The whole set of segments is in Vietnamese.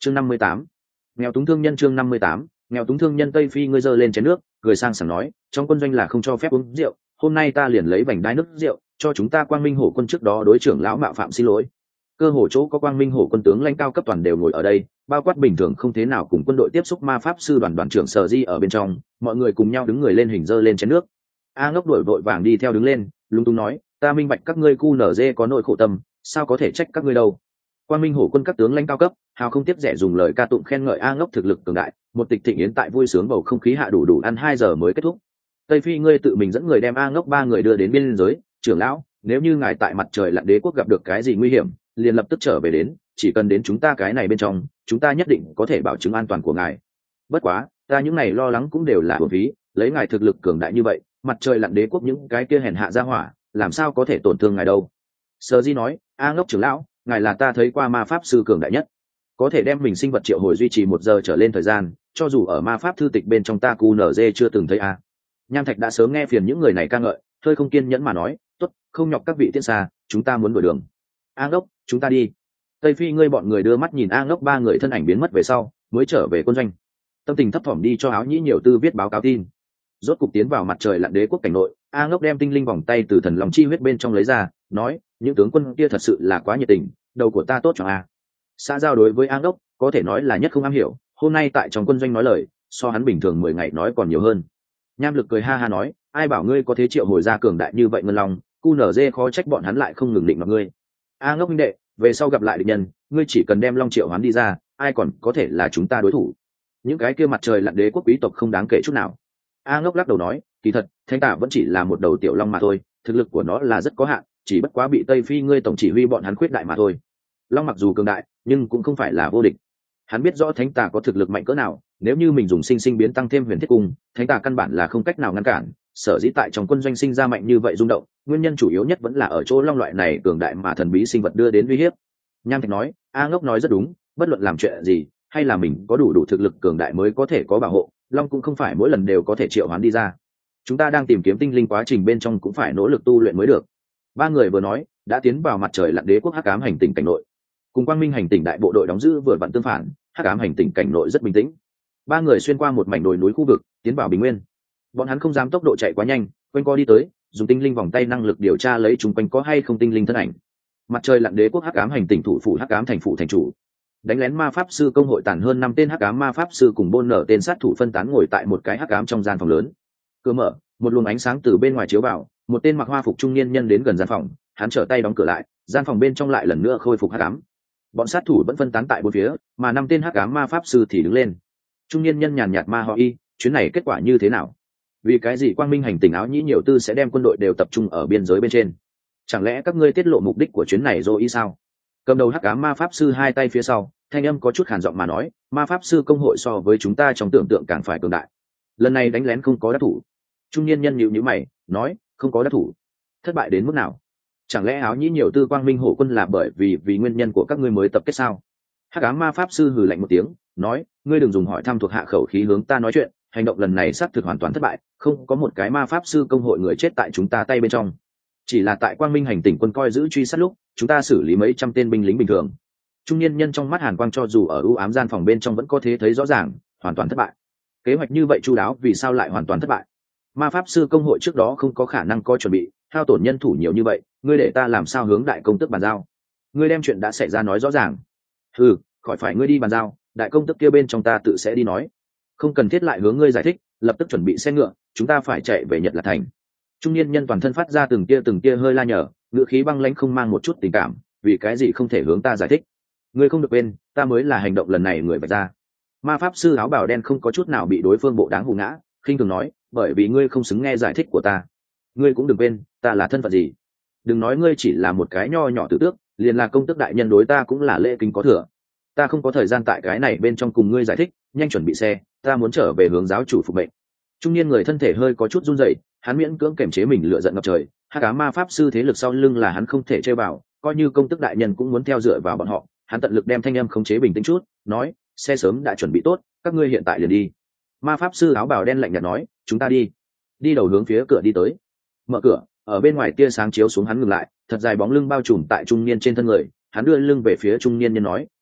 chương 58. Nghèo túng thương nhân. chương 58. Nghèo túng thương nhân. Tây Phi ngươi giơ lên chén nước, cười sang sảng nói, trong quân doanh là không cho phép uống rượu, hôm nay ta liền lấy vành đai nước rượu cho chúng ta Quang Minh Hổ quân trước đó đối trưởng lão mạo phạm xin lỗi. Cơ hồ chỗ có Quang Minh Hổ quân tướng lãnh cao cấp toàn đều ngồi ở đây, bao quát bình thường không thế nào cùng quân đội tiếp xúc ma pháp sư đoàn trưởng Sở Di ở bên trong, mọi người cùng nhau đứng người lên hình giơ lên chén nước. A Ngốc đuổi vội vàng đi theo đứng lên, lúng túng nói, ta minh bạch các ngươi QNZ có nội khổ tâm, sao có thể trách các ngươi đâu. Quang Minh Hổ quân các tướng lãnh cao cấp hào không tiếc rẻ dùng lời ca tụng khen ngợi A Ngốc thực lực cường đại, một tịch thịnh yến tại vui sướng bầu không khí hạ đủ ăn 2 giờ mới kết thúc. Tây Phi ngươi tự mình dẫn người đem A Ngốc 3 người đưa đến biên giới, trưởng lão, nếu như ngài tại mặt trời lặn đế quốc gặp được cái gì nguy hiểm, liền lập tức trở về đến, chỉ cần đến chúng ta cái này bên trong, chúng ta nhất định có thể bảo chứng an toàn của ngài. Bất quá, ta những này lo lắng cũng đều là uổng phí, lấy ngài thực lực cường đại như vậy, mặt trời lặn đế quốc những cái kia hèn hạ ra hỏa, làm sao có thể tổn thương ngài đâu. Sở Di nói, A Ngốc trưởng lão, ngài là ta thấy qua ma pháp sư cường đại nhất, có thể đem mình sinh vật triệu hồi duy trì 1 giờ trở lên thời gian, cho dù ở ma pháp thư tịch bên trong ta QNZ chưa từng thấy a. Nham Thạch đã sớm nghe phiền những người này ca ngợi, hơi không kiên nhẫn mà nói, tốt, không nhọc các vị tiên xa, chúng ta muốn đổi đường. A Ngốc, chúng ta đi. Tây Phi ngươi bọn người đưa mắt nhìn A Ngốc 3 người thân ảnh biến mất về sau, mới trở về quân doanh. Tâm tình thấp thỏm đi cho Áo Nhĩ Nhiều Tư viết báo cáo tin. Rốt cục tiến vào mặt trời lặn đế quốc cảnh nội, A Ngốc đem tinh linh vòng tay từ thần lòng chi huyết bên trong lấy ra, nói, những tướng quân kia thật sự là quá nhiệt tình, đầu của ta tốt cho a. Xã giao đối với A Ngốc có thể nói là nhất không am hiểu, hôm nay tại trong quân doanh nói lời so hắn bình thường 10 ngày nói còn nhiều hơn. Nham Lực cười ha ha nói, ai bảo ngươi có thế triệu hồi ra cường đại như vậy ngân long, QNZ khó trách bọn hắn lại không ngừng định mặc ngươi. A Ngốc huynh đệ, về sau gặp lại địch nhân, ngươi chỉ cần đem long triệu hoán đi ra, ai còn có thể là chúng ta đối thủ. Những cái kia mặt trời lặn đế quốc quý tộc không đáng kể chút nào. A Ngốc lắc đầu nói, kỳ thật Thánh Tả vẫn chỉ là một đầu tiểu long mà thôi, thực lực của nó là rất có hạn, chỉ bất quá bị Tây Phi ngươi tổng chỉ huy bọn hắn khuyết đại mà thôi. Long mặc dù cường đại nhưng cũng không phải là vô địch. Hắn biết rõ Thánh Tà có thực lực mạnh cỡ nào, nếu như mình dùng sinh sinh biến tăng thêm huyền thiết cung, Thánh Tà căn bản là không cách nào ngăn cản. Sở dĩ tại trong quân doanh sinh ra mạnh như vậy rung động, nguyên nhân chủ yếu nhất vẫn là ở chỗ long loại này cường đại mà thần bí sinh vật đưa đến uy hiếp. Nham Thạch nói, A Ngốc nói rất đúng, bất luận làm chuyện gì hay là mình có đủ thực lực cường đại mới có thể có bảo hộ, long cũng không phải mỗi lần đều có thể triệu hoán đi ra. Chúng ta đang tìm kiếm tinh linh quá trình bên trong cũng phải nỗ lực tu luyện mới được. 3 người vừa nói đã tiến vào mặt trời lặn đế quốc hắc ám hành tinh cảnh nội, cùng Quang Minh hành tinh đại bộ đội đóng giữ vừa vặn tương phản, hắc ám hành tinh cảnh nội rất bình tĩnh. 3 người xuyên qua một mảnh đồi núi khu vực tiến vào bình nguyên. Bọn hắn không dám tốc độ chạy quá nhanh, quanh co đi tới, dùng tinh linh vòng tay năng lực điều tra lấy chúng quanh có hay không tinh linh thân ảnh. Mặt trời lặn đế quốc hắc ám hành tinh thủ phủ hắc ám thành phủ thành chủ, đánh lén ma pháp sư công hội tàn hơn 5 tên hắc ám ma pháp sư cùng bôn nở tên sát thủ phân tán ngồi tại một cái hắc ám trong gian phòng lớn. Cửa mở, một luồng ánh sáng từ bên ngoài chiếu vào, một tên mặc hoa phục trung niên nhân đến gần gian phòng, hắn trở tay đóng cửa lại, gian phòng bên trong lại lần nữa khôi phục hắc ám. Bọn sát thủ vẫn phân tán tại bốn phía, mà 5 tên hắc ám ma pháp sư thì đứng lên. Trung niên nhân nhàn nhạt ma họ y, chuyến này kết quả như thế nào? Vì cái gì Quang Minh hành tinh Áo Nhĩ Nhiều Tư sẽ đem quân đội đều tập trung ở biên giới bên trên? Chẳng lẽ các ngươi tiết lộ mục đích của chuyến này rồi y sao? Cầm đầu hắc ám ma pháp sư hai tay phía sau, thanh âm có chút khàn giọng mà nói, ma pháp sư công hội so với chúng ta trong tưởng tượng càng phải cường đại. Lần này đánh lén không có đắc thủ. Trung niên nhân nhíu nhíu mày, nói, không có đắc thủ. Thất bại đến mức nào? Chẳng lẽ Áo Nhĩ Nhiều Tư Quang Minh Hổ quân là bởi vì nguyên nhân của các ngươi mới tập kết sao? Hắc ám ma pháp sư hừ lạnh một tiếng, nói, ngươi đừng dùng hỏi thăm thuộc hạ khẩu khí hướng ta nói chuyện, hành động lần này xác thực hoàn toàn thất bại, không có một cái ma pháp sư công hội người chết tại chúng ta tay bên trong. Chỉ là tại Quang Minh hành tinh quân coi giữ truy sát lúc, chúng ta xử lý mấy trăm tên binh lính bình thường. Trung niên nhân trong mắt hàn quang cho dù ở u ám gian phòng bên trong vẫn có thể thấy rõ ràng, hoàn toàn thất bại. Kế hoạch như vậy chu đáo vì sao lại hoàn toàn thất bại? Ma pháp sư công hội trước đó không có khả năng có chuẩn bị, hao tổn nhân thủ nhiều như vậy, ngươi để ta làm sao hướng đại công tước bàn giao? Ngươi đem chuyện đã xảy ra nói rõ ràng. Ừ, khỏi phải ngươi đi bàn giao, đại công tước kia bên trong ta tự sẽ đi nói. Không cần thiết lại hướng ngươi giải thích, lập tức chuẩn bị xe ngựa, chúng ta phải chạy về Nhật Lạc thành. Trung niên nhân toàn thân phát ra từng tia hơi la nhở, ngữ khí băng lãnh không mang một chút tình cảm, vì cái gì không thể hướng ta giải thích? Ngươi không được quên, ta mới là hành động lần này người vạch ra. Ma pháp sư áo bào đen không có chút nào bị đối phương bộ đáng hù ngã, khinh thường nói, bởi vì ngươi không xứng nghe giải thích của ta. Ngươi cũng đừng quên, ta là thân phận gì. Đừng nói ngươi chỉ là một cái nho nhỏ tử tước, liền là công tước đại nhân đối ta cũng là lễ kính có thừa. Ta không có thời gian tại cái này bên trong cùng ngươi giải thích, nhanh chuẩn bị xe, ta muốn trở về hướng giáo chủ phục mệnh. Trung niên người thân thể hơi có chút run rẩy, hắn miễn cưỡng kiềm chế mình lửa giận ngập trời, hắc ám ma pháp sư thế lực sau lưng là hắn không thể chơi vào, coi như công tước đại nhân cũng muốn theo dựa vào bọn họ. Hắn tận lực đem thanh âm khống chế bình tĩnh chút, nói, xe sớm đã chuẩn bị tốt, các ngươi hiện tại liền đi. Ma pháp sư áo bào đen lạnh nhạt nói, chúng ta đi. Đi đầu hướng phía cửa đi tới. Mở cửa, ở bên ngoài tia sáng chiếu xuống hắn ngừng lại, thật dài bóng lưng bao trùm tại trung niên trên thân người, hắn đưa lưng về phía trung niên nhân nói,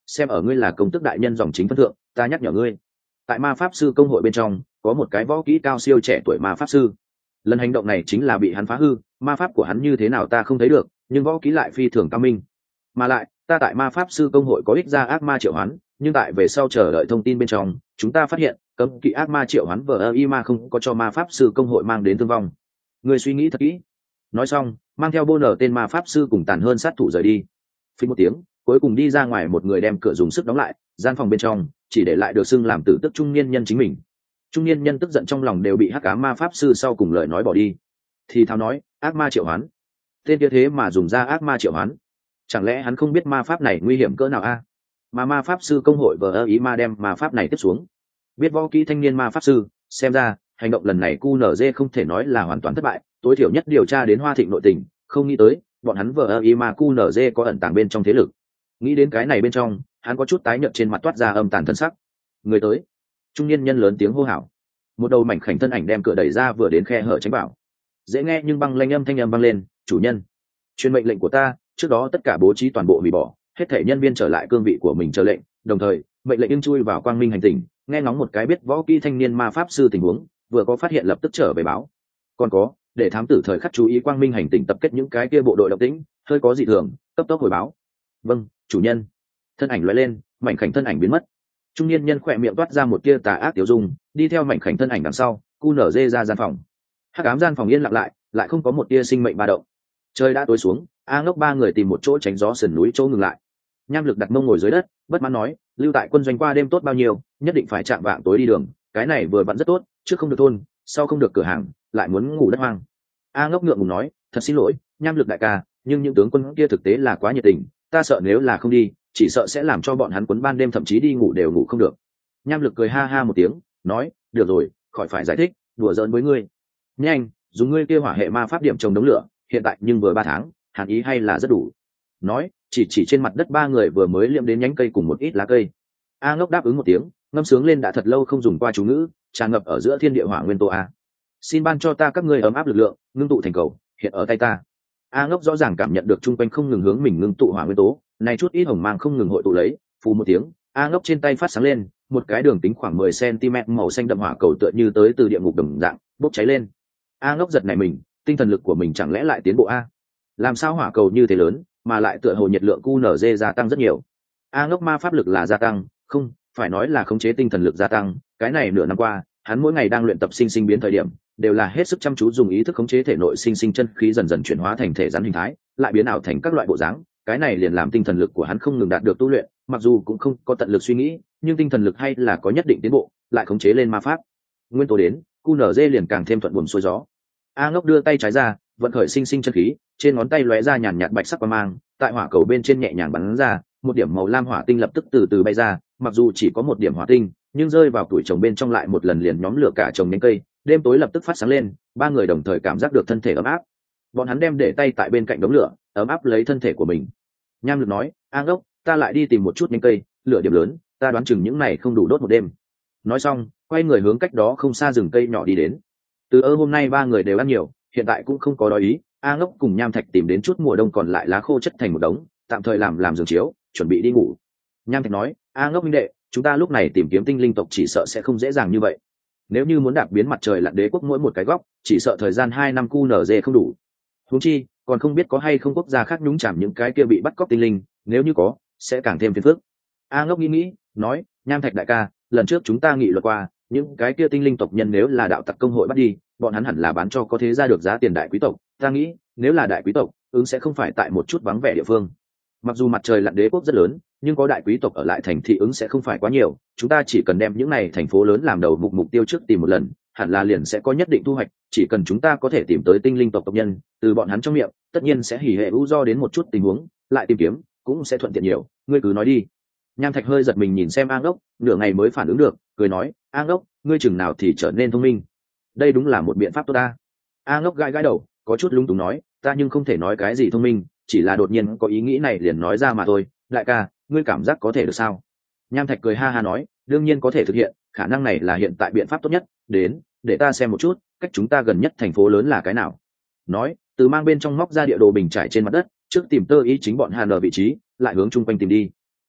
xem ở ngươi là công tước đại nhân dòng chính phân thượng, ta nhắc nhở ngươi, tại ma pháp sư công hội bên trong có một cái võ kỹ cao siêu trẻ tuổi ma pháp sư. Lần hành động này chính là bị hắn phá hư, ma pháp của hắn như thế nào ta không thấy được, nhưng võ kỹ lại phi thường cao minh. Mà lại ta tại ma pháp sư công hội có ích ra ác ma triệu hoán, nhưng tại về sau chờ đợi thông tin bên trong chúng ta phát hiện cấm kỵ ác ma triệu hoán vờ y ma không có cho ma pháp sư công hội mang đến thương vong. Người suy nghĩ thật kỹ. Nói xong mang theo bô nở tên ma pháp sư cùng tàn hơn sát thủ rời đi. Phí một tiếng cuối cùng đi ra ngoài, một người đem cửa dùng sức đóng lại, gian phòng bên trong chỉ để lại được xưng làm tử tức trung niên nhân chính mình. Trung niên nhân tức giận trong lòng đều bị hắc ám ma pháp sư sau cùng lời nói bỏ đi. Thì thào nói, ác ma triệu hoán, tên kia thế mà dùng ra ác ma triệu hoán, chẳng lẽ hắn không biết ma pháp này nguy hiểm cỡ nào a? Mà ma pháp sư công hội vờ ý ma đem ma pháp này tiếp xuống. Biết võ kỹ thanh niên ma pháp sư, xem ra hành động lần này QNZ không thể nói là hoàn toàn thất bại, tối thiểu nhất điều tra đến Hoa Thịnh nội tình, không nghĩ tới bọn hắn vờ ý ma QNZ có ẩn tàng bên trong thế lực. Nghĩ đến cái này bên trong, hắn có chút tái nhợt trên mặt toát ra âm tàn thân sắc. Người tới. Trung niên nhân lớn tiếng hô hào. Một đầu mảnh khảnh thân ảnh đem cửa đẩy ra vừa đến khe hở tránh bảo. Dễ nghe nhưng băng lanh âm thanh âm vang lên, chủ nhân, truyền mệnh lệnh của ta, trước đó tất cả bố trí toàn bộ hủy bỏ, hết thể nhân viên trở lại cương vị của mình chờ lệnh, đồng thời mệnh lệnh chui vào quang minh hành tinh, nghe ngóng một cái biết võ kỹ thanh niên ma pháp sư tình huống, vừa có phát hiện lập tức trở về báo. Còn có, để thám tử thời khắc chú ý quang minh hành tinh tập kết những cái kia bộ đội động tĩnh, hơi có dị thường cấp tốc hồi báo. Vâng, chủ nhân. Thân ảnh lóe lên, mảnh khảnh thân ảnh biến mất. Trung niên nhân khỏe miệng toát ra một tia tà ác tiểu dung, đi theo mảnh khảnh thân ảnh đằng sau, QNZ ra gian phòng. Hắc ám gian phòng yên lặng lại không có một tia sinh mệnh ba động. Trời đã tối xuống, A Ngốc ba người tìm một chỗ tránh gió sườn núi chỗ ngừng lại. Nham Lực đặt mông ngồi dưới đất, bất mãn nói, lưu tại quân doanh qua đêm tốt bao nhiêu, nhất định phải chạm vạng tối đi đường, cái này vừa vặn rất tốt, trước không được thôn, sau không được cửa hàng, lại muốn ngủ đất hoang. A Ngốc ngượng ngùng nói, thật xin lỗi, Nham Lực đại ca, nhưng những tướng quân kia thực tế là quá nhiệt tình, ta sợ nếu là không đi, chỉ sợ sẽ làm cho bọn hắn quấn ban đêm thậm chí đi ngủ đều ngủ không được. Nham Lực cười ha ha một tiếng, nói, được rồi, khỏi phải giải thích, đùa giỡn với ngươi. Nhanh, dùng ngươi kia hỏa hệ ma pháp điểm trồng đống lửa, hiện tại nhưng vừa 3 tháng, hàn ý hay là rất đủ. Nói, chỉ trên mặt đất ba người vừa mới liệm đến nhánh cây cùng một ít lá cây. A Ngốc đáp ứng một tiếng, ngâm sướng lên đã thật lâu không dùng qua chú ngữ, tràn ngập ở giữa thiên địa hỏa nguyên tố a. Xin ban cho ta các ngươi ấm áp lực lượng, ngưng tụ thành cầu, hiện ở tay ta. A Ngốc rõ ràng cảm nhận được chung quanh không ngừng hướng mình ngưng tụ hỏa nguyên tố, này chút ít hồng mang không ngừng hội tụ lấy, phù một tiếng, A Ngốc trên tay phát sáng lên, một cái đường kính khoảng 10 cm màu xanh đậm hỏa cầu tựa như tới từ địa ngục đồng dạng, bốc cháy lên. A Ngốc giật nảy mình, tinh thần lực của mình chẳng lẽ lại tiến bộ a? Làm sao hỏa cầu như thế lớn, mà lại tựa hồ nhiệt lượng QNZ gia tăng rất nhiều. A Ngốc ma pháp lực là gia tăng, không, phải nói là khống chế tinh thần lực gia tăng, cái này nửa năm qua, hắn mỗi ngày đang luyện tập sinh biến thời điểm, đều là hết sức chăm chú dùng ý thức khống chế thể nội sinh chân khí dần dần chuyển hóa thành thể rắn hình thái, lại biến ảo thành các loại bộ dáng, cái này liền làm tinh thần lực của hắn không ngừng đạt được tu luyện, mặc dù cũng không có tận lực suy nghĩ, nhưng tinh thần lực hay là có nhất định tiến bộ, lại khống chế lên ma pháp. Nguyên tố đến, QNZ liền càng thêm thuận buồm xuôi gió. A Ngốc đưa tay trái ra, vận khởi sinh chân khí, trên ngón tay lóe ra nhàn nhạt bạch sắc quang mang, tại hỏa cầu bên trên nhẹ nhàng bắn ra, một điểm màu lam hỏa tinh lập tức từ từ bay ra, mặc dù chỉ có một điểm hỏa tinh, nhưng rơi vào tuổi trồng bên trong lại một lần liền nhóm lửa cả trồng nhánh cây, đêm tối lập tức phát sáng lên, ba người đồng thời cảm giác được thân thể ấm áp. Bọn hắn đem để tay tại bên cạnh đống lửa, ấm áp lấy thân thể của mình. Nham Lực nói, A Ngốc, ta lại đi tìm một chút nhánh cây, lửa điểm lớn, ta đoán chừng những này không đủ đốt một đêm. Nói xong, quay người hướng cách đó không xa rừng cây nhỏ đi đến. Từ hôm nay ba người đều ăn nhiều, hiện tại cũng không có đói ý. A Ngốc cùng Nham Thạch tìm đến chút mùa đông còn lại lá khô chất thành một đống, tạm thời làm giường chiếu, chuẩn bị đi ngủ. Nham Thạch nói, A Ngốc minh đệ, chúng ta lúc này tìm kiếm tinh linh tộc chỉ sợ sẽ không dễ dàng như vậy. Nếu như muốn đạp biến mặt trời lặn đế quốc mỗi một cái góc, chỉ sợ thời gian 2 năm QNZ không đủ. Huống chi, còn không biết có hay không quốc gia khác nhúng chạm những cái kia bị bắt cóc tinh linh, nếu như có, sẽ càng thêm phiền phức. A Ngốc nghĩ, nói, Nham Thạch đại ca, lần trước chúng ta nghị luận qua, những cái kia tinh linh tộc nhân nếu là đạo tặc công hội bắt đi, bọn hắn hẳn là bán cho có thế ra được giá tiền đại quý tộc. Ta nghĩ, nếu là đại quý tộc, ứng sẽ không phải tại một chút vắng vẻ địa phương. Mặc dù mặt trời lặn đế quốc rất lớn, nhưng có đại quý tộc ở lại thành thị ứng sẽ không phải quá nhiều. Chúng ta chỉ cần đem những này thành phố lớn làm đầu mục tiêu trước tìm một lần, hẳn là liền sẽ có nhất định thu hoạch. Chỉ cần chúng ta có thể tìm tới tinh linh tộc tộc nhân, từ bọn hắn trong miệng, tất nhiên sẽ hỉ hệ u do đến một chút tình huống, lại tìm kiếm cũng sẽ thuận tiện nhiều. Ngươi cứ nói đi. Nham Thạch hơi giật mình nhìn xem A Ngốc, nửa ngày mới phản ứng được, cười nói, A Ngốc, ngươi chừng nào thì trở nên thông minh. Đây đúng là một biện pháp tốt ta. A Ngốc gãi đầu, có chút lung túng nói, ta nhưng không thể nói cái gì thông minh, chỉ là đột nhiên có ý nghĩ này liền nói ra mà thôi. Đại ca, ngươi cảm giác có thể được sao? Nham Thạch cười ha ha nói, đương nhiên có thể thực hiện, khả năng này là hiện tại biện pháp tốt nhất. Đến, để ta xem một chút, cách chúng ta gần nhất thành phố lớn là cái nào. Nói, từ mang bên trong móc ra địa đồ bình trải trên mặt đất, trước tìm tơ ý chính bọn Hàn ở vị trí, lại hướng chung quanh tìm đi.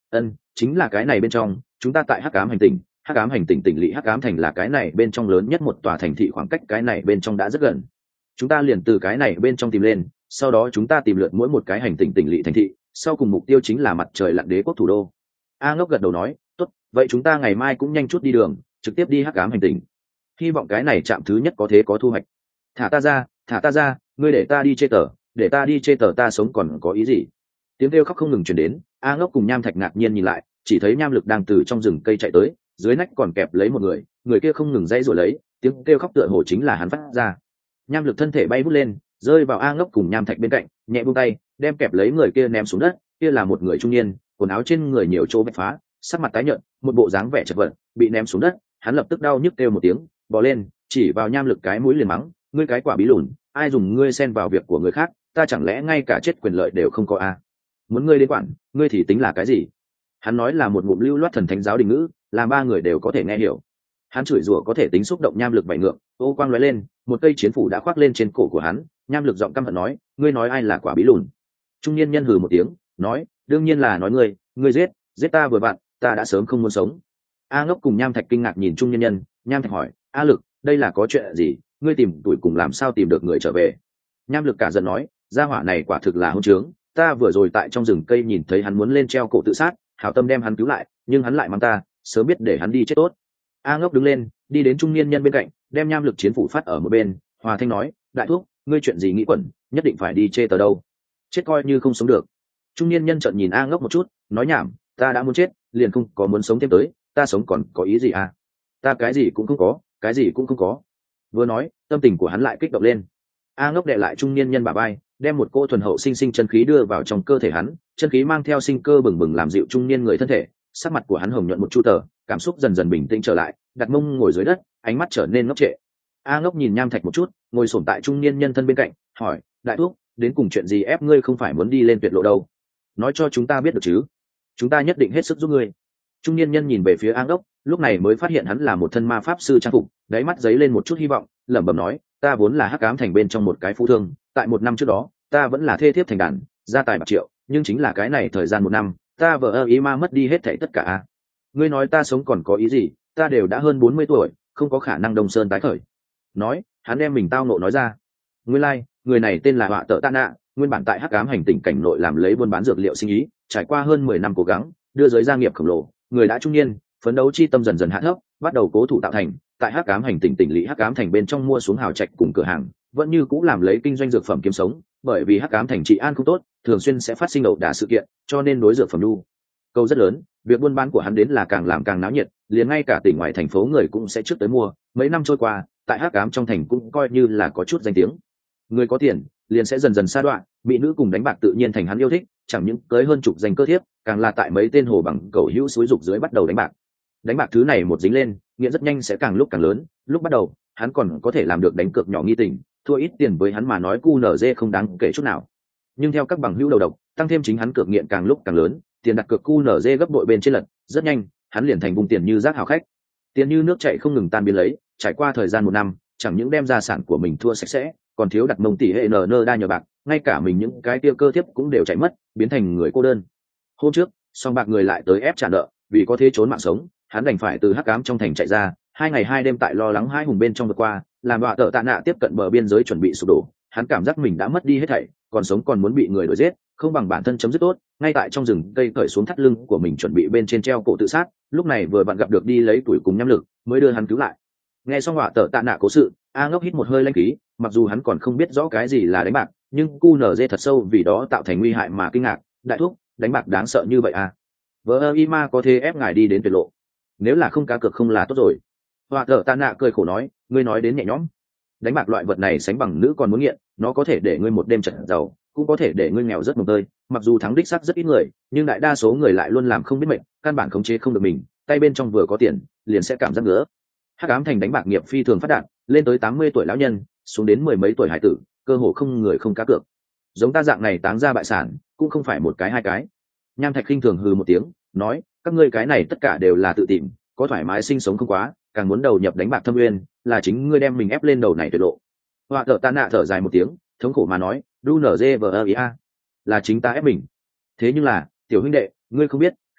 Chính là cái này bên trong, chúng ta tại hắc ám hành tinh, hắc ám hành tinh tỉnh lỵ hắc ám thành là cái này bên trong lớn nhất một tòa thành thị, khoảng cách cái này bên trong đã rất gần. Chúng ta liền từ cái này bên trong tìm lên, sau đó chúng ta tìm lượt mỗi một cái hành tinh tỉnh lỵ thành thị, sau cùng mục tiêu chính là mặt trời lặn đế quốc thủ đô. A Ngốc gật đầu nói, tốt, vậy chúng ta ngày mai cũng nhanh chút đi đường, trực tiếp đi hắc ám hành tinh. Hy vọng cái này chạm thứ nhất có thế có thu hoạch. Thả ta ra, ngươi để ta đi chê tờ, để ta đi chê tờ, ta sống còn có ý gì? Tiếng kêu khóc không ngừng truyền đến. A Ngốc cùng Nham Thạch ngạc nhiên nhìn lại, chỉ thấy Nham Lực đang từ trong rừng cây chạy tới, dưới nách còn kẹp lấy một người, người kia không ngừng dãy rồi lấy, tiếng kêu khóc tựa hồ chính là hắn phát ra. Nham Lực thân thể bay vút lên, rơi vào A Ngốc cùng Nham Thạch bên cạnh, nhẹ buông tay, đem kẹp lấy người kia ném xuống đất. Kia là một người trung niên, quần áo trên người nhiều chỗ vạch phá, sắc mặt tái nhợt, một bộ dáng vẻ chật vật, bị ném xuống đất. Hắn lập tức đau nhức kêu một tiếng, bò lên, chỉ vào Nham Lực cái mũi liền mắng, ngươi cái quả bí lùn, ai dùng ngươi xen vào việc của người khác, ta chẳng lẽ ngay cả chết quyền lợi đều không có à? Muốn ngươi đến quản, ngươi thì tính là cái gì? Hắn nói là một ngụm lưu loát thần thánh giáo đình ngữ, làm ba người đều có thể nghe hiểu. Hắn chửi rủa có thể tính xúc động Nham Lực bảy ngượng, ô quang lóe lên, một cây chiến phủ đã khoác lên trên cổ của hắn. Nham Lực giọng căm hận nói, ngươi nói ai là quả bí lùn? Trung niên nhân hừ một tiếng, nói, đương nhiên là nói ngươi giết ta vừa vặn, ta đã sớm không muốn sống. A Ngốc cùng Nham Thạch kinh ngạc nhìn trung niên nhân. Nham Thạch hỏi, A Lực, đây là có chuyện gì? Ngươi tìm tuổi cùng làm sao tìm được người trở về? Nham Lực cả giận nói, gia hỏa này quả thực là hỗn trướng, ta vừa rồi tại trong rừng cây nhìn thấy hắn muốn lên treo cổ tự sát, hảo tâm đem hắn cứu lại, nhưng hắn lại mắng ta, sớm biết để hắn đi chết tốt. A Ngốc đứng lên, đi đến trung niên nhân bên cạnh, đem Nham Lực chiến phủ phát ở một bên, hòa thanh nói, đại thúc, ngươi chuyện gì nghĩ quẩn, nhất định phải đi chê tờ đâu? Chết coi như không sống được. Trung niên nhân trợn nhìn A Ngốc một chút, nói nhảm, ta đã muốn chết, liền không có muốn sống thêm tới, ta sống còn có ý gì à? Ta cái gì cũng không có, cái gì cũng không có. Vừa nói, tâm tình của hắn lại kích động lên. A Ngốc đệ lại trung niên nhân bả vai, đem một cô thuần hậu sinh sinh chân khí đưa vào trong cơ thể hắn, chân khí mang theo sinh cơ bừng bừng làm dịu trung niên người thân thể. Sắc mặt của hắn hồng nhuận một chút tờ, cảm xúc dần dần bình tĩnh trở lại, đặt mông ngồi dưới đất, ánh mắt trở nên ngốc trệ. A Ngốc nhìn Nham Thạch một chút, ngồi xổm tại trung niên nhân thân bên cạnh, hỏi, đại thúc, đến cùng chuyện gì ép ngươi không phải muốn đi lên tuyệt lộ đâu? Nói cho chúng ta biết được chứ? Chúng ta nhất định hết sức giúp ngươi. Trung niên nhân nhìn về phía A Ngốc, lúc này mới phát hiện hắn là một thân ma pháp sư trang phục, đáy mắt giấy lên một chút hy vọng, lẩm bẩm nói, ta vốn là hắc ám thành bên trong một cái phú thương, tại một năm trước đó, ta vẫn là thê thiếp thành đàn, gia tài bạc triệu, nhưng chính là cái này thời gian một năm, ta vợ ý ma mất đi hết thảy tất cả. Ngươi nói ta sống còn có ý gì? Ta đều đã hơn 40 tuổi, không có khả năng Đông Sơn tái khởi. Nói, hắn đem mình tao nộ nói ra. Nguyên lai, người này tên là Họa Tợ Tạ Nạ, nguyên bản tại hắc ám hành tinh cảnh nội làm lấy buôn bán dược liệu sinh ý, trải qua hơn 10 năm cố gắng, đưa giới gia nghiệp khổng lồ, người đã trung niên, phấn đấu chi tâm dần dần hạ thấp, bắt đầu cố thủ tạo thành, tại hắc ám hành tinh tỉnh lỵ hắc ám thành bên trong mua xuống hào trạch cùng cửa hàng, vẫn như cũ làm lấy kinh doanh dược phẩm kiếm sống, bởi vì hắc ám thành trị an không tốt, thường xuyên sẽ phát sinh ẩu đả sự kiện, cho nên đối dược phẩm nhu cầu rất lớn, việc buôn bán của hắn đến là càng làm càng náo nhiệt, liền ngay cả tỉnh ngoài thành phố người cũng sẽ trước tới mua. Mấy năm trôi qua, tại hắc ám trong thành cũng coi như là có chút danh tiếng. Người có tiền liền sẽ dần dần sa đoạn, mỹ nữ cùng đánh bạc tự nhiên thành hắn yêu thích, chẳng những cưới hơn chục danh cơ thiếp, càng là tại mấy tên hồ bằng cầu hữu xúi dục dưới bắt đầu đánh bạc. Đánh bạc thứ này một dính lên, nghiện rất nhanh sẽ càng lúc càng lớn. Lúc bắt đầu, hắn còn có thể làm được đánh cược nhỏ nghi tình, thua ít tiền với hắn mà nói QNZ không đáng kể chút nào. Nhưng theo các bằng hữu đầu độc, tăng thêm chính hắn cược nghiện càng lúc càng lớn, tiền đặt cược QNZ gấp bội bên trên lật, rất nhanh, hắn liền thành vùng tiền như rác hào khách. Tiền như nước chảy không ngừng tan biến lấy, trải qua thời gian một năm, chẳng những đem gia sản của mình thua sạch sẽ, còn thiếu đặt mông tỷ hệ nn đa nhờ bạc, ngay cả mình những cái tiêu cơ thiếp cũng đều chạy mất, biến thành người cô đơn. Hôm trước, song bạc người lại tới ép trả nợ, vì có thế trốn mạng sống, hắn đành phải từ hắc ám trong thành chạy ra, 2 ngày 2 đêm tại lo lắng hai hùng bên trong vượt qua, làm Họa Tợ Tạ Nạ tiếp cận bờ biên giới chuẩn bị sụp đổ. Hắn cảm giác mình đã mất đi hết thảy, còn sống còn muốn bị người đuổi giết, không bằng bản thân chấm dứt tốt. Ngay tại trong rừng cây cởi xuống thắt lưng của mình chuẩn bị bên trên treo cổ tự sát, lúc này vừa bạn gặp được đi lấy tuổi cùng Nham Lực, mới đưa hắn cứu lại. Nghe xong Họa Tợ Tạ Nạ cố sự, A Ngốc hít một hơi lãnh khí, mặc dù hắn còn không biết rõ cái gì là đánh bạc, nhưng QNZ thật sâu vì đó tạo thành nguy hại mà kinh ngạc. Đại thúc, đánh bạc đáng sợ như vậy à? Vợ Ima có thể ép ngài đi đến tuyệt lộ, nếu là không cá cược không là tốt rồi. Họa Tợ Tạ Nạ cười khổ nói, ngươi nói đến nhẹ nhõm. Đánh bạc loại vật này sánh bằng nữ còn muốn nghiện, nó có thể để ngươi một đêm trận giàu, cũng có thể để ngươi nghèo rất mồng tơi. Mặc dù thắng đích xác rất ít người, nhưng đại đa số người lại luôn làm không biết mệnh, căn bản khống chế không được mình, tay bên trong vừa có tiền liền sẽ cảm giác ngứa. Hắc ám thành đánh bạc nghiệp phi thường phát đạt, lên tới 80 tuổi lão nhân, xuống đến mười mấy tuổi hải tử, cơ hồ không người không cá cược. Giống ta dạng này táng ra bại sản, cũng không phải một cái hai cái. Nham Thạch khinh thường hừ một tiếng, nói, các ngươi cái này tất cả đều là tự tìm, có thoải mái sinh sống không quá, càng muốn đầu nhập đánh bạc thâm uyên, là chính ngươi đem mình ép lên đầu này tuyệt lộ. Họa Tợ Tạ Nạ thở dài một tiếng, thống khổ mà nói, là chính ta ép mình. Thế nhưng là, tiểu huynh đệ, ngươi không biết,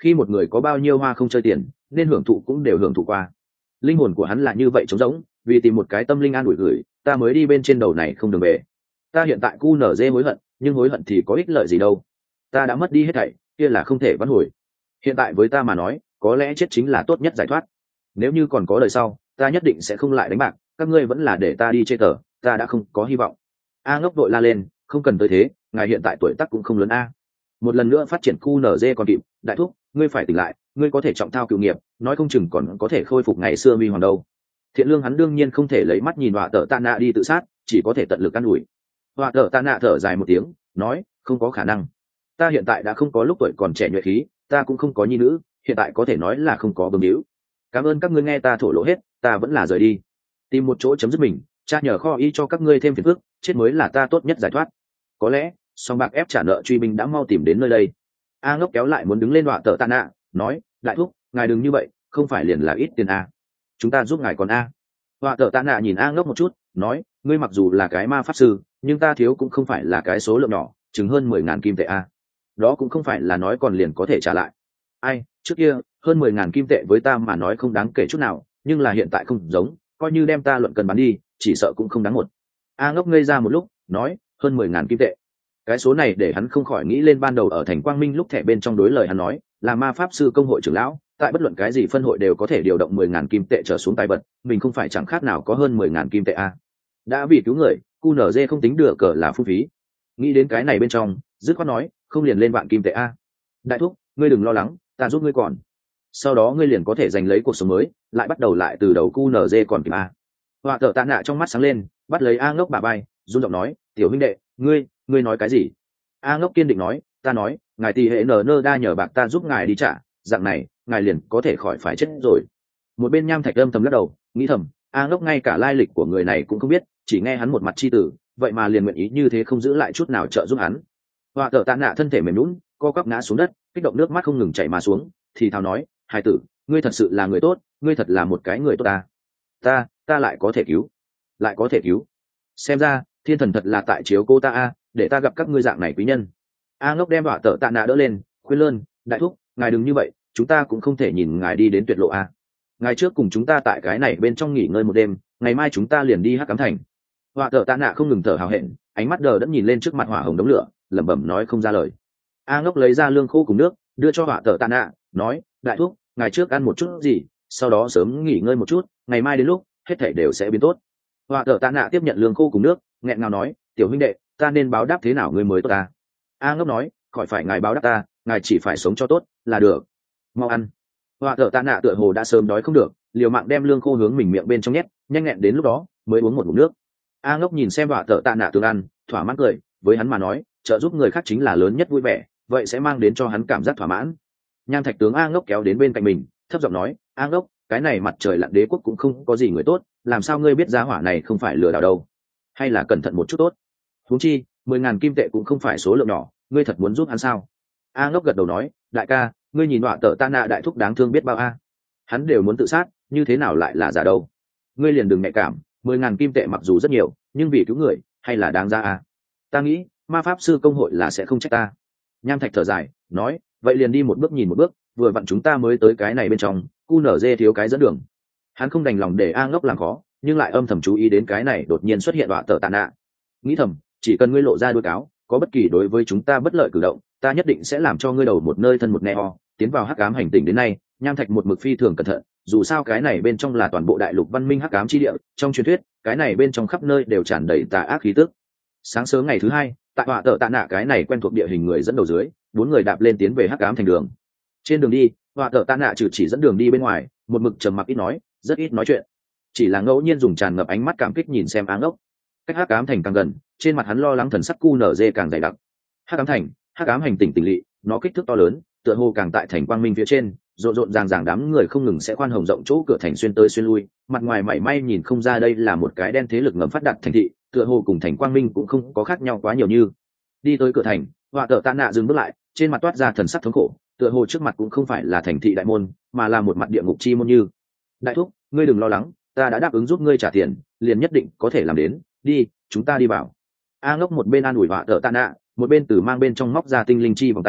khi một người có bao nhiêu hoa không chơi tiền, nên hưởng thụ cũng đều hưởng thụ qua. Linh hồn của hắn là như vậy trống rỗng, vì tìm một cái tâm linh an ủi gửi, ta mới đi bên trên đầu này không đường về. Ta hiện tại cu nở dê hối hận, nhưng hối hận thì có ích lợi gì đâu. Ta đã mất đi hết thảy, kia là không thể vãn hồi. Hiện tại với ta mà nói, có lẽ chết chính là tốt nhất giải thoát. Nếu như còn có đời sau, ta nhất định sẽ không lại đánh bạc, các ngươi vẫn là để ta đi chơi cờ, ta đã không có hy vọng. A Ngốc đội la lên, không cần tới thế, ngài hiện tại tuổi tác cũng không lớn a. Một lần nữa phát triển cu nở dê còn kịp, đại thúc, ngươi phải tỉnh lại, ngươi có thể trọng thao cựu nghiệp, nói không chừng còn có thể khôi phục ngày xưa huy hoàng đâu. Thiện lương hắn đương nhiên không thể lấy mắt nhìn họa tờ tạ nạ đi tự sát, chỉ có thể tận lực can ủi. Họa tờ tạ nạ thở dài một tiếng, nói, không có khả năng. Ta hiện tại đã không có lúc tuổi còn trẻ nhuệ khí, ta cũng không có nhi nữ, hiện tại có thể nói là không có bướm níu. Cảm ơn các ngươi nghe ta thổ lộ hết, ta vẫn là rời đi, tìm một chỗ chấm dứt mình, cha nhờ kho y cho các ngươi thêm phiền phức, chết mới là ta tốt nhất giải thoát. Có lẽ song bạc ép trả nợ truy binh đã mau tìm đến nơi đây. A Ngốc kéo lại muốn đứng lên họa tờ tạ nạ, nói, đại thúc, ngài đừng như vậy, không phải liền là ít tiền a, chúng ta giúp ngài còn a. Họa tờ tạ nạ nhìn A Ngốc một chút, nói, ngươi mặc dù là cái ma pháp sư, nhưng ta thiếu cũng không phải là cái số lượng nhỏ, chừng hơn 10.000 kim tệ a. Đó cũng không phải là nói còn liền có thể trả lại. Ai, trước kia hơn 10.000 kim tệ với ta mà nói không đáng kể chút nào, nhưng là hiện tại không giống, coi như đem ta luận cần bán đi, chỉ sợ cũng không đáng một. A Ngốc ngây ra một lúc, nói, hơn 10.000 kim tệ. Cái số này để hắn không khỏi nghĩ lên ban đầu ở thành Quang Minh lúc thẻ bên trong đối lời hắn nói, là ma pháp sư công hội trưởng lão, tại bất luận cái gì phân hội đều có thể điều động 10.000 kim tệ trở xuống tài vật, mình không phải chẳng khác nào có hơn 10.000 kim tệ a. Đã vì cứu người, QNZ không tính được cờ là phung phí. Nghĩ đến cái này bên trong, dứt khoát nói, không liền lên vạn kim tệ a. Đại thúc, ngươi đừng lo lắng, ta giúp ngươi còn. Sau đó ngươi liền có thể giành lấy cuộc sống mới, lại bắt đầu lại từ đầu QNZ còn kịp a. Họa tờ tạ nạ trong mắt sáng lên, bắt lấy A Ngốc bả vai, run giọng nói, tiểu huynh đệ, ngươi nói cái gì? A Ngốc kiên định nói, ta nói, ngài tỷ hệ nơ đa nhờ bạc ta giúp ngài đi trả, dạng này ngài liền có thể khỏi phải chết rồi. Một bên Nham Thạch âm thầm lắc đầu, nghĩ thầm, A Ngốc ngay cả lai lịch của người này cũng không biết, chỉ nghe hắn một mặt chi tử, vậy mà liền nguyện ý như thế không giữ lại chút nào trợ giúp hắn. Họa tờ tạ nạ thân thể mềm nhũn, co quắp ngã xuống đất, kích động nước mắt không ngừng chảy mà xuống, thì thào nói, hài tử, ngươi thật sự là người tốt, ngươi thật là một cái người tốt ta lại có thể cứu. Xem ra thiên thần thật là tại chiếu cô ta a, để ta gặp các ngươi dạng này quý nhân. A Ngốc đem Họa tờ tạ nạ đỡ lên, khuyên lơn, đại thúc, ngài đừng như vậy, chúng ta cũng không thể nhìn ngài đi đến tuyệt lộ a. Ngài trước cùng chúng ta tại cái này bên trong nghỉ ngơi một đêm, ngày mai chúng ta liền đi Hắc Ám Thành. Họa tờ tạ nạ không ngừng thở hào hẹn, ánh mắt đờ đẫn nhìn lên trước mặt hỏa hồng đống lửa, lẩm bẩm nói không ra lời. A Ngốc lấy ra lương khô cùng nước, đưa cho Họa tờ tạ nạ, nói, đại thúc, ngài trước ăn một chút gì, sau đó sớm nghỉ ngơi một chút, ngày mai đến lúc hết thảy đều sẽ biến tốt. Họa tờ tạ nạ tiếp nhận lương khô cùng nước, nghẹn ngào nói, tiểu huynh đệ, ta nên báo đáp thế nào ngươi mới tốt ta? A Ngốc nói, khỏi phải ngài báo đáp ta, ngài chỉ phải sống cho tốt là được. Mau ăn. Họa tờ tạ nạ tựa hồ đã sớm đói không được, liều mạng đem lương khô hướng mình miệng bên trong nhét, nhanh nghẹn đến lúc đó mới uống một ngụm nước. A Ngốc nhìn xem Họa tờ tạ nạ tương ăn, thỏa mãn cười, với hắn mà nói, trợ giúp người khác chính là lớn nhất vui vẻ, vậy sẽ mang đến cho hắn cảm giác thỏa mãn. Nham Thạch tướng A Ngốc kéo đến bên cạnh mình, thấp giọng nói, A Ngốc, cái này mặt trời lặn đế quốc cũng không có gì người tốt, làm sao ngươi biết giá hỏa này không phải lừa đảo đâu? Hay là cẩn thận một chút tốt. Huống chi 10.000 kim tệ cũng không phải số lượng nhỏ, ngươi thật muốn giúp hắn sao? A Ngốc gật đầu nói, đại ca, ngươi nhìn Họa tờ tạ nạ đại thúc đáng thương biết bao a, hắn đều muốn tự sát, như thế nào lại là giả đâu? Ngươi liền đừng nhạy cảm, 10.000 kim tệ mặc dù rất nhiều, nhưng vì cứu người hay là đáng ra a. Ta nghĩ ma pháp sư công hội là sẽ không trách ta. Nham Thạch thở dài, nói, vậy liền đi một bước nhìn một bước, vừa vặn chúng ta mới tới cái này bên trong, QNZ thiếu cái dẫn đường. Hắn không đành lòng để A Ngốc làm khó, nhưng lại âm thầm chú ý đến cái này đột nhiên xuất hiện Họa tờ tạ nạ. Nghĩ thầm, chỉ cần ngươi lộ ra đuôi cáo, có bất kỳ đối với chúng ta bất lợi cử động, ta nhất định sẽ làm cho ngươi đầu một nơi thân một neo. Tiến vào Hắc Ám hành tinh đến nay, Nham Thạch một mực phi thường cẩn thận, dù sao cái này bên trong là toàn bộ đại lục văn minh Hắc Ám chi địa, trong truyền thuyết cái này bên trong khắp nơi đều tràn đầy tà ác khí tức. Sáng sớm ngày thứ hai, tại Họa tờ tạ nạ cái này quen thuộc địa hình người dẫn đầu dưới, 4 người đạp lên tiến về Hắc Ám thành đường. Trên đường đi, Họa tờ tạ nạ trừ chỉ dẫn đường đi bên ngoài, một mực trầm mặc ít nói, rất ít nói chuyện, chỉ là ngẫu nhiên dùng tràn ngập ánh mắt cảm kích nhìn xem A Ngốc. Cách Hắc Ám thành càng gần, trên mặt hắn lo lắng thần sắc QNZ càng dày đặc. Hắc Ám thành, Hắc Ám hành tinh tỉnh lỵ, nó kích thước to lớn, tựa hồ càng tại thành quang minh phía trên, rộn rộn ràng ràng đám người không ngừng sẽ khoan hồng rộng chỗ cửa thành xuyên tới xuyên lui, mặt ngoài mảy may nhìn không ra đây là một cái đen thế lực ngầm phát đạt thành thị, tựa hồ cùng thành quang minh cũng không có khác nhau quá nhiều như. Đi tới cửa thành, Họa tờ tạ nạ dừng bước lại, trên mặt toát ra thần sắc thống khổ, tựa hồ trước mặt cũng không phải là thành thị đại môn, mà là một mặt địa ngục chi môn như. Đại thúc, ngươi đừng lo lắng, ta đã đáp ứng giúp ngươi trả tiền, liền nhất định có thể làm đến, đi, chúng ta đi vào. A Ngốc một bên an ủi Họa tờ tạ nạ, một bên từ mang bên trong móc ra tinh linh chi vòng tay,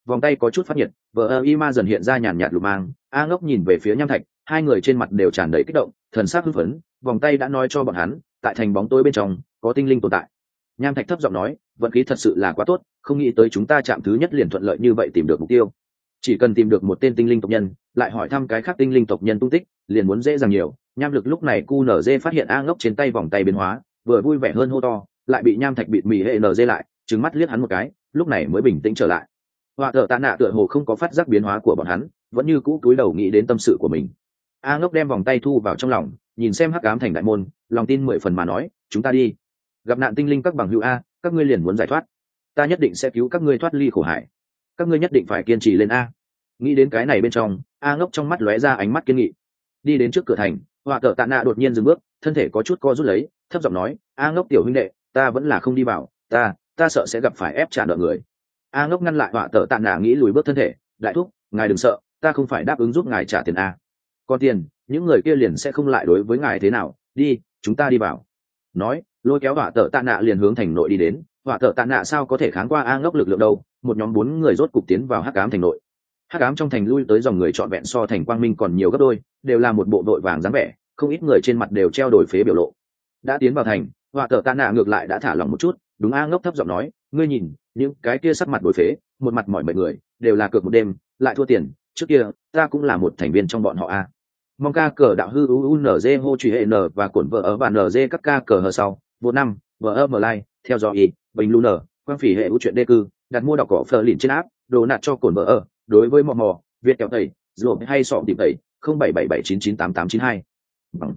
vòng tay có chút phát nhiệt, vờ y ma dần hiện ra nhàn nhạt lục mang. A Ngốc nhìn về phía Nham Thạch, hai người trên mặt đều tràn đầy kích động, thần sắc hưng phấn. Vòng tay đã nói cho bọn hắn, tại thành bóng tối bên trong có tinh linh tồn tại. Nham Thạch thấp giọng nói, vận khí thật sự là quá tốt, không nghĩ tới chúng ta chạm thứ nhất liền thuận lợi như vậy tìm được mục tiêu. Chỉ cần tìm được một tên tinh linh tộc nhân, lại hỏi thăm cái khác tinh linh tộc nhân tung tích, liền muốn dễ dàng nhiều. Nham Lực lúc này QNZ phát hiện A Ngốc trên tay vòng tay biến hóa, vừa vui vẻ hơn hô to, lại bị Nham Thạch bịt mì hệ NZ lại, trừng mắt liếc hắn một cái, lúc này mới bình tĩnh trở lại. Họa thợ tạ nạ tựa hồ không có phát giác biến hóa của bọn hắn, vẫn như cũ cúi đầu nghĩ đến tâm sự của mình. A Ngốc đem vòng tay thu vào trong lòng, nhìn xem Hắc Ám thành đại môn, lòng tin 10 phần mà nói, chúng ta đi. Gặp nạn tinh linh các bằng hữu a, các ngươi liền muốn giải thoát, ta nhất định sẽ cứu các ngươi thoát ly khổ hải. Các ngươi nhất định phải kiên trì lên a. Nghĩ đến cái này bên trong, A Ngốc trong mắt lóe ra ánh mắt kiên nghị. Đi đến trước cửa thành, Họa thợ tạ nạ đột nhiên dừng bước, thân thể có chút co rút lấy, thấp giọng nói, A Ngốc tiểu huynh đệ, ta vẫn là không đi vào, ta sợ sẽ gặp phải ép trả nợ người. A Ngốc ngăn lại Họa thợ tạ nạ nghĩ lùi bước thân thể, đại thúc, ngài đừng sợ, ta không phải đáp ứng giúp ngài trả tiền a. Còn tiền, những người kia liền sẽ không lại đối với ngài thế nào, đi, chúng ta đi vào. Nói, lôi kéo Họa thợ tạ nạ liền hướng thành nội đi đến. Họa thợ tạ nạ sao có thể kháng qua A Ngốc lực lượng đâu, một nhóm 4 người rốt cục tiến vào Hắc Ám thành nội. Hắc Ám trong thành lui tới dòng người trọn vẹn so thành quang minh còn nhiều gấp đôi, đều là một bộ đội vàng dáng vẻ, không ít người trên mặt đều treo đổi phế biểu lộ. Đã tiến vào thành, Họa thợ tạ nạ ngược lại đã thả lỏng một chút, đúng. A Ngốc thấp giọng nói, ngươi nhìn, những cái kia sắc mặt đổi phế, một mặt mỏi mệt người, đều là cược một đêm lại thua tiền, trước kia ta cũng là một thành viên trong bọn họ a. Mong ca cờ đạo hư unz hô truy hệ n và cuộn vợ ở và nz các ca cờ hờ sau vô năm vợ ơ mờ lai theo dõi ý bình lu nở quang phỉ hệ ưu chuyện đê cư đặt mua đọc cỏ phờ lìn trên áp đồ nạt cho cồn vợ ở đối với mò mò việt kẹo tẩy rồi hay sọ tìm tẩy 0777998892 bằng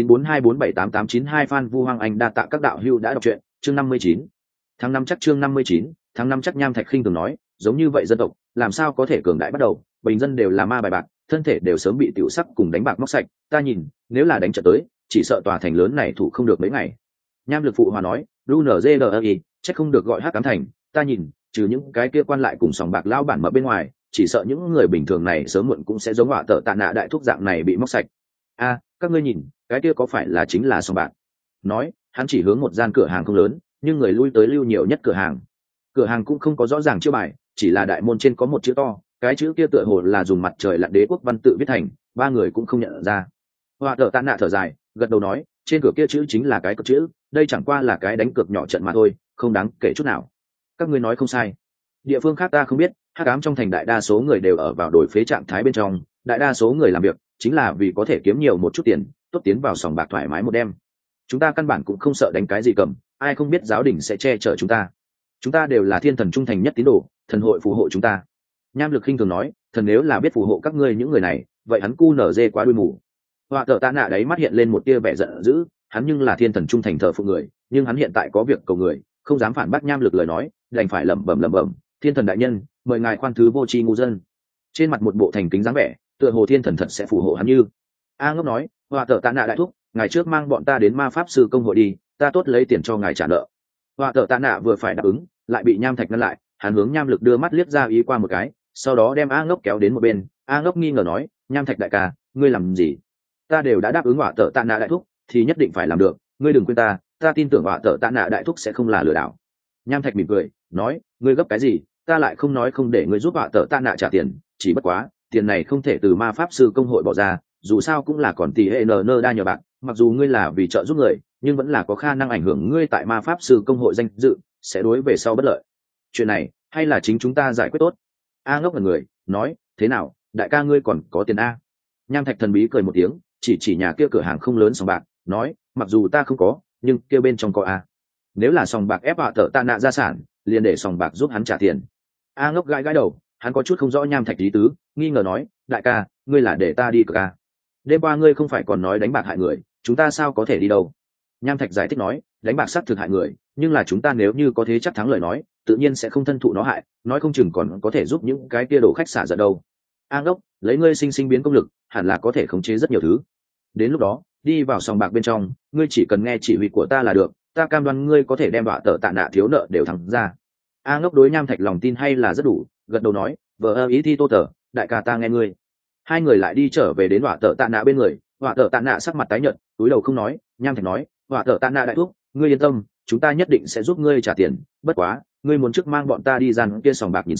0942478892 fan vu hoàng anh đa tạ các đạo hưu đã đọc truyện chương 59 tháng 5 chắc chương 59 tháng 5 chắc. Nham Thạch khinh thường nói, giống như vậy dân tộc làm sao có thể cường đại bắt đầu, bình dân đều là ma bài bạc, thân thể đều sớm bị tiểu sắc cùng đánh bạc móc sạch, ta nhìn nếu là đánh trận tới chỉ sợ tòa thành lớn này thủ không được mấy ngày. Nham Lực phụ hòa nói, lunzli chắc không được gọi Hắc Ám thành, ta nhìn trừ những cái kia quan lại cùng sòng bạc lao bản mập bên ngoài, chỉ sợ những người bình thường này sớm muộn cũng sẽ giống Họa thợ tạ nạ đại thúc dạng này bị móc sạch. A, các ngươi nhìn cái kia có phải là chính là sòng bạc? Nói, hắn chỉ hướng một gian cửa hàng không lớn, nhưng người lui tới lưu nhiều nhất cửa hàng. Cửa hàng cũng không có rõ ràng chữ bài, chỉ là đại môn trên có một chữ to, cái chữ kia tựa hồ là dùng mặt trời lặn đế quốc văn tự viết thành, ba người cũng không nhận ra. Họa thợ tạ nạ thở dài, gật đầu nói, trên cửa kia chữ chính là cái cược chữ, đây chẳng qua là cái đánh cược nhỏ trận mà thôi, không đáng kể chút nào. Các ngươi nói không sai. Địa phương khác ta không biết, Hắc Ám trong thành đại đa số người đều ở vào đổi phế trạng thái bên trong, đại đa số người làm việc chính là vì có thể kiếm nhiều một chút tiền, tốt tiến vào sòng bạc thoải mái một đêm. Chúng ta căn bản cũng không sợ đánh cái gì cầm, ai không biết giáo đình sẽ che chở chúng ta đều là thiên thần trung thành nhất tín đồ, thần hội phù hộ chúng ta. Nham Lực khinh thường nói, thần nếu là biết phù hộ các ngươi những người này, vậy hắn cu nở dê quá đuôi mù. Họa thợ tạ nạ đấy mắt hiện lên một tia vẻ giận dữ, hắn nhưng là thiên thần trung thành thờ phụng người, nhưng hắn hiện tại có việc cầu người, không dám phản bác Nham Lực lời nói, đành phải lẩm bẩm, thiên thần đại nhân, mời ngài khoan thứ vô tri ngu dân. Trên mặt một bộ thành kính dáng vẻ, tựa hồ thiên thần thật sẽ phù hộ hắn như. A Ngốc nói, Họa thợ tạ nạ đại thúc, ngài trước mang bọn ta đến ma pháp sư công hội đi, ta tốt lấy tiền cho ngài trả nợ. Họa thợ tạ nạ vừa phải đáp ứng, lại bị Nham Thạch ngăn lại, hắn hướng Nham Lực đưa mắt liếc ra ý qua một cái, sau đó đem A Ngốc kéo đến một bên. A Ngốc nghi ngờ nói, Nham Thạch đại ca, ngươi làm gì? Ta đều đã đáp ứng Họa thợ tạ nạ đại thúc, thì nhất định phải làm được, ngươi đừng quên ta tin tưởng Họa thợ tạ nạ đại thúc sẽ không là lừa đảo. Nham Thạch mỉm cười nói, ngươi gấp cái gì, ta lại không nói không để ngươi giúp Họa thợ tạ nạ trả tiền, chỉ bất quá tiền này không thể từ ma pháp sư công hội bỏ ra, dù sao cũng là còn tỷ hệ nn đa nhờ bạn, mặc dù ngươi là vì trợ giúp người, nhưng vẫn là có khả năng ảnh hưởng ngươi tại ma pháp sư công hội danh dự, sẽ đối về sau bất lợi. Chuyện này hay là chính chúng ta giải quyết tốt. A Ngốc là người nói, thế nào đại ca ngươi còn có tiền a? Nham Thạch thần bí cười một tiếng, chỉ nhà kia cửa hàng không lớn sòng bạc, nói, mặc dù ta không có, nhưng kia bên trong có a. Nếu là sòng bạc ép Họa thợ tạ nạ gia sản, liền để sòng bạc giúp hắn trả tiền. A Ngốc gãi đầu, hắn có chút không rõ Nham Thạch ý tứ, nghi ngờ nói, đại ca ngươi là để ta đi cược a? Đêm qua ngươi không phải còn nói đánh bạc hại người, chúng ta sao có thể đi đâu? Nham Thạch giải thích nói, đánh bạc xác thực hại người, nhưng là chúng ta nếu như có thế chắc thắng lời nói, tự nhiên sẽ không thân thụ nó hại, nói không chừng còn có thể giúp những cái kia đổ khách xả giận đâu. A Ngốc, lấy ngươi sinh biến công lực, hẳn là có thể khống chế rất nhiều thứ. Đến lúc đó, đi vào sòng bạc bên trong, ngươi chỉ cần nghe chỉ huy của ta là được, ta cam đoan ngươi có thể đem Họa thợ tạ nạ thiếu nợ đều thắng ra. A Ngốc đối Nham Thạch lòng tin hay là rất đủ, gật đầu nói, vợ ý thi tô tờ, đại ca ta nghe ngươi. Hai người lại đi trở về đến Họa thợ tạ nạ bên người. Họa thợ tạ nạ sắc mặt tái nhợt, túi đầu không nói. Nham Thạch nói, Họa thợ tạ nạ đại thúc, ngươi yên tâm, chúng ta nhất định sẽ giúp ngươi trả tiền, bất quá ngươi muốn trước mang bọn ta đi gian kia sòng bạc nhìn xem,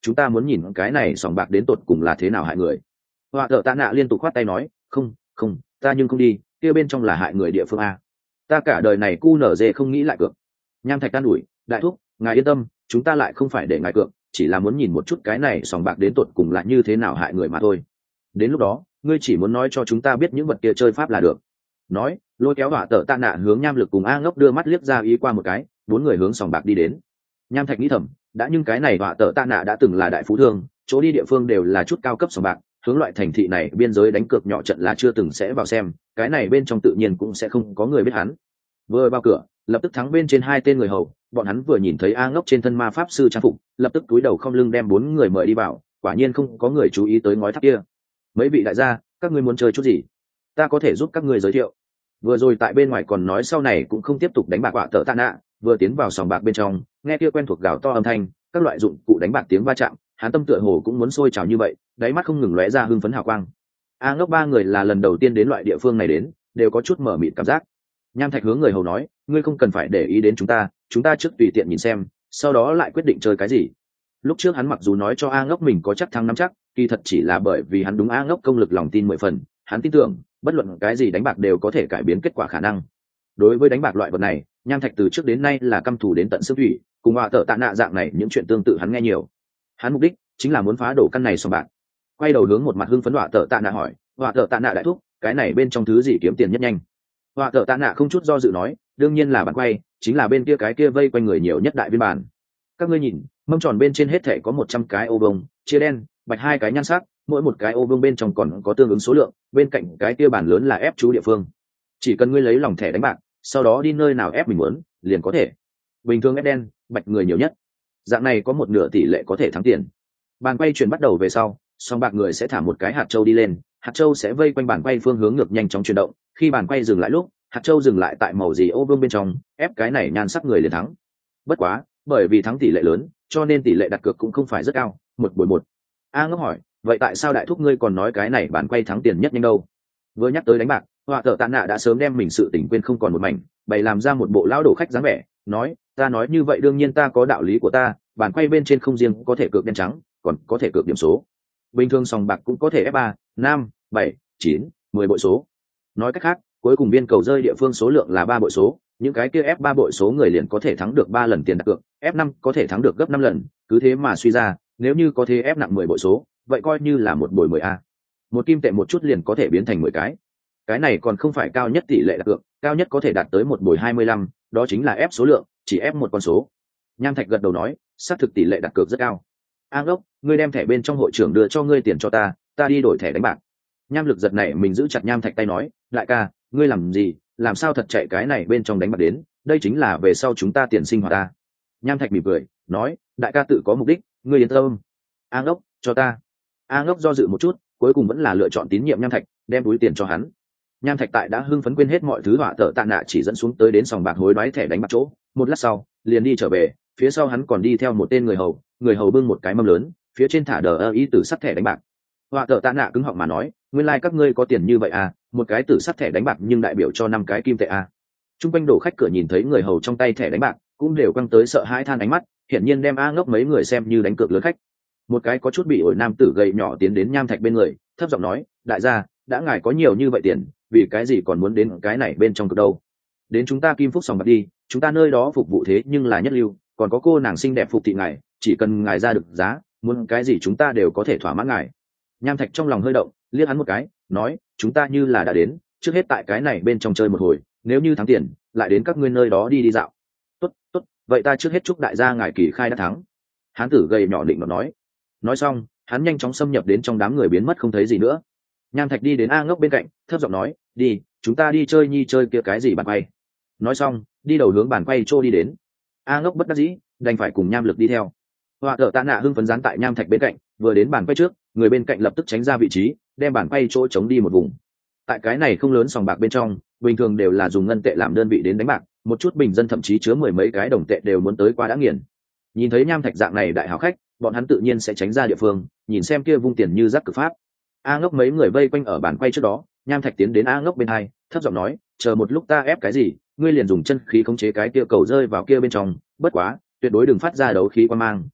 chúng ta muốn nhìn cái này sòng bạc đến tột cùng là thế nào hại người. Họa thợ tạ nạ liên tục khoát tay nói, không không, ta nhưng không đi, kia bên trong là hại người địa phương a, ta cả đời này cu nở dê không nghĩ lại cược. Nham Thạch can đuổi, đại thúc ngài yên tâm, chúng ta lại không phải để ngài cược, chỉ là muốn nhìn một chút cái này sòng bạc đến tột cùng là như thế nào hại người mà thôi. Đến lúc đó ngươi chỉ muốn nói cho chúng ta biết những vật kia chơi pháp là được. Nói lôi kéo họa tợ tạ nạ hướng Nham Lực cùng A Ngốc đưa mắt liếc ra ý qua một cái, bốn người hướng sòng bạc đi đến. Nham Thạch nghĩ thầm, đã nhưng cái này họa tợ tạ nạ đã từng là đại phú thương, chỗ đi địa phương đều là chút cao cấp sòng bạc, hướng loại thành thị này biên giới đánh cược nhỏ trận là chưa từng sẽ vào xem, cái này bên trong tự nhiên cũng sẽ không có người biết hắn. Vừa vào cửa lập tức thắng bên trên hai tên người hầu, bọn hắn vừa nhìn thấy A Ngốc trên thân ma pháp sư trang phục, lập tức cúi đầu không lưng đem bốn người mời đi vào. Quả nhiên không có người chú ý tới ngói tháp kia. Mấy vị đại gia, các ngươi muốn chơi chút gì, ta có thể giúp các ngươi giới thiệu. Vừa rồi tại bên ngoài còn nói sau này cũng không tiếp tục đánh bạc quạ tợ tạ nạ, vừa tiến vào sòng bạc bên trong nghe kia quen thuộc gào to âm thanh, các loại dụng cụ đánh bạc tiếng va chạm, hắn tâm tựa hồ cũng muốn sôi trào như vậy, đáy mắt không ngừng lóe ra hưng phấn hào quang. A Ngốc ba người là lần đầu tiên đến loại địa phương này đến, đều có chút mở mịt cảm giác. Nham Thạch hướng người hầu nói, ngươi không cần phải để ý đến chúng ta trước tùy tiện nhìn xem, sau đó lại quyết định chơi cái gì. Lúc trước hắn mặc dù nói cho A Ngốc mình có chắc thắng nắm chắc, kỳ thật chỉ là bởi vì hắn đúng A Ngốc công lực lòng tin 10 phần, hắn tin tưởng bất luận cái gì đánh bạc đều có thể cải biến kết quả khả năng. Đối với đánh bạc loại vật này, Nham Thạch từ trước đến nay là căm thù đến tận xương thủy, cùng họa tợ tạ nạ dạng này những chuyện tương tự hắn nghe nhiều. Hắn mục đích chính là muốn phá đổ căn này sòng bạc. Quay đầu hướng một mặt hưng phấn họa tợ tạ nạ hỏi, họa tợ tạ nạ đại thúc, cái này bên trong thứ gì kiếm tiền nhất nhanh? Họa tợ tạ nạ không chút do dự nói, đương nhiên là bàn quay, chính là bên kia cái kia vây quanh người nhiều nhất đại viên bàn. Các ngươi nhìn, mâm tròn bên trên hết thể có 100 cái ô vuông, chia đen bạch hai cái nhan sắc, mỗi một cái ô vuông bên trong còn có tương ứng số lượng, bên cạnh cái kia bàn lớn là ép chú địa phương. Chỉ cần ngươi lấy lòng thẻ đánh bạc, sau đó đi nơi nào ép mình muốn liền có thể. Bình thường ép đen bạch người nhiều nhất, dạng này có một nửa tỷ lệ có thể thắng tiền. Bàn quay chuyển bắt đầu về sau, song bạc người sẽ thả một cái hạt châu đi lên, hạt châu sẽ vây quanh bàn quay phương hướng ngược nhanh chóng chuyển động, khi bàn quay dừng lại lúc hạt châu dừng lại tại màu gì ô vuông bên trong, ép cái này nhan sắc người liền thắng. Bất quá bởi vì thắng tỷ lệ lớn cho nên tỷ lệ đặt cược cũng không phải rất cao, 1-1. A Ngốc hỏi, vậy tại sao đại thúc ngươi còn nói cái này bàn quay thắng tiền nhất nhanh đâu? Vừa nhắc tới đánh bạc, họa tợ tạ nạ đã sớm đem mình sự tỉnh quên không còn một mảnh, bày làm ra một bộ lão đổ khách dáng vẻ, nói, ta nói như vậy đương nhiên ta có đạo lý của ta, bàn quay bên trên không riêng có thể cược đen trắng, còn có thể cược điểm số. Bình thường sòng bạc cũng có thể F3, 5, 7, 9, 10 bội số. Nói cách khác, cuối cùng viên cầu rơi địa phương số lượng là 3 bội số, những cái kia F3 bội số người liền có thể thắng được 3 lần tiền đặt cược, F5 có thể thắng được gấp 5 lần, cứ thế mà suy ra, nếu như có thế F nặng 10 bội số, vậy coi như là một bồi 10A. Một kim tệ một chút liền có thể biến thành 10 cái. Cái này còn không phải cao nhất tỷ lệ đặt cược, cao nhất có thể đạt tới một bồi 25, đó chính là F số lượng, chỉ F một con số. Nham Thạch gật đầu nói, xác thực tỷ lệ đặt cược rất cao. A Ngốc, ngươi đem thẻ bên trong hội trưởng đưa cho ngươi tiền cho ta đi đổi thẻ đánh bạc. Nham Lực giật này mình giữ chặt Nham Thạch tay nói, đại ca, ngươi làm gì, làm sao thật chạy cái này bên trong đánh bạc đến, đây chính là về sau chúng ta tiền sinh hoạt ta. Nham Thạch mỉm cười nói, đại ca tự có mục đích, ngươi yên tâm. A Ngốc, cho ta. A Ngốc do dự một chút, cuối cùng vẫn là lựa chọn tín nhiệm Nham Thạch, đem túi tiền cho hắn. Nham Thạch tại đã hưng phấn quên hết mọi thứ, họa tợ tạ nạ chỉ dẫn xuống tới đến sòng bạc hối đoái thẻ đánh bạc chỗ, một lát sau liền đi trở về, phía sau hắn còn đi theo một tên người hầu bưng một cái mâm lớn, phía trên thả đờ ơ ý tử sắt thẻ đánh bạc. Họa tợ tạ nạ cứng họng mà nói, nguyên lai các ngươi có tiền như vậy à, một cái tử sắt thẻ đánh bạc nhưng đại biểu cho 5 cái kim tệ à. Trung quanh đổ khách cửa nhìn thấy người hầu trong tay thẻ đánh bạc cũng đều quăng tới sợ hãi than ánh mắt, hiển nhiên đem A Ngốc mấy người xem như đánh cược lớn khách. Một cái có chút bị ổi nam tử gầy nhỏ tiến đến Nham Thạch bên người, thấp giọng nói, đại gia, đã ngài có nhiều như vậy tiền, vì cái gì còn muốn đến cái này bên trong cực đâu? Đến chúng ta Kim Phúc sòng bạc đi, chúng ta nơi đó phục vụ thế nhưng là nhất lưu, còn có cô nàng xinh đẹp phục thị ngài, chỉ cần ngài ra được giá, muốn cái gì chúng ta đều có thể thỏa mãn ngài. Nham Thạch trong lòng hơi động, liếc hắn một cái, nói, chúng ta như là đã đến, trước hết tại cái này bên trong chơi một hồi, nếu như thắng tiền, lại đến các ngươi nơi đó đi dạo. Tốt, tốt, vậy ta trước hết chúc đại gia ngài kỳ khai đã thắng. Hán tử gầy nhỏ định nó nói. Nói xong, hắn nhanh chóng xâm nhập đến trong đám người biến mất không thấy gì nữa. Nham Thạch đi đến A Ngốc bên cạnh, thấp giọng nói, đi, chúng ta đi chơi chơi kia cái gì bàn quay. Nói xong, đi đầu hướng bàn quay trô đi đến. A Ngốc bất đắc dĩ, đành phải cùng Nham Lực đi theo. Họa tợ tạ nạ hưng phấn dán tại Nham Thạch bên cạnh, vừa đến bàn quay trước, người bên cạnh lập tức tránh ra vị trí, đem bàn quay chỗ chống đi một vùng. Tại cái này không lớn sòng bạc bên trong, bình thường đều là dùng ngân tệ làm đơn vị đến đánh bạc, một chút bình dân thậm chí chứa 10 mấy cái đồng tệ đều muốn tới qua đã nghiền. Nhìn thấy Nham Thạch dạng này đại hào khách, bọn hắn tự nhiên sẽ tránh ra địa phương, nhìn xem kia vung tiền như rác cực pháp. A Ngốc mấy người vây quanh ở bàn quay trước đó, Nham Thạch tiến đến A Ngốc bên hai, thấp giọng nói, chờ một lúc ta ép cái gì, ngươi liền dùng chân khí khống chế cái kia cầu rơi vào kia bên trong, bất quá tuyệt đối đừng phát ra đấu khí qua mang,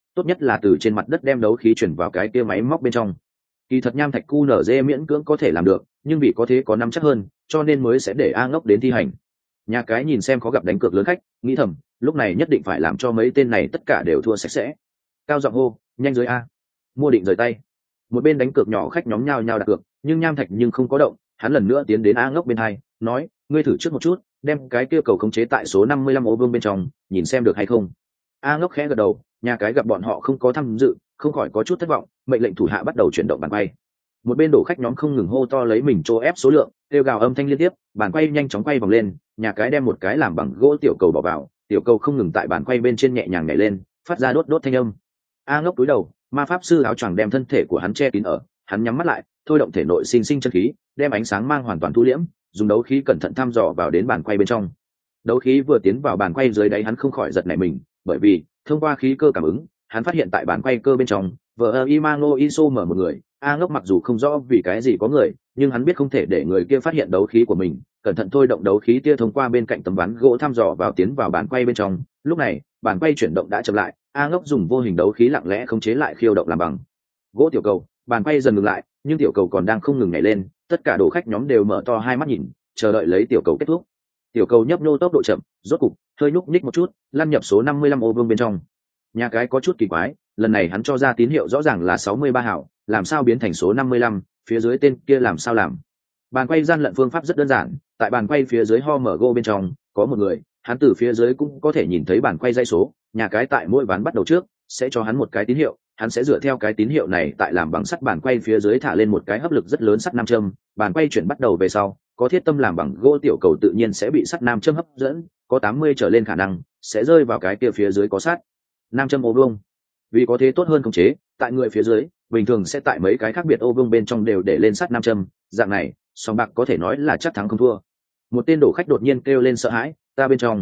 tốt nhất là từ trên mặt đất đem đấu khí chuyển vào cái kia máy móc bên trong. Kỳ thật nham thạch QNZ miễn cưỡng có thể làm được, nhưng vì có thế có nắm chắc hơn, cho nên mới sẽ để A Ngốc đến thi hành. Nhà cái nhìn xem có gặp đánh cược lớn khách, nghĩ thầm, lúc này nhất định phải làm cho mấy tên này tất cả đều thua sạch sẽ. Cao giọng hô, nhanh dưới A. Mua định rời tay. Một bên đánh cược nhỏ khách nhóm nhao nhao đặt cược, nhưng nham thạch nhưng không có động, hắn lần nữa tiến đến A Ngốc bên hai, nói, ngươi thử trước một chút, đem cái kia cầu khống chế tại số 55 ô vương bên trong, nhìn xem được hay không. A Ngốc khẽ gật đầu, nhà cái gặp bọn họ không có tham dự, không khỏi có chút thất vọng, mệnh lệnh thủ hạ bắt đầu chuyển động bàn quay. Một bên đổ khách nhóm không ngừng hô to lấy mình chỗ ép số lượng, kêu gào âm thanh liên tiếp, bàn quay nhanh chóng quay vòng lên, nhà cái đem một cái làm bằng gỗ tiểu cầu bỏ vào, tiểu cầu không ngừng tại bàn quay bên trên nhẹ nhàng nhảy lên, phát ra đốt đốt thanh âm. A Ngốc cúi đầu, ma pháp sư áo choàng đem thân thể của hắn che kín ở, hắn nhắm mắt lại, thôi động thể nội sinh sinh chân khí, đem ánh sáng mang hoàn toàn thu liễm, dùng đấu khí cẩn thận thăm dò vào đến bàn quay bên trong. Đấu khí vừa tiến vào bàn quay dưới đáy hắn không khỏi giật nảy mình, bởi vì thông qua khí cơ cảm ứng, hắn phát hiện tại bàn quay cơ bên trong, vợ Imano Iso mở một người. A Ngốc mặc dù không rõ vì cái gì có người, nhưng hắn biết không thể để người kia phát hiện đấu khí của mình, cẩn thận thôi động đấu khí tia thông qua bên cạnh tấm ván gỗ thăm dò vào tiến vào bàn quay bên trong. Lúc này, bàn quay chuyển động đã chậm lại, A Ngốc dùng vô hình đấu khí lặng lẽ khống chế lại khiêu động làm bằng gỗ tiểu cầu, bàn quay dần ngừng lại, nhưng tiểu cầu còn đang không ngừng nhảy lên, tất cả đồ khách nhóm đều mở to hai mắt nhìn, chờ đợi lấy tiểu cầu kết thúc. Tiểu cầu nhấp nhô tốc độ chậm, rốt cục hơi nhúc nhích một chút, lăn nhập số 55 ô vương bên trong. Nhà cái có chút kỳ quái, lần này hắn cho ra tín hiệu rõ ràng là 63 hảo, làm sao biến thành số 55, phía dưới tên kia làm sao làm. Bàn quay gian lận phương pháp rất đơn giản, tại bàn quay phía dưới ho mở gô bên trong có một người, hắn từ phía dưới cũng có thể nhìn thấy bàn quay dây số, nhà cái tại mỗi ván bắt đầu trước sẽ cho hắn một cái tín hiệu, hắn sẽ dựa theo cái tín hiệu này tại làm bằng sắt bàn quay phía dưới thả lên một cái hấp lực rất lớn sắt nam châm, bàn quay chuyển bắt đầu về sau, có thiết tâm làm bằng gỗ tiểu cầu tự nhiên sẽ bị sắt nam châm hấp dẫn, có 80 trở lên khả năng sẽ rơi vào cái kia phía dưới có sắt nam châm ô vuông. Vì có thế tốt hơn khống chế, tại người phía dưới bình thường sẽ tại mấy cái khác biệt ô vuông bên trong đều để lên sắt nam châm, dạng này sòng bạc có thể nói là chắc thắng không thua. Một tên đổ khách đột nhiên kêu lên sợ hãi, ta bên trong,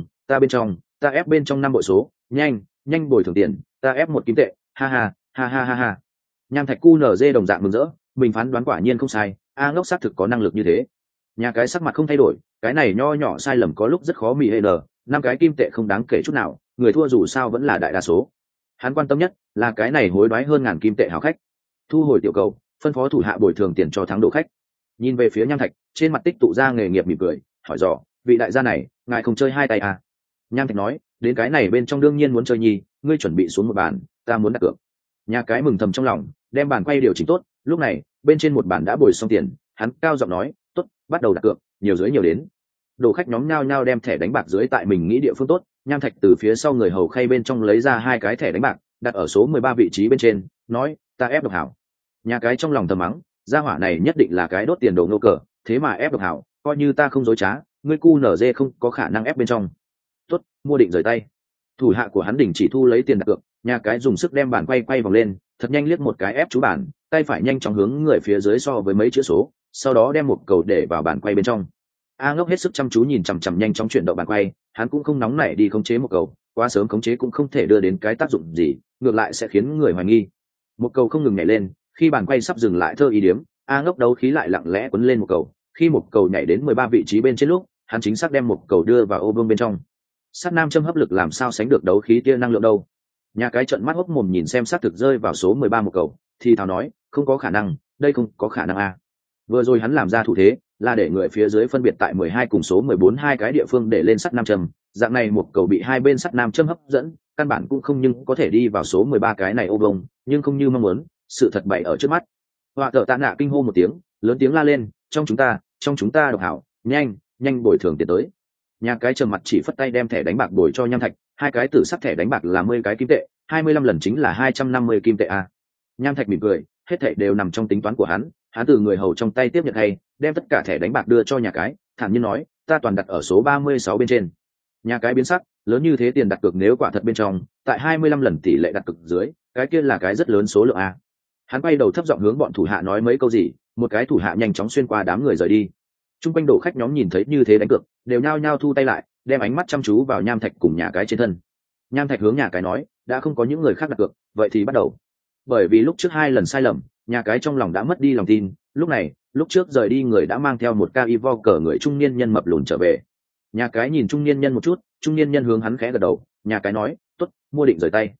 ta ép bên trong 5 bội số, nhanh bồi thường tiền, ta ép 1 kim tệ, ha ha ha ha ha ha. Nham thạch QNZ đồng dạng mừng rỡ, mình phán đoán quả nhiên không sai, A Ngốc xác thực có năng lực như thế. Nhà cái sắc mặt không thay đổi, cái này nho nhỏ sai lầm có lúc rất khó mì hệ nở, 5 cái kim tệ không đáng kể chút nào, người thua dù sao vẫn là đại đa số. Hắn quan tâm nhất là cái này hối đoái hơn 1000 kim tệ hảo khách. Thu hồi tiểu cầu, phân phó thủ hạ bồi thường tiền cho thắng độ khách. Nhìn về phía Nham thạch, trên mặt tích tụ ra nghề nghiệp mỉm cười, hỏi dò, vị đại gia này, ngài không chơi hai tay à? Nham thạch nói, đến cái này bên trong đương nhiên muốn chơi nhi, ngươi chuẩn bị xuống một bàn, ta muốn đặt cược. Nhà cái mừng thầm trong lòng, đem bàn quay điều chỉnh tốt, lúc này bên trên một bàn đã bồi xong tiền, hắn cao giọng nói, tốt, bắt đầu đặt cược, nhiều dưới nhiều đến. Đồ khách nhóm nhao nhao đem thẻ đánh bạc dưới tại mình nghĩ địa phương tốt. Nham thạch từ phía sau người hầu khay bên trong lấy ra 2 cái thẻ đánh bạc, đặt ở số 13 vị trí bên trên, nói, ta ép độc hảo. Nhà cái trong lòng thầm mắng, gia hỏa này nhất định là cái đốt tiền đồ ngô cờ, thế mà ép độc hảo, coi như ta không dối trá, ngươi QNZ không có khả năng ép bên trong. Tốt, mua định rời tay. Thủ hạ của hắn đình chỉ thu lấy tiền đặt cược, nhà cái dùng sức đem bàn quay vòng lên, thật nhanh liếc một cái ép chú bản, tay phải nhanh chóng hướng người phía dưới so với mấy chữ số, sau đó đem một cầu để vào bàn quay bên trong. A Ngốc hết sức chăm chú nhìn chằm chằm nhanh chóng chuyển động bàn quay, hắn cũng không nóng nảy đi khống chế một cầu, quá sớm khống chế cũng không thể đưa đến cái tác dụng gì, ngược lại sẽ khiến người hoài nghi. Một cầu không ngừng nhảy lên, khi bàn quay sắp dừng lại thơ ý điếm, A Ngốc đấu khí lại lặng lẽ quấn lên một cầu, khi một cầu nhảy đến 13 vị trí bên trên lúc, hắn chính xác đem một cầu đưa vào ô vương bên trong. Sắt nam châm hấp lực làm sao sánh được đấu khí tia năng lượng đâu. Nhà cái trận mắt hốc mồm nhìn xem xác thực rơi vào số 13 một cầu, thì thào nói, không có khả năng, đây không có khả năng a. Vừa rồi hắn làm ra thủ thế là để người phía dưới phân biệt tại 12 cùng số 14 hai cái địa phương để lên sắt nam châm, dạng này một cầu bị hai bên sắt nam châm hấp dẫn, căn bản cũng không nhưng có thể đi vào số 13 cái này ô vông, nhưng không như mong muốn, sự thật bày ở trước mắt. Họa tợ tạ nạ kinh hô một tiếng, lớn tiếng la lên, trong chúng ta độc hảo, nhanh bồi thường tiền tới. Nhà cái trầm mặt chỉ phất tay đem thẻ đánh bạc bồi cho Nham thạch, 2 cái tử sắc thẻ đánh bạc là 10 cái kim tệ, 25 lần chính là 250 kim tệ a. Nham thạch mỉm cười, hết thảy đều nằm trong tính toán của hắn từ người hầu trong tay tiếp nhận hay, đem tất cả thẻ đánh bạc đưa cho nhà cái, thản nhiên nói, ta toàn đặt ở số 36 bên trên. Nhà cái biến sắc, lớn như thế tiền đặt cược nếu quả thật bên trong, tại 25 lần tỷ lệ đặt cược dưới, cái kia là cái rất lớn số lượng a. Hắn quay đầu thấp giọng hướng bọn thủ hạ nói mấy câu gì, một cái thủ hạ nhanh chóng xuyên qua đám người rời đi. Trung quanh đổ khách nhóm nhìn thấy như thế đánh cược, đều nhao nhao thu tay lại, đem ánh mắt chăm chú vào Nham thạch cùng nhà cái trên thân. Nham thạch hướng nhà cái nói, đã không có những người khác đặt cược, vậy thì bắt đầu. Bởi vì lúc trước 2 lần sai lầm, nhà cái trong lòng đã mất đi lòng tin, lúc này, lúc trước rời đi người đã mang theo một ca y vo cờ người trung niên nhân mập lùn trở về. Nhà cái nhìn trung niên nhân một chút, trung niên nhân hướng hắn khẽ gật đầu, nhà cái nói, tốt, mua định rời tay.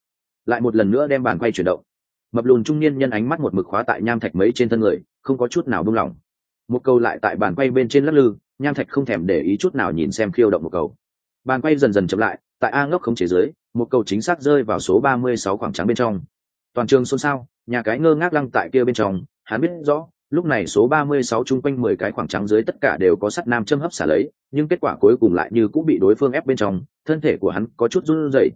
lại một lần nữa đem bàn quay chuyển động. Mập lùn trung niên nhân ánh mắt một mực khóa tại nham thạch mấy trên thân người, không có chút nào buông lỏng. Một cầu lại tại bàn quay bên trên lắc lư, nham thạch không thèm để ý chút nào nhìn xem khiêu động một cầu. Bàn quay dần dần chậm lại, tại A Ngốc khống chế dưới, một cầu chính xác rơi vào số 36 khoảng trắng bên trong. Toàn trường xôn xao, nhà cái ngơ ngác lăng tại kia bên trong, hắn biết rõ, lúc này số 36 chung quanh 10 cái khoảng trắng dưới tất cả đều có sắt nam châm hấp xả lấy, nhưng kết quả cuối cùng lại như cũng bị đối phương ép bên trong, thân thể của hắn có chút run rẩy,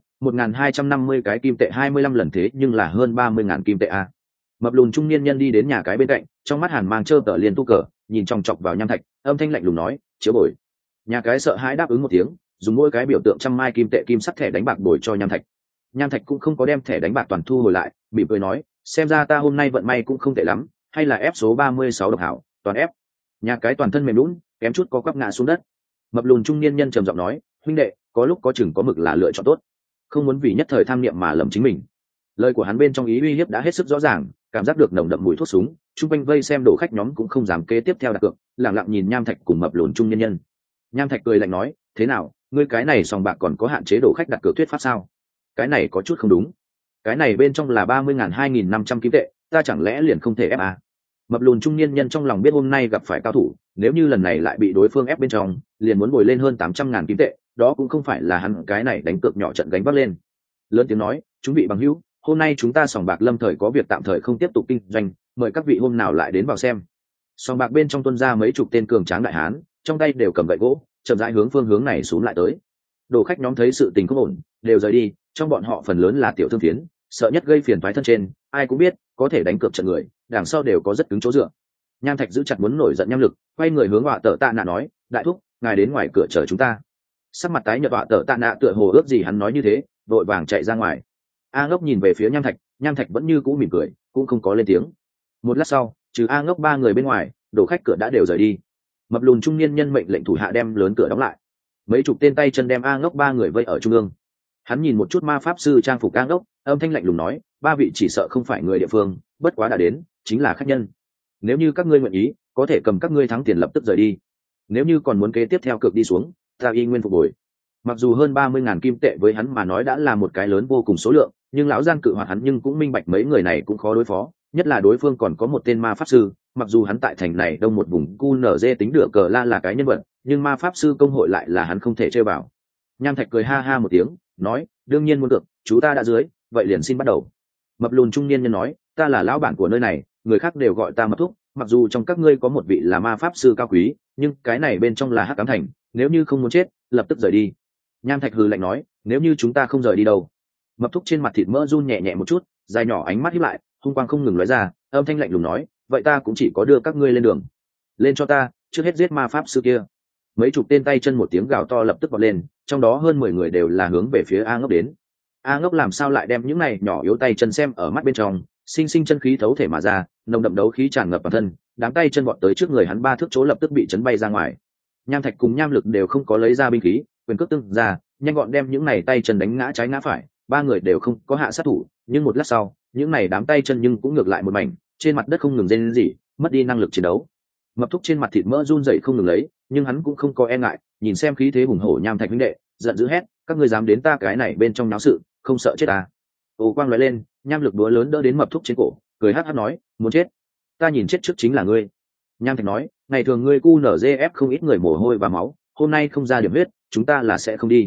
1250 cái kim tệ 25 lần thế nhưng là hơn 30.000 kim tệ a. Mập lùn trung niên nhân đi đến nhà cái bên cạnh, trong mắt hàn mang chơ tờ liền tu cờ, nhìn chòng chọc vào nham thạch, âm thanh lạnh lùng nói, chiếu bồi. Nhà cái sợ hãi đáp ứng một tiếng, dùng mỗi cái biểu tượng trăm mai kim tệ kim sắt thẻ đánh bạc bồi cho nham thạch. Nham thạch cũng không có đem thẻ đánh bạc toàn thu hồi lại, mỉm cười nói, xem ra ta hôm nay vận may cũng không tệ lắm, hay là ép số 36 độc hảo, toàn ép. Nhà cái toàn thân mềm lún, kém chút có quắp ngã xuống đất. Mập lùn trung niên nhân trầm giọng nói, huynh đệ, có lúc có chừng có mực là lựa chọn tốt, không muốn vì nhất thời tham niệm mà lầm chính mình. Lời của hắn bên trong ý uy hiếp đã hết sức rõ ràng, cảm giác được nồng đậm mùi thuốc súng, chung quanh vây xem đổ khách nhóm cũng không dám kế tiếp theo đặt cược, lặng lặng nhìn nham thạch cùng mập lùn trung niên nhân. Nham thạch cười lạnh nói, thế nào, ngươi cái này sòng bạc còn có hạn chế đổ khách đặt cược thuyết pháp sao? Cái này có chút không đúng. Cái này bên trong là 30.000 2.500 kim tệ, ta chẳng lẽ liền không thể ép à? Mập lùn trung niên nhân trong lòng biết hôm nay gặp phải cao thủ, nếu như lần này lại bị đối phương ép bên trong, liền muốn bồi lên hơn 800.000 kim tệ, đó cũng không phải là hắn cái này đánh cược nhỏ trận gánh vác lên. Lớn tiếng nói, chúng vị bằng hữu, hôm nay chúng ta sòng bạc lâm thời có việc tạm thời không tiếp tục kinh doanh, mời các vị hôm nào lại đến vào xem. Sòng bạc bên trong tuân ra mấy chục tên cường tráng đại hán, trong tay đều cầm gậy gỗ, chậm rãi hướng phương hướng này xuống lại tới. Đồ khách nhóm thấy sự tình không ổn, đều rời đi, trong bọn họ phần lớn là tiểu thương phiến, sợ nhất gây phiền toái thân trên, ai cũng biết, có thể đánh cược trận người, đằng sau đều có rất cứng chỗ dựa. Nham thạch giữ chặt muốn nổi giận nham lực, quay người hướng họa tở tạ nạ nói, đại thúc, ngài đến ngoài cửa chờ chúng ta. Sắc mặt tái nhợt họa tở tạ nạ tựa hồ ước gì hắn nói như thế, vội vàng chạy ra ngoài. A Ngốc nhìn về phía nham thạch vẫn như cũ mỉm cười, cũng không có lên tiếng. Một lát sau, trừ A Ngốc ba người bên ngoài, đồ khách cửa đã đều rời đi. Mập lùn trung niên nhân mệnh lệnh thủ hạ đem lớn cửa đóng lại. Mấy chục tên tay chân đem A Ngốc ba người vây ở trung ương. Hắn nhìn một chút ma pháp sư trang phục A Ngốc, âm thanh lạnh lùng nói, ba vị chỉ sợ không phải người địa phương, bất quá đã đến, chính là khách nhân. Nếu như các ngươi nguyện ý, có thể cầm các ngươi thắng tiền lập tức rời đi. Nếu như còn muốn kế tiếp theo cược đi xuống, ta y nguyên phục hồi. Mặc dù hơn 30.000 kim tệ với hắn mà nói đã là một cái lớn vô cùng số lượng, nhưng lão gian cự hoạt hắn nhưng cũng minh bạch mấy người này cũng khó đối phó, nhất là đối phương còn có một tên ma pháp sư. Mặc dù hắn tại thành này đông một vùng QNZ tính được cờ la là cái nhân vật, nhưng ma pháp sư công hội lại là hắn không thể chơi vào. Nham thạch cười ha ha một tiếng, nói, đương nhiên muốn được, chú ta đã dưới, vậy liền xin bắt đầu. Mập lùn trung niên nhân nói, ta là lão bản của nơi này, người khác đều gọi ta mập thúc, mặc dù trong các ngươi có một vị là ma pháp sư cao quý, nhưng cái này bên trong là hắc ám thành, nếu như không muốn chết, lập tức rời đi. Nham thạch hừ lạnh nói, nếu như chúng ta không rời đi đâu? Mập thúc trên mặt thịt mỡ run nhẹ nhẹ một chút, dài nhỏ ánh mắt híp lại, hung quang không ngừng lóe ra, âm thanh lạnh lùng nói, vậy ta cũng chỉ có đưa các ngươi lên đường. Lên cho ta, trước hết giết ma pháp sư kia. Mấy chục tên tay chân một tiếng gào to lập tức vọt lên, trong đó hơn 10 người đều là hướng về phía A Ngốc đến. A Ngốc làm sao lại đem những này nhỏ yếu tay chân xem ở mắt bên trong, sinh sinh chân khí thấu thể mà ra, nồng đậm đấu khí tràn ngập toàn thân, đám tay chân vọt tới trước người hắn 3 thước chỗ lập tức bị chấn bay ra ngoài. Nham thạch cùng nham lực đều không có lấy ra binh khí, quyền cước tương ra, nhanh gọn đem những này tay chân đánh ngã trái ngã phải, 3 người đều không có hạ sát thủ, nhưng một lát sau, những này đám tay chân nhưng cũng ngược lại một mảnh, trên mặt đất không ngừng rên rỉ, mất đi năng lực chiến đấu. Mập thúc trên mặt thịt mỡ run rẩy không ngừng lấy, nhưng hắn cũng không có e ngại, nhìn xem khí thế hùng hổ nham thạch huynh đệ, giận dữ hét, các ngươi dám đến ta cái này bên trong náo sự, không sợ chết à? Ô quang lóe lên, nham lực búa lớn đỡ đến mập thúc trên cổ, cười hắt hắt nói, muốn chết? Ta nhìn chết trước chính là ngươi. Nham thạch nói, ngày thường ngươi QNZF không ít người mồ hôi và máu, hôm nay không ra điểm huyết, chúng ta là sẽ không đi.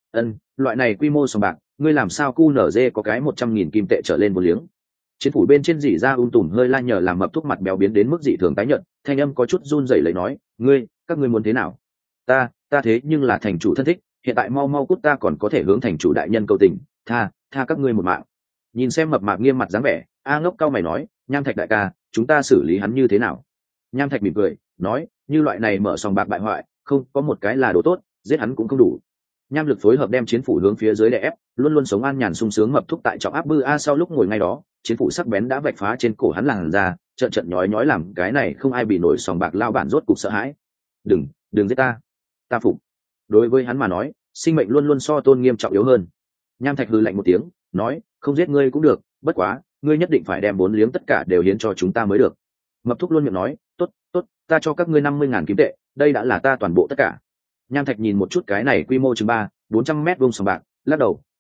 Loại này quy mô sòng bạc, ngươi làm sao QNZ có cái 100.000 kim tệ trở lên vô liếng? Chiến phủ bên trên dỉ ra tùm hơi la nhờ làm mập thúc mặt béo biến đến mức dị thường tái nhợt, thanh âm có chút run rẩy lấy nói, các ngươi muốn thế nào? Ta thế nhưng là thành chủ thân thích, hiện tại mau mau cút, ta còn có thể hướng thành chủ đại nhân cầu tình, tha các ngươi một mạng. Nhìn xem mập mạp nghiêm mặt dáng vẻ, A Ngốc cau mày nói, Nham thạch đại ca, chúng ta xử lý hắn như thế nào? Nham thạch mỉm cười nói, như loại này mở sòng bạc bại hoại, không có một cái là đồ tốt, giết hắn cũng không đủ. Nham lực phối hợp đem chiến phủ hướng phía dưới đè ép, luôn luôn sống an nhàn sung sướng mập thúc tại trọng áp bư a sau lúc ngồi ngay đó, chiến phủ sắc bén đã vạch phá trên cổ hắn làn ra, trận nhói nhói làm cái này không ai bị nổi sòng bạc lao bản rốt cục sợ hãi. Đừng giết ta phục. Đối với hắn mà nói, sinh mệnh luôn luôn so tôn nghiêm trọng yếu hơn. Nham thạch hừ lạnh một tiếng, nói, không giết ngươi cũng được, bất quá ngươi nhất định phải đem 4 liếng tất cả đều hiến cho chúng ta mới được. Mập thúc luôn miệng nói, tốt, ta cho các ngươi 50.000 kim tệ, đây đã là ta toàn bộ tất cả. Nham thạch nhìn một chút cái này quy mô chừng 300-400 mét vuông sòng bạc, lắc đầu,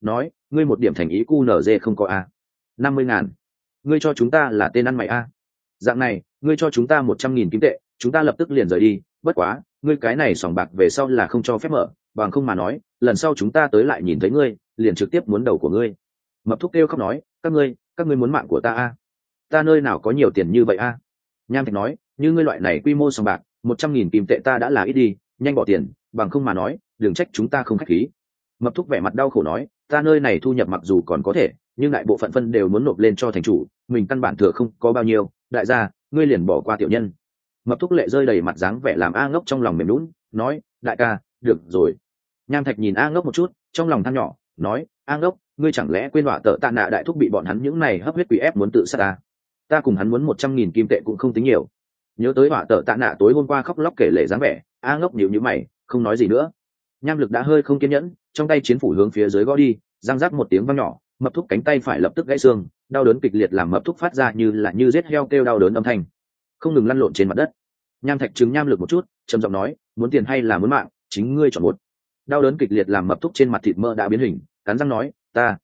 nói ngươi một điểm thành ý QNZ không có a. 50.000. Ngươi cho chúng ta là tên ăn mày a. Dạng này ngươi cho chúng ta 100.000 kim tệ chúng ta lập tức liền rời đi, bất quá ngươi cái này sòng bạc về sau là không cho phép mở, bằng không mà nói lần sau chúng ta tới lại nhìn thấy ngươi liền trực tiếp muốn đầu của ngươi. Mập thúc kêu khóc nói các ngươi muốn mạng của ta a. Ta nơi nào có nhiều tiền như vậy a. Nham Thạch nói như ngươi loại này quy mô sòng bạc 100.000 kim tệ ta đã là ít đi, nhanh bỏ tiền, bằng không mà nói đừng trách chúng ta không khách khí. Mập thúc vẻ mặt đau khổ nói ta nơi này thu nhập mặc dù còn có thể nhưng đại bộ phận phân đều muốn nộp lên cho thành chủ, mình căn bản thừa không có bao nhiêu, đại gia ngươi liền bỏ qua tiểu nhân. Mập thúc lệ rơi đầy mặt dáng vẻ làm A Ngốc trong lòng mềm lún nói đại ca được rồi. Nham Thạch nhìn A Ngốc một chút trong lòng than nhỏ nói A Ngốc ngươi chẳng lẽ quên họa tợ tạ nạ đại thúc bị bọn hắn những này hấp huyết quỷ ép muốn tự sát ta cùng hắn muốn 100.000 kim tệ cũng không tính nhiều. Nhớ tới họa tợ tạ nạ tối hôm qua khóc lóc kể lể dáng vẻ A Ngốc nhíu nhíu mày không nói gì nữa. Nham Lực đã hơi không kiên nhẫn trong tay chiến phủ hướng phía dưới gõ đi, răng rắc một tiếng vang nhỏ, mập thúc cánh tay phải lập tức gãy xương, đau đớn kịch liệt làm mập thúc phát ra như giết heo kêu đau đớn âm thanh, không ngừng lăn lộn trên mặt đất. Nham Thạch trừng Nham Lực một chút trầm giọng nói muốn tiền hay là muốn mạng chính ngươi chọn một. Đau đớn kịch liệt làm mập thúc trên mặt thịt mỡ đã biến hình, cắn răng nói ta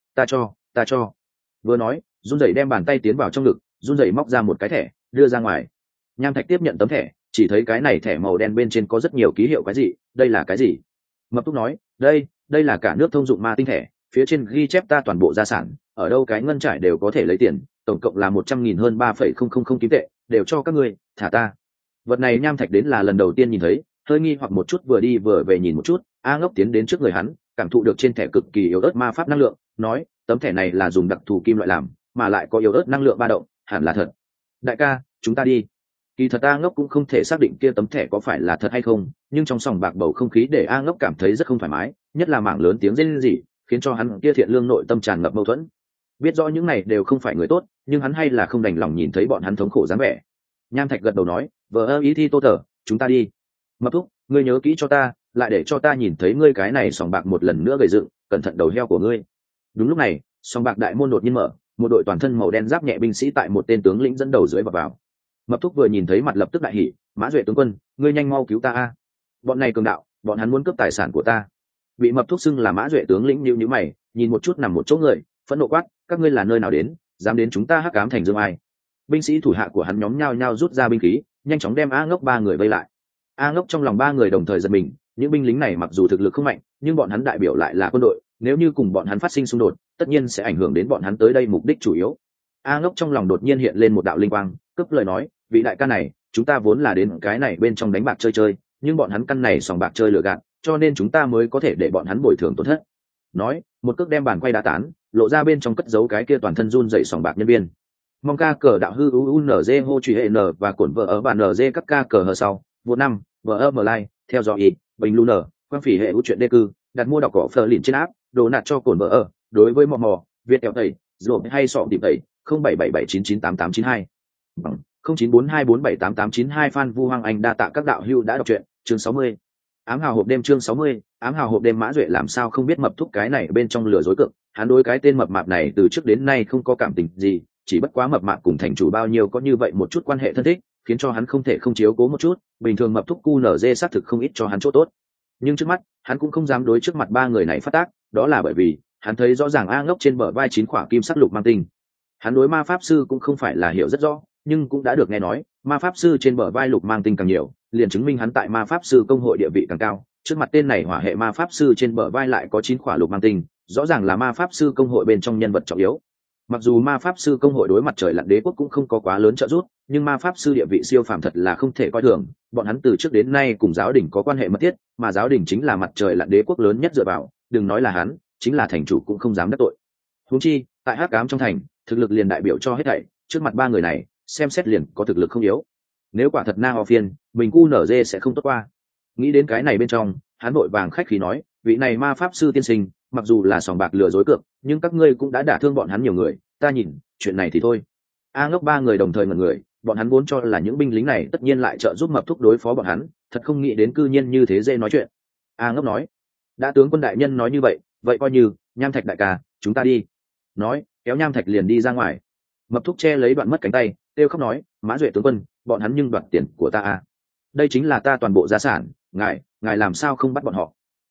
cho. Vừa nói run rẩy đem bàn tay tiến vào trong ngực, run rẩy móc ra một cái thẻ đưa ra ngoài. Nham Thạch tiếp nhận tấm thẻ, chỉ thấy cái này thẻ màu đen bên trên có rất nhiều ký hiệu cái gì, đây là cái gì? Mập thúc nói đây là cả nước thông dụng ma tinh thẻ, phía trên ghi chép ta toàn bộ gia sản, ở đâu cái ngân trải đều có thể lấy tiền, tổng cộng là 100.000 hơn 3,000 kim tệ, đều cho các ngươi, thả ta. Vật này Nham Thạch đến là lần đầu tiên nhìn thấy, hơi nghi hoặc một chút vừa đi vừa về nhìn một chút, A Ngốc tiến đến trước người hắn, cảm thụ được trên thẻ cực kỳ yếu ớt ma pháp năng lượng, nói tấm thẻ này là dùng đặc thù kim loại làm, mà lại có yếu ớt năng lượng ba động, hẳn là thật. Đại ca chúng ta đi. Kỳ thật A Ngốc cũng không thể xác định kia tấm thẻ có phải là thật hay không, nhưng trong sòng bạc bầu không khí để A Ngốc cảm thấy rất không thoải mái, nhất là mảng lớn tiếng rên rỉ khiến cho hắn kia thiện lương nội tâm tràn ngập mâu thuẫn. Biết rõ những này đều không phải người tốt, nhưng hắn hay là không đành lòng nhìn thấy bọn hắn thống khổ dáng vẻ. Nham Thạch gật đầu nói vợ ý thi tô thở chúng ta đi. Mập thúc ngươi nhớ kỹ cho ta, lại để cho ta nhìn thấy ngươi cái này sòng bạc một lần nữa gầy dựng, cẩn thận đầu heo của ngươi. Đúng lúc này sòng bạc đại môn đột nhiên mở, một đội toàn thân màu đen giáp nhẹ binh sĩ tại một tên tướng lĩnh dẫn đầu dưới vào. Mập thúc vừa nhìn thấy mặt lập tức đại hỉ Mã Duệ tướng quân ngươi nhanh mau cứu ta a. Bọn này cường đạo, bọn hắn muốn cướp tài sản của ta. Bị Mập thúc xưng là Mã Duệ tướng lĩnh nhíu mày nhìn một chút nằm một chỗ người phẫn nộ quát các ngươi là nơi nào đến, dám đến chúng ta Hắc Ám Thành Dương Ai. Binh sĩ thủ hạ của hắn nhóm nhao nhao rút ra binh khí nhanh chóng đem A Ngốc ba người vây lại. A Ngốc trong lòng ba người đồng thời giật mình, những binh lính này mặc dù thực lực không mạnh nhưng bọn hắn đại biểu lại là quân đội, nếu như cùng bọn hắn phát sinh xung đột tất nhiên sẽ ảnh hưởng đến bọn hắn tới đây mục đích chủ yếu. A Ngốc trong lòng đột nhiên hiện lên một đạo linh quang, cướp lời nói vị đại ca này chúng ta vốn là đến cái này bên trong đánh bạc chơi nhưng bọn hắn căn này sòng bạc chơi lừa gạt, cho nên chúng ta mới có thể để bọn hắn bồi thường tổn thất. Nói một cước đem bàn quay đá tán, lộ ra bên trong cất giấu cái kia toàn thân run dậy sòng bạc nhân viên. Mong ca cờ đạo hư unz hô truy hệ n và cổn vợ ở bàn nz các ca cờ hờ sau vô năm vợ ở mở lai theo dõi ý bình lu n quan phỉ hệ ưu chuyện đê cư đặt mua đọc cỏ phờ lìn trên áp đồ nạt cho cổn vợ ở đối với mò việt kẹo tẩy rồi hay sọ tìm tẩy 0777998892 bằng 0942478892 Phan Vu Hoàng Anh đa tạ các đạo hữu đã đọc truyện chương 60. Ám hào hộp đêm chương 60, ám hào hộp đêm. Mã Duệ làm sao không biết Mập thúc cái này bên trong lừa dối cực, hắn đối cái tên mập mạp này từ trước đến nay không có cảm tình gì, chỉ bất quá mập mạp cùng thành chủ bao nhiêu có như vậy một chút quan hệ thân thích, khiến cho hắn không thể không chiếu cố một chút, bình thường Mập thúc QNZ xác thực không ít cho hắn chỗ tốt. Nhưng trước mắt, hắn cũng không dám đối trước mặt ba người này phát tác, đó là bởi vì hắn thấy rõ ràng A Ngốc trên bờ vai 9 khỏa kim sắc lục mang tinh. Hắn đối ma pháp sư cũng không phải là hiểu rất rõ, nhưng cũng đã được nghe nói, ma pháp sư trên bờ vai lục mang tinh càng nhiều, liền chứng minh hắn tại ma pháp sư công hội địa vị càng cao. Trước mặt tên này hỏa hệ ma pháp sư trên bờ vai lại có 9 khỏa lục mang tinh, rõ ràng là ma pháp sư công hội bên trong nhân vật trọng yếu. Mặc dù ma pháp sư công hội đối mặt trời lặn đế quốc cũng không có quá lớn trợ giúp, nhưng ma pháp sư địa vị siêu phàm thật là không thể coi thường. Bọn hắn từ trước đến nay cùng giáo đình có quan hệ mật thiết, mà giáo đình chính là mặt trời lặn đế quốc lớn nhất dựa vào, đừng nói là hắn, chính là thành chủ cũng không dám đắc tội. Huống chi, tại Hắc Ám trong thành, thực lực liền đại biểu cho hết thảy, trước mặt ba người này, xem xét liền có thực lực không yếu. Nếu quả thật na ho phiên, mình QNZ sẽ không tốt qua. Nghĩ đến cái này bên trong, hắn vội vàng khách khí nói, vị này ma pháp sư tiên sinh, mặc dù là sòng bạc lừa dối cược, nhưng các ngươi cũng đã đả thương bọn hắn nhiều người, ta nhìn, chuyện này thì thôi. A Ngốc ba người đồng thời ngẩn người, bọn hắn vốn cho là những binh lính này tất nhiên lại trợ giúp Mập thúc đối phó bọn hắn, thật không nghĩ đến cư nhiên như thế dễ nói chuyện. A Ngốc nói, đã tướng quân đại nhân nói như vậy, vậy coi như Nham Thạch đại ca, chúng ta đi. Nói, kéo Nham Thạch liền đi ra ngoài. Mập thúc che lấy đoạn mất cánh tay, kêu khóc nói, Mã Duệ tướng quân, bọn hắn nhưng đoạt tiền của ta à? Đây chính là ta toàn bộ gia sản, ngài làm sao không bắt bọn họ?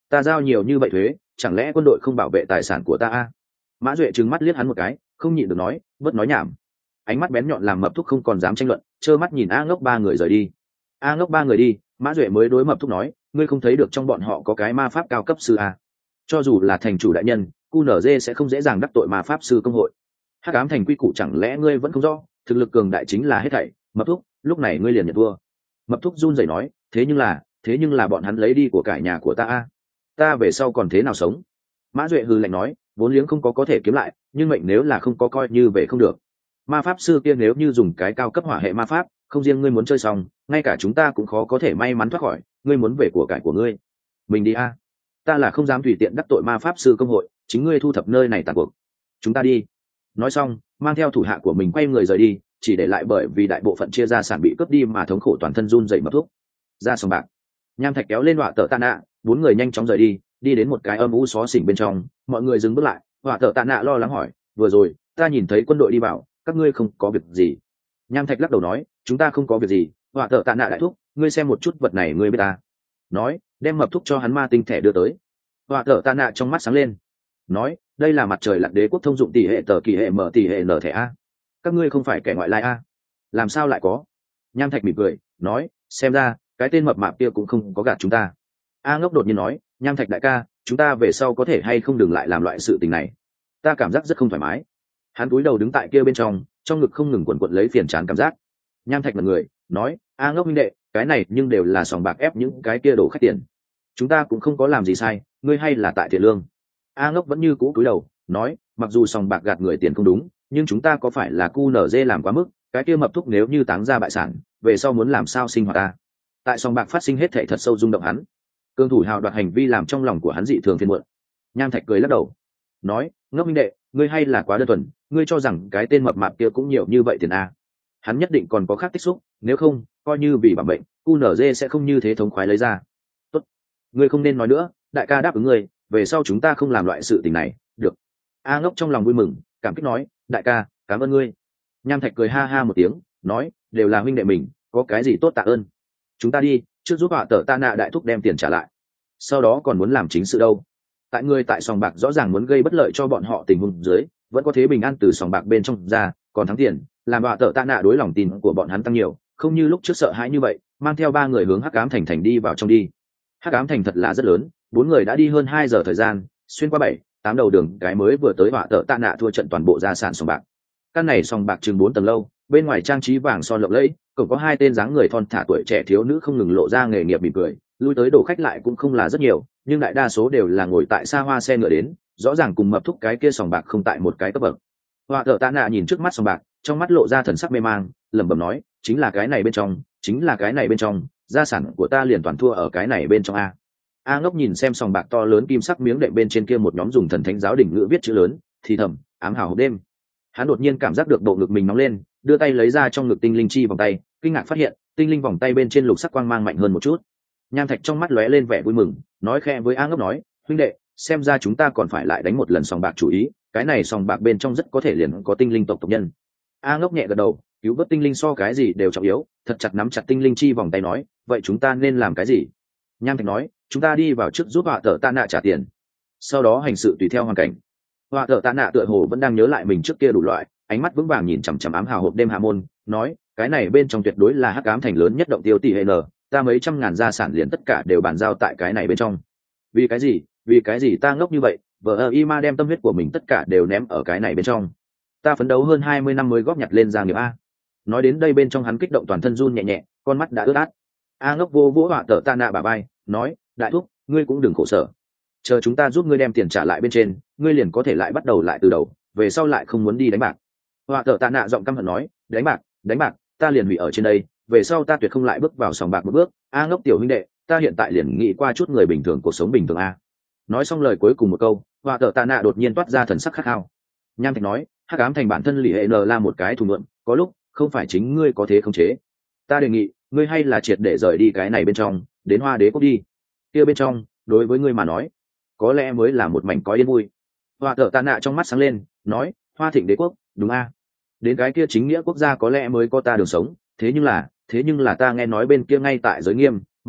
Ta giao nhiều như vậy thuế, chẳng lẽ quân đội không bảo vệ tài sản của ta a? Mã Duệ trừng mắt liếc hắn một cái, không nhịn được nói, bớt nói nhảm. Ánh mắt bén nhọn làm Mập Thúc không còn dám tranh luận, trơ mắt nhìn A Ngốc ba người rời đi. A Ngốc ba người đi, Mã Duệ mới đối Mập Thúc nói, ngươi không thấy được trong bọn họ có cái ma pháp cao cấp sư a? Cho dù là thành chủ đại nhân, QNZ sẽ không dễ dàng đắc tội ma pháp sư công hội. Hắc ám thành quy củ chẳng lẽ ngươi vẫn không rõ, thực lực cường đại chính là hết thảy. Mập Thúc, lúc này ngươi liền nhận thua. Mập Thúc run rẩy nói, thế nhưng là bọn hắn lấy đi của cải nhà của ta a, ta về sau còn thế nào sống? Mã Duệ hừ lạnh nói, vốn liếng không có thể kiếm lại, nhưng mệnh nếu là không có coi như về không được. Ma pháp sư kia nếu như dùng cái cao cấp hỏa hệ ma pháp, không riêng ngươi muốn chơi xong, ngay cả chúng ta cũng khó có thể may mắn thoát khỏi. Ngươi muốn về của cải của ngươi, mình đi a. Ta là không dám tùy tiện đắc tội ma pháp sư công hội, chính ngươi thu thập nơi này tàn cuộc. Chúng ta đi. Nói xong, mang theo thủ hạ của mình quay người rời đi, chỉ để lại bởi vì đại bộ phận chia gia sản bị cướp đi mà thống khổ toàn thân run rẩy Mập Thúc. Ra sòng bạc, Nham Thạch kéo lên họa tợ tạ nạ, bốn người nhanh chóng rời đi, đi đến một cái âm u xó xỉnh bên trong. Mọi người dừng bước lại, họa tợ tạ nạ lo lắng hỏi, vừa rồi ta nhìn thấy quân đội đi vào, các ngươi không có việc gì? Nham Thạch lắc đầu nói, chúng ta không có việc gì. Họa tợ tạ nạ đại thúc, ngươi xem một chút vật này ngươi biết ta. Nói, đem Mập Thúc cho hắn ma tinh thẻ đưa tới. Họa tợ tạ nạ trong mắt sáng lên, nói, đây là mặt trời lặn đế quốc thông dụng tỷ hệ tờ kỳ hệ mở tỷ hệ n thẻ a. Các ngươi không phải kẻ ngoại lai a? Làm sao lại có? Nham Thạch mỉm cười, nói, xem ra cái tên mập mạp kia cũng không có gạt chúng ta. A Ngốc đột nhiên nói, Nham Thạch đại ca, chúng ta về sau có thể hay không đừng lại làm loại sự tình này, ta cảm giác rất không thoải mái. Hắn cúi đầu đứng tại kia bên trong ngực không ngừng quần quật lấy phiền chán cảm giác. Nham Thạch là người nói, A Ngốc huynh đệ, cái này nhưng đều là sòng bạc ép những cái kia đổ khách tiền, chúng ta cũng không có làm gì sai, ngươi hay là tại thiện lương. A Ngốc vẫn như cũ cúi đầu nói, mặc dù sòng bạc gạt người tiền không đúng, nhưng chúng ta có phải là QNZ làm quá mức, cái kia Mập Thúc nếu như táng ra bại sản, về sau muốn làm sao sinh hoạt ta? Tại sòng bạc phát sinh hết thảy thật sâu rung động hắn, cương thủ hào đoạt hành vi làm trong lòng của hắn dị thường phiền muộn. Nham Thạch cười lắc đầu nói, Ngốc minh đệ, ngươi hay là quá đơn thuần, ngươi cho rằng cái tên mập mạp kia cũng nhiều như vậy tiền a? Hắn nhất định còn có khác tích xúc, nếu không coi như vì bảo bệnh, QNZ sẽ không như thế thống khoái lấy ra. Tốt, ngươi không nên nói nữa, đại ca đáp ứng ngươi, về sau chúng ta không làm loại sự tình này, được? A Ngốc trong lòng vui mừng, cảm kích nói, đại ca, cảm ơn ngươi. Nham Thạch cười ha ha một tiếng, nói, đều là huynh đệ mình, có cái gì tốt tạ ơn. Chúng ta đi, trước giúp họa tợ tạ nạ đại thúc đem tiền trả lại, sau đó còn muốn làm chính sự đâu. Tại người tại sòng bạc rõ ràng muốn gây bất lợi cho bọn họ, tình huống dưới vẫn có thế bình an từ sòng bạc bên trong ra, còn thắng tiền, làm họa tợ tạ nạ đối lòng tin của bọn hắn tăng nhiều, không như lúc trước sợ hãi như vậy, mang theo ba người hướng Hắc Ám Thành đi vào trong đi. Hắc Ám Thành thật là rất lớn, bốn người đã đi hơn 2 giờ thời gian, xuyên qua 7-8 đầu đường cái mới vừa tới họa tợ tạ nạ thua trận toàn bộ gia sản sòng bạc. Căn này sòng bạc chừng 4 tầng lâu, bên ngoài trang trí vàng son lộng lẫy, cổng có 2 tên dáng người thon thả tuổi trẻ thiếu nữ không ngừng lộ ra nghề nghiệp mỉm cười, lui tới đổ khách lại cũng không là rất nhiều, nhưng đại đa số đều là ngồi tại xa hoa xe ngựa đến, rõ ràng cùng Mập Thúc cái kia sòng bạc không tại một cái cấp bậc. Họa tợ tạ nạ nhìn trước mắt sòng bạc, trong mắt lộ ra thần sắc mê mang, lẩm bẩm nói, chính là cái này bên trong, gia sản của ta liền toàn thua ở cái này bên trong a. A Ngốc nhìn xem sòng bạc to lớn kim sắc miếng đệm bên trên kia một nhóm dùng thần thánh giáo đỉnh ngữ viết chữ lớn, thì thầm, ám hào hộp đêm. Hắn đột nhiên cảm giác được bộ ngực mình nóng lên, đưa tay lấy ra trong ngực tinh linh chi vòng tay, kinh ngạc phát hiện tinh linh vòng tay bên trên lục sắc quang mang mạnh hơn một chút. Nham Thạch trong mắt lóe lên vẻ vui mừng, nói khẽ với A Ngốc nói, huynh đệ, xem ra chúng ta còn phải lại đánh một lần sòng bạc chủ ý, cái này sòng bạc bên trong rất có thể liền có tinh linh tộc nhân. A Ngốc nhẹ gật đầu, cứu vớt tinh linh so cái gì đều trọng yếu, thật chặt nắm chặt tinh linh chi vòng tay nói, vậy chúng ta nên làm cái gì? Nham Thạch nói, chúng ta đi vào trước giúp họa tợ tạ nạ trả tiền, sau đó hành sự tùy theo hoàn cảnh. Họa tợ tạ nạ tựa hồ vẫn đang nhớ lại mình trước kia đủ loại, ánh mắt vững vàng nhìn chằm chằm ám hào hộp đêm hạ môn, nói, cái này bên trong tuyệt đối là Hắc Ám Thành lớn nhất động tiêu tỷ hệ n, ta mấy trăm ngàn gia sản liền tất cả đều bàn giao tại cái này bên trong. Vì cái gì ta ngốc như vậy, vợ ima đem tâm huyết của mình tất cả đều ném ở cái này bên trong, ta phấn đấu hơn 20 năm mới góp nhặt lên gia nghiệp a. Nói đến đây bên trong hắn kích động toàn thân run nhẹ nhẹ, con mắt đã ướt át. A Ngốc vô vỗ họa tợ tạ nạ bả vai, nói, đại thúc, ngươi cũng đừng khổ sở, chờ chúng ta giúp ngươi đem tiền trả lại bên trên, ngươi liền có thể lại bắt đầu lại từ đầu, về sau lại không muốn đi đánh bạc. Họa tợ tạ nạ giọng căm hận nói, đánh bạc, ta liền hủy ở trên đây, về sau ta tuyệt không lại bước vào sòng bạc một bước. A Ngốc tiểu huynh đệ, ta hiện tại liền nghĩ qua chút người bình thường, cuộc sống bình thường a. Nói xong lời cuối cùng một câu, họa tợ tạ nạ đột nhiên toát ra thần sắc khát khao. Nham Thạch nói, Hắc Ám Thành bản thân lì hệ n là một cái thủ mượn, có lúc không phải chính ngươi có thể khống chế. Ta đề nghị ngươi hay là triệt để rời đi cái này bên trong, đến Hoa Đế quốc đi, kia bên trong đối với ngươi mà nói có lẽ mới là một mảnh có yên vui. Họa tợ tạ nạ trong mắt sáng lên, nói, Hoa Thịnh Đế quốc, đúng a, đến cái kia chính nghĩa quốc gia có lẽ mới có ta đường sống, thế nhưng là ta nghe nói bên kia ngay tại giới nghiêm, mà lại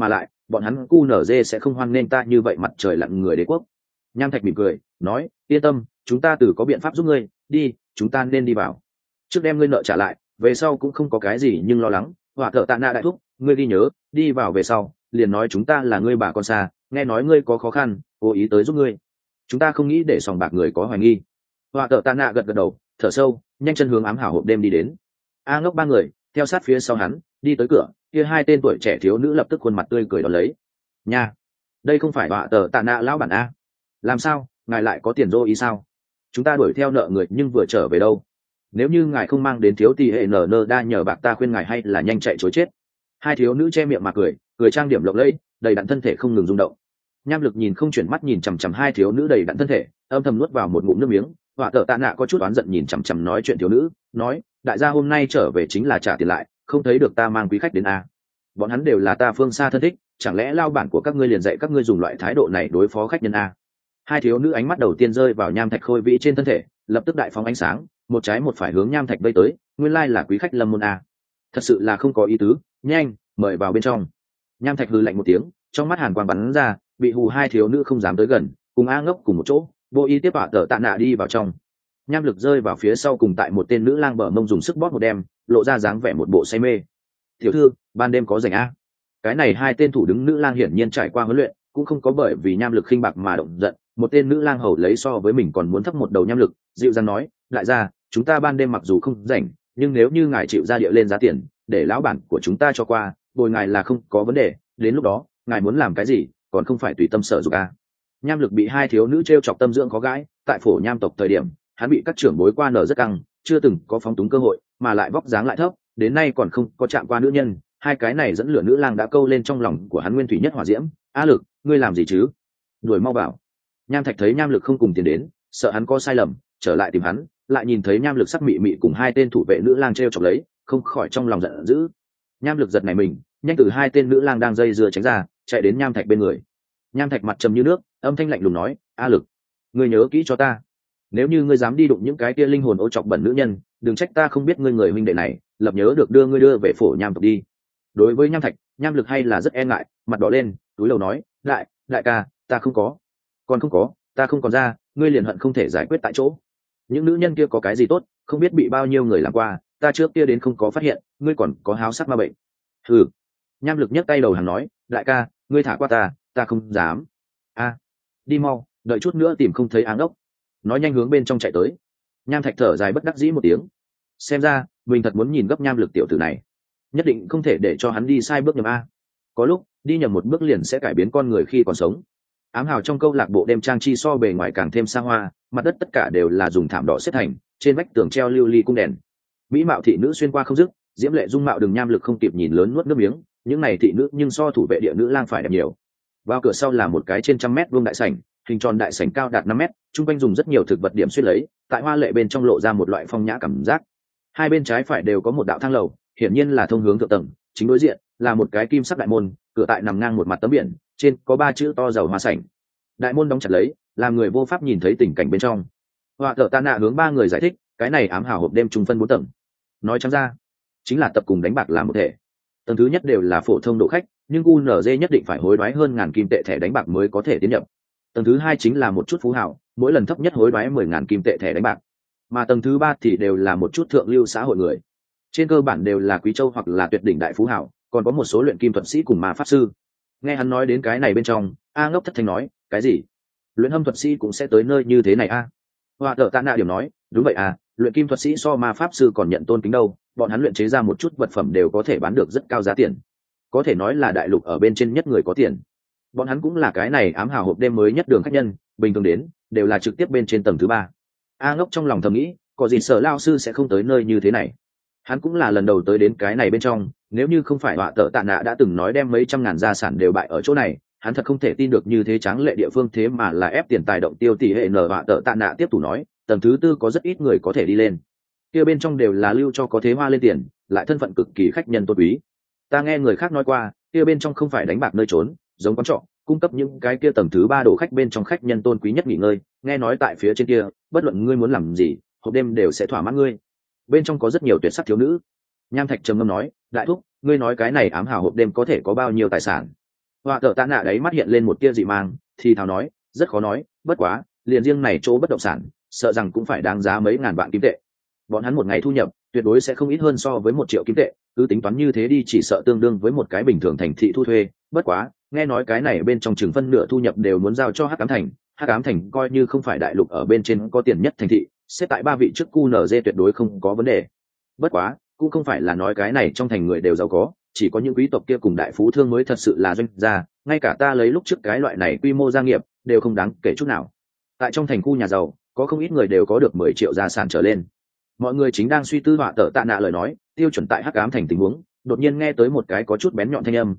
bọn hắn QNZ sẽ không hoan nghênh ta như vậy mặt trời lặn người đế quốc. Nham Thạch mỉm cười nói, yên tâm, chúng ta từ có biện pháp giúp ngươi, đi, chúng ta nên đi vào trước đem ngươi nợ trả lại, về sau cũng không có cái gì nhưng lo lắng. Hỏa thợ tạ nạ đại thúc, ngươi ghi nhớ, đi vào về sau liền nói chúng ta là ngươi bà con xa, nghe nói ngươi có khó khăn, cố ý tới giúp ngươi, chúng ta không nghĩ để sòng bạc người có hoài nghi. Hỏa thợ tạ nạ gật gật đầu, thở sâu, nhanh chân hướng ám hảo hộp đêm đi đến. A Ngốc ba người theo sát phía sau hắn đi tới cửa, kia hai tên tuổi trẻ thiếu nữ lập tức khuôn mặt tươi cười đón lấy. Nha, đây không phải hỏa thợ tạ nạ lão bản a? Làm sao ngài lại có tiền dô ý sao? Chúng ta đuổi theo nợ người nhưng vừa trở về đâu, nếu như ngài không mang đến thiếu tỷ hệ nn đa nhờ bạc ta khuyên ngài hay là nhanh chạy chối chết. Hai thiếu nữ che miệng mà cười, cười trang điểm lộng lẫy, đầy đặn thân thể không ngừng rung động. Nham Lực nhìn không chuyển mắt nhìn chằm chằm hai thiếu nữ đầy đặn thân thể, âm thầm nuốt vào một ngụm nước miếng. Họa tợ tạ nạ có chút oán giận nhìn chằm chằm nói chuyện thiếu nữ, nói, đại gia hôm nay trở về chính là trả tiền lại, không thấy được ta mang quý khách đến a? Bọn hắn đều là ta phương xa thân thích, chẳng lẽ lao bản của các ngươi liền dạy các ngươi dùng loại thái độ này đối phó khách nhân a? Hai thiếu nữ ánh mắt đầu tiên rơi vào Nham Thạch khôi vĩ trên thân thể, lập tức đại phóng ánh sáng, một trái một phải hướng Nham Thạch bay tới, nguyên lai là quý khách Lâm môn a. Thật sự là không có ý tứ, nhanh mời vào bên trong. Nham Thạch hừ lạnh một tiếng, trong mắt hàn quang bắn ra, bị hù hai thiếu nữ không dám tới gần, cùng A Ngốc cùng một chỗ vô ý tiếp họa tờ tạ nạ đi vào trong. Nham Lực rơi vào phía sau cùng tại một tên nữ lang bờ mông dùng sức bóp một đem, lộ ra dáng vẻ một bộ say mê. Tiểu thư, ban đêm có rảnh a? Cái này hai tên thủ đứng nữ lang hiển nhiên trải qua huấn luyện, cũng không có bởi vì Nham Lực khinh bạc mà động giận. Một tên nữ lang hầu lấy so với mình còn muốn thấp một đầu Nham Lực, dịu dàng nói, lại ra, chúng ta ban đêm mặc dù không rảnh, nhưng nếu như ngài chịu ra địa lên giá tiền để lão bản của chúng ta cho qua, bồi ngài là không có vấn đề, đến lúc đó ngài muốn làm cái gì còn không phải tùy tâm sở dục a. Nham Lực bị hai thiếu nữ t r e o chọc tâm dưỡng khó gãi, tại phổ nham tộc thời điểm hắn bị các trưởng bối qua nở rất căng, chưa từng có phóng túng cơ hội, mà lại vóc dáng lại thấp, đến nay còn không có chạm qua nữ nhân. Hai cái này dẫn lửa nữ lang đã câu lên trong lòng của hắn nguyên thủy nhất hỏa diễm. A Lực, ngươi làm gì chứ? Đuổi mau vào. Nham Thạch thấy Nham Lực không cùng tiền đến, sợ hắn có sai lầm, trở lại tìm hắn, lại nhìn thấy Nham Lực sắc mị mị cùng hai tên thủ vệ nữ lang t r e o chọc lấy, không khỏi trong lòng giận dữ. Nham Lực giật này mình, nhanh từ hai tên nữ lang đang dây dưa tránh ra, chạy đến Nham Thạch bên người. Nham Thạch mặt trầm như nước, âm thanh lạnh lùng nói, A Lực, ngươi nhớ kỹ cho ta, nếu như ngươi dám đi đụng những cái kia linh hồn ô chọc bẩn nữ nhân, đừng trách ta không biết ngươi người huynh đệ này lập nhớ được đưa ngươi đưa về phổ nham tộc đi. Đối với Nham Thạch, Nham Lực hay là rất e ngại, mặt đỏ lên, túi lầu nói, đại ca, ta không có, còn không có, ta không còn ra, ngươi liền hận không thể giải quyết tại chỗ. Những nữ nhân kia có cái gì tốt, không biết bị bao nhiêu người làm qua, ta trước kia đến không có phát hiện, ngươi còn có háo sắc ma bệnh. Ừ. Nham Lực nhấc tay đầu hàng nói, đại ca, ngươi thả qua ta không dám. A, đi mau, đợi chút nữa tìm không thấy áng ốc. Nói nhanh hướng bên trong chạy tới. Nham Thạch thở dài bất đắc dĩ một tiếng, xem ra mình thật muốn nhìn gấp Nham Lực tiểu tử này, nhất định không thể để cho hắn đi sai bước nhầm a. Có lúc đi nhầm một bước liền sẽ cải biến con người khi còn sống. Ám hào trong câu lạc bộ đêm trang chi so bề ngoài càng thêm xa hoa, mặt đất tất cả đều là dùng thảm đỏ xếp thành, trên vách tường treo lưu ly cung đèn. Mỹ mạo thị nữ xuyên qua không dứt, diễm lệ dung mạo đường Nham Lực không kịp nhìn lớn nuốt nước miếng, những này thị nữ nhưng so thủ vệ địa nữ lang phải đẹp nhiều. Vào cửa sau là một cái trên 100 mét vuông đại sảnh, hình tròn đại sảnh cao đạt 5 mét, trung quanh dùng rất nhiều thực vật điểm xuyên lấy, tại hoa lệ bên trong lộ ra một loại phong nhã cảm giác. Hai bên trái phải đều có một đạo thang lầu, hiển nhiên là thông hướng thượng tầng, chính đối diện là một cái kim sắc đại môn, cửa tại nằm ngang một mặt tấm biển, trên có 3 chữ to dầu hoa sảnh. Đại môn đóng chặt lấy, làm người vô pháp nhìn thấy tình cảnh bên trong. Họa thợ tạ nạ hướng 3 người giải thích, cái này ám hào hộp đêm trung phân 4 tầng, nói trắng ra chính là tập cùng đánh bạc làm một thể. Tầng thứ nhất đều là phổ thông độ khách, nhưng QNZ nhất định phải hối đoái hơn 1000 kim tệ thẻ đánh bạc mới có thể tiến nhập. Tầng thứ hai chính là một chút phú hào, mỗi lần thấp nhất hối đoái 10.000 kim tệ thẻ đánh bạc. Mà tầng thứ ba thì đều là một chút thượng lưu xã hội người, trên cơ bản đều là quý châu hoặc là tuyệt đỉnh đại phú hào, còn có một số luyện kim thuật sĩ cùng ma pháp sư. Nghe hắn nói đến cái này bên trong, A Ngốc thất thanh nói, cái gì? Luyện hâm thuật sĩ cũng sẽ tới nơi như thế này a? Họa thợ tạ nạ điểm nói, đúng vậy à, luyện kim thuật sĩ so ma pháp sư còn nhận tôn kính đâu, bọn hắn luyện chế ra một chút vật phẩm đều có thể bán được rất cao giá tiền, có thể nói là đại lục ở bên trên nhất người có tiền. Bọn hắn cũng là cái này ám hào hộp đêm mới nhất đường khách nhân, bình thường đến đều là trực tiếp bên trên tầng thứ 3. A Ngốc trong lòng thầm nghĩ, có gì sở lao sư sẽ không tới nơi như thế này. Hắn cũng là lần đầu tới đến cái này bên trong, nếu như không phải họa tợ tạ nạ đã từng nói đem mấy trăm ngàn gia sản đều bại ở chỗ này, hắn thật không thể tin được như thế tráng lệ địa phương thế mà là ép tiền tài động tiêu tỷ hệ nở. Họa tợ tạ nạ tiếp tục nói, tầng thứ 4 có rất ít người có thể đi lên, kia bên trong đều là lưu cho có thế hoa lên tiền, lại thân phận cực kỳ khách nhân tôn quý. Ta nghe người khác nói qua, kia bên trong không phải đánh bạc nơi trốn, giống quán trọ, cung cấp những cái kia tầng thứ 3 đồ khách bên trong khách nhân tôn quý nhất nghỉ ngơi. Nghe nói tại phía trên kia, bất luận ngươi muốn làm gì, hộp đêm đều sẽ thỏa mãn ngươi. Bên trong có rất nhiều tuyệt sắc thiếu nữ. Nham Thạch trầm ngâm nói, đại thúc, ngươi nói cái này ám hào hộp đêm có thể có bao nhiêu tài sản? Họa tợ tạ nạ đấy mắt hiện lên một tia dị mang, thì thào nói, rất khó nói, bất quá liền riêng này chỗ bất động sản sợ rằng cũng phải đáng giá mấy ngàn vạn kim tệ. Bọn hắn một ngày thu nhập tuyệt đối sẽ không ít hơn so với 1 triệu kim tệ, cứ tính toán như thế đi chỉ sợ tương đương với một cái bình thường thành thị thu thuê. Bất quá nghe nói cái này bên trong chừng phân nửa thu nhập đều muốn giao cho Hắc Ám Thành. Hắc Ám Thành coi như không phải đại lục ở bên trên có tiền nhất thành thị, xếp tại 3 vị trước QNZ tuyệt đối không có vấn đề. Bất quá cũng không phải là nói cái này trong thành người đều giàu có, chỉ có những quý tộc kia cùng đại phú thương mới thật sự là doanh gia, ngay cả ta lấy lúc trước cái loại này quy mô gia nghiệp đều không đáng kể chút nào. Tại trong thành khu nhà giàu có không ít người đều có được 10 triệu gia sản trở lên. Mọi người chính đang suy tư họa tợ tạ nạ lời nói tiêu chuẩn tại Hắc Ám Thành tình huống, đột nhiên nghe tới một cái có chút bén nhọn thanh âm.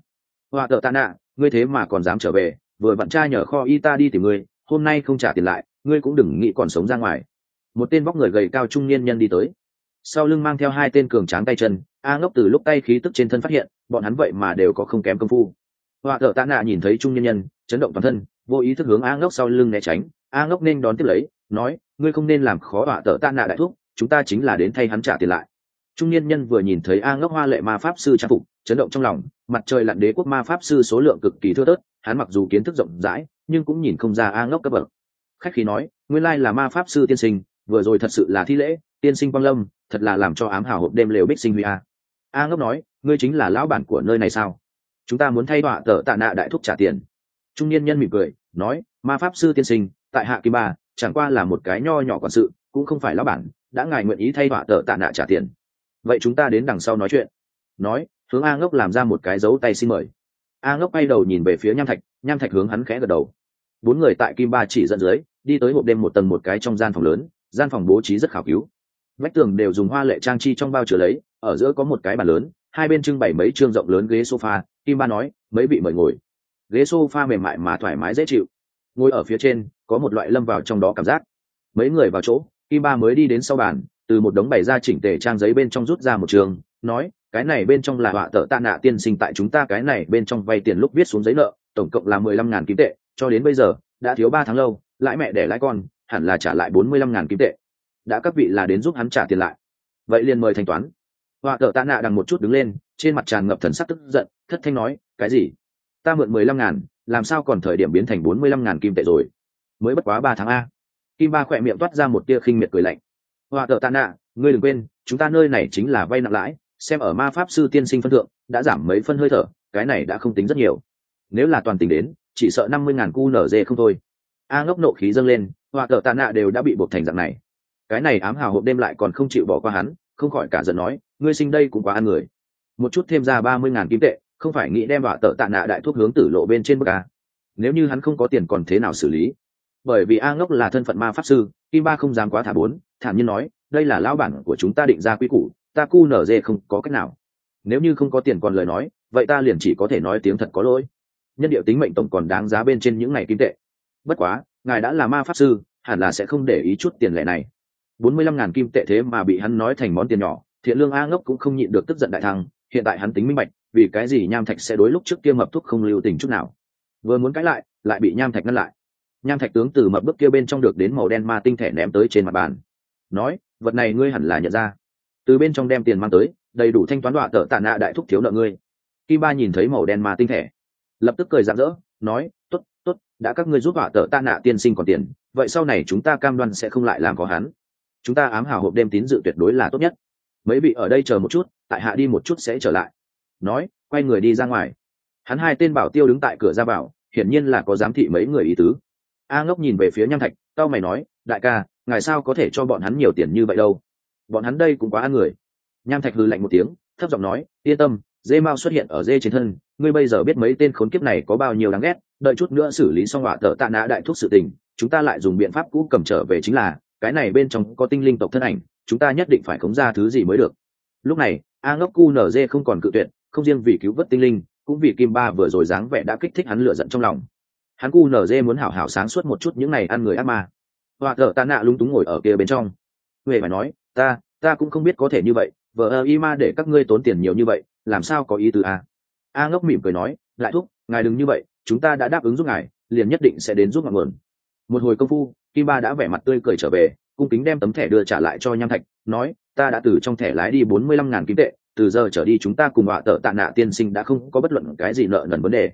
Họa tợ tạ nạ, ngươi thế mà còn dám trở về, vừa vặn tra nhờ kho y ta đi tìm ngươi, hôm nay không trả tiền lại ngươi cũng đừng nghĩ còn sống ra ngoài. Một tên vóc người gầy cao trung niên nhân đi tới, sau lưng mang theo 2 tên cường tráng tay chân. A Ngốc từ lúc tay khí tức trên thân phát hiện bọn hắn vậy mà đều có không kém công phu. Họa tợ tạ nạ nhìn thấy trung niên nhân chấn động toàn thân, vô ý thức hướng A Ngốc sau lưng né tránh. A Ngốc nên đón tiếp lấy, nói, ngươi không nên làm khó họa tợ tạ nạ đại thúc, chúng ta chính là đến thay hắn trả tiền lại. Trung niên nhân vừa nhìn thấy A Ngốc hoa lệ ma pháp sư trang phục, chấn động trong lòng. Mặt trời lặn đế quốc ma pháp sư số lượng cực kỳ thưa thớt, hắn mặc dù kiến thức rộng rãi nhưng cũng nhìn không ra A Ngốc cấp bậc. Khách khí nói, nguyên lai là ma pháp sư tiên sinh, vừa rồi thật sự là thi lễ, tiên sinh quang lâm, thật là làm cho ám hào hộp đêm lều bích sinh huy a. A Ngốc nói, ngươi chính là lão bản của nơi này sao? Chúng ta muốn thay họa tợ tạ nạ đại thúc trả tiền. Trung niên nhân mỉm cười nói, ma pháp sư tiên sinh tại hạ kim ba chẳng qua là một cái nho nhỏ quản sự, cũng không phải lão bản, đã ngài nguyện ý thay họa tợ tạ nạ trả tiền, vậy chúng ta đến đằng sau nói chuyện. Nói, hướng A Ngốc làm ra một cái dấu tay xin mời. A Ngốc quay đầu nhìn về phía Nham Thạch hướng hắn khẽ gật đầu. 4 người tại kim ba chỉ dẫn dưới đi tới hộp đêm một tầng một cái trong gian phòng lớn. Gian phòng bố trí rất khảo cứu, vách tường đều dùng hoa lệ trang trí trong bao chứa lấy, ở giữa có một cái bàn lớn, 2 bên trưng bày mấy trương rộng lớn ghế sofa. Kim ba nói, mấy vị mời ngồi. Ghế sofa mềm mại mà thoải mái dễ chịu, ngồi ở phía trên có một loại lâm vào trong đó cảm giác. Mấy người vào chỗ, Kim ba mới đi đến sau bàn, từ một đống bày ra chỉnh tề trang giấy bên trong rút ra một trường, nói, cái này bên trong là họa tợ tạ nạ tiên sinh tại chúng ta cái này bên trong vay tiền lúc viết xuống giấy nợ, tổng cộng là 15.000 kim tệ, cho đến bây giờ đã thiếu 3 tháng lâu, lãi mẹ để lãi con, hẳn là trả lại 45.000 kim tệ. Đã các vị là đến giúp hắn trả tiền lại, vậy liền mời thanh toán. Họa tợ tạ nạ đằng một chút đứng lên, trên mặt tràn ngập thần sắc tức giận, thất thanh nói, cái gì? Ta mượn 15.000, làm sao còn thời điểm biến thành 45.000 kim tệ rồi? Mới bất quá 3 tháng a. Kim ba khỏe miệng toát ra một tia khinh miệt cười lạnh. Họa tợ tạ nạ, ngươi đừng quên, chúng ta nơi này chính là vay nặng lãi, xem ở ma pháp sư tiên sinh phân thượng, đã giảm mấy phân hơi thở, cái này đã không tính rất nhiều. Nếu là toàn tính đến, chỉ sợ 50.000 QNZ không thôi. A Ngốc nộ khí dâng lên, họa tợ tạ nạ đều đã bị buộc thành dạng này, cái này ám hào hộp đêm lại còn không chịu bỏ qua hắn, không khỏi cả giận nói, ngươi sinh đây cũng quá ăn người. Một chút thêm ra 30.000 kim tệ, không phải nghĩ đem họa tợ tạ nạ đại thuốc hướng tử lộ bên trên bức à? Nếu như hắn không có tiền còn thế nào xử lý? Bởi vì A Ngốc là thân phận ma pháp sư, Kim ba không dám quá thả bốn, thản nhiên nói, đây là lão bản của chúng ta định ra quy củ, ta QNZ không có cách nào. Nếu như không có tiền còn lời nói, vậy ta liền chỉ có thể nói tiếng thật có lỗi. Nhân điệu tính mệnh tổng còn đáng giá bên trên những ngày kim tệ. Bất quá, ngài đã là ma pháp sư, hẳn là sẽ không để ý chút tiền lẻ này. 45.000 kim tệ thế mà bị hắn nói thành món tiền nhỏ, thiện lương A Ngốc cũng không nhịn được tức giận đại thăng. Hiện tại hắn tính minh bạch, vì cái gì Nham Thạch sẽ đối lúc trước kia mập thúc không lưu tình chút nào. Vừa muốn cãi lại bị Nham Thạch ngăn lại. Nham Thạch tướng từ mập bước kia bên trong được đến màu đen ma tinh thể ném tới trên mặt bàn, nói, vật này ngươi hẳn là nhận ra, từ bên trong đem tiền mang tới, đầy đủ thanh toán đọa tợ tạ nạ đại thúc thiếu nợ ngươi. Kim ba nhìn thấy màu đen ma tinh thể, lập tức cười rạng rỡ, nói, tốt, tốt, đã các ngươi giúp đọa tợ tạ nạ tiên sinh còn tiền, vậy sau này chúng ta cam đoan sẽ không lại làm khó hắn. Chúng ta ám hào hộp đêm tín dự tuyệt đối là tốt nhất. Mấy vị ở đây chờ một chút, tại hạ đi một chút sẽ trở lại. Nói, quay người đi ra ngoài. Hắn hai tên bảo tiêu đứng tại cửa ra vào, hiển nhiên là có giám thị mấy người ý tứ. A Ngốc nhìn về phía Nham Thạch, tao mày nói, đại ca, ngài sao có thể cho bọn hắn nhiều tiền như vậy đâu? Bọn hắn đây cũng quá ăn người. Nham Thạch hừ lạnh một tiếng, thấp giọng nói, yên tâm, dê mao xuất hiện ở dê trên thân, ngươi bây giờ biết mấy tên khốn kiếp này có bao nhiêu đáng ghét, đợi chút nữa xử lý xong họa tợ tạ nã đại thuốc sự tình, chúng ta lại dùng biện pháp cũ cầm trở về, chính là cái này bên trong có tinh linh tộc thân ảnh, chúng ta nhất định phải khống ra thứ gì mới được. Lúc này, A Ngốc QNZ không còn cự tuyệt, không riêng vì cứu vớt tinh linh, cũng vì Kim Ba vừa rồi dáng vẻ đã kích thích hắn lửa giận trong lòng. Hắn QNZ muốn hảo hảo sáng suốt một chút những này ăn người ác ma. Họa tợ tạ nạ lúng túng ngồi ở kia bên trong. Huệ phải nói, ta cũng không biết có thể như vậy, vợ y ma để các ngươi tốn tiền nhiều như vậy, làm sao có ý tứ à? A Ngốc mỉm cười nói, lại thúc, ngài đừng như vậy, chúng ta đã đáp ứng giúp ngài, liền nhất định sẽ đến giúp ngọn nguồn. Một hồi công phu, Kim Ba đã vẻ mặt tươi cười trở về, cung kính đem tấm thẻ đưa trả lại cho Nham Thạch, nói, ta đã từ trong thẻ lái đi 45.000 kim tệ, từ giờ trở đi chúng ta cùng họa tợ tạ nạ tiên sinh đã không có bất luận cái gì nợ nần vấn đề.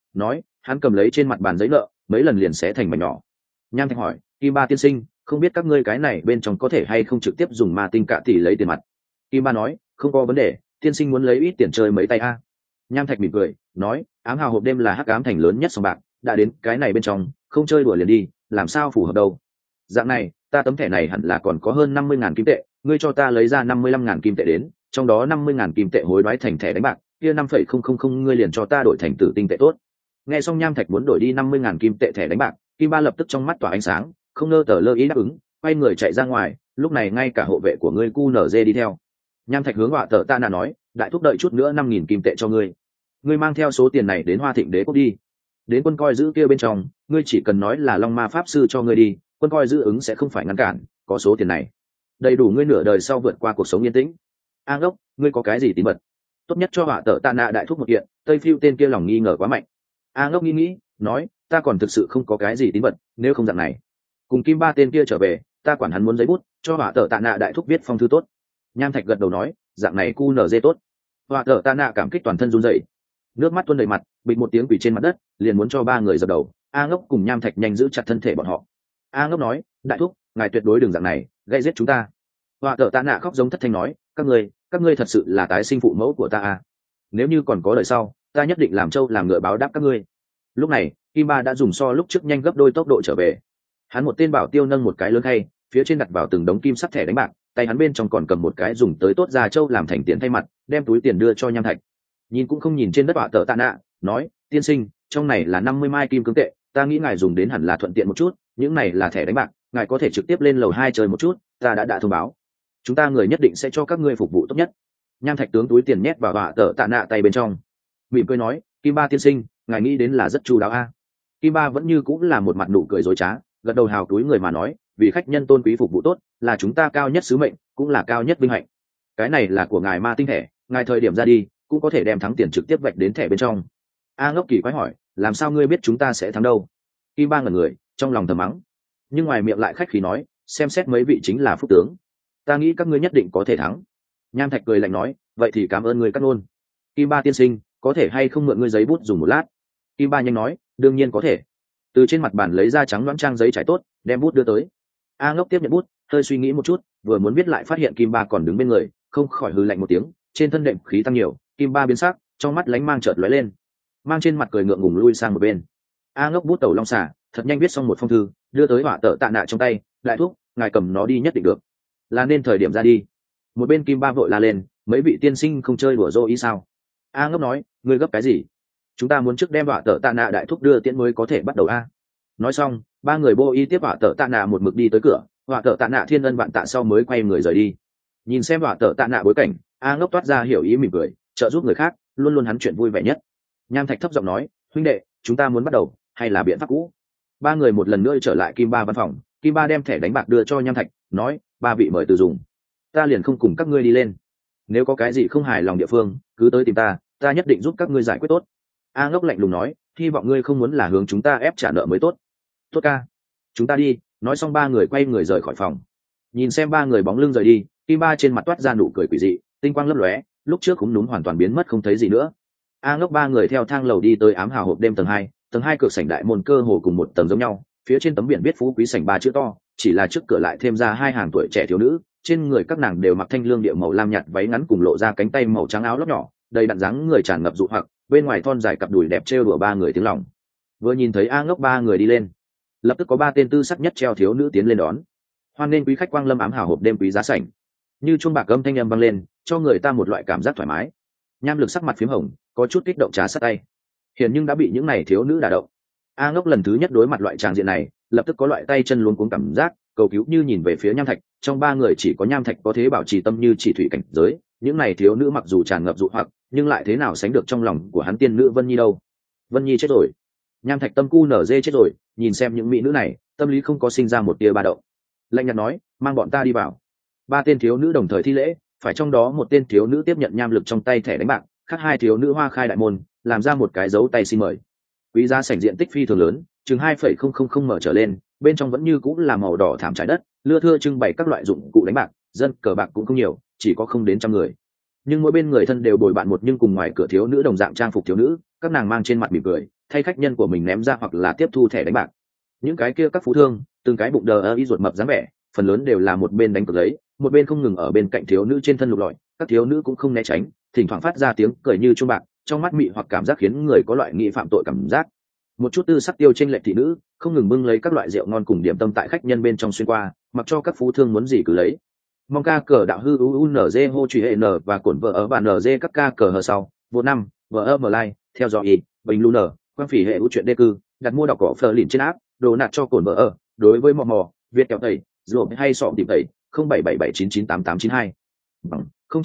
nói hắn cầm lấy trên mặt bàn giấy nợ mấy lần liền xé thành mảnh nhỏ. Nham Thạch hỏi, Kim Ba tiên sinh, không biết các ngươi cái này bên trong có thể hay không trực tiếp dùng ma tinh cạ tỷ lấy tiền mặt? Kim Ba nói, không có vấn đề, tiên sinh muốn lấy ít tiền chơi mấy tay a? Nham Thạch mỉm cười nói, ám hào hộp đêm là hắc ám thành lớn nhất sòng bạc, đã đến cái này bên trong không chơi đùa liền đi, làm sao phù hợp đâu. Dạng này ta tấm thẻ này hẳn là còn có hơn 50.000 kim tệ, ngươi cho ta lấy ra 55.000 kim tệ đến, trong đó 50.000 kim tệ hối đoái thành thẻ đánh bạc, kia 5,000 ngươi liền cho ta đổi thành tử tinh tệ tốt. Nghe xong Nham Thạch muốn đổi đi 50.000 kim tệ thẻ đánh bạc, Kim Ba lập tức trong mắt tỏa ánh sáng, không ngơ tờ lơ ý đáp ứng, quay người chạy ra ngoài. Lúc này ngay cả hộ vệ của ngươi QNZ đi theo. Nham Thạch hướng họa tờ ta nà nói, đại thúc đợi chút nữa 5.000 kim tệ cho ngươi, ngươi mang theo số tiền này đến Hoa Thịnh Đế quốc đi. Đến quân coi giữ kia bên trong, ngươi chỉ cần nói là Long Ma pháp sư cho ngươi đi, quân coi giữ ứng sẽ không phải ngăn cản, có số tiền này đầy đủ ngươi nửa đời sau vượt qua cuộc sống yên tĩnh. A Ngốc, ngươi có cái gì tín vật? Tốt nhất cho họa tờ tạ nạ đại thúc một kiện. Tây Phiêu tên kia lòng nghi ngờ quá mạnh. A Ngốc nghĩ nói, ta còn thực sự không có cái gì tín vật, nếu không dạng này cùng Kim Ba tên kia trở về, ta quản hắn muốn giấy bút, cho họa tờ tạ nạ đại thúc viết phong thư tốt. Nham Thạch gật đầu nói, dạng này cu nở dê tốt. Họa tờ tạ nạ cảm kích toàn thân run rẩy, nước mắt tuôn đầy mặt, bịch một tiếng quỳ trên mặt đất, liền muốn cho ba người dập đầu. A Ngốc cùng Nham Thạch nhanh giữ chặt thân thể bọn họ. A Ngốc nói, đại thúc, ngài tuyệt đối đừng dạng này gây giết chúng ta. Họa tờ tạ nạ khóc giống thất thanh nói, các ngươi thật sự là tái sinh phụ mẫu của ta à? Nếu như còn có đời sau, ta nhất định làm trâu làm ngựa báo đáp các ngươi. Lúc này Kim Ba đã dùng so lúc trước nhanh gấp đôi tốc độ trở về. Hắn một tên bảo tiêu nâng một cái lớn khay, phía trên đặt vào từng đống kim sắt thẻ đánh bạc, tay hắn bên trong còn cầm một cái dùng tới tốt ra trâu làm thành tiền thay mặt, đem túi tiền đưa cho Nham Thạch. Nhìn cũng không nhìn trên đất họa tờ tạ nạ, nói, tiên sinh, trong này là 50 mai kim cương tệ, ta nghĩ ngài dùng đến hẳn là thuận tiện một chút, những này là thẻ đánh bạc, ngài có thể trực tiếp lên lầu 2 chơi một chút, ta đã thông báo, chúng ta người nhất định sẽ cho các ngươi phục vụ tốt nhất. Nham Thạch tướng túi tiền nhét vào họa tờ tạ nạ tay bên trong, mỉm cười nói, Kim Ba tiên sinh, ngài nghĩ đến là rất chu đáo a. Kim Ba vẫn như cũng là một mặt nụ cười dối trá, gật đầu hào túi người mà nói, vì khách nhân tôn quý phục vụ tốt là chúng ta cao nhất sứ mệnh, cũng là cao nhất vinh hạnh. Cái này là của ngài ma tinh thẻ, ngài thời điểm ra đi cũng có thể đem thắng tiền trực tiếp vạch đến thẻ bên trong. A Ngốc kỳ quái hỏi, làm sao ngươi biết chúng ta sẽ thắng đâu? Kim Ba ngẩn người, trong lòng thầm mắng, nhưng ngoài miệng lại khách khí nói, xem xét mấy vị chính là phúc tướng, ta nghĩ các ngươi nhất định có thể thắng. Nham Thạch cười lạnh nói, vậy thì cảm ơn ngươi cắt ngôn. Kim Ba tiên sinh, có thể hay không mượn ngươi giấy bút dùng một lát? Kim Ba nhanh nói, đương nhiên có thể. Từ trên mặt bàn lấy ra trắng loãng trang giấy trải tốt, đem bút đưa tới. A Ngốc tiếp nhận bút, hơi suy nghĩ một chút, vừa muốn viết lại phát hiện Kim Ba còn đứng bên người, không khỏi hừ lạnh một tiếng, trên thân đệm khí tăng nhiều. Kim Ba biến sắc, trong mắt lánh mang chợt lóe lên, mang trên mặt cười ngượng ngùng lui sang một bên. A Ngốc bút tẩu long xả, thật nhanh viết xong một phong thư, đưa tới họa tờ tạ nạ trong tay, đại thúc, ngài cầm nó đi nhất định được, là nên thời điểm ra đi. Một bên Kim Ba vội la lên, mấy vị tiên sinh không chơi đùa dô ý sao? A Ngốc nói, ngươi gấp cái gì? Chúng ta muốn trước đem họa tờ tạ nạ đại thúc đưa tiễn mới có thể bắt đầu a. Nói xong, ba người bô y tiếp họa tờ tạ nạ một mực đi tới cửa, họa tờ tạ nạ thiên ân vạn tạ sau mới quay người rời đi. Nhìn xem họa tờ tạ nạ bối cảnh, A Ngốc toát ra hiểu ý mỉm cười, trợ giúp người khác luôn luôn hắn chuyện vui vẻ nhất. Nham Thạch thấp giọng nói, huynh đệ, chúng ta muốn bắt đầu hay là biện pháp cũ? Ba người một lần nữa trở lại Kim Ba văn phòng, Kim Ba đem thẻ đánh bạc đưa cho Nham Thạch, nói, ba vị mời tự dùng, ta liền không cùng các ngươi đi lên, nếu có cái gì không hài lòng địa phương cứ tới tìm ta, ta nhất định giúp các ngươi giải quyết tốt. A Ngốc lạnh lùng nói, hy vọng ngươi không muốn là hướng chúng ta ép trả nợ mới tốt. Tốt ca, chúng ta đi. Nói xong ba người quay người rời khỏi phòng. Nhìn xem ba người bóng lưng rời đi, Kim Ba trên mặt toát ra nụ cười quỷ dị, tinh quang lấp lóe, lúc trước cũng núm hoàn toàn biến mất không thấy gì nữa. A Ngốc ba người theo thang lầu đi tới ám hào hộp đêm tầng 2, tầng 2 cửa sảnh đại môn cơ hồ cùng một tầng giống nhau, phía trên tấm biển viết phú quý sảnh 3 chữ to, chỉ là trước cửa lại thêm ra hai hàng tuổi trẻ thiếu nữ, trên người các nàng đều mặc thanh lương địa màu lam nhạt váy ngắn cùng lộ ra cánh tay màu trắng áo lót nhỏ, đầy đặn dáng người tràn ngập dụ hoặc, bên ngoài thon dài cặp đùi đẹp trêu đùa ba người tiếng lòng. Vừa nhìn thấy A Ngốc ba người đi lên, lập tức có ba tên tư sắc nhất treo thiếu nữ tiến lên đón. Hoan nên quý khách quang lâm ám hào hộp đêm quý giá sảnh. Như chuông bạc âm thanh âm vang lên, cho người ta một loại cảm giác thoải mái. Nham Lực sắc mặt phím hồng, có chút kích động trà sát tay, hiển nhưng đã bị những này thiếu nữ đả động. A Ngốc lần thứ nhất đối mặt loại tràng diện này, lập tức có loại tay chân luống cuống cảm giác, cầu cứu như nhìn về phía Nham Thạch, trong ba người chỉ có Nham Thạch có thế bảo trì tâm như chỉ thủy cảnh giới, những này thiếu nữ mặc dù tràn ngập dụ hoặc, nhưng lại thế nào sánh được trong lòng của hắn tiên nữ Vân Nhi đâu. Vân Nhi chết rồi. Nham Thạch tâm cu nở dê chết rồi, nhìn xem những mỹ nữ này, tâm lý không có sinh ra một tia ba động. Lạnh nhạt nói, mang bọn ta đi vào. Ba tên thiếu nữ đồng thời thi lễ, phải trong đó một tên thiếu nữ tiếp nhận Nham Lực trong tay thẻ đánh bạc, khác hai thiếu nữ hoa khai đại môn, làm ra một cái dấu tay xin mời. Quý giá sảnh diện tích phi thường lớn, chừng 2,000 mở trở lên, bên trong vẫn như cũng là màu đỏ thảm trải đất, lưa thưa trưng bày các loại dụng cụ đánh bạc, dân cờ bạc cũng không nhiều, chỉ có không đến trăm người. nhưng mỗi bên người thân đều bồi bạn một nhưng cùng ngoài cửa thiếu nữ đồng dạng trang phục thiếu nữ, các nàng mang trên mặt mỉm cười thay khách nhân của mình ném ra hoặc là tiếp thu thẻ đánh bạc. Những cái kia các phú thương từng cái bụng đờ ơ y ruột mập dáng vẻ, phần lớn đều là một bên đánh cược lấy, một bên không ngừng ở bên cạnh thiếu nữ trên thân lục lọi. Các thiếu nữ cũng không né tránh, thỉnh thoảng phát ra tiếng cười như chuông bạc, trong mắt mị hoặc cảm giác khiến người có loại nghị phạm tội cảm giác. Một chút tư sắc tiêu trên lệ thị nữ không ngừng bưng lấy các loại rượu ngon cùng điểm tâm tại khách nhân bên trong xuyên qua, mặc cho các phú thương muốn gì cứ lấy. Mong ca cờ đạo hư unz hô truy hệ n và cổn vợ ở bản nz các ca cờ hờ sau vô năm vợ ơ mờ lai theo dõi ý bình lu nở quan phỉ hệ ưu chuyện đê cư đặt mua đọc cỏ phờ lìn trên áp đồ nạt cho cổn vợ ở đối với mò mò việt kẹo tẩy rộp hay sọ tìm tẩy 0777998892 bằng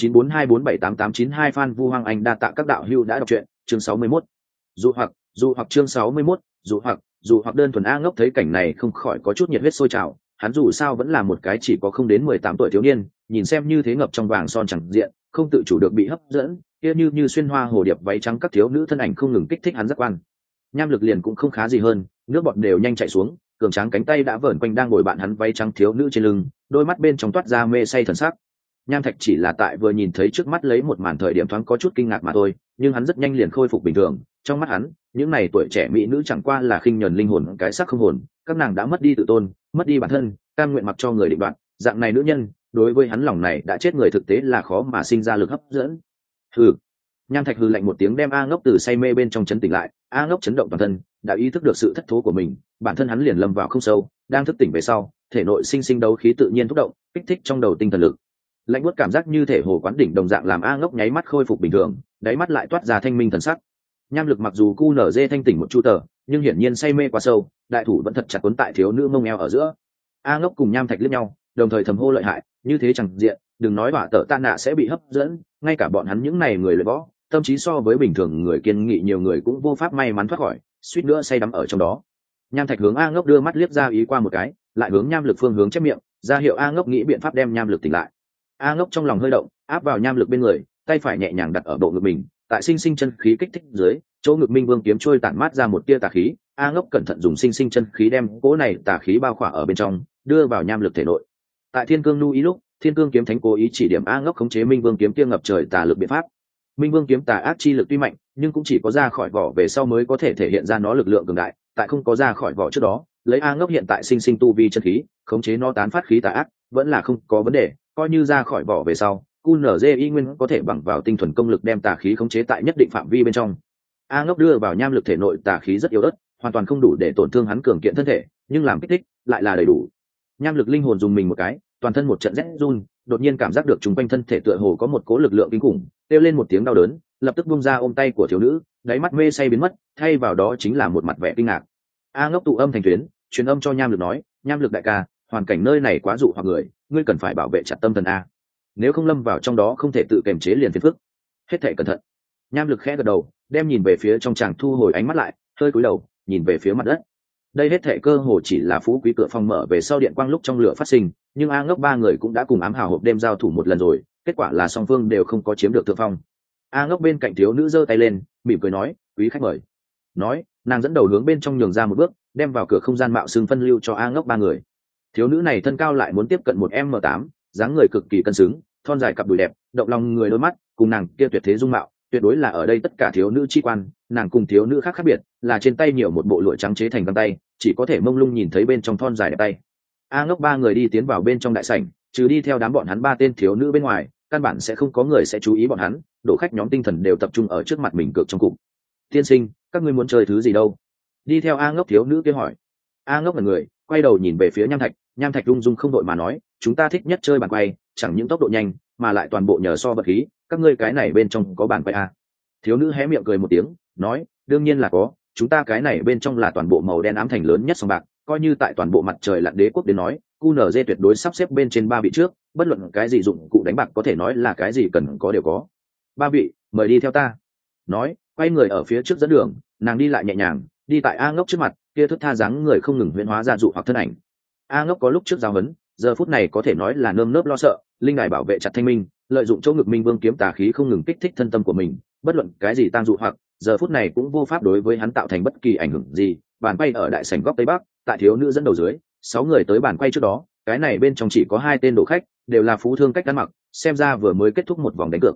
0942478892 fan vu hoàng anh đa tạ các đạo hưu đã đọc truyện chương 61. Dụ hoặc chương 61, dụ hoặc đơn thuần A Ngốc thấy cảnh này không khỏi có chút nhiệt huyết sôi trào. Hắn dù sao vẫn là một cái chỉ có không đến 18 tuổi thiếu niên, nhìn xem như thế ngập trong vàng son chẳng diện, không tự chủ được bị hấp dẫn, kia như xuyên hoa hồ điệp váy trắng các thiếu nữ thân ảnh không ngừng kích thích hắn giác quan. Nham Lực liền cũng không khá gì hơn, nước bọt đều nhanh chảy xuống, cường tráng cánh tay đã vờn quanh đang ngồi bạn hắn váy trắng thiếu nữ trên lưng, đôi mắt bên trong toát ra mê say thần sắc. Nham Thạch chỉ là tại vừa nhìn thấy trước mắt lấy một màn thời điểm thoáng có chút kinh ngạc mà thôi, nhưng hắn rất nhanh liền khôi phục bình thường. Trong mắt hắn, những này tuổi trẻ mỹ nữ chẳng qua là khinh nhờn linh hồn cái xác không hồn, các nàng đã mất đi tự tôn, mất đi bản thân, cam nguyện mặc cho người định đoạt. Dạng này nữ nhân, đối với hắn lòng này đã chết người thực tế là khó mà sinh ra lực hấp dẫn. Hừ. Nham Thạch hừ lạnh một tiếng đem A Ngốc từ say mê bên trong chấn tỉnh lại. A Ngốc chấn động toàn thân, đã ý thức được sự thất thố của mình, bản thân hắn liền lâm vào không sâu, đang thức tỉnh về sau, thể nội sinh đấu khí tự nhiên thúc động, kích thích trong đầu tinh thần lực. Lạnh buốt cảm giác như thể hồ quán đỉnh đồng dạng làm A Ngốc nháy mắt khôi phục bình thường, đáy mắt lại toát ra thanh minh thần sắc. Nham Lực mặc dù cu nở dê thanh tỉnh một chu tờ, nhưng hiển nhiên say mê quá sâu, đại thủ vẫn thật chặt cuốn tại thiếu nữ mông eo ở giữa. A Ngốc cùng Nham Thạch liếc nhau, đồng thời thầm hô lợi hại, như thế chẳng diện, đừng nói hỏa tở tan nạ sẽ bị hấp dẫn, ngay cả bọn hắn những này người luyện võ, thậm chí so với bình thường người kiên nghị nhiều người cũng vô pháp may mắn thoát khỏi, suýt nữa say đắm ở trong đó. Nham Thạch hướng A Ngốc đưa mắt liếc ra ý qua một cái, lại hướng Nham Lực phương hướng chép miệng, ra hiệu A Ngốc nghĩ biện pháp đem Nham Lực tỉnh lại. A Ngốc trong lòng hơi động, áp vào Nham Lực bên người, tay phải nhẹ nhàng đặt ở bộ ngực mình, tại sinh chân khí kích thích dưới, chỗ ngực Minh Vương kiếm trôi tản mát ra một tia tà khí. A Ngốc cẩn thận dùng sinh chân khí đem cỗ này tà khí bao khỏa ở bên trong, đưa vào Nham Lực thể nội. Tại Thiên Cương Nu ý lúc, Thiên Cương kiếm thánh cố ý chỉ điểm A Ngốc khống chế Minh Vương kiếm kia ngập trời tà lực biện pháp. Minh Vương kiếm tà ác chi lực tuy mạnh, nhưng cũng chỉ có ra khỏi vỏ về sau mới có thể thể hiện ra nó lực lượng cường đại, tại không có ra khỏi vỏ trước đó, lấy A Ngốc hiện tại sinh tu vi chân khí, khống chế nó tán phát khí tà ác, vẫn là không có vấn đề, coi như ra khỏi vỏ về sau, QNZ nguyên có thể bằng vào tinh thuần công lực đem tà khí khống chế tại nhất định phạm vi bên trong. A Ngốc đưa vào Nham Lực thể nội tà khí rất yếu ớt, hoàn toàn không đủ để tổn thương hắn cường kiện thân thể, nhưng làm kích thích lại là đầy đủ. Nham Lực linh hồn dùng mình một cái, toàn thân một trận rét run, đột nhiên cảm giác được chúng quanh thân thể tựa hồ có một cố lực lượng kinh khủng, kêu lên một tiếng đau đớn, lập tức buông ra ôm tay của thiếu nữ, đáy mắt mê say biến mất, thay vào đó chính là một mặt vẻ kinh ngạc. A Ngốc tụ âm thành tuyến, truyền âm cho Nham Lực nói, Nham Lực đại ca, hoàn cảnh nơi này quá dụ hoặc người, ngươi cần phải bảo vệ chặt tâm thần a, nếu không lâm vào trong đó không thể tự kiềm chế liền phiền phức, hết thảy cẩn thận. Nham Lực khẽ gật đầu, đem nhìn về phía trong chàng thu hồi ánh mắt lại, hơi cúi đầu nhìn về phía mặt đất. Đây hết thảy cơ hồ chỉ là phú quý cửa phòng mở về sau điện quang lúc trong lửa phát sinh, nhưng A Ngốc ba người cũng đã cùng ám hào hộp đêm giao thủ một lần rồi, kết quả là song phương đều không có chiếm được thượng phong. A Ngốc bên cạnh thiếu nữ giơ tay lên, mỉm cười nói, quý khách mời. Nói, nàng dẫn đầu hướng bên trong nhường ra một bước, đem vào cửa không gian mạo xương phân lưu cho A Ngốc ba người. Thiếu nữ này thân cao lại muốn tiếp cận 1m8, dáng người cực kỳ cân xứng, thon dài cặp đùi đẹp, động lòng người đôi mắt, cùng nàng kia tuyệt thế dung mạo, tuyệt đối là ở đây tất cả thiếu nữ chi quan. Nàng cùng thiếu nữ khác biệt, là trên tay nhiều một bộ lụa trắng chế thành găng tay, chỉ có thể mông lung nhìn thấy bên trong thon dài đẹp tay. A Ngốc ba người đi tiến vào bên trong đại sảnh, trừ đi theo đám bọn hắn ba tên thiếu nữ bên ngoài, căn bản sẽ không có người sẽ chú ý bọn hắn. Đổ khách nhóm tinh thần đều tập trung ở trước mặt mình cược trong cục. Tiên sinh, các ngươi muốn chơi thứ gì đâu? Đi theo A Ngốc thiếu nữ kia hỏi. A Ngốc là người, quay đầu nhìn về phía Nham Thạch rung rung không đội mà nói, chúng ta thích nhất chơi bàn quay, chẳng những tốc độ nhanh, mà lại toàn bộ nhờ so vật khí, các ngươi cái này bên trong có bàn quay à? Thiếu nữ hé miệng cười một tiếng, nói, đương nhiên là có, chúng ta cái này bên trong là toàn bộ màu đen ám thành lớn nhất sòng bạc, coi như tại toàn bộ mặt trời lặn đế quốc đến nói, QNZ tuyệt đối sắp xếp bên trên 3 vị trước, bất luận cái gì dụng cụ đánh bạc có thể nói là cái gì cần có đều có. 3 vị, mời đi theo ta. Nói, quay người ở phía trước dẫn đường, nàng đi lại nhẹ nhàng, đi tại A Ngốc trước mặt, kia thức tha dáng người không ngừng huyễn hóa ra dụ hoặc thân ảnh. A Ngốc có lúc trước giao hấn, giờ phút này có thể nói là nơm nớp lo sợ, linh đài bảo vệ chặt thanh minh, lợi dụng chỗ ngực Minh Vương kiếm tà khí không ngừng kích thích thân tâm của mình, bất luận cái gì tăng dụ hoặc, giờ phút này cũng vô pháp đối với hắn tạo thành bất kỳ ảnh hưởng gì. Bàn quay ở đại sảnh góc tây bắc, tại thiếu nữ dẫn đầu dưới, 6 người tới bàn quay trước đó, cái này bên trong chỉ có 2 tên đồ khách, đều là phú thương cách ăn mặc, xem ra vừa mới kết thúc một vòng đánh cược.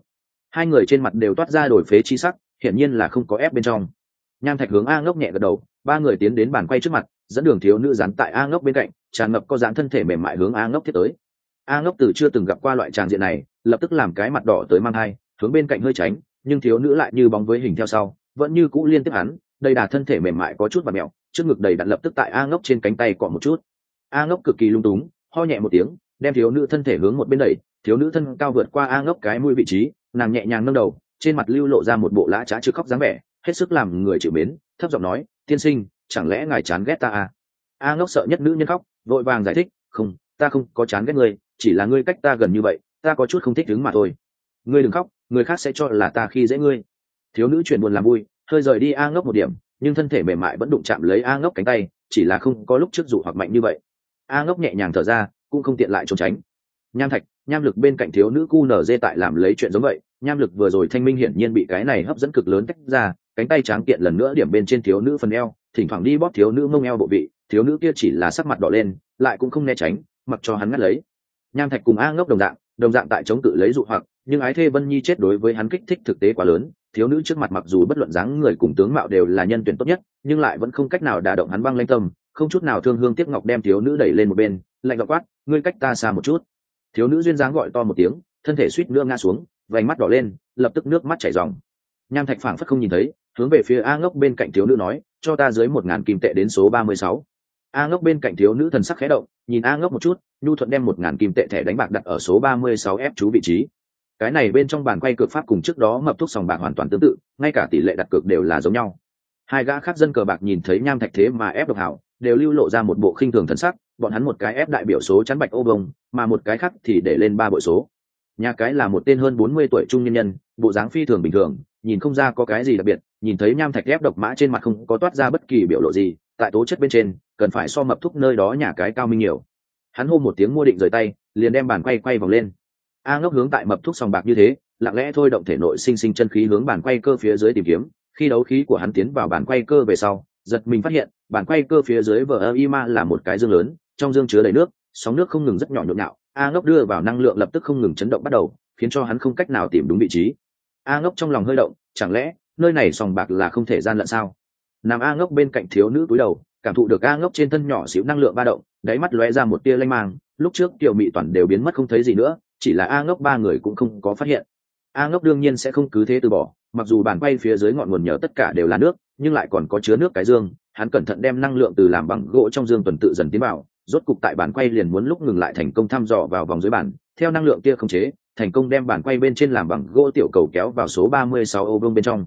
Hai người trên mặt đều toát ra đổi phế chi sắc, hiển nhiên là không có ép bên trong. Nham Thạch hướng A Ngốc nhẹ gật đầu, ba người tiến đến bàn quay trước mặt, dẫn đường thiếu nữ dán tại A Ngốc bên cạnh, tràn ngập có dáng thân thể mềm mại hướng A Ngốc thiết tới. A Ngốc từ chưa từng gặp qua loại tràng diện này, lập tức làm cái mặt đỏ tới mang hai, hướng bên cạnh hơi tránh, nhưng thiếu nữ lại như bóng với hình theo sau, vẫn như cũ liên tiếp hắn, đầy đà thân thể mềm mại có chút vặn mèo, trước ngực đầy đặn lập tức tại A Ngốc trên cánh tay cọ một chút. A Ngốc cực kỳ lung túng, ho nhẹ một tiếng, đem thiếu nữ thân thể hướng một bên đẩy, thiếu nữ thân cao vượt qua A Ngốc cái mũi vị trí, nàng nhẹ nhàng nâng đầu, trên mặt lưu lộ ra một bộ lã trá chữ khóc dáng vẻ, hết sức làm người chịu mến, thấp giọng nói, tiên sinh, chẳng lẽ ngài chán ghét ta à? A Ngốc sợ nhất nữ nhân khóc, vội vàng giải thích, không, ta không có chán ghét ngươi, chỉ là ngươi cách ta gần như vậy, ta có chút không thích đứng mà thôi. Ngươi đừng khóc, người khác sẽ cho là ta khi dễ ngươi. Thiếu nữ chuyển buồn làm vui, hơi rời đi A Ngốc một điểm, nhưng thân thể mềm mại vẫn đụng chạm lấy A Ngốc cánh tay, chỉ là không có lúc trước dụ hoặc mạnh như vậy. A Ngốc nhẹ nhàng thở ra, cũng không tiện lại trốn tránh. Nham Thạch, Nham Lực bên cạnh thiếu nữ QNZ tại làm lấy chuyện giống vậy, Nham Lực vừa rồi thanh minh hiển nhiên bị cái này hấp dẫn cực lớn tách ra, cánh tay tráng kiện lần nữa điểm bên trên thiếu nữ phần eo, thỉnh thoảng đi bóp thiếu nữ mông eo bộ vị, thiếu nữ kia chỉ là sắc mặt đỏ lên, lại cũng không né tránh, mặc cho hắn ngắt lấy. Nham Thạch cùng A Ngốc đồng dạng tại chống cự lấy dụ hoặc, nhưng ái thê Vân Nhi chết đối với hắn kích thích thực tế quá lớn, thiếu nữ trước mặt mặc dù bất luận dáng người cùng tướng mạo đều là nhân tuyển tốt nhất, nhưng lại vẫn không cách nào đả động hắn băng lãnh tâm, không chút nào thương hương tiếc ngọc đem thiếu nữ đẩy lên một bên, lạnh giọng quát, ngươi cách ta xa một chút. Thiếu nữ duyên dáng gọi to một tiếng, thân thể suýt nữa ngã xuống, vành mắt đỏ lên, lập tức nước mắt chảy ròng. Nham Thạch phảng phất không nhìn thấy, hướng về phía A Ngốc bên cạnh thiếu nữ nói, cho ta dưới 1000 kim tệ đến số 36. A Ngốc bên cạnh thiếu nữ thần sắc khẽ động, nhìn A Ngốc một chút, nhu thuận đem 1000 kim tệ thẻ đánh bạc đặt ở số 36 ép chú vị trí. Cái này bên trong bàn quay cược pháp cùng trước đó mập thuốc sòng bạc hoàn toàn tương tự, ngay cả tỷ lệ đặt cược đều là giống nhau. Hai gã khác dân cờ bạc nhìn thấy Nham Thạch thế mà ép độc hảo, đều lưu lộ ra một bộ khinh thường thần sắc, bọn hắn một cái ép đại biểu số chắn bạch ô vông, mà một cái khác thì để lên 3 bội số. Nhà cái là một tên hơn 40 tuổi trung nhân nhân, bộ dáng phi thường bình thường, nhìn không ra có cái gì đặc biệt, nhìn thấy Nham Thạch ép độc mã trên mặt không có toát ra bất kỳ biểu lộ gì, tại tố chất bên trên, cần phải so mập thúc nơi đó nhà cái cao minh nhiều. Hắn hô một tiếng mua định rời tay, liền đem bàn quay vòng lên. A Ngốc hướng tại mập thúc sòng bạc như thế, lặng lẽ thôi động thể nội sinh sinh chân khí hướng bàn quay cơ phía dưới tìm kiếm, khi đấu khí của hắn tiến vào bàn quay cơ về sau, giật mình phát hiện, bàn quay cơ phía dưới vờ ima là một cái dương lớn, trong dương chứa đầy nước, sóng nước không ngừng rất nhỏ nhộn nhạo. A Ngốc đưa vào năng lượng lập tức không ngừng chấn động bắt đầu, khiến cho hắn không cách nào tìm đúng vị trí. A Ngốc trong lòng hơi động, chẳng lẽ nơi này sòng bạc là không thể gian lận sao? Nằm A Ngốc bên cạnh thiếu nữ cúi đầu, cảm thụ được A Ngốc trên thân nhỏ xíu năng lượng ba động, đáy mắt lóe ra một tia lanh mang, lúc trước Tiểu Mị toàn đều biến mất không thấy gì nữa, chỉ là A Ngốc ba người cũng không có phát hiện. A Ngốc đương nhiên sẽ không cứ thế từ bỏ, mặc dù bàn quay phía dưới ngọn nguồn nhờ tất cả đều là nước, nhưng lại còn có chứa nước cái dương, hắn cẩn thận đem năng lượng từ làm bằng gỗ trong dương tuần tự dần tiến vào, rốt cục tại bàn quay liền muốn lúc ngừng lại thành công thăm dò vào vòng dưới bàn, theo năng lượng kia khống chế, thành công đem bàn quay bên trên làm bằng gỗ tiểu cầu kéo vào số 36 ô vuông bên trong.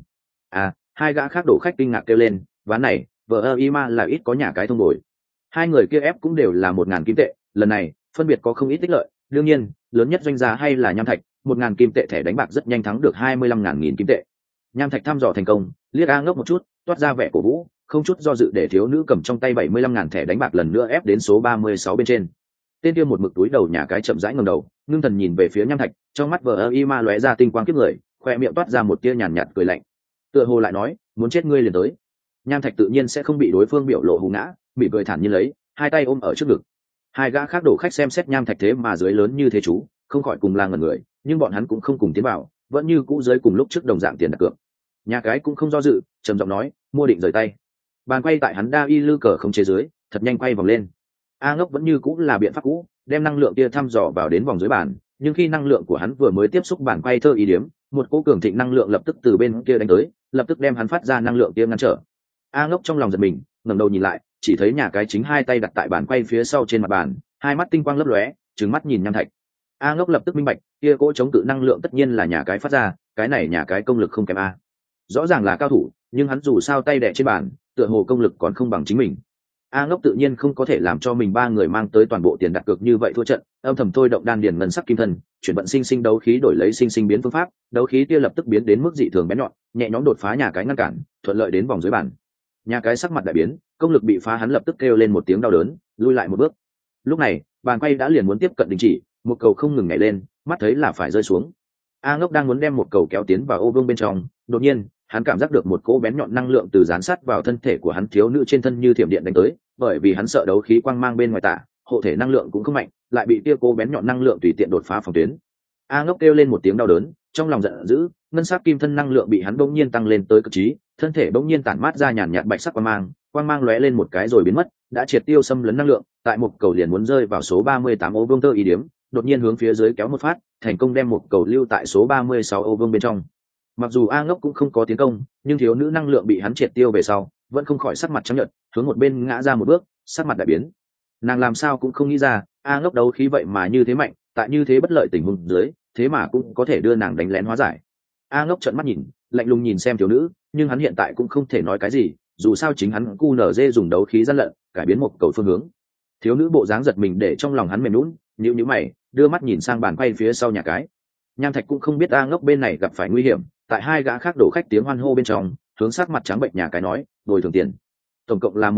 Hai gã khác đổ khách kinh ngạc kêu lên, ván này, vợ ima là ít có nhà cái thông bồi. Hai người kia ép cũng đều là 1000 kim tệ, lần này phân biệt có không ít tích lợi, đương nhiên lớn nhất doanh giá hay là Nham Thạch, 1000 kim tệ thẻ đánh bạc rất nhanh thắng được 25.000 kim tệ. Nham Thạch thăm dò thành công, liếc A Ngốc một chút, toát ra vẻ cổ vũ, không chút do dự để thiếu nữ cầm trong tay 75.000 thẻ đánh bạc lần nữa ép đến số 36 bên trên. Tên kia một mực túi đầu nhà cái chậm rãi ngẩng đầu, ngưng thần nhìn về phía Nham Thạch, trong mắt vợ ima lóe ra tinh quang kiếp người, khoe miệng toát ra một tia nhàn nhạt cười lạnh. Tựa hồ lại nói, muốn chết ngươi liền tới. Nham Thạch tự nhiên sẽ không bị đối phương biểu lộ hù ngã, bị cười thản nhiên lấy, hai tay ôm ở trước ngực. Hai gã khác đổ khách xem xét Nham Thạch thế mà dưới lớn như thế chú, không khỏi cùng là ngẩn người, nhưng bọn hắn cũng không cùng tiến vào, vẫn như cũ dưới cùng lúc trước đồng dạng tiền đặt cược. Nhà cái cũng không do dự, trầm giọng nói, mua định rời tay. Bàn quay tại hắn đa y lư cờ không chế dưới, thật nhanh quay vòng lên. A Ngốc vẫn như cũ là biện pháp cũ, đem năng lượng kia thăm dò vào đến vòng dưới bàn, nhưng khi năng lượng của hắn vừa mới tiếp xúc bàn quay thơ ý điểm, một cỗ cường thịnh năng lượng lập tức từ bên kia đánh tới, lập tức đem hắn phát ra năng lượng kia ngăn trở. A Ngốc trong lòng giật mình, ngẩng đầu nhìn lại, chỉ thấy nhà cái chính hai tay đặt tại bàn quay phía sau trên mặt bàn, hai mắt tinh quang lấp lóe, trừng mắt nhìn Nham Thạch. A Ngốc lập tức minh bạch, kia cỗ chống cự năng lượng tất nhiên là nhà cái phát ra, cái này nhà cái công lực không kém a. Rõ ràng là cao thủ, nhưng hắn dù sao tay đè trên bàn, tựa hồ công lực còn không bằng chính mình. A Ngốc tự nhiên không có thể làm cho mình ba người mang tới toàn bộ tiền đặt cược như vậy thua trận, âm thầm thôi động đan điền ngân sắc kim thân, chuyển vận sinh sinh đấu khí đổi lấy sinh sinh biến phương pháp, đấu khí kia lập tức biến đến mức dị thường bén nhọn, nhẹ nhõm đột phá nhà cái ngăn cản, thuận lợi đến vòng dưới bàn. Nhà cái sắc mặt đại biến, công lực bị phá hắn lập tức kêu lên một tiếng đau đớn, lui lại một bước. Lúc này, bàn quay đã liền muốn tiếp cận đình chỉ, một cầu không ngừng nhảy lên, mắt thấy là phải rơi xuống. A Ngốc đang muốn đem một cầu kéo tiến vào ô vương bên trong, đột nhiên, hắn cảm giác được một cỗ bén nhọn năng lượng từ dán sát vào thân thể của hắn thiếu nữ trên thân như thiểm điện đánh tới, bởi vì hắn sợ đấu khí quang mang bên ngoài tả, hộ thể năng lượng cũng không mạnh, lại bị kia cỗ bén nhọn năng lượng tùy tiện đột phá phòng tuyến. A Ngốc kêu lên một tiếng đau đớn, trong lòng giận dữ, ngân sắc kim thân năng lượng bị hắn bỗng nhiên tăng lên tới cực trí, thân thể bỗng nhiên tản mát ra nhàn nhạt bạch sắc quang mang lóe lên một cái rồi biến mất, đã triệt tiêu xâm lấn năng lượng, tại một cầu liền muốn rơi vào số 38 ô vương tơ ý điểm, đột nhiên hướng phía dưới kéo một phát, thành công đem một cầu lưu tại số 36 ô vương bên trong. Mặc dù A Ngốc cũng không có tiến công, nhưng thiếu nữ năng lượng bị hắn triệt tiêu về sau, vẫn không khỏi sắc mặt trắng nhợt, hướng một bên ngã ra một bước, sắc mặt đại biến. Nàng làm sao cũng không nghĩ ra, A Ngốc đấu khí vậy mà như thế mạnh, tại như thế bất lợi tình huống dưới, thế mà cũng có thể đưa nàng đánh lén hóa giải. A Ngốc trợn mắt nhìn, lạnh lùng nhìn xem thiếu nữ, nhưng hắn hiện tại cũng không thể nói cái gì, dù sao chính hắn QNZ dùng đấu khí gian lận, cải biến một cầu phương hướng. Thiếu nữ bộ dáng giật mình để trong lòng hắn mềm nhũn, nhíu mày, đưa mắt nhìn sang bàn quay phía sau nhà cái. Nham Thạch cũng không biết A Ngốc bên này gặp phải nguy hiểm, tại hai gã khác đổ khách tiếng hoan hô bên trong, hướng sắc mặt trắng bệnh nhà cái nói, bồi thường tiền, tổng cộng là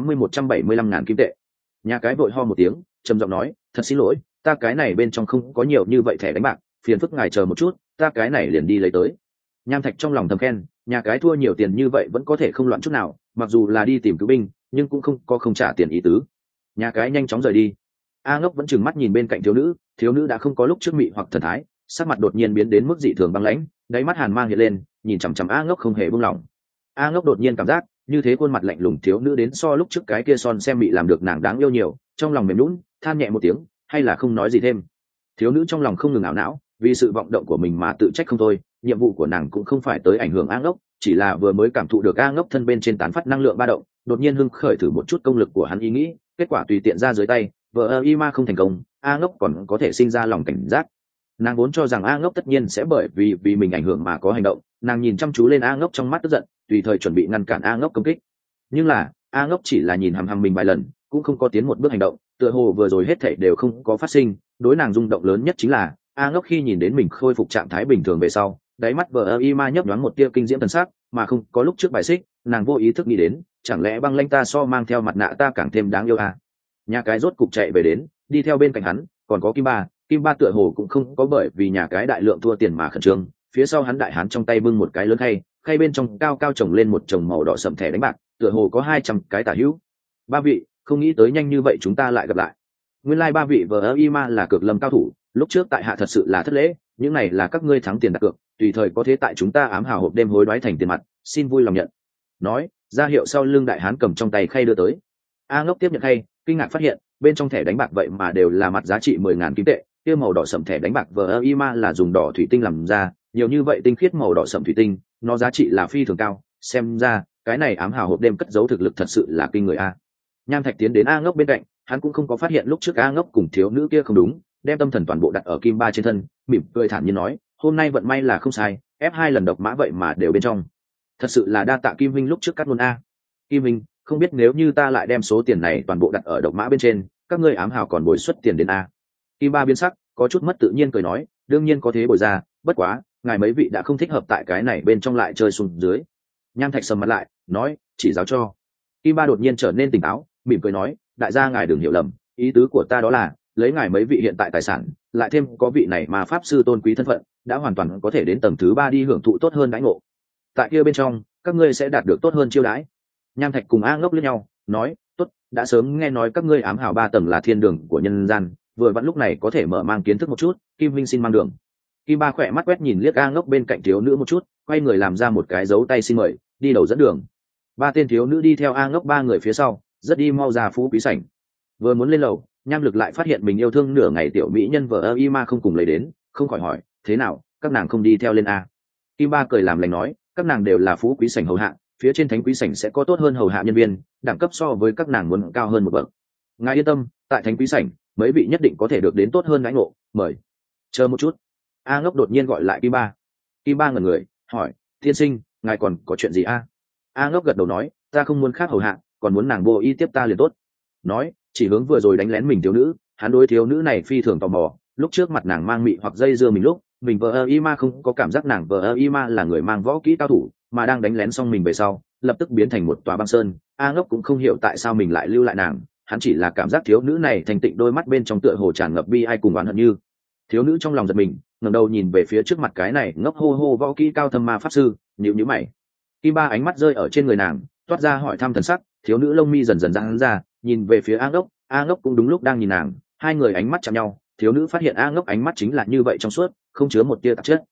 175 ngàn kim tệ. Nhà cái vội ho một tiếng, trầm giọng nói, thật xin lỗi, ta cái này bên trong không có nhiều như vậy thẻ đánh bạc, phiền phức ngài chờ một chút, ta cái này liền đi lấy tới. Nham Thạch trong lòng thầm khen, nhà cái thua nhiều tiền như vậy vẫn có thể không loạn chút nào, mặc dù là đi tìm cứu binh, nhưng cũng không có không trả tiền ý tứ. Nhà cái nhanh chóng rời đi. A Ngốc vẫn trừng mắt nhìn bên cạnh thiếu nữ đã không có lúc trước mị hoặc thần thái, sắc mặt đột nhiên biến đến mức dị thường băng lãnh, đáy mắt hàn mang hiện lên, nhìn chằm chằm A Ngốc không hề buông lỏng. A Ngốc đột nhiên cảm giác, như thế khuôn mặt lạnh lùng thiếu nữ đến so lúc trước cái kia son xem bị làm được nàng đáng yêu nhiều, trong lòng mềm nhũn, than nhẹ một tiếng, hay là không nói gì thêm. Thiếu nữ trong lòng không ngừng ảo não, vì sự vọng động của mình mà tự trách không thôi, nhiệm vụ của nàng cũng không phải tới ảnh hưởng A Ngốc, chỉ là vừa mới cảm thụ được A Ngốc thân bên trên tán phát năng lượng ba động, đột nhiên hưng khởi thử một chút công lực của hắn ý nghĩ, kết quả tùy tiện ra dưới tay, vợ Ima không thành công, A Ngốc còn có thể sinh ra lòng cảnh giác. Nàng vốn cho rằng A Ngốc tất nhiên sẽ bởi vì mình ảnh hưởng mà có hành động, nàng nhìn chăm chú lên A Ngốc trong mắt tức giận, tùy thời chuẩn bị ngăn cản A Ngốc công kích. Nhưng là A Ngốc chỉ là nhìn hằm hằm mình vài lần, cũng không có tiến một bước hành động, tựa hồ vừa rồi hết thảy đều không có phát sinh. Đối nàng rung động lớn nhất chính là A Ngốc khi nhìn đến mình khôi phục trạng thái bình thường về sau, đáy mắt vợ Ima nhấp nhoáng một tia kinh diễm thần sắc, mà không có lúc trước bài xích, nàng vô ý thức nghĩ đến, chẳng lẽ băng lãnh ta so mang theo mặt nạ ta càng thêm đáng yêu à? Nhà cái rốt cục chạy về đến, đi theo bên cạnh hắn, còn có Kim Ba tựa hồ cũng không có bởi vì nhà cái đại lượng thua tiền mà khẩn trương, phía sau hắn đại hán trong tay bưng một cái lớn khay bên trong cao cao trồng lên một chồng màu đỏ sậm thẻ đánh bạc, tựa hồ có 200 cái tả hữu. Ba vị, không nghĩ tới nhanh như vậy chúng ta lại gặp lại. Nguyên lai ba vị vợ Ima là cược lâm cao thủ, lúc trước tại hạ thật sự là thất lễ, những này là các ngươi thắng tiền đặt cược, tùy thời có thế tại chúng ta ám hào hộp đêm hối đoái thành tiền mặt, xin vui lòng nhận. Nói, ra hiệu sau lưng đại hán cầm trong tay khay đưa tới. A Ngốc tiếp nhận khay, kinh ngạc phát hiện bên trong thẻ đánh bạc vậy mà đều là mặt giá trị 10.000 kim tệ, kia màu đỏ sậm thẻ đánh bạc vờ Ima là dùng đỏ thủy tinh làm ra, nhiều như vậy tinh khiết màu đỏ sậm thủy tinh, nó giá trị là phi thường cao, xem ra cái này ám hào hộp đêm cất giấu thực lực thật sự là kinh người a. Nham Thạch tiến đến A Ngốc bên cạnh, hắn cũng không có phát hiện lúc trước A Ngốc cùng thiếu nữ kia không đúng, đem tâm thần toàn bộ đặt ở Kim Ba trên thân, mỉm cười thản nhiên nói, hôm nay vận may là không sai, ép 2 lần độc mã vậy mà đều bên trong. Thật sự là đa tạ Kim Minh lúc trước cắt luôn a. Kim Minh, không biết nếu như ta lại đem số tiền này toàn bộ đặt ở độc mã bên trên, các ngươi ám hào còn bồi xuất tiền đến a. Kim Ba biến sắc, có chút mất tự nhiên cười nói, đương nhiên có thế bồi ra, bất quá ngài mấy vị đã không thích hợp tại cái này bên trong lại chơi xuống dưới. Nham Thạch sầm mặt lại, nói, chỉ giáo cho. Kim Ba đột nhiên trở nên tỉnh táo, mỉm cười nói, đại gia ngài đừng hiểu lầm, ý tứ của ta đó là lấy ngài mấy vị hiện tại tài sản, lại thêm có vị này mà pháp sư tôn quý thân phận, đã hoàn toàn có thể đến tầng thứ 3 đi hưởng thụ tốt hơn đãi ngộ. Tại kia bên trong, các ngươi sẽ đạt được tốt hơn chiêu đãi. Nham Thạch cùng A Ngốc liếc nhau, nói, tốt, đã sớm nghe nói các ngươi ám hào 3 tầng là thiên đường của nhân gian, vừa vặn lúc này có thể mở mang kiến thức một chút, Kim Vinh xin mang đường. Kim Ba khỏe mắt quét nhìn liếc A Ngốc bên cạnh thiếu nữ một chút, quay người làm ra một cái dấu tay xin mời, đi đầu dẫn đường. 3 tên thiếu nữ đi theo A Ngốc 3 người phía sau, rất đi mau ra phú quý sảnh. Vừa muốn lên lầu, Nham Lực lại phát hiện mình yêu thương nửa ngày tiểu mỹ nhân vợ Ima không cùng lấy đến, không khỏi hỏi, thế nào, các nàng không đi theo lên a? Kim Ba cười làm lành nói, các nàng đều là phú quý sảnh hầu hạ, phía trên thánh quý sảnh sẽ có tốt hơn hầu hạ nhân viên, đẳng cấp so với các nàng muốn cao hơn một bậc. Ngài yên tâm, tại thánh quý sảnh, mấy vị nhất định có thể được đến tốt hơn đãi ngộ, mời. Chờ một chút. A Ngốc đột nhiên gọi lại Kim Ba. Kim Ba ngẩn người, hỏi, tiên sinh, ngài còn có chuyện gì a? A Ngốc gật đầu nói, ta không muốn khác hầu hạ, còn muốn nàng vô y tiếp ta liền tốt. Nói, chỉ hướng vừa rồi đánh lén mình thiếu nữ, hắn đối thiếu nữ này phi thường tò mò, lúc trước mặt nàng mang mị hoặc dây dưa mình lúc, mình vợ Ima không có cảm giác nàng vợ Ima là người mang võ kỹ cao thủ, mà đang đánh lén xong mình về sau, lập tức biến thành một tòa băng sơn. A Ngốc cũng không hiểu tại sao mình lại lưu lại nàng, hắn chỉ là cảm giác thiếu nữ này thành tịnh đôi mắt bên trong tựa hồ tràn ngập bi ai cùng oán hận như. Thiếu nữ trong lòng giật mình, ngẩng đầu nhìn về phía trước mặt cái này ngốc hô hô võ kỹ cao thâm ma pháp sư, nhíu mày. Kim Ba ánh mắt rơi ở trên người nàng, toát ra hỏi thăm thần sắc, thiếu nữ lông mi dần dần giãn ra, nhìn về phía A Ngốc cũng đúng lúc đang nhìn nàng, hai người ánh mắt chạm nhau, thiếu nữ phát hiện A Ngốc ánh mắt chính là như vậy trong suốt, không chứa một tia tạp chất.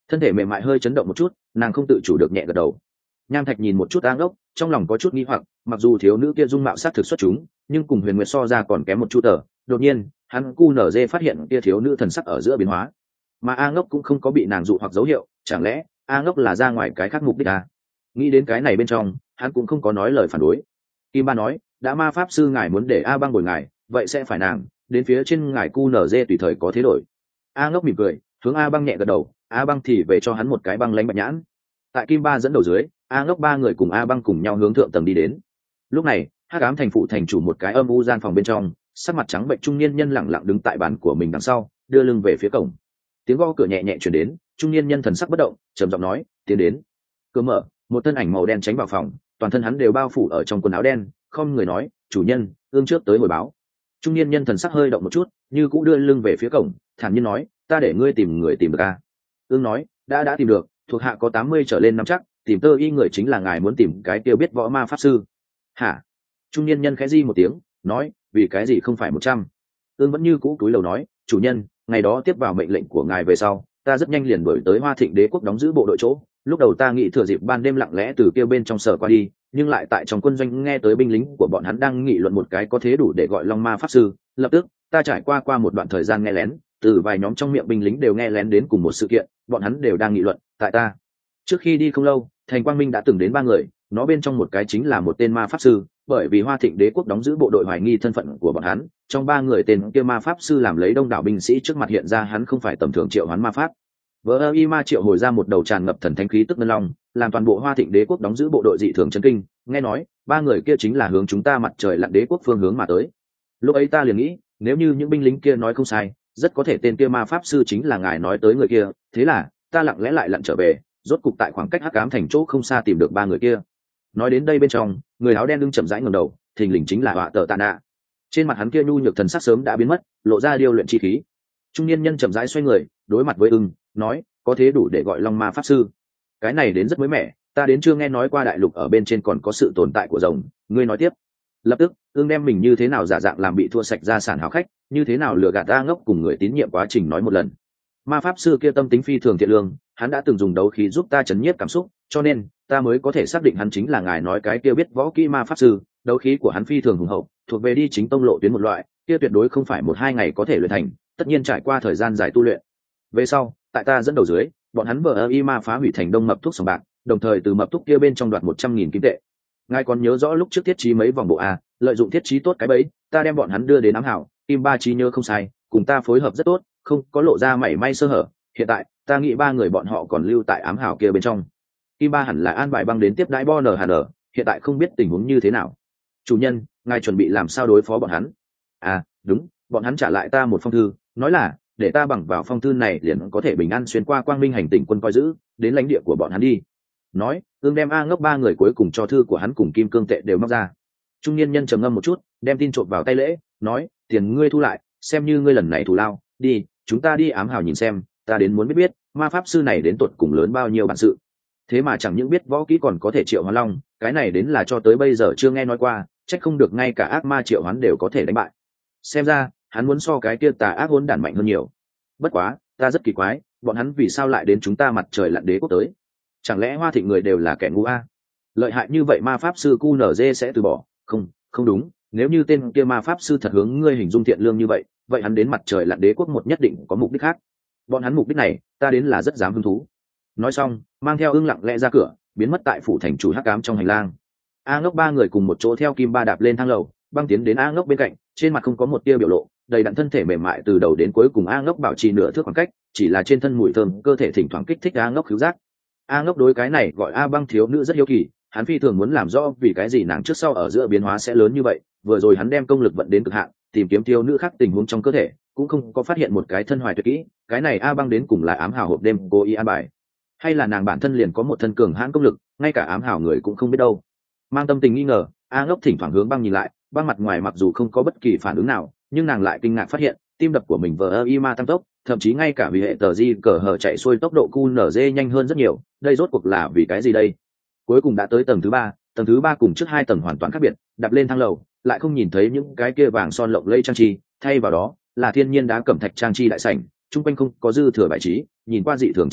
thân thể mềm mại hơi chấn động một chút, nàng không tự chủ được nhẹ gật đầu. Nham Thạch nhìn một chút A Ngốc, trong lòng có chút nghi hoặc, mặc dù thiếu nữ kia dung mạo sát thực xuất chúng, nhưng cùng Huyền Nguyệt so ra còn kém một chút tờ. Đột nhiên, hắn QNZ phát hiện kia thiếu nữ thần sắc ở giữa biến hóa, mà A Ngốc cũng không có bị nàng dụ hoặc dấu hiệu, chẳng lẽ A Ngốc là ra ngoài cái khác mục đích à? Nghĩ đến cái này bên trong, hắn cũng không có nói lời phản đối. Kim Ba nói, đã ma pháp sư ngài muốn để A Băng bồi ngài, vậy sẽ phải nàng đến phía trên ngài QNZ tùy thời có thế đổi. A Ngốc mỉm cười, hướng A Băng nhẹ gật đầu, A Băng thì về cho hắn một cái băng lánh bạch nhãn. Tại Kim Ba dẫn đầu dưới, A Ngốc ba người cùng A Băng cùng nhau hướng thượng tầng đi đến. Lúc này, Hắc Ám thành phụ thành chủ một cái âm u gian phòng bên trong, sắc mặt trắng bệnh trung niên nhân lẳng lặng đứng tại bàn của mình đằng sau, đưa lưng về phía cổng. Tiếng gõ cửa nhẹ nhẹ truyền đến, trung niên nhân thần sắc bất động, trầm giọng nói, tiến đến. Cửa mở, một thân ảnh màu đen tránh vào phòng, toàn thân hắn đều bao phủ ở trong quần áo đen, không người nói, chủ nhân, ương trước tới hồi báo. Trung niên nhân thần sắc hơi động một chút, như cũng đưa lưng về phía cổng, thản nhiên nói, ta để ngươi tìm người tìm được a. Ương nói, đã tìm được, thuộc hạ có 80 trở lên năm chắc, tìm tơ y người chính là ngài muốn tìm cái tiêu biết võ ma pháp sư. Hả? Trung niên nhân khẽ di một tiếng, nói, vì cái gì không phải 100? Ương vẫn như cũ cúi đầu nói, chủ nhân, ngày đó tiếp vào mệnh lệnh của ngài về sau, ta rất nhanh liền đuổi tới Hoa Thịnh Đế quốc đóng giữ bộ đội chỗ. Lúc đầu ta nghĩ thừa dịp ban đêm lặng lẽ từ kêu bên trong sở qua đi, nhưng lại tại trong quân doanh nghe tới binh lính của bọn hắn đang nghị luận một cái có thế đủ để gọi long ma pháp sư. Lập tức, ta trải qua một đoạn thời gian nghe lén, từ vài nhóm trong miệng binh lính đều nghe lén đến cùng một sự kiện, bọn hắn đều đang nghị luận, tại ta. Trước khi đi không lâu, Thành Quang Minh đã từng đến 3 người, nó bên trong một cái chính là một tên ma pháp sư, bởi vì Hoa Thịnh Đế quốc đóng giữ bộ đội hoài nghi thân phận của bọn hắn, trong 3 người tên kia ma pháp sư làm lấy đông đảo binh sĩ trước mặt hiện ra hắn không phải tầm thường triệu hoán ma pháp. Vỡ ma triệu hồi ra một đầu tràn ngập thần thánh khí tức ngân long, làm toàn bộ Hoa Thịnh Đế quốc đóng giữ bộ đội dị thường chấn kinh, nghe nói 3 người kia chính là hướng chúng ta mặt trời lặn đế quốc phương hướng mà tới. Lúc ấy ta liền nghĩ, nếu như những binh lính kia nói không sai, rất có thể tên kia ma pháp sư chính là ngài nói tới người kia, thế là ta lặng lẽ lại lặn trở về, rốt cục tại khoảng cách Hắc Ám thành chỗ không xa tìm được 3 người kia. Nói đến đây bên trong, người áo đen đứng chậm rãi ngẩng đầu, thình lình chính là Họa Tở Tạ Nạ. Trên mặt hắn kia nhu nhược thần sắc sớm đã biến mất, lộ ra điêu luyện chi khí. Trung niên nhân chậm rãi xoay người, đối mặt với Ưng, nói, có thế đủ để gọi long ma pháp sư. Cái này đến rất mới mẻ, ta đến chưa nghe nói qua đại lục ở bên trên còn có sự tồn tại của rồng. Ngươi nói tiếp. Lập tức, Ưng đem mình như thế nào giả dạng làm bị thua sạch gia sản hào khách, như thế nào lừa gạt ta ngốc cùng người tín nhiệm quá trình nói một lần. Ma pháp sư kia tâm tính phi thường thiện lương, hắn đã từng dùng đấu khí giúp ta chấn nhiếp cảm xúc, cho nên ta mới có thể xác định hắn chính là ngài nói cái kia biết võ kỹ ma pháp sư. Đấu khí của hắn phi thường hùng hậu, thuộc về đi chính tông lộ tuyến một loại, kia tuyệt đối không phải 1-2 ngày có thể luyện thành, tất nhiên trải qua thời gian dài tu luyện. Về sau, tại ta dẫn đầu dưới, bọn hắn ma phá hủy thành đông mập thuốc sòng bạc, đồng thời từ mập thuốc kia bên trong đoạt 100.000 kim tệ. Ngài còn nhớ rõ lúc trước thiết trí mấy vòng bộ a, lợi dụng thiết trí tốt cái bẫy, ta đem bọn hắn đưa đến ám hảo, Kim Ba trí nhớ không sai, cùng ta phối hợp rất tốt, không có lộ ra mảy may sơ hở. Hiện tại, ta nghĩ 3 người bọn họ còn lưu tại ám hảo kia bên trong. Kim Ba hẳn là an bài băng đến tiếp đãi Bonner Hàn, hiện tại không biết tình huống như thế nào. Chủ nhân, ngài chuẩn bị làm sao đối phó bọn hắn? À, đúng, bọn hắn trả lại ta một phong thư, nói là để ta bằng vào phong thư này liền có thể bình an xuyên qua quang minh hành tinh quân coi giữ, đến lãnh địa của bọn hắn đi. Nói, Ương đem A Ngốc 3 người cuối cùng cho thư của hắn cùng kim cương tệ đều móc ra. Trung niên nhân trầm ngâm một chút, đem tin trộm vào tay lễ, nói, tiền ngươi thu lại, xem như ngươi lần này thù lao, đi, chúng ta đi ám hào nhìn xem, ta đến muốn biết ma pháp sư này đến tột cùng lớn bao nhiêu bản sự. Thế mà chẳng những biết võ kỹ còn có thể triệu hoán long, cái này đến là cho tới bây giờ chưa nghe nói qua, trách không được ngay cả ác ma triệu hoán đều có thể đánh bại. Xem ra, hắn muốn so cái kia tà ác hỗn đản mạnh hơn nhiều. Bất quá, ta rất kỳ quái, bọn hắn vì sao lại đến chúng ta mặt trời lặn đế quốc tới? Chẳng lẽ Hoa Thịnh người đều là kẻ ngu a? Lợi hại như vậy ma pháp sư QNZ sẽ từ bỏ? Không đúng, nếu như tên kia ma pháp sư thật hướng ngươi hình dung thiện lương như vậy, vậy hắn đến mặt trời lặn đế quốc một nhất định có mục đích khác. Bọn hắn mục đích này, ta đến là rất dám hứng thú. Nói xong, mang theo Ưng lặng lẽ ra cửa, biến mất tại phủ thành chủ Hắc Ám trong hành lang. A Ngốc 3 người cùng một chỗ theo Kim Ba đạp lên thang lầu, băng tiến đến A Ngốc bên cạnh, trên mặt không có một tia biểu lộ, đầy đặn thân thể mềm mại từ đầu đến cuối cùng A Ngốc bảo trì nửa thước khoảng cách, chỉ là trên thân mùi thơm cơ thể thỉnh thoảng kích thích A Ngốc khứu giác. A Ngốc đối cái này gọi A Băng thiếu nữ rất hiếu kỳ, hắn phi thường muốn làm rõ vì cái gì nàng trước sau ở giữa biến hóa sẽ lớn như vậy. Vừa rồi hắn đem công lực vận đến cực hạn, tìm kiếm thiếu nữ khác tình huống trong cơ thể, cũng không có phát hiện một cái thân hoài tuyệt kỹ. Cái này A Băng đến cùng là ám hào hộp đêm cố ý an bài, hay là nàng bản thân liền có một thân cường hãn công lực, ngay cả ám hào người cũng không biết đâu. Mang tâm tình nghi ngờ, A Ngốc thỉnh thoảng hướng Băng nhìn lại, Băng mặt ngoài mặc dù không có bất kỳ phản ứng nào, nhưng nàng lại kinh ngạc phát hiện tim đập của mình ma tăng tốc, thậm chí ngay cả vì hệ tờ di cờ hờ chạy xuôi tốc độ QNZ nhanh hơn rất nhiều. Đây rốt cuộc là vì cái gì đây? Cuối cùng đã tới tầng thứ ba cùng trước 2 tầng hoàn toàn khác biệt, đạp lên thang lầu lại không nhìn thấy những cái kia vàng son lộng lẫy trang trí, thay vào đó là thiên nhiên đá cẩm thạch trang trí đại sảnh, chung quanh không có dư thừa bài trí, nhìn qua dị thường trang nhã,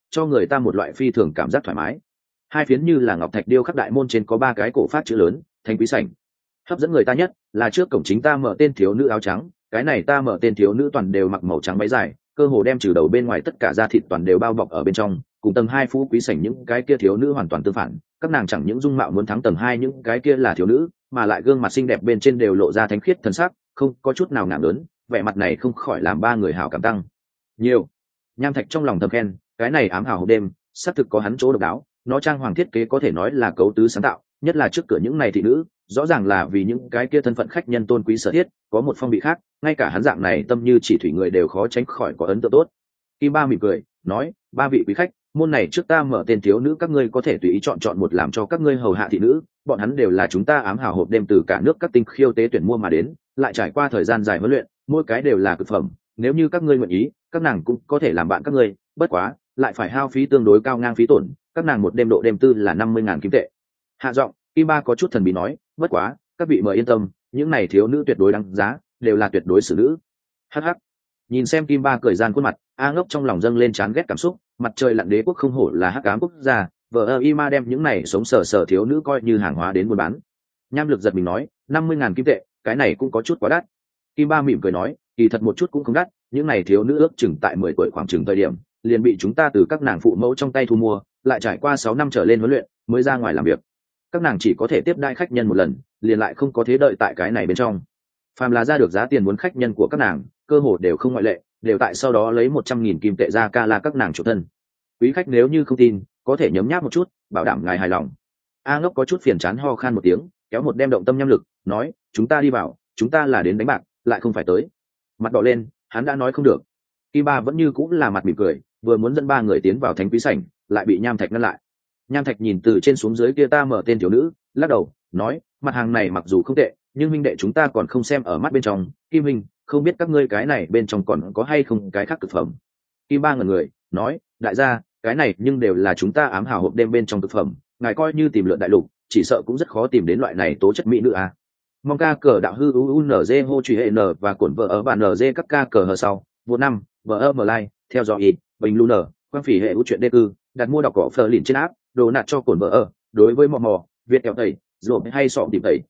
cho người ta một loại phi thường cảm giác thoải mái. Hai phiến như là ngọc thạch điêu khắc đại môn trên có ba cái cổ phát chữ lớn Thánh Quý Sảnh. Hấp dẫn người ta nhất là trước cổng chính ta mở tên thiếu nữ áo trắng, cái này ta mở tên thiếu nữ toàn đều mặc màu trắng váy dài, cơ hồ đem trừ đầu bên ngoài tất cả da thịt toàn đều bao bọc ở bên trong, cùng tầng 2 Phú Quý Sảnh những cái kia thiếu nữ hoàn toàn tương phản. Các nàng chẳng những dung mạo muốn thắng tầng 2 những cái kia là thiếu nữ, mà lại gương mặt xinh đẹp bên trên đều lộ ra thánh khiết thần sắc, không có chút nào ngạo lớn, vẻ mặt này không khỏi làm ba người hảo cảm tăng nhiều. Nham Thạch trong lòng thầm khen, cái này ám hào hộp đêm xác thực có hắn chỗ độc đáo, nó trang hoàng thiết kế có thể nói là cấu tứ sáng tạo, nhất là trước cửa những này thị nữ, rõ ràng là vì những cái kia thân phận khách nhân tôn quý sở thiết, có một phong vị khác, ngay cả hắn dạng này tâm như chỉ thủy người đều khó tránh khỏi có ấn tượng tốt. Kim Ba mỉm cười nói, ba vị quý khách, môn này trước ta mở tên thiếu nữ, các ngươi có thể tùy ý chọn một làm cho các ngươi hầu hạ thị nữ, bọn hắn đều là chúng ta ám hào hộp đêm từ cả nước các tinh khiêu tế tuyển mua mà đến, lại trải qua thời gian dài huấn luyện, mỗi cái đều là cực phẩm, nếu như các ngươi nguyện ý, các nàng cũng có thể làm bạn các ngươi, bất quá lại phải hao phí tương đối cao ngang phí tổn, các nàng một đêm độ đêm tư là 50.000 kim tệ. Hạ giọng, Kim Ba có chút thần bí nói, bất quá các vị mời yên tâm, những này thiếu nữ tuyệt đối đáng giá, đều là tuyệt đối xử nữ. Hắc hắc. Nhìn xem Kim Ba cười gian khuôn mặt, A Ngốc trong lòng dâng lên chán ghét cảm xúc, mặt trời lặn đế quốc không hổ là hắc ám quốc gia, vợ Ima đem những này sống sờ thiếu nữ coi như hàng hóa đến buôn bán. Nham Lực giật mình nói, 50.000 kim tệ, cái này cũng có chút quá đắt. Kim Ba mỉm cười nói, kỳ thật một chút cũng không đắt, những này thiếu nữ ước chừng tại 10 tuổi khoảng chừng thời điểm, liền bị chúng ta từ các nàng phụ mẫu trong tay thu mua, lại trải qua 6 năm trở lên huấn luyện, mới ra ngoài làm việc. Các nàng chỉ có thể tiếp đãi khách nhân một lần, liền lại không có thế đợi tại cái này bên trong. Phàm là ra được giá tiền muốn khách nhân của các nàng, cơ hồ đều không ngoại lệ, đều tại sau đó lấy 100.000 kim tệ ra ca la các nàng chủ thân. Quý khách nếu như không tin, có thể nhấm nháp một chút, bảo đảm ngài hài lòng. A Ngốc có chút phiền chán ho khan một tiếng, kéo một đem động tâm nhâm lực, nói, chúng ta đi vào, chúng ta là đến đánh bạc, lại không phải tới. Mặt đỏ lên, hắn đã nói không được. Kim Ba vẫn như cũng là mặt mỉm cười, vừa muốn dẫn ba người tiến vào Thánh Quý Sảnh, lại bị Nham Thạch ngăn lại. Nham Thạch nhìn từ trên xuống dưới kia ta mở tên thiếu nữ, lắc đầu nói, mặt hàng này mặc dù không tệ, nhưng minh đệ chúng ta còn không xem ở mắt bên trong. Kim Minh, không biết các ngươi cái này bên trong còn có hay không cái khác thực phẩm. Kim Ba ngẩn người nói, đại gia, cái này nhưng đều là chúng ta ám hào hộp đêm bên trong thực phẩm, ngài coi như tìm lượn đại lục, chỉ sợ cũng rất khó tìm đến loại này tố chất mỹ nữ à. Mong ca cờ đạo hư unz hô truy hệ n và cuộn vợ ở bản nz các ca cờ hờ sau vô năm vợ ơ mờ lai theo dõi ít bình lu nở quan phỉ hệ ưu chuyện đê cư đặt mua đọc cỏ phờ lìn trên áp đồ nạt cho cuộn vợ ở đối với mò việt kẹo tẩy rồi hay sọ tìm tẩy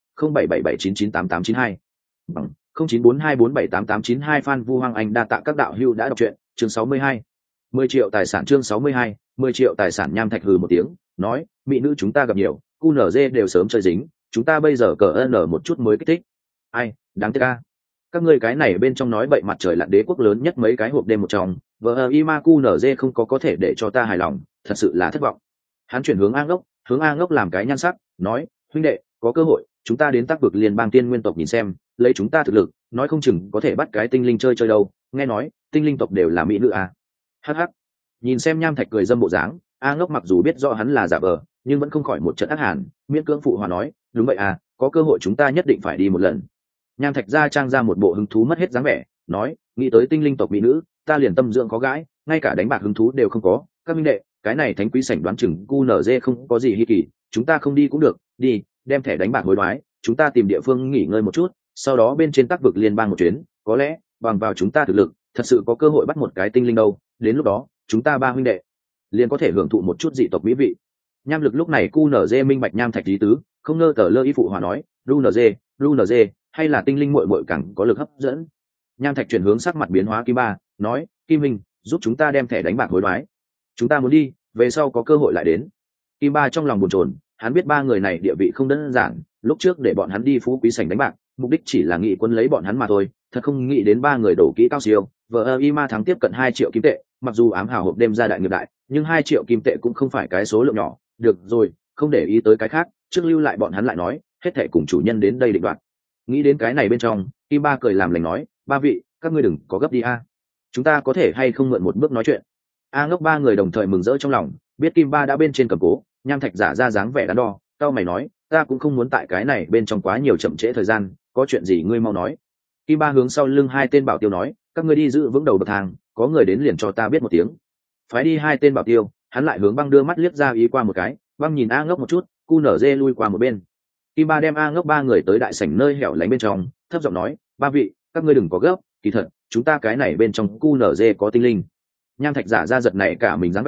0777998892 bằng 0942478892 fan vu hoang anh đa tạ các đạo hưu đã đọc truyện chương 62 10 triệu tài sản chương 62 10 triệu tài sản. Nham Thạch hừ một tiếng nói, mỹ nữ chúng ta gặp nhiều, QNZ đều sớm chơi dính, chúng ta bây giờ cờ n một chút mới kích thích. Ai đáng tiếc a, các ngươi cái này bên trong nói bậy, mặt trời lặn đế quốc lớn nhất mấy cái hộp đêm một trong, vợ Ima QNZ không có thể để cho ta hài lòng, thật sự là thất vọng. Hắn chuyển hướng A Ngốc làm cái nhan sắc, nói, huynh đệ, có cơ hội chúng ta đến Tắc Vực Liên bang Tiên Nguyên tộc nhìn xem, lấy chúng ta thực lực, nói không chừng có thể bắt cái tinh linh chơi đâu. Nghe nói tinh linh tộc đều là mỹ nữ à. Hắc hắc. Nhìn xem Nham Thạch cười dâm bộ dáng, A Ngốc mặc dù biết rõ hắn là giả vờ, nhưng vẫn không khỏi một trận ác hàn, miễn cưỡng phụ hòa nói, đúng vậy à, có cơ hội chúng ta nhất định phải đi một lần. Nham Thạch ra trang ra một bộ hứng thú mất hết dáng vẻ, nói, nghĩ tới tinh linh tộc mỹ nữ, ta liền tâm dưỡng có gãi, ngay cả đánh bạc hứng thú đều không có. Các minh đệ, cái này Thánh Quý Sảnh đoán chừng QNZ không có gì hi kỳ, chúng ta không đi cũng được, đi, đem thẻ đánh bạc hối đoái, chúng ta tìm địa phương nghỉ ngơi một chút, sau đó bên trên Tắc Vực Liên bang một chuyến, có lẽ bằng vào chúng ta thực lực, thật sự có cơ hội bắt một cái tinh linh đâu. Đến lúc đó, chúng ta ba huynh đệ liền có thể hưởng thụ một chút dị tộc mỹ vị. Nham Lực lúc này QNZ minh bạch Nham Thạch lý tứ, không ngơ tờ lơ y phụ hòa nói, RUNZ, hay là tinh linh muội muội càng có lực hấp dẫn. Nham Thạch chuyển hướng sắc mặt biến hóa Kim Ba, nói, Kim Minh, giúp chúng ta đem thẻ đánh bạc hối đoái. Chúng ta muốn đi, về sau có cơ hội lại đến. Kim Ba trong lòng buồn chồn, hắn biết ba người này địa vị không đơn giản, lúc trước để bọn hắn đi Phú Quý Sảnh đánh bạc, mục đích chỉ là nghị quân lấy bọn hắn mà thôi, thật không nghĩ đến ba người đổ kỹ cao siêu, vợ Ima thắng tiếp cận 2 triệu kim tệ, mặc dù ám hào hộp đêm ra đại nghiệp đại, nhưng 2 triệu kim tệ cũng không phải cái số lượng nhỏ. Được rồi, không để ý tới cái khác, trước lưu lại bọn hắn lại nói, hết thảy cùng chủ nhân đến đây định đoạt. Nghĩ đến cái này bên trong, Kim Ba cười làm lành nói, ba vị, các ngươi đừng có gấp đi a, chúng ta có thể hay không mượn một bước nói chuyện. A Ngốc ba người đồng thời mừng rỡ trong lòng, biết Kim Ba đã bên trên cầm cố. Nham Thạch giả ra dáng vẻ đắn đo, tao mày nói, ta cũng không muốn tại cái này bên trong quá nhiều chậm trễ thời gian, có chuyện gì ngươi mau nói. Kim Ba hướng sau lưng hai tên bảo tiêu nói, các ngươi đi giữ vững đầu bậc thang, có người đến liền cho ta biết một tiếng. Phái đi hai tên bảo tiêu, hắn lại hướng Băng đưa mắt liếc ra ý qua một cái. Băng nhìn A Ngốc một chút, QNZ lui qua một bên. Kim Ba đem A Ngốc ba người tới đại sảnh nơi hẻo lánh bên trong, thấp giọng nói, ba vị, các ngươi đừng có gấp, kỳ thật chúng ta cái này bên trong QNZ có tinh linh. Nham Thạch giả ra giật này cả mình dáng vẻ,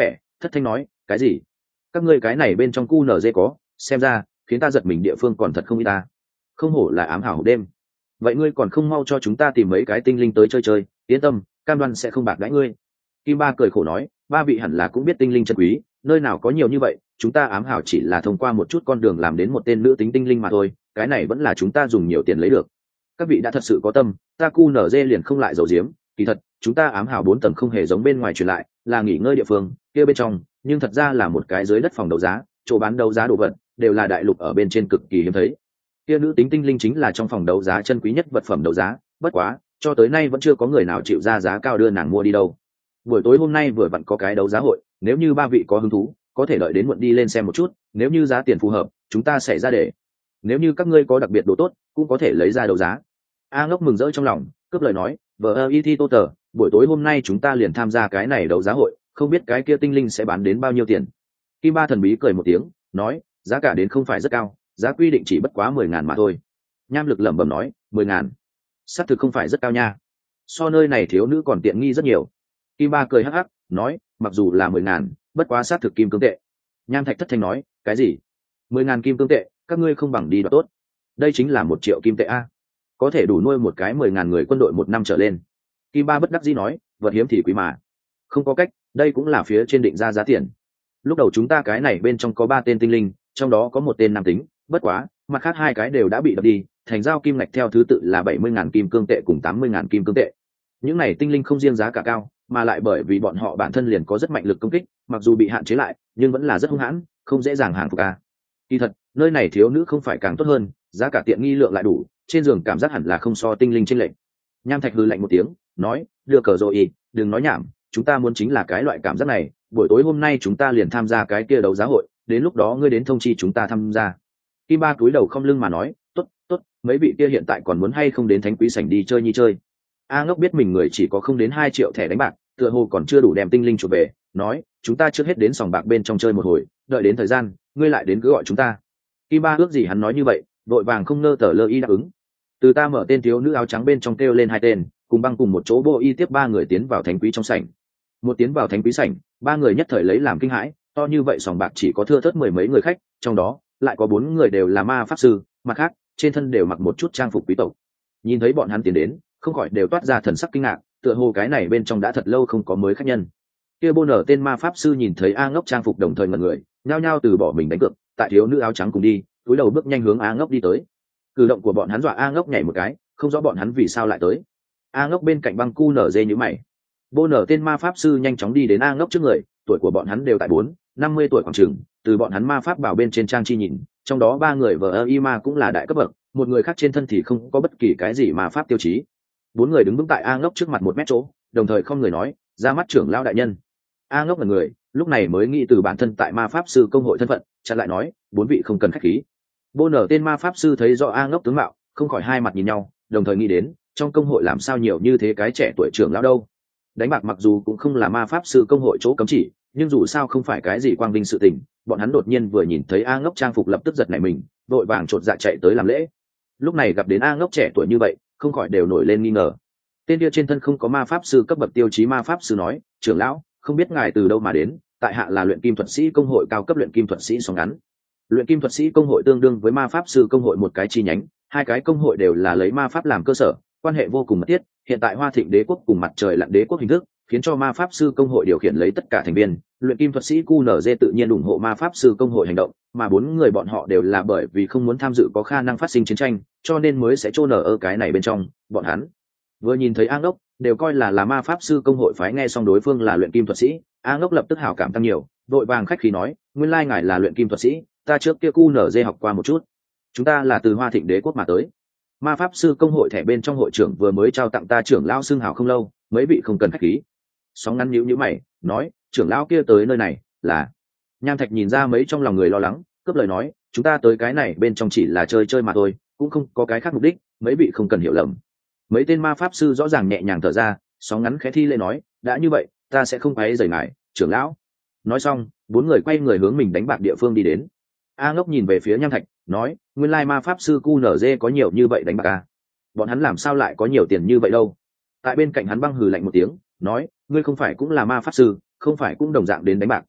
Thất thanh nói, cái gì? Các ngươi cái này bên trong QNZ có, xem ra khiến ta giật mình địa phương còn thật không ít ta. Không hổ là ám hảo đêm. Vậy ngươi còn không mau cho chúng ta tìm mấy cái tinh linh tới chơi chơi, yên tâm, cam đoan sẽ không bạc đãi ngươi. Kim Ba cười khổ nói, ba vị hẳn là cũng biết tinh linh chân quý, nơi nào có nhiều như vậy, chúng ta ám hảo chỉ là thông qua một chút con đường làm đến một tên nữ tính tinh linh mà thôi, cái này vẫn là chúng ta dùng nhiều tiền lấy được. Các vị đã thật sự có tâm, ta QNZ liền không lại giấu giếm, kỳ thật, chúng ta ám hảo 4 tầng không hề giống bên ngoài truyền lại, là nghỉ ngơi địa phương, kia bên trong, nhưng thật ra là một cái dưới đất phòng đấu giá, chỗ bán đấu giá đồ vật, đều là đại lục ở bên trên cực kỳ hiếm thấy. Kia nữ tính tinh linh chính là trong phòng đấu giá chân quý nhất vật phẩm đấu giá, bất quá, cho tới nay vẫn chưa có người nào chịu ra giá cao đưa nàng mua đi đâu. Buổi tối hôm nay vừa vặn có cái đấu giá hội, nếu như ba vị có hứng thú, có thể đợi đến muộn đi lên xem một chút, nếu như giá tiền phù hợp, chúng ta sẽ ra để. Nếu như các ngươi có đặc biệt đồ tốt, cũng có thể lấy ra đấu giá. A Ngốc mừng rỡ trong lòng, cướp lời nói, VIT Total, buổi tối hôm nay chúng ta liền tham gia cái này đấu giá hội, không biết cái kia tinh linh sẽ bán đến bao nhiêu tiền. Kim Ba thần bí cười một tiếng, nói, giá cả đến không phải rất cao, giá quy định chỉ bất quá 10.000 mà thôi. Nham Lực lẩm bẩm nói, 10.000, xác thực không phải rất cao nha, so nơi này thiếu nữ còn tiện nghi rất nhiều. Kim Ba cười hắc hắc, nói, mặc dù là 10.000, bất quá xác thực kim cương tệ. Nham Thạch thất thanh nói, cái gì? 10.000 kim cương tệ, các ngươi không bằng đi đoạt tốt. Đây chính là 1 triệu kim tệ a, có thể đủ nuôi một cái 10.000 người quân đội 1 năm trở lên. Kim Ba bất đắc dĩ nói, vật hiếm thì quý mà. Không có cách, đây cũng là phía trên định ra giá tiền. Lúc đầu chúng ta cái này bên trong có 3 tên tinh linh, trong đó có 1 tên nam tính, bất quá, mặt khác 2 cái đều đã bị đập đi, thành giao kim ngạch theo thứ tự là 70.000 kim cương tệ cùng 80.000 kim cương tệ. Những này tinh linh không riêng giá cả cao, mà lại bởi vì bọn họ bản thân liền có rất mạnh lực công kích, mặc dù bị hạn chế lại, nhưng vẫn là rất hung hãn, không dễ dàng hàng phục a. Kỳ thật, nơi này thiếu nữ không phải càng tốt hơn, giá cả tiện nghi lượng lại đủ, trên giường cảm giác hẳn là không so tinh linh chênh lệch. Nham Thạch hừ lạnh một tiếng, nói, đưa cờ rồi, đừng nói nhảm, chúng ta muốn chính là cái loại cảm giác này, buổi tối hôm nay chúng ta liền tham gia cái kia đấu giá hội, đến lúc đó ngươi đến thông chi chúng ta tham gia. Kim Ba cúi đầu không lưng mà nói, tốt, tốt, mấy vị kia hiện tại còn muốn hay không đến Thánh Quý sảnh đi chơi nhi chơi. A Ngốc biết mình người chỉ có không đến 2 triệu thẻ đánh bạc, tựa hồ còn chưa đủ đem tinh linh chuột về, nói, chúng ta trước hết đến sòng bạc bên trong chơi một hồi, đợi đến thời gian, ngươi lại đến cứ gọi chúng ta. Kim Ba ước gì hắn nói như vậy, vội vàng không nơ tờ lơ y đáp ứng. Từ ta mở tên thiếu nữ áo trắng bên trong kêu lên 2 tên, cùng băng cùng một chỗ bộ y tiếp 3 người tiến vào Thánh Quý trong sảnh. Một tiến vào Thánh Quý sảnh, 3 người nhất thời lấy làm kinh hãi, to như vậy sòng bạc chỉ có thưa thớt 10 mấy người khách, trong đó lại có 4 người đều là ma pháp sư, mặt khác trên thân đều mặc một chút trang phục quý tộc. Nhìn thấy bọn hắn tiến đến, không khỏi đều toát ra thần sắc kinh ngạc, tựa hồ cái này bên trong đã thật lâu không có mới khách nhân. Kia Bôn ở tên ma pháp sư nhìn thấy A Ngốc trang phục đồng thời ngẩn người, nhao nhao từ bỏ mình đánh cược, tại thiếu nữ áo trắng cùng đi, cúi đầu bước nhanh hướng A Ngốc đi tới. Cử động của bọn hắn dọa A Ngốc nhảy một cái, không rõ bọn hắn vì sao lại tới. A Ngốc bên cạnh băng cu nở dê như mày. Bôn ở tên ma pháp sư nhanh chóng đi đến A Ngốc trước người, tuổi của bọn hắn đều tại 40-50 tuổi khoảng chừng, từ bọn hắn ma pháp bảo bên trên trang chi nhìn, trong đó 3 người vợ ma cũng là đại cấp bậc, một người khác trên thân thì không có bất kỳ cái gì ma pháp tiêu chí. 4 người đứng vững tại A Ngốc trước mặt 1 mét chỗ, đồng thời không người nói, ra mắt trưởng lão đại nhân. A Ngốc là người, lúc này mới nghĩ từ bản thân tại ma pháp sư công hội thân phận, chặn lại nói, 4 vị không cần khách khí. Bôn ở tên ma pháp sư thấy rõ A Ngốc tướng mạo, không khỏi hai mặt nhìn nhau, đồng thời nghĩ đến, trong công hội làm sao nhiều như thế cái trẻ tuổi trưởng lão đâu. Đánh bạc mặc dù cũng không là ma pháp sư công hội chỗ cấm chỉ, nhưng dù sao không phải cái gì quang vinh sự tình, bọn hắn đột nhiên vừa nhìn thấy A Ngốc trang phục lập tức giật nảy mình, vội vàng chột dạ chạy tới làm lễ. Lúc này gặp đến A Ngốc trẻ tuổi như vậy, không khỏi đều nổi lên nghi ngờ. Tên kia trên thân không có ma pháp sư cấp bậc tiêu chí ma pháp sư nói, trưởng lão, không biết ngài từ đâu mà đến, tại hạ là luyện kim thuật sĩ công hội cao cấp luyện kim thuật sĩ sóng ngắn. Luyện kim thuật sĩ công hội tương đương với ma pháp sư công hội một cái chi nhánh, 2 cái công hội đều là lấy ma pháp làm cơ sở, quan hệ vô cùng mật thiết. Hiện tại Hoa Thịnh đế quốc cùng mặt trời lặn đế quốc hình thức, khiến cho ma pháp sư công hội điều khiển lấy tất cả thành viên, luyện kim thuật sĩ QNZ tự nhiên ủng hộ ma pháp sư công hội hành động, mà 4 người bọn họ đều là bởi vì không muốn tham dự có khả năng phát sinh chiến tranh, cho nên mới sẽ chôn ở cái này bên trong. Bọn hắn vừa nhìn thấy A Ngốc, đều coi là ma pháp sư công hội phái, nghe xong đối phương là luyện kim thuật sĩ, A Ngốc lập tức hảo cảm tăng nhiều, vội vàng khách khí nói, nguyên lai ngài là luyện kim thuật sĩ, ta trước kia QNZ học qua một chút, chúng ta là từ Hoa Thịnh đế quốc mà tới. Ma pháp sư công hội thẻ bên trong hội trưởng vừa mới trao tặng ta trưởng lão xưng hào không lâu, mấy vị không cần khách khí. Sóng ngắn nhíu mày, nói, trưởng lão kia tới nơi này là. Nham Thạch nhìn ra mấy trong lòng người lo lắng, cướp lời nói, chúng ta tới cái này bên trong chỉ là chơi chơi mà thôi, cũng không có cái khác mục đích, mấy vị không cần hiểu lầm. Mấy tên ma pháp sư rõ ràng nhẹ nhàng thở ra, sóng ngắn khẽ thi lễ nói, đã như vậy, ta sẽ không quấy rầy ngài, trưởng lão. Nói xong, 4 người quay người hướng mình đánh bạc địa phương đi đến. A Ngốc nhìn về phía Nham Thạch, nói, nguyên lai ma pháp sư QNZ có nhiều như vậy đánh bạc à? Bọn hắn làm sao lại có nhiều tiền như vậy đâu? Tại bên cạnh hắn băng hừ lạnh một tiếng, nói, ngươi không phải cũng là ma pháp sư, không phải cũng đồng dạng đến đánh bạc?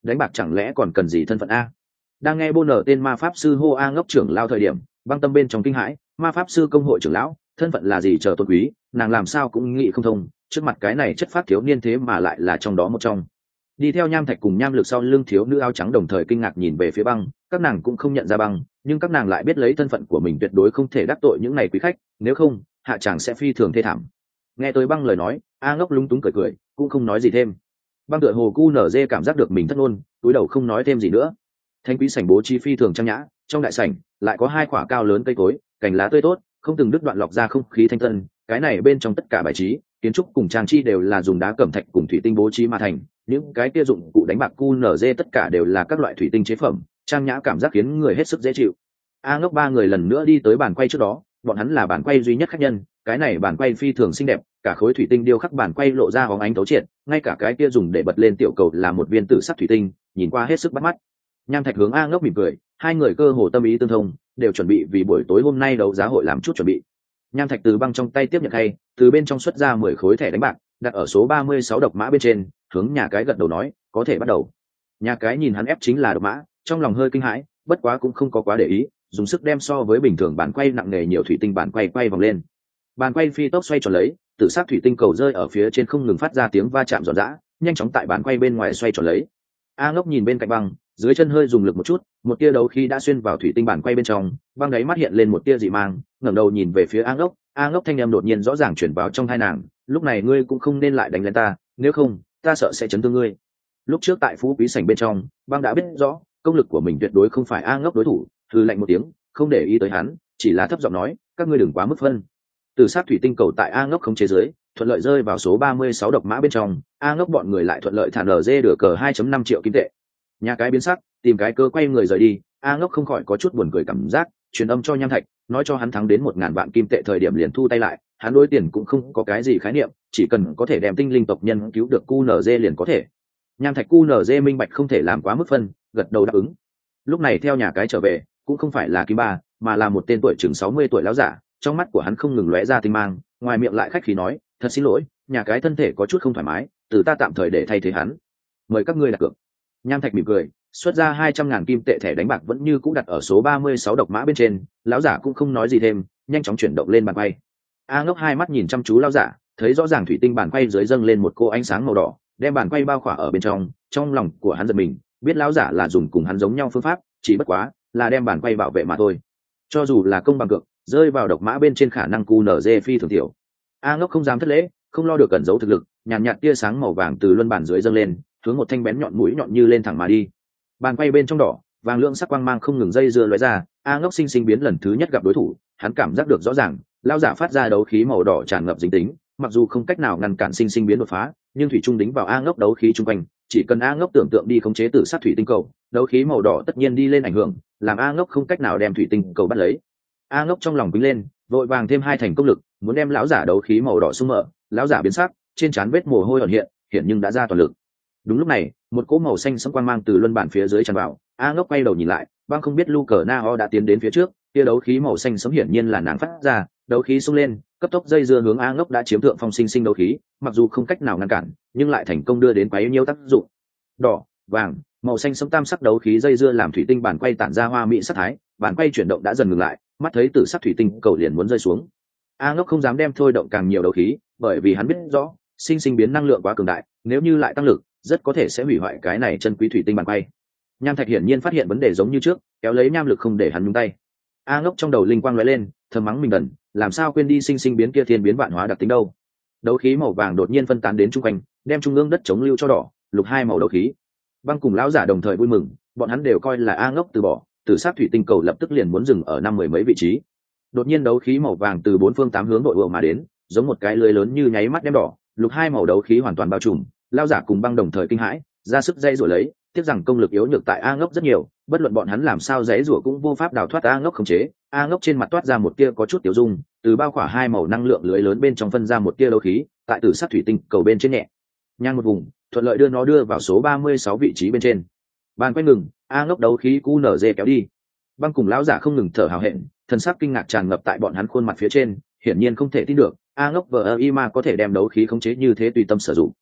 đánh bạc chẳng lẽ còn cần gì thân phận a? Đang nghe bô nở tên ma pháp sư hô A Ngốc trưởng lao thời điểm, băng tâm bên trong kinh hãi, ma pháp sư công hội trưởng lão, thân phận là gì chờ tôn quý, nàng làm sao cũng nghĩ không thông, trước mặt cái này chất phát thiếu niên thế mà lại là trong đó một trong. Đi theo Nham Thạch cùng Nham Lực sau lưng thiếu nữ áo trắng đồng thời kinh ngạc nhìn về phía băng, các nàng cũng không nhận ra băng, nhưng các nàng lại biết lấy thân phận của mình tuyệt đối không thể đắc tội những này quý khách, nếu không hạ chàng sẽ phi thường thê thảm. Nghe tới băng lời nói, A Ngốc lúng túng cười cười, cũng không nói gì thêm. Băng tựa hồ cu nở dê cảm giác được mình thất ngôn, cúi đầu không nói thêm gì nữa. Thanh quý sảnh bố trí phi thường trang nhã, trong đại sảnh lại có hai quả cao lớn cây cối, cành lá tươi tốt, không từng đứt đoạn lọc ra không khí thanh tân. Cái này bên trong tất cả bài trí, kiến trúc cùng trang trí đều là dùng đá cẩm thạch cùng thủy tinh bố trí mà thành. Những cái kia dụng cụ đánh bạc cu nở dê tất cả đều là các loại thủy tinh chế phẩm, trang nhã cảm giác khiến người hết sức dễ chịu. A Ngốc ba người lần nữa đi tới bàn quay trước đó, bọn hắn là bàn quay duy nhất khách nhân. Cái này bàn quay phi thường xinh đẹp, cả khối thủy tinh điêu khắc bàn quay lộ ra hóng ánh tấu triệt, ngay cả cái kia dùng để bật lên tiểu cầu là một viên tử sắc thủy tinh, nhìn qua hết sức bắt mắt. Nham Thạch hướng A Ngốc mỉm cười, hai người cơ hồ tâm ý tương thông, đều chuẩn bị vì buổi tối hôm nay đấu giá hội làm chút chuẩn bị. Nham Thạch từ băng trong tay tiếp nhận khay, từ bên trong xuất ra 10 khối thẻ đánh bạc, đặt ở số 36 độc mã bên trên, hướng nhà cái gật đầu nói, có thể bắt đầu. Nhà cái nhìn hắn ép chính là độc mã, trong lòng hơi kinh hãi, bất quá cũng không có quá để ý, dùng sức đem so với bình thường bàn quay nặng nề nhiều thủy tinh bàn quay vòng lên. Bàn quay phi tốc xoay tròn lấy, tự sát thủy tinh cầu rơi ở phía trên không ngừng phát ra tiếng va chạm rộn rã, nhanh chóng tại bàn quay bên ngoài xoay tròn lấy. A Ngốc nhìn bên cạnh băng, dưới chân hơi dùng lực một chút, một tia đấu khí đã xuyên vào thủy tinh bàn quay bên trong, băng đáy mắt hiện lên một tia dị mang, ngẩng đầu nhìn về phía A Ngốc thanh âm đột nhiên rõ ràng chuyển vào trong tai nàng, lúc này ngươi cũng không nên lại đánh lên ta, nếu không, ta sợ sẽ chấn thương ngươi. Lúc trước tại phú quý sảnh bên trong, băng đã biết rõ, công lực của mình tuyệt đối không phải A Ngốc đối thủ, hừ lạnh một tiếng, không để ý tới hắn, chỉ là thấp giọng nói, các ngươi đừng quá mức phân. Từ sát thủy tinh cầu tại A Ngốc không chế dưới, thuận lợi rơi vào số 36 độc mã bên trong, A Ngốc bọn người lại thuận lợi thả LG được cờ 2.5 triệu kim tệ. Nhà cái biến sắc, tìm cái cơ quay người rời đi, A Ngốc không khỏi có chút buồn cười cảm giác, truyền âm cho Nham Thạch, nói cho hắn thắng đến 1000 vạn kim tệ thời điểm liền thu tay lại, hắn đối tiền cũng không có cái gì khái niệm, chỉ cần có thể đem tinh linh tộc nhân cứu được QNZ liền có thể. Nham Thạch QNZ minh bạch không thể làm quá mức phân, gật đầu đáp ứng. Lúc này theo nhà cái trở về, cũng không phải là Kim Ba, mà là một tên tuổi chừng 60 tuổi lão giả, trong mắt của hắn không ngừng lóe ra tinh mang, ngoài miệng lại khách khí nói, thật xin lỗi, nhà cái thân thể có chút không thoải mái, từ ta tạm thời để thay thế hắn. Mời các ngươi đặt cược. Nham Thạch mỉm cười, xuất ra 200.000 kim tệ thẻ đánh bạc vẫn như cũ đặt ở số 36 độc mã bên trên, lão giả cũng không nói gì thêm, nhanh chóng chuyển động lên bàn quay. A Ngốc hai mắt nhìn chăm chú lão giả, thấy rõ ràng thủy tinh bàn quay dưới dâng lên một cô ánh sáng màu đỏ, đem bàn quay bao khỏa ở bên trong lòng của hắn giật mình, biết lão giả là dùng cùng hắn giống nhau phương pháp, chỉ bất quá là đem bàn quay bảo vệ mà thôi. Cho dù là công bằng cược, rơi vào độc mã bên trên khả năng QNZ phi thường tiểu. A Ngốc không dám thất lễ, không lo được cẩn giấu thực lực, nhàn nhạt tia sáng màu vàng từ luân bàn dưới dâng lên, hướng một thanh bén nhọn mũi nhọn như lên thẳng mà đi. Bàn quay bên trong đỏ, vàng lượng sắc quang mang không ngừng dây dưa lóe ra, A Ngốc sinh biến lần thứ nhất gặp đối thủ, hắn cảm giác được rõ ràng, lão giả phát ra đấu khí màu đỏ tràn ngập dính tính, mặc dù không cách nào ngăn cản sinh biến đột phá, nhưng thủy trung đính vào A Ngốc đấu khí chung quanh, chỉ cần A Ngốc tưởng tượng đi khống chế tử sát thủy tinh cầu, đấu khí màu đỏ tất nhiên đi lên ảnh hưởng, làm A Ngốc không cách nào đem thủy tinh cầu bắt lấy. A Ngốc trong lòng quýnh lên, vội vàng thêm 2 thành công lực, muốn đem lão giả đấu khí màu đỏ xung mở, lão giả biến sắc, trên trán vết mồ hôi ẩn hiện nhưng đã ra toàn lực. Đúng lúc này, một cỗ màu xanh sẫm quang mang từ luân bản phía dưới tràn vào, A Ngốc quay đầu nhìn lại, băng không biết Luca Nao đã tiến đến phía trước, kia đấu khí màu xanh sẫm hiển nhiên là nàng phát ra, đấu khí xung lên, cấp tốc dây dưa hướng A Ngốc đã chiếm thượng phong sinh đấu khí, mặc dù không cách nào ngăn cản, nhưng lại thành công đưa đến quấy nhiễu tác dụng. Đỏ, vàng, màu xanh sẫm tam sắc đấu khí dây dưa làm thủy tinh bản quay tản ra hoa mỹ sắc thái, bản quay chuyển động đã dần ngừng lại, mắt thấy tử sắc thủy tinh cầu liền muốn rơi xuống. A Ngốc không dám đem thôi động càng nhiều đấu khí, bởi vì hắn biết rõ, sinh biến năng lượng quá cường đại, nếu như lại tăng lực, rất có thể sẽ hủy hoại cái này chân quý thủy tinh bản quay. Nham Thạch hiển nhiên phát hiện vấn đề giống như trước, kéo lấy nham lực không để hắn nhúng tay. A Ngốc trong đầu linh quang lóe lên, thầm mắng mình đần, làm sao quên đi sinh biến kia thiên biến vạn hóa đặc tính đâu. Đấu khí màu vàng đột nhiên phân tán đến trung quanh, đem trung ương đất chống lưu cho đỏ, lục hai màu đấu khí. Băng cùng lão giả đồng thời vui mừng, bọn hắn đều coi là A Ngốc từ bỏ, tử sát thủy tinh cầu lập tức liền muốn dừng ở 50 mấy vị trí. Đột nhiên đấu khí màu vàng từ 4 phương 8 hướng đội ùa mà đến, giống một cái lưới lớn như nháy mắt đem đỏ, lục hai màu đấu khí hoàn toàn bao trùm. Lão giả cùng băng đồng thời kinh hãi, ra sức dây rủa lấy, tiếc rằng công lực yếu nhược tại A Ngốc rất nhiều, bất luận bọn hắn làm sao dãy rủa cũng vô pháp đào thoát A Ngốc khống chế. A Ngốc trên mặt toát ra một tia có chút tiểu dung, từ bao khỏa hai màu năng lượng lưới lớn bên trong phân ra một tia đấu khí, tại tử sát thủy tinh cầu bên trên nhẹ nhàng một vùng, thuận lợi đưa vào số 36 vị trí bên trên. Bàn quay ngừng, A Ngốc đấu khí QNZ kéo đi. Băng cùng lão giả không ngừng thở hào hẹn, thần sắc kinh ngạc tràn ngập tại bọn hắn khuôn mặt phía trên, hiển nhiên không thể tin được, A Ngốc vờ ma có thể đem đấu khí khống chế như thế tùy tâm sử dụng.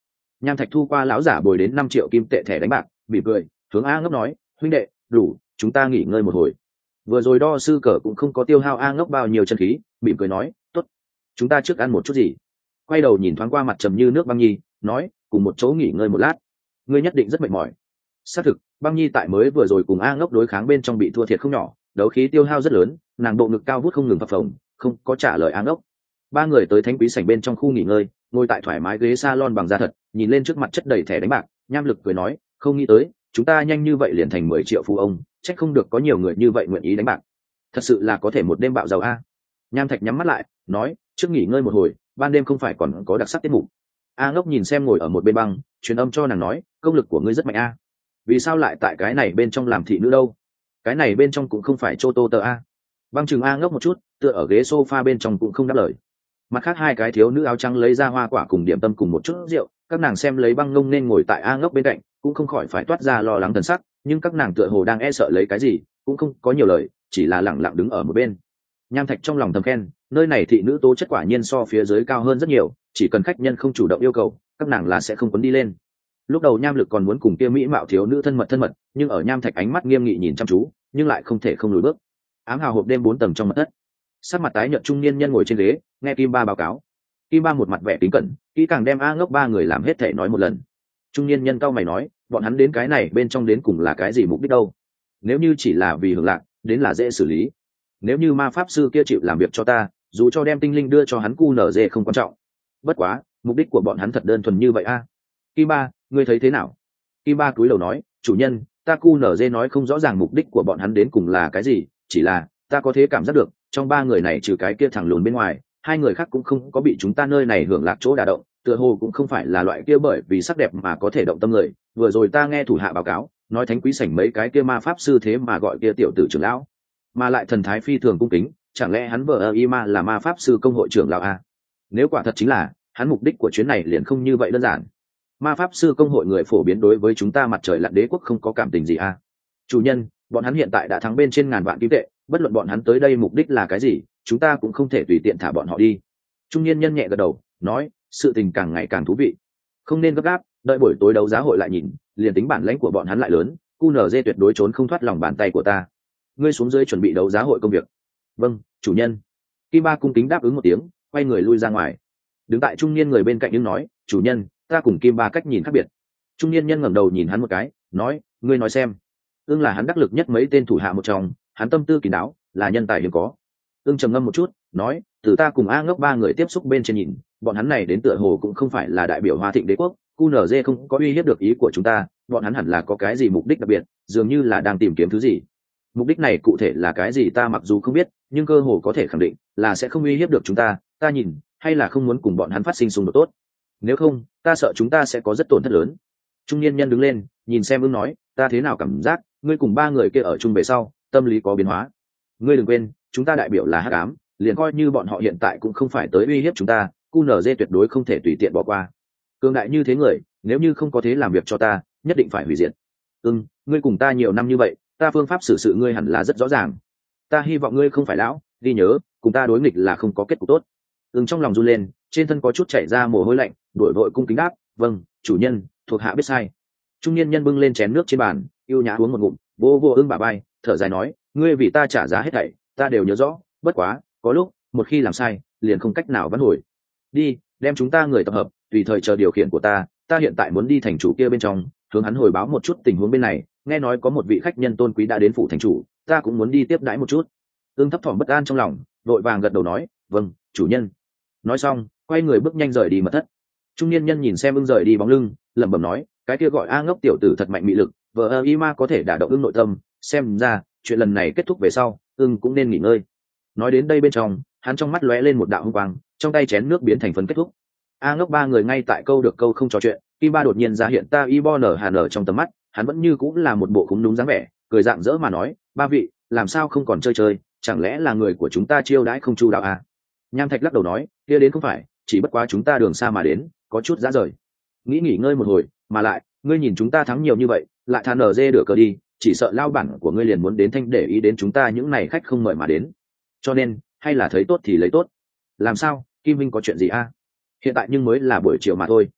Nham Thạch thu qua lão giả bồi đến 5 triệu kim tệ thẻ đánh bạc, mỉm cười hướng A Ngốc nói, huynh đệ, đủ, chúng ta nghỉ ngơi một hồi. Vừa rồi đo sư cờ cũng không có tiêu hao A Ngốc bao nhiêu chân khí, mỉm cười nói, tốt, chúng ta trước ăn một chút gì. Quay đầu nhìn thoáng qua mặt trầm như nước Băng Nhi, nói, cùng một chỗ nghỉ ngơi một lát, ngươi nhất định rất mệt mỏi. Xác thực, Băng Nhi tại mới vừa rồi cùng A Ngốc đối kháng bên trong bị thua thiệt không nhỏ, đấu khí tiêu hao rất lớn, nàng bộ ngực cao vút không ngừng phập phồng, không có trả lời A Ngốc. Ba người tới thánh quý sảnh bên trong khu nghỉ ngơi, ngồi tại thoải mái ghế salon bằng da thật, nhìn lên trước mặt chất đầy thẻ đánh bạc, Nham Lực cười nói, không nghĩ tới, chúng ta nhanh như vậy liền thành 10 triệu phú ông, trách không được có nhiều người như vậy nguyện ý đánh bạc. Thật sự là có thể một đêm bạo giàu a. Nham Thạch nhắm mắt lại, nói, trước nghỉ ngơi một hồi, ban đêm không phải còn có đặc sắc tiết mục. A Ngốc nhìn xem ngồi ở một bên băng, truyền âm cho nàng nói, công lực của ngươi rất mạnh a. Vì sao lại tại cái này bên trong làm thị nữ đâu? Cái này bên trong cũng không phải chô tô tờ a. Băng chừng A Ngốc một chút, tựa ở ghế sofa bên trong cũng không đáp lời. Mặt khác hai cái thiếu nữ áo trắng lấy ra hoa quả cùng điểm tâm cùng một chút rượu, các nàng xem lấy Băng Ngông nên ngồi tại A Ngốc bên cạnh, cũng không khỏi phải toát ra lo lắng thần sắc, nhưng các nàng tựa hồ đang e sợ lấy cái gì, cũng không có nhiều lời, chỉ là lẳng lặng đứng ở một bên. Nham Thạch trong lòng thầm khen, nơi này thị nữ tố chất quả nhiên so phía dưới cao hơn rất nhiều, chỉ cần khách nhân không chủ động yêu cầu, các nàng là sẽ không quấn đi lên. Lúc đầu Nham Lực còn muốn cùng kia mỹ mạo thiếu nữ thân mật, nhưng ở Nham Thạch ánh mắt nghiêm nghị nhìn chăm chú, nhưng lại không thể không lùi bước. Ám hào hộp đêm 4 tầng trong mật thất, sắc mặt tái nhợt trung niên nhân ngồi trên ghế, nghe Kim Ba báo cáo. Kim Ba một mặt vẻ kính cẩn, kỹ càng đem A Ngốc ba người làm hết thể nói một lần. Trung niên nhân cao mày nói, bọn hắn đến cái này bên trong đến cùng là cái gì mục đích đâu? Nếu như chỉ là vì hưởng lạc, đến là dễ xử lý. Nếu như ma pháp sư kia chịu làm việc cho ta, dù cho đem tinh linh đưa cho hắn QNZ không quan trọng. Bất quá, mục đích của bọn hắn thật đơn thuần như vậy a. Kim Ba, ngươi thấy thế nào? Kim Ba cúi đầu nói, chủ nhân, ta QNZ nói không rõ ràng mục đích của bọn hắn đến cùng là cái gì, chỉ là ta có thể cảm giác được, trong ba người này trừ cái kia thẳng lùn bên ngoài, hai người khác cũng không có bị chúng ta nơi này hưởng lạc chỗ đả động, tựa hồ cũng không phải là loại kia bởi vì sắc đẹp mà có thể động tâm người. Vừa rồi ta nghe thủ hạ báo cáo, nói thánh quý sảnh mấy cái kia ma pháp sư thế mà gọi kia tiểu tử trưởng lão, mà lại thần thái phi thường cung kính, chẳng lẽ hắn vợ ma là ma pháp sư công hội trưởng lão a? Nếu quả thật chính là, hắn mục đích của chuyến này liền không như vậy đơn giản. Ma pháp sư công hội người phổ biến đối với chúng ta mặt trời lặn đế quốc không có cảm tình gì a. Chủ nhân, bọn hắn hiện tại đã thắng bên trên ngàn vạn kim tệ, bất luận bọn hắn tới đây mục đích là cái gì, chúng ta cũng không thể tùy tiện thả bọn họ đi. Trung niên nhân nhẹ gật đầu, nói, sự tình càng ngày càng thú vị, không nên gấp gáp, đợi buổi tối đấu giá hội lại nhìn, liền tính bản lãnh của bọn hắn lại lớn, QNZ tuyệt đối trốn không thoát lòng bàn tay của ta. Ngươi xuống dưới chuẩn bị đấu giá hội công việc. Vâng, chủ nhân. Kim Ba cung kính đáp ứng một tiếng, quay người lui ra ngoài. Đứng tại trung niên người bên cạnh nhưng nói, chủ nhân, ta cùng Kim Ba cách nhìn khác biệt. Trung niên nhân ngẩng đầu nhìn hắn một cái, nói, ngươi nói xem. Ưng là hắn đắc lực nhất mấy tên thủ hạ một trong, hắn tâm tư kín đáo, là nhân tài hiếm có. Ưng trầm ngâm một chút, nói, từ ta cùng A Ngốc ba người tiếp xúc bên trên nhìn, bọn hắn này đến tựa hồ cũng không phải là đại biểu Hoa Thịnh đế quốc, QNZ không có uy hiếp được ý của chúng ta, bọn hắn hẳn là có cái gì mục đích đặc biệt, dường như là đang tìm kiếm thứ gì. Mục đích này cụ thể là cái gì ta mặc dù không biết, nhưng cơ hồ có thể khẳng định là sẽ không uy hiếp được chúng ta. Ta nhìn, hay là không muốn cùng bọn hắn phát sinh xung đột tốt. Nếu không, ta sợ chúng ta sẽ có rất tổn thất lớn. Trung niên nhân đứng lên, nhìn xem Ưng nói, ta thế nào cảm giác, ngươi cùng ba người kia ở chung về sau, tâm lý có biến hóa. Ngươi đừng quên, chúng ta đại biểu là hắc ám, liền coi như bọn họ hiện tại cũng không phải tới uy hiếp chúng ta, QNZ tuyệt đối không thể tùy tiện bỏ qua. Cường đại như thế người, nếu như không có thế làm việc cho ta, nhất định phải hủy diệt. Ngươi cùng ta nhiều năm như vậy, ta phương pháp xử sự ngươi hẳn là rất rõ ràng. Ta hy vọng ngươi không phải lão, ghi nhớ, cùng ta đối nghịch là không có kết cục tốt. Trong lòng run lên, trên thân có chút chảy ra mồ hôi lạnh, đổi vội cung kính đáp, vâng, chủ nhân, thuộc hạ biết sai. Trung niên nhân bưng lên chén nước trên bàn, yêu nhã uống một ngụm, vô vô Ưng bả vai, thở dài nói, ngươi vì ta trả giá hết thảy, ta đều nhớ rõ, bất quá, có lúc, một khi làm sai, liền không cách nào vãn hồi. Đi, đem chúng ta người tập hợp, tùy thời chờ điều khiển của ta hiện tại muốn đi thành chủ kia bên trong, hướng hắn hồi báo một chút tình huống bên này, nghe nói có một vị khách nhân tôn quý đã đến phủ thành chủ, ta cũng muốn đi tiếp đãi một chút. Ưng thấp thỏm bất an trong lòng, vội vàng gật đầu nói, vâng, chủ nhân. Nói xong, quay người bước nhanh rời đi mật thất. Trung niên nhân nhìn xem Ưng rời đi bóng lưng, lẩm bẩm nói, cái kia gọi A Ngốc tiểu tử thật mạnh mị lực, vợ ma có thể đả động Ưng nội tâm, xem ra chuyện lần này kết thúc về sau, Ưng cũng nên nghỉ ngơi. Nói đến đây bên trong, hắn trong mắt lóe lên một đạo hung quang, trong tay chén nước biến thành phấn kết thúc. A Ngốc ba người ngay tại câu được câu không trò chuyện, Kim Ba đột nhiên ra hiện ta Ibon Hàn ở trong tầm mắt, hắn vẫn như cũng là một bộ khúm núm dáng vẻ, cười rạng rỡ mà nói, ba vị, làm sao không còn chơi chơi, chẳng lẽ là người của chúng ta chiêu đãi không chu đạo à? Nham Thạch lắc đầu nói, kia đến không phải, chỉ bất quá chúng ta đường xa mà đến, có chút dã rời. Nghỉ ngơi một hồi, mà lại, ngươi nhìn chúng ta thắng nhiều như vậy, lại than ở dê được cờ đi, chỉ sợ lao bản của ngươi liền muốn đến thanh để ý đến chúng ta những này khách không mời mà đến. Cho nên, hay là thấy tốt thì lấy tốt. Làm sao, Kim Vinh có chuyện gì a? Hiện tại nhưng mới là buổi chiều mà thôi.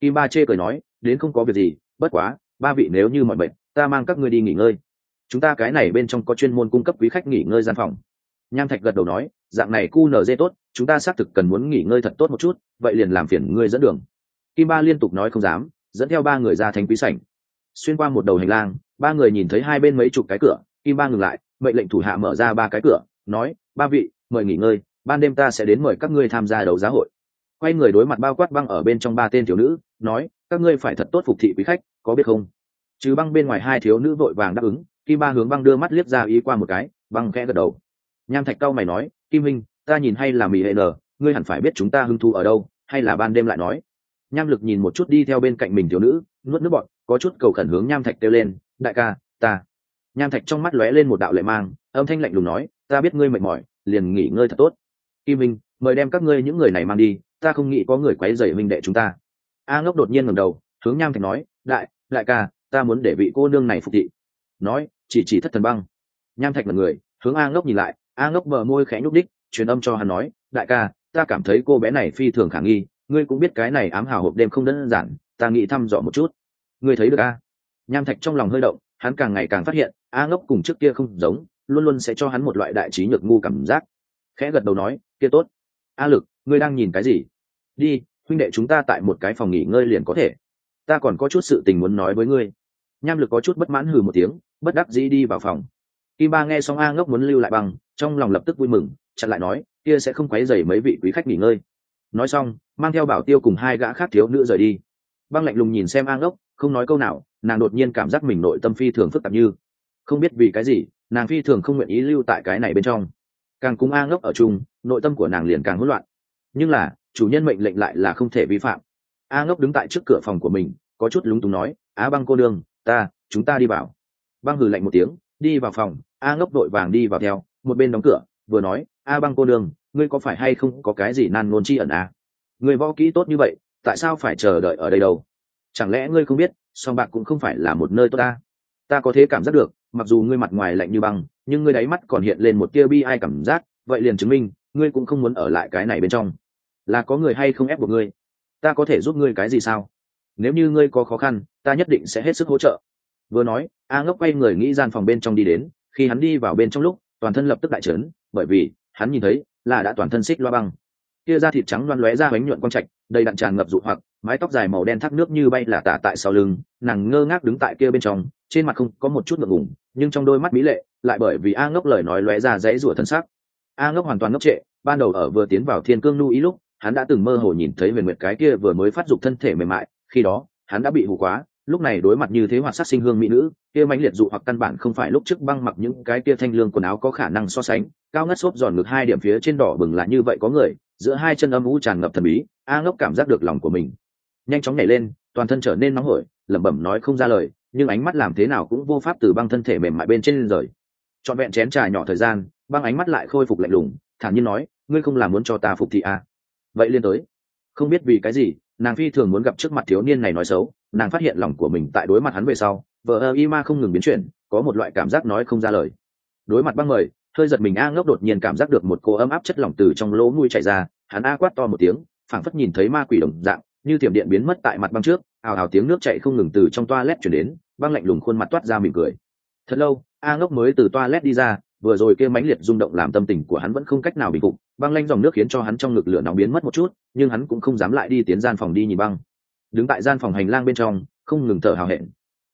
Kim Ba chê cười nói, đến không có việc gì, bất quá ba vị nếu như mọi bệnh, ta mang các ngươi đi nghỉ ngơi, chúng ta cái này bên trong có chuyên môn cung cấp quý khách nghỉ ngơi gian phòng. Nham Thạch gật đầu nói, dạng này QNZ tốt, chúng ta xác thực cần muốn nghỉ ngơi thật tốt một chút, vậy liền làm phiền ngươi dẫn đường. Kim Ba liên tục nói không dám, dẫn theo ba người ra thành quý sảnh. Xuyên qua một đầu hành lang, ba người nhìn thấy hai bên mấy chục cái cửa. Kim Ba ngừng lại, mệnh lệnh thủ hạ mở ra ba cái cửa, nói, ba vị mời nghỉ ngơi, ban đêm ta sẽ đến mời các ngươi tham gia đấu giá hội. Quay người đối mặt bao quát Băng ở bên trong ba tên thiếu nữ, nói, các ngươi phải thật tốt phục thị quý khách, có biết không? Trừ Băng bên ngoài hai thiếu nữ vội vàng đáp ứng. Kim Ba hướng Băng đưa mắt liếc ra ý qua một cái, Băng khẽ gật đầu. Nham Thạch cau mày nói, Kim Minh, ta nhìn hay là Mỹ hệ nở, ngươi hẳn phải biết chúng ta hứng thú ở đâu, hay là ban đêm lại nói. Nham Lực nhìn một chút đi theo bên cạnh mình thiếu nữ, nuốt nước bọt, có chút cầu khẩn hướng Nham Thạch kêu lên, đại ca, ta. Nham Thạch trong mắt lóe lên một đạo lệ mang, âm thanh lạnh lùng nói, ta biết ngươi mệt mỏi, liền nghỉ ngơi thật tốt. Kim Minh, mời đem các ngươi những người này mang đi, ta không nghĩ có người quấy rầy huynh đệ chúng ta. A Ngốc đột nhiên ngẩng đầu, hướng Nham Thạch nói, đại ca, ta muốn để vị cô nương này phục thị. Nói, chỉ Thất Thần Băng. Nham Thạch ngẩn người, hướng A Ngốc nhìn lại, A Ngốc bờ môi khẽ nhúc đích, truyền âm cho hắn nói, đại ca, ta cảm thấy cô bé này phi thường khả nghi, ngươi cũng biết cái này ám hào hộp đêm không đơn giản, ta nghĩ thăm dò một chút. Ngươi thấy được a? Nham Thạch trong lòng hơi động, hắn càng ngày càng phát hiện A Ngốc cùng trước kia không giống, luôn luôn sẽ cho hắn một loại đại trí nhược ngu cảm giác. Khẽ gật đầu nói, kia tốt. A Lực, ngươi đang nhìn cái gì? Đi, huynh đệ chúng ta tại một cái phòng nghỉ ngơi liền có thể. Ta còn có chút sự tình muốn nói với ngươi. Nham Lực có chút bất mãn hừ một tiếng, bất đắc dĩ đi vào phòng. Kim Ba nghe xong A Ngốc muốn lưu lại Băng, trong lòng lập tức vui mừng, chặn lại nói, kia sẽ không quấy rầy mấy vị quý khách nghỉ ngơi. Nói xong, mang theo Bảo Tiêu cùng hai gã khác thiếu nữ rời đi. Băng lạnh lùng nhìn xem A Ngốc, không nói câu nào, nàng đột nhiên cảm giác mình nội tâm phi thường phức tạp, như không biết vì cái gì, nàng phi thường không nguyện ý lưu tại cái này bên trong. Càng cùng A Ngốc ở chung, nội tâm của nàng liền càng hỗn loạn. Nhưng là, chủ nhân mệnh lệnh lại là không thể vi phạm. A Ngốc đứng tại trước cửa phòng của mình, có chút lúng túng nói, Á Băng cô đương, chúng ta đi vào. Băng hừ lạnh một tiếng, đi vào phòng. A Ngốc đội vàng đi vào theo, một bên đóng cửa, vừa nói, A Băng cô đương, ngươi có phải hay không có cái gì nan ngôn chi ẩn à? Ngươi võ kỹ tốt như vậy, tại sao phải chờ đợi ở đây đâu? Chẳng lẽ ngươi không biết, song bạc cũng không phải là một nơi tốt ta? Ta có thế cảm giác được, mặc dù ngươi mặt ngoài lạnh như băng, nhưng ngươi đáy mắt còn hiện lên một tia bi ai cảm giác, vậy liền chứng minh, ngươi cũng không muốn ở lại cái này bên trong. Là có người hay không ép buộc ngươi? Ta có thể giúp ngươi cái gì sao? Nếu như ngươi có khó khăn, ta nhất định sẽ hết sức hỗ trợ. Vừa nói, A Ngốc quay người nghĩ gian phòng bên trong đi đến, khi hắn đi vào bên trong lúc, toàn thân lập tức đại chấn, bởi vì hắn nhìn thấy là đã toàn thân xích loa băng, kia da thịt trắng loăn lóe ra bánh nhuận quang trạch, đầy đặn tràn ngập dụ hoặc, mái tóc dài màu đen thác nước như bay là tả tại sau lưng, nàng ngơ ngác đứng tại kia bên trong, trên mặt không có một chút ngượng ngùng, nhưng trong đôi mắt mỹ lệ lại bởi vì A Ngốc lời nói lóe ra dãy rủa thân xác. A Ngốc hoàn toàn ngốc trệ, ban đầu ở vừa tiến vào Thiên Cương Nu ý lúc, hắn đã từng mơ hồ nhìn thấy Huyền Nguyệt cái kia vừa mới phát dục thân thể mềm mại, khi đó hắn đã bị hù quá, lúc này đối mặt như thế hoạt sắc sinh hương mỹ nữ, kia mãnh liệt dụ hoặc căn bản không phải lúc trước Băng mặc những cái kia thanh lương quần áo có khả năng so sánh, cao ngất xốp giòn ngực hai điểm phía trên đỏ bừng là như vậy có người, giữa hai chân âm u tràn ngập thần bí. A Ngốc cảm giác được lòng của mình nhanh chóng nhảy lên, toàn thân trở nên nóng hổi, lẩm bẩm nói không ra lời, nhưng ánh mắt làm thế nào cũng vô pháp từ Băng thân thể mềm mại bên trên rời. Trọn vẹn chén trà nhỏ thời gian, Băng ánh mắt lại khôi phục lạnh lùng, thản nhiên nói, ngươi không làm muốn cho ta phục thị à? Vậy liên tới. Không biết vì cái gì, nàng phi thường muốn gặp trước mặt thiếu niên này nói xấu, nàng phát hiện lòng của mình tại đối mặt hắn về sau, vợ ima không ngừng biến chuyển, có một loại cảm giác nói không ra lời. Đối mặt Băng mời, hơi giật mình, A Ngốc đột nhiên cảm giác được một cô ấm áp chất lỏng từ trong lỗ mũi chảy ra, hắn a quát to một tiếng, phảng phất nhìn thấy ma quỷ đồng dạng, như thiểm điện biến mất tại mặt Băng trước, ào ào tiếng nước chảy không ngừng từ trong toilet truyền đến. Băng lạnh lùng khuôn mặt toát ra mỉm cười. Thật lâu, A Ngốc mới từ toilet đi ra, vừa rồi kia mãnh liệt rung động làm tâm tình của hắn vẫn không cách nào bình phục, băng lanh dòng nước khiến cho hắn trong ngực lửa nóng biến mất một chút, nhưng hắn cũng không dám lại đi tiến gian phòng đi nhìn Băng. Đứng tại gian phòng hành lang bên trong, không ngừng thở hào hẹn.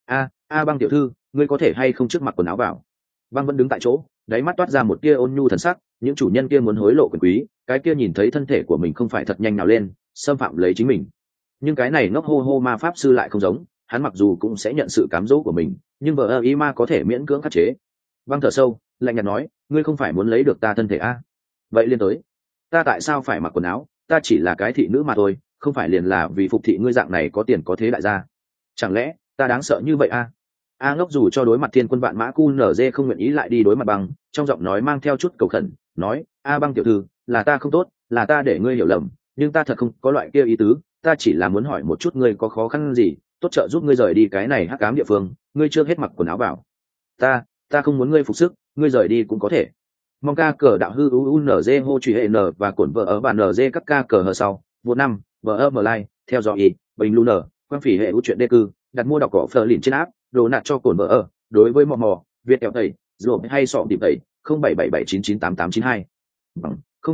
Băng tiểu thư, ngươi có thể hay không trước mặc quần áo vào? Băng vẫn đứng tại chỗ, đáy mắt toát ra một tia ôn nhu thần sắc, những chủ nhân kia muốn hối lộ quyền quý, cái kia nhìn thấy thân thể của mình không phải thật nhanh nào lên, xâm phạm lấy chính mình. Nhưng cái này ngốc hô hô ma pháp sư lại không giống, hắn mặc dù cũng sẽ nhận sự cám dỗ của mình, nhưng vợ y ma có thể miễn cưỡng khắc chế. Băng thở sâu, lạnh nhạt nói, ngươi không phải muốn lấy được ta thân thể a? Vậy liên tới, ta tại sao phải mặc quần áo? Ta chỉ là cái thị nữ mà thôi, không phải liền là vì phục thị ngươi dạng này có tiền có thế đại gia? Chẳng lẽ ta đáng sợ như vậy a? A Ngốc dù cho đối mặt thiên quân vạn mã QNZ không nguyện ý lại đi đối mặt Băng, trong giọng nói mang theo chút cầu khẩn, nói, Băng tiểu thư, là ta không tốt, là ta để ngươi hiểu lầm, nhưng ta thật không có loại kia ý tứ, ta chỉ là muốn hỏi một chút ngươi có khó khăn gì, tốt trợ giúp ngươi rời đi cái này hắc ám địa phương, ngươi chưa hết mặc quần áo vào. Ta không muốn ngươi phục sức, ngươi rời đi cũng có thể. Mong ca cờ đạo hư unz hô truy hệ n và cuộn vợ ở bàn nz các ca cờ hờ sau vô năm vợ ở mở lai theo dõi y bình lunar quan phỉ hệ ưu chuyện đề cử đặt mua đọc cỏ phờ lìn trên app đồ nạt cho cồn vợ ở đối với mò mò việt kẹo tẩy rồi hay sọ tìm tẩy 0777998892 bằng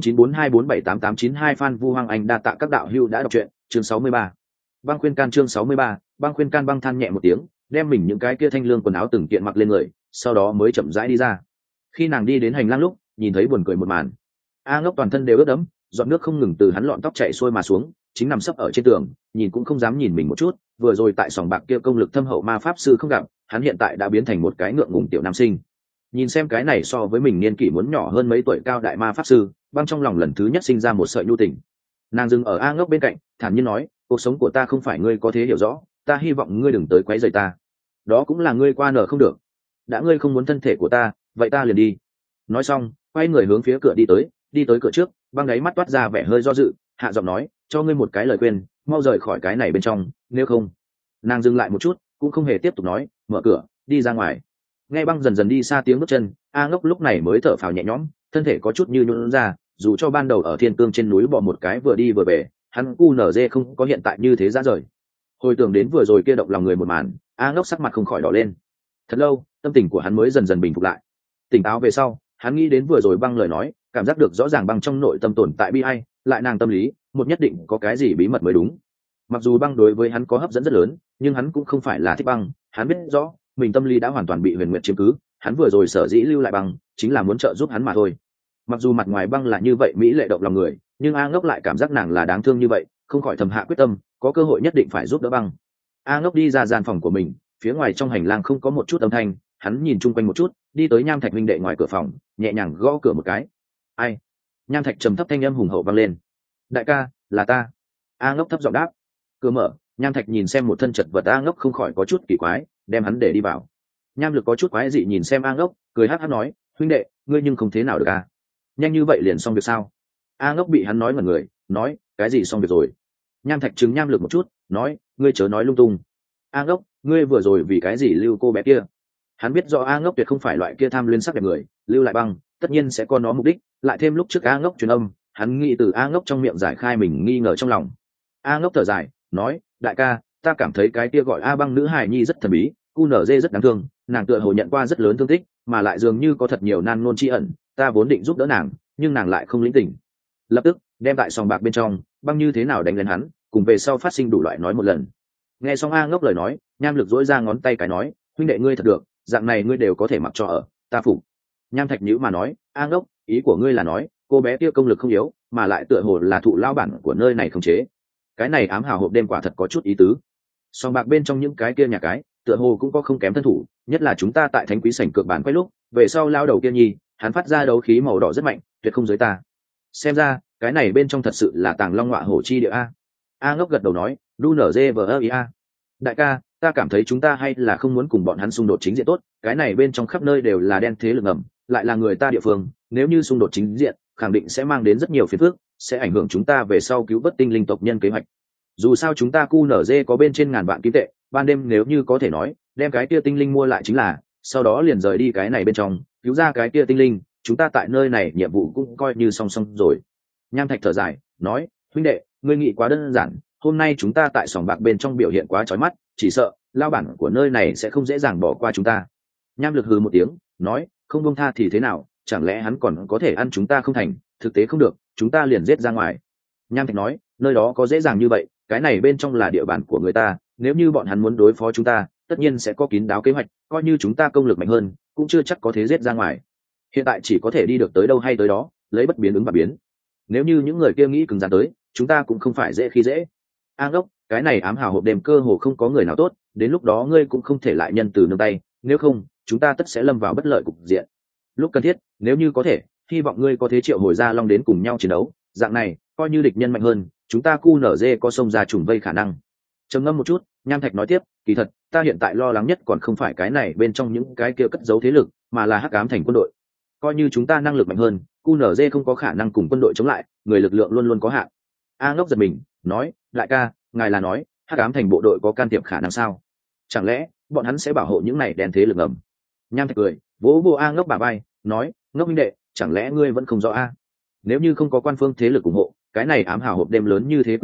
0942478892 fan vu hoàng anh đa tạ các đạo hữu đã đọc truyện chương 63. Băng khuyên can chương 63, băng khuyên can băng than nhẹ một tiếng đem mình những cái kia thanh lương quần áo từng kiện mặc lên người sau đó mới chậm rãi đi ra. Khi nàng đi đến hành lang lúc nhìn thấy buồn cười một màn. A Ngốc toàn thân đều ướt đẫm, giọt nước không ngừng từ hắn lọn tóc chảy xuôi mà xuống, chính nằm sấp ở trên tường, nhìn cũng không dám nhìn mình một chút. Vừa rồi tại sòng bạc kia công lực thâm hậu ma pháp sư không gặp, hắn hiện tại đã biến thành một cái ngượng ngùng tiểu nam sinh. Nhìn xem cái này so với mình niên kỷ muốn nhỏ hơn mấy tuổi cao đại ma pháp sư, băng trong lòng lần thứ nhất sinh ra một sợi nhu tình. Nàng dừng ở A Ngốc bên cạnh, thản nhiên nói, cuộc sống của ta không phải ngươi có thể hiểu rõ, ta hy vọng ngươi đừng tới quấy rầy ta. Đó cũng là ngươi qua nở không được. Đã ngươi không muốn thân thể của ta, vậy ta liền đi. Nói xong, quay người hướng phía cửa đi tới cửa trước, băng đáy mắt toát ra vẻ hơi do dự, hạ giọng nói, cho ngươi một cái lời khuyên, mau rời khỏi cái này bên trong, nếu không. Nàng dừng lại một chút, cũng không hề tiếp tục nói, mở cửa, đi ra ngoài. Nghe băng dần dần đi xa tiếng bước chân, A Ngốc lúc này mới thở phào nhẹ nhõm, thân thể có chút như nhũn ra, dù cho ban đầu ở thiên cương trên núi bỏ một cái vừa đi vừa về, hắn QNZ không có hiện tại như thế ra rời. Hồi tưởng đến vừa rồi kia động lòng người một màn, A Ngốc sắc mặt không khỏi đỏ lên. Thật lâu, tâm tình của hắn mới dần dần bình phục lại. Tỉnh táo về sau, hắn nghĩ đến vừa rồi băng lời nói, cảm giác được rõ ràng băng trong nội tâm tồn tại bi ai, lại nàng tâm lý, một nhất định có cái gì bí mật mới đúng. Mặc dù băng đối với hắn có hấp dẫn rất lớn, nhưng hắn cũng không phải là thích băng, hắn biết rõ, mình tâm lý đã hoàn toàn bị Huyền Nguyệt chiếm cứ, hắn vừa rồi sở dĩ lưu lại băng, chính là muốn trợ giúp hắn mà thôi. Mặc dù mặt ngoài băng là như vậy mỹ lệ động lòng người, nhưng A Ngốc lại cảm giác nàng là đáng thương như vậy, không khỏi thầm hạ quyết tâm, có cơ hội nhất định phải giúp đỡ băng. A Ngốc đi ra gian phòng của mình, phía ngoài trong hành lang không có một chút âm thanh, hắn nhìn chung quanh một chút, đi tới Nham Thạch huynh đệ ngoài cửa phòng, nhẹ nhàng gõ cửa một cái. Ai? Nham Thạch trầm thấp thanh âm hùng hậu vang lên. Đại ca, là ta. A Ngốc thấp giọng đáp. Cửa mở, Nham Thạch nhìn xem một thân chật vật A Ngốc không khỏi có chút kỳ quái, đem hắn để đi vào. Nham Lực có chút quái dị nhìn xem A Ngốc, cười hắc hắc nói, huynh đệ, ngươi nhưng không thế nào được à? Nhanh như vậy liền xong việc sao? A Ngốc bị hắn nói ngẩn người, nói, cái gì xong việc rồi? Nham Thạch trừng Nham Lực một chút, nói, ngươi chớ nói lung tung. A Ngốc, ngươi vừa rồi vì cái gì lưu cô bé kia? Hắn biết rõ A Ngốc tuyệt không phải loại kia tham luyến sắc đẹp người, lưu lại băng, tất nhiên sẽ có nó mục đích, lại thêm lúc trước A Ngốc truyền âm, hắn nghĩ từ A Ngốc trong miệng giải khai mình nghi ngờ trong lòng. A Ngốc thở dài, nói, đại ca, ta cảm thấy cái kia gọi A Băng nữ hài nhi rất thần bí, QNZ rất đáng thương, nàng tựa hồ nhận qua rất lớn thương tích, mà lại dường như có thật nhiều nan nôn tri ẩn, ta vốn định giúp đỡ nàng, nhưng nàng lại không lĩnh tỉnh. Lập tức, đem tại sòng bạc bên trong, băng như thế nào đánh lên hắn, cùng về sau phát sinh đủ loại nói một lần. Nghe xong A Ngốc lời nói, Nham Lực dỗi ra ngón tay cái nói, huynh đệ ngươi thật được, dạng này ngươi đều có thể mặc cho ở, ta phục. Nham Thạch nhíu mà nói, A Ngốc, ý của ngươi là nói, cô bé kia công lực không yếu, mà lại tựa hồ là thụ lao bản của nơi này không chế. Cái này ám hào hộp đêm quả thật có chút ý tứ. Sòng bạc bên trong những cái kia nhà cái, tựa hồ cũng có không kém thân thủ, nhất là chúng ta tại thánh quý sảnh cược bản quay lúc, về sau lao đầu kia nhi, hắn phát ra đấu khí màu đỏ rất mạnh, tuyệt không giới ta. Xem ra, cái này bên trong thật sự là tàng long ngọa hổ chi địa a. A Ngốc gật đầu nói, đu nở dê vờ a. Đại ca, ta cảm thấy chúng ta hay là không muốn cùng bọn hắn xung đột chính diện tốt, cái này bên trong khắp nơi đều là đen thế lực ngầm, lại là người ta địa phương, nếu như xung đột chính diện, khẳng định sẽ mang đến rất nhiều phiền phức, sẽ ảnh hưởng chúng ta về sau cứu vớt tinh linh tộc nhân kế hoạch. Dù sao chúng ta QNZ có bên trên ngàn vạn kim tệ, ban đêm nếu như có thể nói, đem cái kia tinh linh mua lại chính là, sau đó liền rời đi cái này bên trong, cứu ra cái kia tinh linh, chúng ta tại nơi này nhiệm vụ cũng coi như song song rồi. Nham Thạch thở dài, nói, huynh đệ, ngươi nghĩ quá đơn giản, hôm nay chúng ta tại sòng bạc bên trong biểu hiện quá chói mắt, chỉ sợ lao bản của nơi này sẽ không dễ dàng bỏ qua chúng ta. Nham Lực hừ một tiếng, nói, không buông tha thì thế nào, chẳng lẽ hắn còn có thể ăn chúng ta không thành, thực tế không được, chúng ta liền giết ra ngoài. Nham Thạch nói, nơi đó có dễ dàng như vậy, cái này bên trong là địa bàn của người ta, nếu như bọn hắn muốn đối phó chúng ta, tất nhiên sẽ có kín đáo kế hoạch, coi như chúng ta công lực mạnh hơn, cũng chưa chắc có thể giết ra ngoài. Hiện tại chỉ có thể đi được tới đâu hay tới đó, lấy bất biến ứng và biến. Nếu như những người kia nghĩ cứng rắn tới, chúng ta cũng không phải dễ khi dễ. A Ngốc, cái này ám hào hộp đêm cơ hồ không có người nào tốt, đến lúc đó ngươi cũng không thể lại nhân từ nương tay, nếu không, chúng ta tất sẽ lâm vào bất lợi cục diện. Lúc cần thiết, nếu như có thể, hy vọng ngươi có thể triệu hồi ra long đến cùng nhau chiến đấu, dạng này, coi như địch nhân mạnh hơn, chúng ta QNZ có xông ra trùng vây khả năng. Trầm ngâm một chút, Nham Thạch nói tiếp, kỳ thật, ta hiện tại lo lắng nhất còn không phải cái này bên trong những cái kia cất giấu thế lực, mà là hắc ám thành quân đội. Coi như chúng ta năng lực mạnh hơn, QNZ không có khả năng cùng quân đội chống lại, người lực lượng luôn luôn có hạn. A Ngốc giật mình, nói, đại ca, ngài là nói, hắc ám thành bộ đội có can thiệp khả năng sao? Chẳng lẽ bọn hắn sẽ bảo hộ những này đen thế lực ngầm? Nham Thạch cười, vỗ vỗ A Ngốc bả vai, nói, Ngốc huynh đệ, chẳng lẽ ngươi vẫn không rõ a? Nếu như không có quan phương thế lực ủng hộ, cái này ám hào hộp đêm lớn như thế quy mô,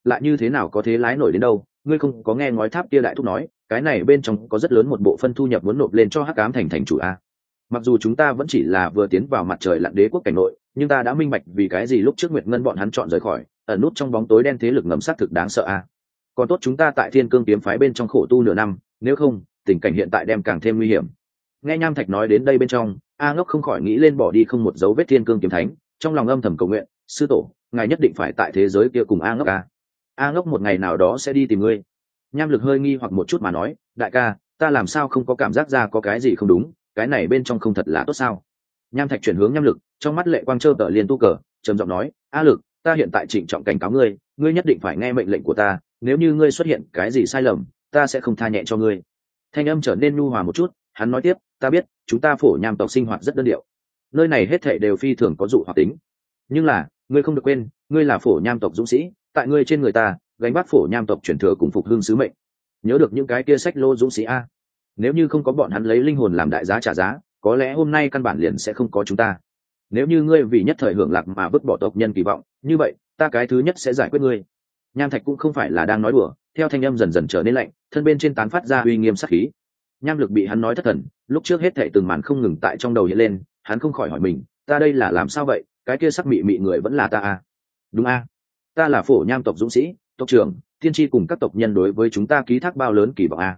lại như thế nào có thế lái nổi đến đâu. Ngươi không có nghe ngói tháp kia đại thúc nói cái này bên trong có rất lớn một bộ phân thu nhập muốn nộp lên cho hắc ám thành thành chủ a. Mặc dù chúng ta vẫn chỉ là vừa tiến vào mặt trời lặn đế quốc cảnh nội, nhưng ta đã minh bạch vì cái gì lúc trước Nguyệt Ngân bọn hắn chọn rời khỏi, ẩn nút trong bóng tối đen thế lực ngầm sát thực đáng sợ a. Còn tốt chúng ta tại Thiên Cương kiếm phái bên trong khổ tu nửa năm, nếu không tình cảnh hiện tại đem càng thêm nguy hiểm. Nghe Nham Thạch nói đến đây bên trong, A Ngốc không khỏi nghĩ lên bỏ đi không một dấu vết Thiên Cương kiếm thánh, trong lòng âm thầm cầu nguyện, sư tổ ngài nhất định phải tại thế giới kia cùng A Ngốc a. A Ngốc một ngày nào đó sẽ đi tìm ngươi. Nham Lực hơi nghi hoặc một chút mà nói, đại ca, ta làm sao không có cảm giác ra có cái gì không đúng, cái này bên trong không thật là tốt sao? Nham Thạch chuyển hướng Nham Lực, trong mắt lệ quang trơ tở liền tu cờ, trầm giọng nói, A Lực, ta hiện tại trịnh trọng cảnh cáo ngươi, ngươi nhất định phải nghe mệnh lệnh của ta, nếu như ngươi xuất hiện cái gì sai lầm, ta sẽ không tha nhẹ cho ngươi. Thanh âm trở nên nhu hòa một chút, hắn nói tiếp, ta biết, chúng ta Phổ Nham tộc sinh hoạt rất đơn điệu, nơi này hết thảy đều phi thường có dụ hoặc tính, nhưng là, ngươi không được quên, ngươi là Phổ Nham tộc dũng sĩ, tại ngươi trên người ta, gánh vác Phổ Nham tộc truyền thừa cùng phục hưng sứ mệnh. Nhớ được những cái kia sách lô dũng sĩ a. Nếu như không có bọn hắn lấy linh hồn làm đại giá trả giá, có lẽ hôm nay căn bản liền sẽ không có chúng ta. Nếu như ngươi vì nhất thời hưởng lạc mà vứt bỏ tộc nhân kỳ vọng, như vậy, ta cái thứ nhất sẽ giải quyết ngươi. Nham Thạch cũng không phải là đang nói đùa, theo thanh âm dần dần trở nên lạnh, thân bên trên tán phát ra uy nghiêm sát khí. Nham Lực bị hắn nói thất thần, lúc trước hết thảy từng màn không ngừng tại trong đầu hiện lên, hắn không khỏi hỏi mình, ta đây là làm sao vậy, cái kia sắc mị mị người vẫn là ta à? Đúng a, ta là Phổ Nham tộc dũng sĩ, tộc trưởng, tiên tri cùng các tộc nhân đối với chúng ta ký thác bao lớn kỳ vọng a.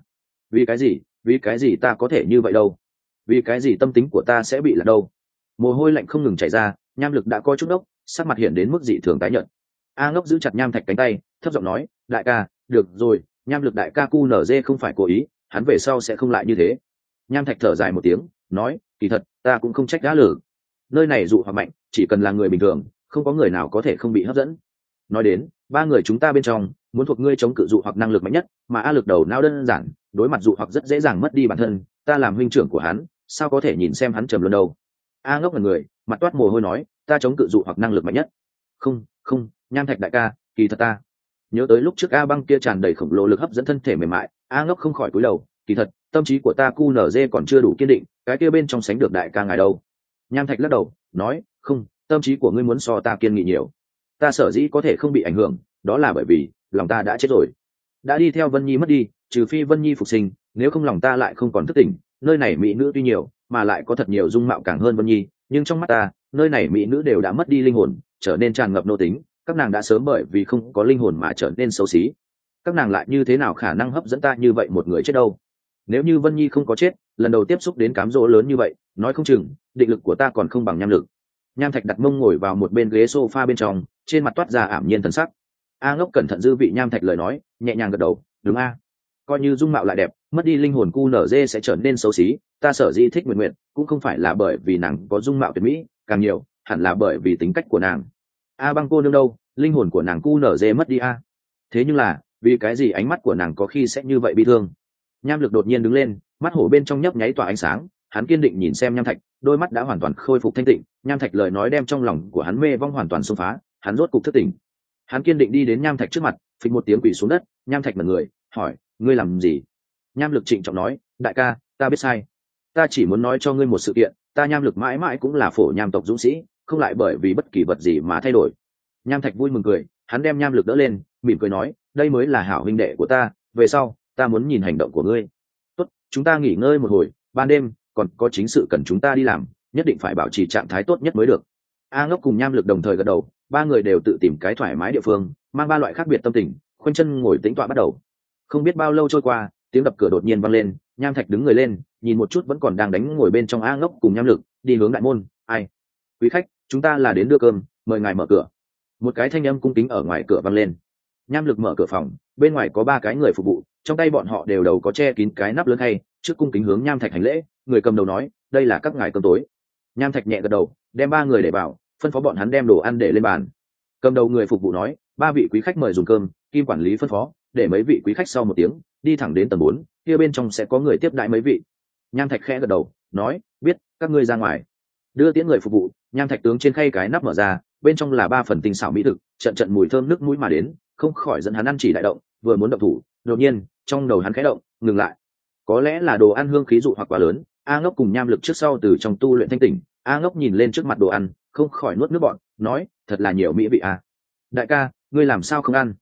Vì cái gì ta có thể như vậy đâu? Vì cái gì tâm tính của ta sẽ bị là đâu? Mồ hôi lạnh không ngừng chảy ra, Nham Lực đã có chút đốc, sắc mặt hiện đến mức dị thường tái nhợt. A Ngốc giữ chặt Nham Thạch cánh tay, thấp giọng nói, đại ca, được rồi, Nham Lực đại ca QNZ không phải cố ý, hắn về sau sẽ không lại như thế. Nham Thạch thở dài một tiếng, nói, kỳ thật, ta cũng không trách đã lử. Nơi này dụ hoặc mạnh, chỉ cần là người bình thường, không có người nào có thể không bị hấp dẫn. Nói đến, ba người chúng ta bên trong, muốn thuộc ngươi chống cự dụ hoặc năng lực mạnh nhất, mà A Lực đầu não đơn giản, đối mặt dụ hoặc rất dễ dàng mất đi bản thân, ta làm huynh trưởng của hắn, sao có thể nhìn xem hắn trầm luân đâu. A Ngốc là người, mặt toát mồ hôi nói, ta chống cự dụ hoặc năng lực mạnh nhất. Không, Nham Thạch đại ca, kỳ thật ta nhớ tới lúc trước A Băng kia tràn đầy khổng lồ lực hấp dẫn thân thể mềm mại, A Ngốc không khỏi cúi đầu, kỳ thật, tâm trí của ta QNZ còn chưa đủ kiên định, cái kia bên trong sánh được đại ca ngài đâu. Nham Thạch lắc đầu, nói, không, tâm trí của ngươi muốn so ta kiên nghị nhiều. Ta sở dĩ có thể không bị ảnh hưởng, đó là bởi vì lòng ta đã chết rồi, đã đi theo Vân Nhi mất đi, trừ phi Vân Nhi phục sinh, nếu không lòng ta lại không còn thức tỉnh. Nơi này mỹ nữ tuy nhiều, mà lại có thật nhiều dung mạo càng hơn Vân Nhi, nhưng trong mắt ta, nơi này mỹ nữ đều đã mất đi linh hồn, trở nên tràn ngập nô tính, các nàng đã sớm bởi vì không có linh hồn mà trở nên xấu xí. Các nàng lại như thế nào khả năng hấp dẫn ta như vậy một người chết đâu? Nếu như Vân Nhi không có chết, lần đầu tiếp xúc đến cám dỗ lớn như vậy, nói không chừng định lực của ta còn không bằng Nham Lực. Nham Thạch đặt mông ngồi vào một bên ghế sofa bên trong, trên mặt toát ra ảm nhiên thần sắc. A Ngốc cẩn thận dư vị Nham Thạch lời nói, nhẹ nhàng gật đầu, đúng a. Coi như dung mạo lại đẹp, mất đi linh hồn QNZ sẽ trở nên xấu xí, ta sở dĩ thích Nguyệt Nguyệt, cũng không phải là bởi vì nàng có dung mạo tuyệt mỹ, càng nhiều, hẳn là bởi vì tính cách của nàng. A Băng cô nương đâu, linh hồn của nàng QNZ mất đi a. Thế nhưng là, vì cái gì ánh mắt của nàng có khi sẽ như vậy bi thương? Nham Lực đột nhiên đứng lên, mắt hổ bên trong nhấp nháy tỏa ánh sáng, hắn kiên định nhìn xem Nham Thạch, đôi mắt đã hoàn toàn khôi phục thanh tịnh. Nham Thạch lời nói đem trong lòng của hắn mê vong hoàn toàn xông phá, hắn rốt cục thức tỉnh. Hắn kiên định đi đến Nham Thạch trước mặt, phịch một tiếng quỳ xuống đất. Nham Thạch mật người, hỏi, ngươi làm gì? Nham Lực trịnh trọng nói, đại ca, ta biết sai, ta chỉ muốn nói cho ngươi một sự kiện, ta Nham Lực mãi mãi cũng là Phổ Nham tộc dũng sĩ, không lại bởi vì bất kỳ vật gì mà thay đổi. Nham Thạch vui mừng cười, hắn đem Nham Lực đỡ lên, mỉm cười nói, đây mới là hảo huynh đệ của ta, về sau ta muốn nhìn hành động của ngươi. Tốt, chúng ta nghỉ ngơi một hồi, ban đêm còn có chính sự cần chúng ta đi làm, nhất định phải bảo trì trạng thái tốt nhất mới được. A Ngốc cùng Nham Lực đồng thời gật đầu, ba người đều tự tìm cái thoải mái địa phương, mang ba loại khác biệt tâm tình, khoanh chân ngồi tĩnh tọa bắt đầu. Không biết bao lâu trôi qua, tiếng đập cửa đột nhiên vang lên, Nham Thạch đứng người lên, nhìn một chút vẫn còn đang đánh ngồi bên trong A Ngốc cùng Nham Lực, đi hướng đại môn. Ai? Quý khách, chúng ta là đến đưa cơm, mời ngài mở cửa. Một cái thanh âm cung kính ở ngoài cửa vang lên. Nham Lực mở cửa phòng, bên ngoài có ba cái người phục vụ, trong tay bọn họ đều đầu có che kín cái nắp lớn khay, trước cung kính hướng Nham Thạch hành lễ. Người cầm đầu nói, đây là các ngài cơm tối. Nham Thạch nhẹ gật đầu, đem ba người để vào, phân phó bọn hắn đem đồ ăn để lên bàn. Cầm đầu người phục vụ nói, ba vị quý khách mời dùng cơm, Kim quản lý phân phó để mấy vị quý khách sau một tiếng đi thẳng đến tầng 4, kia bên trong sẽ có người tiếp đãi mấy vị. Nham Thạch khẽ gật đầu, nói, biết, các ngươi ra ngoài. Đưa tiễn người phục vụ, Nham Thạch tướng trên khay cái nắp mở ra, bên trong là 3 phần tinh xảo mỹ thực, trận trận mùi thơm nước mũi mà đến, không khỏi dẫn hắn ăn chỉ đại động, vừa muốn động thủ, đột nhiên trong đầu hắn khẽ động, ngừng lại. Có lẽ là đồ ăn hương khí dụ hoặc quá lớn, A Ngốc cùng Nham Lực trước sau từ trong tu luyện thanh tỉnh. A Ngốc nhìn lên trước mặt đồ ăn, không khỏi nuốt nước bọt, nói, thật là nhiều mỹ vị à. Đại ca, ngươi làm sao không ăn?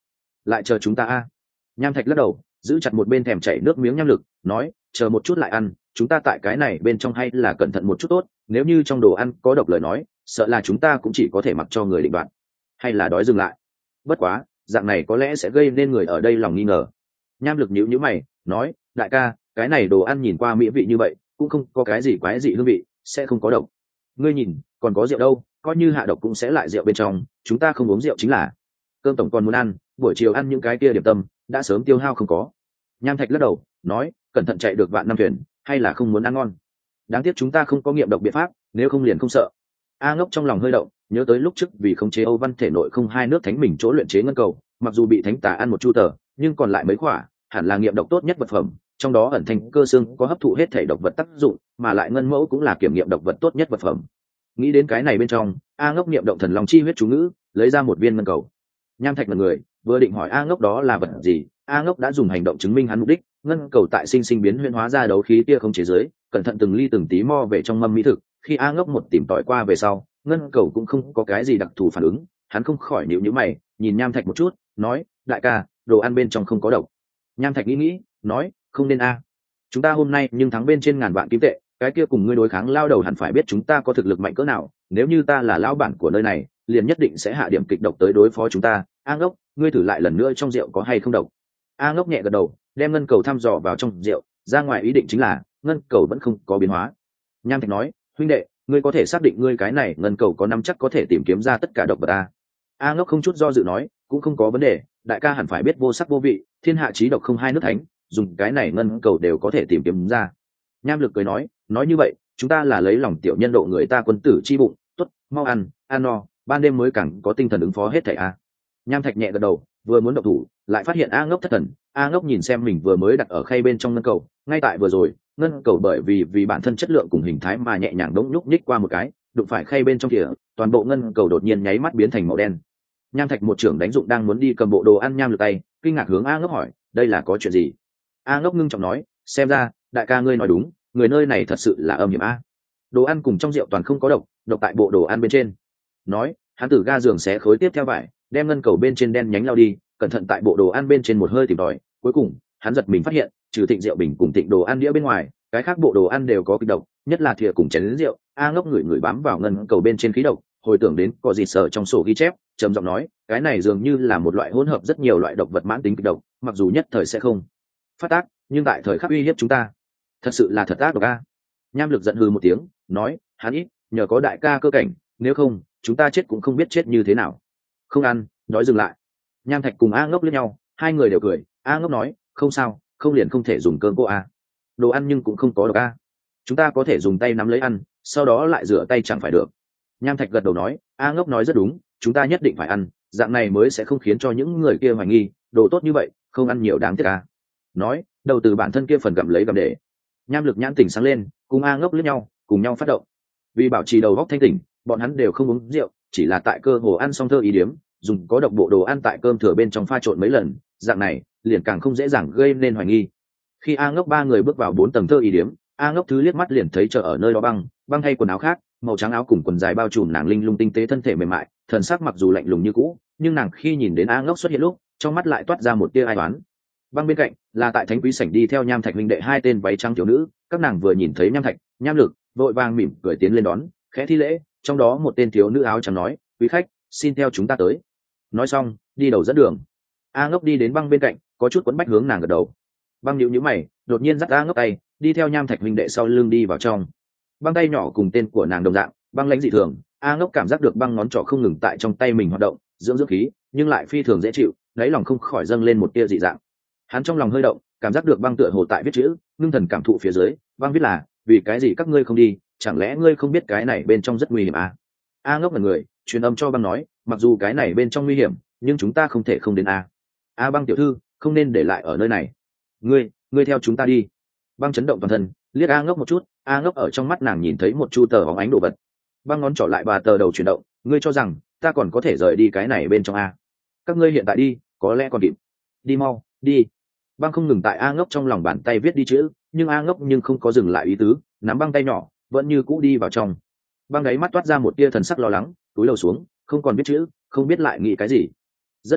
lại chờ chúng ta a. Nham Thạch lắc đầu, giữ chặt một bên thèm chảy nước miếng nham lực, nói, chờ một chút lại ăn, chúng ta tại cái này bên trong hay là cẩn thận một chút tốt, nếu như trong đồ ăn có độc lời nói, sợ là chúng ta cũng chỉ có thể mặc cho người định đoạt, hay là đói dừng lại. Bất quá, dạng này có lẽ sẽ gây nên người ở đây lòng nghi ngờ. Nham lực nhíu nhíu mày, nói, đại ca, cái này đồ ăn nhìn qua mỹ vị như vậy, cũng không có cái gì quái dị hương vị, sẽ không có độc. Ngươi nhìn, còn có rượu đâu, coi như hạ độc cũng sẽ lại rượu bên trong, chúng ta không uống rượu chính là. Cơm tổng còn muốn ăn, buổi chiều ăn những cái kia điểm tâm, đã sớm tiêu hao không có. Nham Thạch lắc đầu, nói, cẩn thận chạy được vạn năm thuyền, hay là không muốn ăn ngon. Đáng tiếc chúng ta không có nghiệm độc biện pháp, nếu không liền không sợ. A Ngốc trong lòng hơi động, nhớ tới lúc trước vì khống chế Âu Văn thể nội không hai nước thánh mình chỗ luyện chế ngân cầu, mặc dù bị thánh tà ăn một chu tờ, nhưng còn lại mấy quả, hẳn là nghiệm độc tốt nhất vật phẩm, trong đó ẩn thành cơ xương có hấp thụ hết thể độc vật tác dụng, mà lại ngân mẫu cũng là kiểm nghiệm độc vật tốt nhất vật phẩm. Nghĩ đến cái này bên trong, A Ngốc niệm động thần long chi huyết chú ngữ, lấy ra một viên ngân cầu. Nham Thạch là người, vừa định hỏi A Ngốc đó là vật gì, A Ngốc đã dùng hành động chứng minh hắn mục đích, ngân cầu tại sinh sinh biến huyễn hóa ra đấu khí tia không chế giới, cẩn thận từng ly từng tí mo về trong mâm mỹ thực, khi A Ngốc một tìm tỏi qua về sau, ngân cầu cũng không có cái gì đặc thù phản ứng, hắn không khỏi nhíu nhíu mày, nhìn Nham Thạch một chút, nói, đại ca, đồ ăn bên trong không có độc. Nham Thạch nghĩ, nói, không nên a, chúng ta hôm nay nhưng thắng bên trên ngàn vạn kim tệ, cái kia cùng ngươi đối kháng lao đầu hẳn phải biết chúng ta có thực lực mạnh cỡ nào, nếu như ta là lão bản của nơi này, liền nhất định sẽ hạ điểm kịch độc tới đối phó chúng ta. A Ngốc, ngươi thử lại lần nữa trong rượu có hay không độc. A Ngốc nhẹ gật đầu, đem ngân cầu thăm dò vào trong rượu, ra ngoài ý định chính là ngân cầu vẫn không có biến hóa. Nham Thạch nói, huynh đệ, ngươi có thể xác định ngươi cái này ngân cầu có nắm chắc có thể tìm kiếm ra tất cả độc vật ta. A Ngốc không chút do dự nói, cũng không có vấn đề, đại ca hẳn phải biết vô sắc vô vị, thiên hạ chí độc không hai nước thánh, dùng cái này ngân cầu đều có thể tìm kiếm ra. Nham Lực cười nói như vậy, chúng ta là lấy lòng tiểu nhân độ người ta quân tử chi bụng, tốt, mau ăn, ăn no, ban đêm mới càng có tinh thần ứng phó hết thảy a. Nham Thạch nhẹ gật đầu, vừa muốn động thủ, lại phát hiện A Ngốc thất thần. A Ngốc nhìn xem mình vừa mới đặt ở khay bên trong ngân cầu, ngay tại vừa rồi, ngân cầu bởi vì bản thân chất lượng cùng hình thái mà nhẹ nhàng đống nhúc nhích qua một cái, đụng phải khay bên trong kia, toàn bộ ngân cầu đột nhiên nháy mắt biến thành màu đen. Nham Thạch một trưởng đánh dụng đang muốn đi cầm bộ đồ ăn Nham Lực tay, kinh ngạc hướng A Ngốc hỏi, đây là có chuyện gì? A Ngốc ngưng trọng nói, xem ra, đại ca ngươi nói đúng, người nơi này thật sự là âm hiểm a. Đồ ăn cùng trong rượu toàn không có độc, độc tại bộ đồ ăn bên trên. Nói, hắn từ ga giường xé khối tiếp theo vải, đem ngân cầu bên trên đen nhánh lao đi, cẩn thận tại bộ đồ ăn bên trên một hơi tìm tòi, cuối cùng, hắn giật mình phát hiện, trừ Thịnh rượu bình cùng Thịnh đồ ăn đĩa bên ngoài, cái khác bộ đồ ăn đều có kịch độc, nhất là thìa cùng chén rượu. A Ngốc ngửi bám vào ngân cầu bên trên khí độc, hồi tưởng đến có gì sợ trong sổ ghi chép, trầm giọng nói, cái này dường như là một loại hỗn hợp rất nhiều loại độc vật mãn tính kịch độc, mặc dù nhất thời sẽ không phát tác, nhưng tại thời khắc uy hiếp chúng ta, thật sự là thật ác độc a. Nham Lực giận hừ một tiếng, nói, hắn ít, nhờ có đại ca cơ cảnh, nếu không, chúng ta chết cũng không biết chết như thế nào. Không ăn, đói dừng lại. Nham Thạch cùng A Ngốc liếc nhau, hai người đều cười. A Ngốc nói, không sao, không liền không thể dùng cơm cô a. Đồ ăn nhưng cũng không có độc a. Chúng ta có thể dùng tay nắm lấy ăn, sau đó lại rửa tay chẳng phải được. Nham Thạch gật đầu nói, A Ngốc nói rất đúng, chúng ta nhất định phải ăn, dạng này mới sẽ không khiến cho những người kia hoài nghi, đồ tốt như vậy, không ăn nhiều đáng tiếc a. Nói, đầu từ bản thân kia phần gặm lấy gặm để. Nham Lực nhãn tỉnh sáng lên, cùng A Ngốc liếc nhau, cùng nhau phát động. Vì bảo trì đầu óc thanh tỉnh, bọn hắn đều không uống rượu, chỉ là tại cơ hồ ăn xong thơ ý điếm, dùng có độc bộ đồ ăn tại cơm thừa bên trong pha trộn mấy lần, dạng này liền càng không dễ dàng gây nên hoài nghi. Khi A Ngốc ba người bước vào 4 tầng thơ ý điếm, A Ngốc thứ liếc mắt liền thấy chờ ở nơi đó băng hay quần áo khác, màu trắng áo cùng quần dài bao trùm nàng linh lung tinh tế thân thể mềm mại, thần sắc mặc dù lạnh lùng như cũ, nhưng nàng khi nhìn đến A Ngốc xuất hiện lúc, trong mắt lại toát ra một tia ai oán. Băng bên cạnh là tại thánh quý sảnh đi theo Nham Thạch huynh đệ hai tên váy trắng thiếu nữ, các nàng vừa nhìn thấy Nham Thạch, Nham Lực, vội vàng mỉm cười tiến lên đón, khẽ thi lễ, trong đó một tên thiếu nữ áo trắng nói, quý khách, xin theo chúng ta tới. Nói xong, đi đầu dẫn đường. A Ngốc đi đến băng bên cạnh, có chút quấn bách hướng nàng gật đầu. Băng nhíu nhíu mày, đột nhiên dắt A Ngốc tay, đi theo Nham Thạch huynh đệ sau lưng đi vào trong. Băng tay nhỏ cùng tên của nàng đồng dạng, băng lãnh dị thường. A Ngốc cảm giác được băng ngón trỏ không ngừng tại trong tay mình hoạt động, dưỡng khí, nhưng lại phi thường dễ chịu, đáy lòng không khỏi dâng lên một tia dị dạng. Hắn trong lòng hơi động, cảm giác được băng tựa hồ tại viết chữ, ngưng thần cảm thụ phía dưới, băng viết là, vì cái gì các ngươi không đi, chẳng lẽ ngươi không biết cái này bên trong rất nguy hiểm à? A Ngốc là người, truyền âm cho băng nói, mặc dù cái này bên trong nguy hiểm, nhưng chúng ta không thể không đến a. A Băng tiểu thư, không nên để lại ở nơi này. Ngươi theo chúng ta đi. Băng chấn động toàn thân, liếc A Ngốc một chút, A Ngốc ở trong mắt nàng nhìn thấy một chu tờ bóng ánh đồ vật. Băng ngón trỏ lại bà tờ đầu chuyển động, ngươi cho rằng ta còn có thể rời đi cái này bên trong a? Các ngươi hiện tại đi, có lẽ còn kịp. Đi mau, đi. Băng không ngừng tại A Ngốc trong lòng bàn tay viết đi chữ, nhưng A Ngốc nhưng không có dừng lại ý tứ, nắm băng tay nhỏ, vẫn như cũ đi vào trong. Băng đáy mắt toát ra một tia thần sắc lo lắng, túi đầu xuống, không còn biết chữ, không biết lại nghĩ cái gì. Rất nhanh,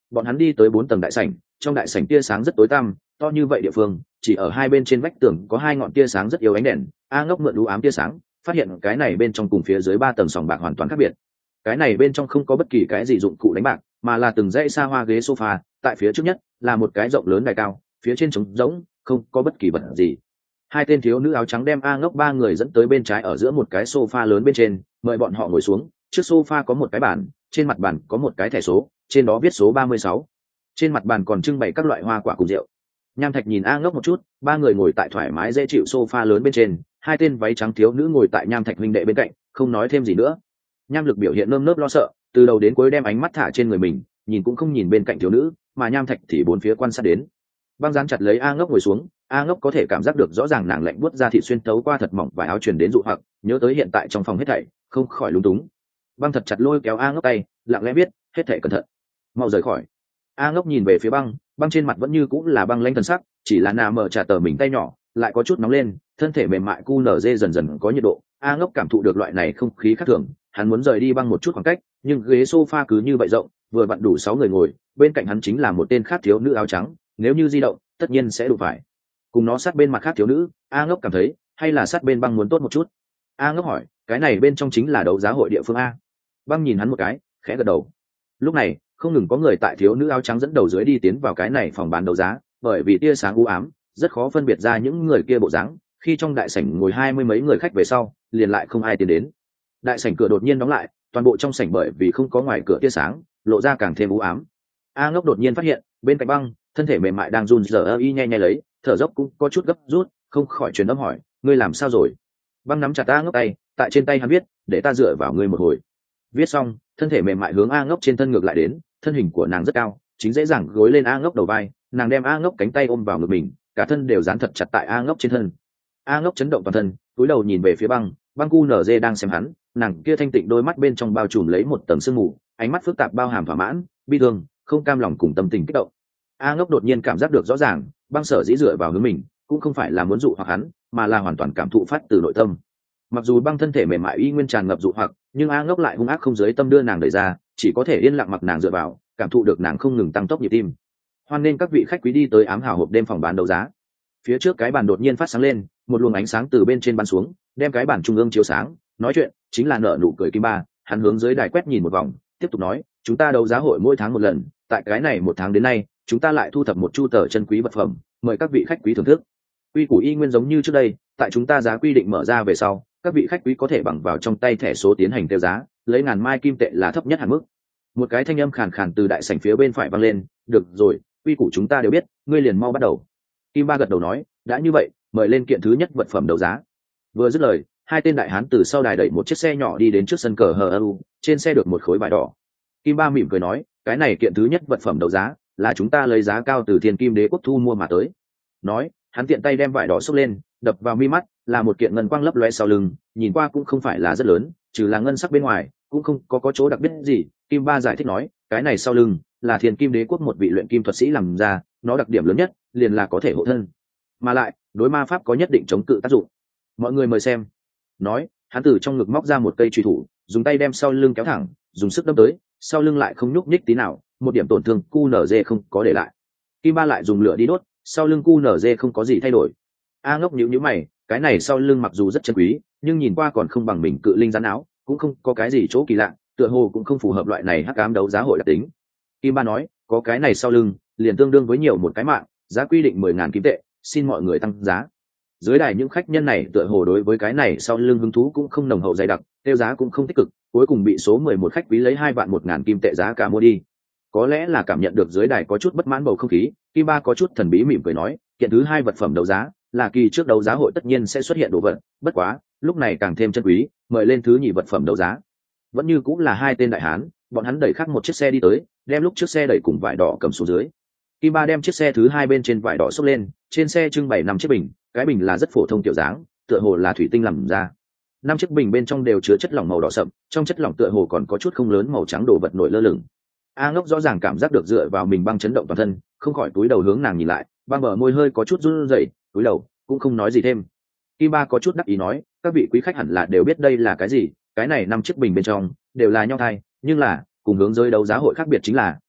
Bọn hắn đi tới 4 tầng đại sảnh, trong đại sảnh tia sáng rất tối tăm, to như vậy địa phương, chỉ ở hai bên trên vách tường có hai ngọn tia sáng rất yếu ánh đèn. A Ngốc mượn đũ ám tia sáng, phát hiện cái này bên trong cùng phía dưới 3 tầng sòng bạc hoàn toàn khác biệt. Cái này bên trong không có bất kỳ cái gì dụng cụ đánh bạc, mà là từng dãy xa hoa ghế sofa, tại phía trước nhất là một cái rộng lớn đài cao, phía trên trống rỗng, không có bất kỳ vật gì. Hai tên thiếu nữ áo trắng đem A Ngốc ba người dẫn tới bên trái ở giữa một cái sofa lớn bên trên, mời bọn họ ngồi xuống. Trước sofa có một cái bàn, trên mặt bàn có một cái thẻ số, trên đó viết số 36. Trên mặt bàn còn trưng bày các loại hoa quả cùng rượu. Nham Thạch nhìn A Ngốc một chút, ba người ngồi tại thoải mái dễ chịu sofa lớn bên trên, hai tên váy trắng thiếu nữ ngồi tại Nham Thạch huynh đệ bên cạnh, không nói thêm gì nữa. Nham Lực biểu hiện nơm nớp lo sợ, từ đầu đến cuối đem ánh mắt thả trên người mình, nhìn cũng không nhìn bên cạnh thiếu nữ, mà Nham Thạch thì bốn phía quan sát đến. Băng dán chặt lấy A Ngốc ngồi xuống, A Ngốc có thể cảm giác được rõ ràng nàng lạnh buốt da thịt xuyên tấu qua thật mỏng vải áo truyền đến dụ hoặc, nhớ tới hiện tại trong phòng hết thảy, không khỏi lúng túng. Băng thật chặt lôi kéo A Ngốc tay, lặng lẽ biết, hết thảy cẩn thận, mau rời khỏi. A Ngốc nhìn về phía băng, băng trên mặt vẫn như cũng là băng lãnh thần sắc, chỉ là nà mở trả tờ mình tay nhỏ, lại có chút nóng lên, thân thể mềm mại cu nở dê dần dần có nhiệt độ. A Ngốc cảm thụ được loại này không khí khác thường, hắn muốn rời đi băng một chút khoảng cách, nhưng ghế sofa cứ như vậy rộng, vừa vặn đủ 6 người ngồi, bên cạnh hắn chính là một tên khác thiếu nữ áo trắng, nếu như di động, tất nhiên sẽ đụng phải. Cùng nó sát bên mặt khác thiếu nữ, A Ngốc cảm thấy, hay là sát bên băng muốn tốt một chút. A Ngốc hỏi, cái này bên trong chính là đấu giá hội địa phương a? Băng nhìn hắn một cái, khẽ gật đầu. Lúc này, không ngừng có người tại thiếu nữ áo trắng dẫn đầu dưới đi tiến vào cái này phòng bán đấu giá, bởi vì tia sáng u ám, rất khó phân biệt ra những người kia bộ dáng. Khi trong đại sảnh ngồi 20 mấy người khách về sau, liền lại không ai tiến đến. Đại sảnh cửa đột nhiên đóng lại, toàn bộ trong sảnh bởi vì không có ngoài cửa tia sáng, lộ ra càng thêm u ám. A Ngốc đột nhiên phát hiện, bên cạnh băng, thân thể mềm mại đang run rẩy y nhẹ nhẹ lấy, thở dốc cũng có chút gấp rút, không khỏi truyền âm hỏi, ngươi làm sao rồi? Băng nắm chặt A Ngốc tay, tại trên tay hắn viết, để ta dựa vào ngươi một hồi. Viết xong, thân thể mềm mại hướng A Ngốc trên thân ngược lại đến, thân hình của nàng rất cao, chính dễ dàng gối lên A Ngốc đầu vai, nàng đem A Ngốc cánh tay ôm vào ngực mình, cả thân đều dán thật chặt tại A Ngốc trên thân. A Ngốc chấn động toàn thân, cúi đầu nhìn về phía băng, băng cu nở dê đang xem hắn, nàng kia thanh tịnh đôi mắt bên trong bao trùm lấy một tầng sương mù, ánh mắt phức tạp bao hàm thỏa mãn, bi thương, không cam lòng cùng tâm tình kích động. A Ngốc đột nhiên cảm giác được rõ ràng, băng sở dĩ dựa vào hướng mình, cũng không phải là muốn dụ hoặc hắn, mà là hoàn toàn cảm thụ phát từ nội tâm. Mặc dù băng thân thể mềm mại y nguyên tràn ngập dụ hoặc, nhưng A Ngốc lại hung ác không dưới tâm đưa nàng đẩy ra, chỉ có thể yên lặng mặc nàng dựa vào, cảm thụ được nàng không ngừng tăng tốc nhịp tim. Hoan nên các vị khách quý đi tới ám hào hộp đêm phòng bán đấu giá. Phía trước cái bàn đột nhiên phát sáng lên, một luồng ánh sáng từ bên trên bắn xuống, đem cái bàn trung ương chiếu sáng. Nói chuyện chính là nở nụ cười Kim Ba, hắn hướng dưới đài quét nhìn một vòng, tiếp tục nói, chúng ta đấu giá hội mỗi tháng một lần, tại cái này một tháng đến nay, chúng ta lại thu thập một chu tờ chân quý vật phẩm, mời các vị khách quý thưởng thức. Quy củ y nguyên giống như trước đây, tại chúng ta giá quy định mở ra về sau, các vị khách quý có thể bằng vào trong tay thẻ số tiến hành tiêu giá, lấy 1000 mai kim tệ là thấp nhất hạn mức. Một cái thanh âm khàn khàn từ đại sảnh phía bên phải vang lên, được rồi, quy củ chúng ta đều biết, ngươi liền mau bắt đầu. Kim Ba gật đầu nói, đã như vậy, mời lên kiện thứ nhất vật phẩm đấu giá. Vừa dứt lời, hai tên đại hán từ sau đài đẩy một chiếc xe nhỏ đi đến trước sân cờ HU, trên xe được một khối vải đỏ. Kim Ba mỉm cười nói, cái này kiện thứ nhất vật phẩm đấu giá, là chúng ta lấy giá cao từ Thiên Kim Đế quốc thu mua mà tới. Nói, hắn tiện tay đem vải đỏ xốc lên, đập vào mi mắt, là một kiện ngân quang lấp loe sau lưng, nhìn qua cũng không phải là rất lớn, trừ là ngân sắc bên ngoài, cũng không có chỗ đặc biệt gì. Kim Ba giải thích nói, cái này sau lưng là Thiên Kim Đế quốc một vị luyện kim thuật sĩ làm ra, nó đặc điểm lớn nhất liền là có thể hộ thân, mà lại đối ma pháp có nhất định chống cự tác dụng. Mọi người mời xem. Nói, hắn từ trong ngực móc ra một cây truy thủ, dùng tay đem sau lưng kéo thẳng, dùng sức đâm tới, sau lưng lại không nhúc nhích tí nào, một điểm tổn thương QNZ không có để lại. Kim Ba lại dùng lửa đi đốt, sau lưng QNZ không có gì thay đổi. A Ngốc nhíu mày, cái này sau lưng mặc dù rất chân quý, nhưng nhìn qua còn không bằng mình cự linh rắn áo, cũng không có cái gì chỗ kỳ lạ, tựa hồ cũng không phù hợp loại này hắc ám đấu giá hội đặc tính. Kim Ba nói, có cái này sau lưng, liền tương đương với nhiều một cái mạng, giá quy định 10.000 kim tệ, xin mọi người tăng giá. Dưới đài những khách nhân này tựa hồ đối với cái này sau lưng hứng thú cũng không nồng hậu dày đặc, tiêu giá cũng không tích cực, cuối cùng bị số 11 khách quý lấy 2 vạn 1.000 kim tệ giá cả mua đi. Có lẽ là cảm nhận được dưới đài có chút bất mãn bầu không khí, Kim Ba có chút thần bí mỉm cười nói, kiện thứ hai vật phẩm đấu giá là kỳ trước đấu giá hội tất nhiên sẽ xuất hiện đồ vật, bất quá lúc này càng thêm chân quý, mời lên thứ nhì vật phẩm đấu giá. Vẫn như cũng là hai tên đại hán, bọn hắn đẩy khác một chiếc xe đi tới, đem lúc trước xe đẩy cùng vải đỏ cầm xuống dưới. Kim Ba đem chiếc xe thứ hai bên trên vải đỏ xốc lên, trên xe trưng bày 5 chiếc bình, cái bình là rất phổ thông kiểu dáng, tựa hồ là thủy tinh làm ra. 5 chiếc bình bên trong đều chứa chất lỏng màu đỏ sậm, trong chất lỏng tựa hồ còn có chút không lớn màu trắng đồ vật nổi lơ lửng. A Ngốc rõ ràng cảm giác được dựa vào mình băng chấn động toàn thân, không khỏi túi đầu hướng nàng nhìn lại, băng bờ môi hơi có chút run rẩy, túi đầu cũng không nói gì thêm. Kim Ba có chút đắc ý nói, các vị quý khách hẳn là đều biết đây là cái gì, cái này 5 chiếc bình bên trong đều là nho thai, nhưng là cùng hướng giới đấu giá hội khác biệt chính là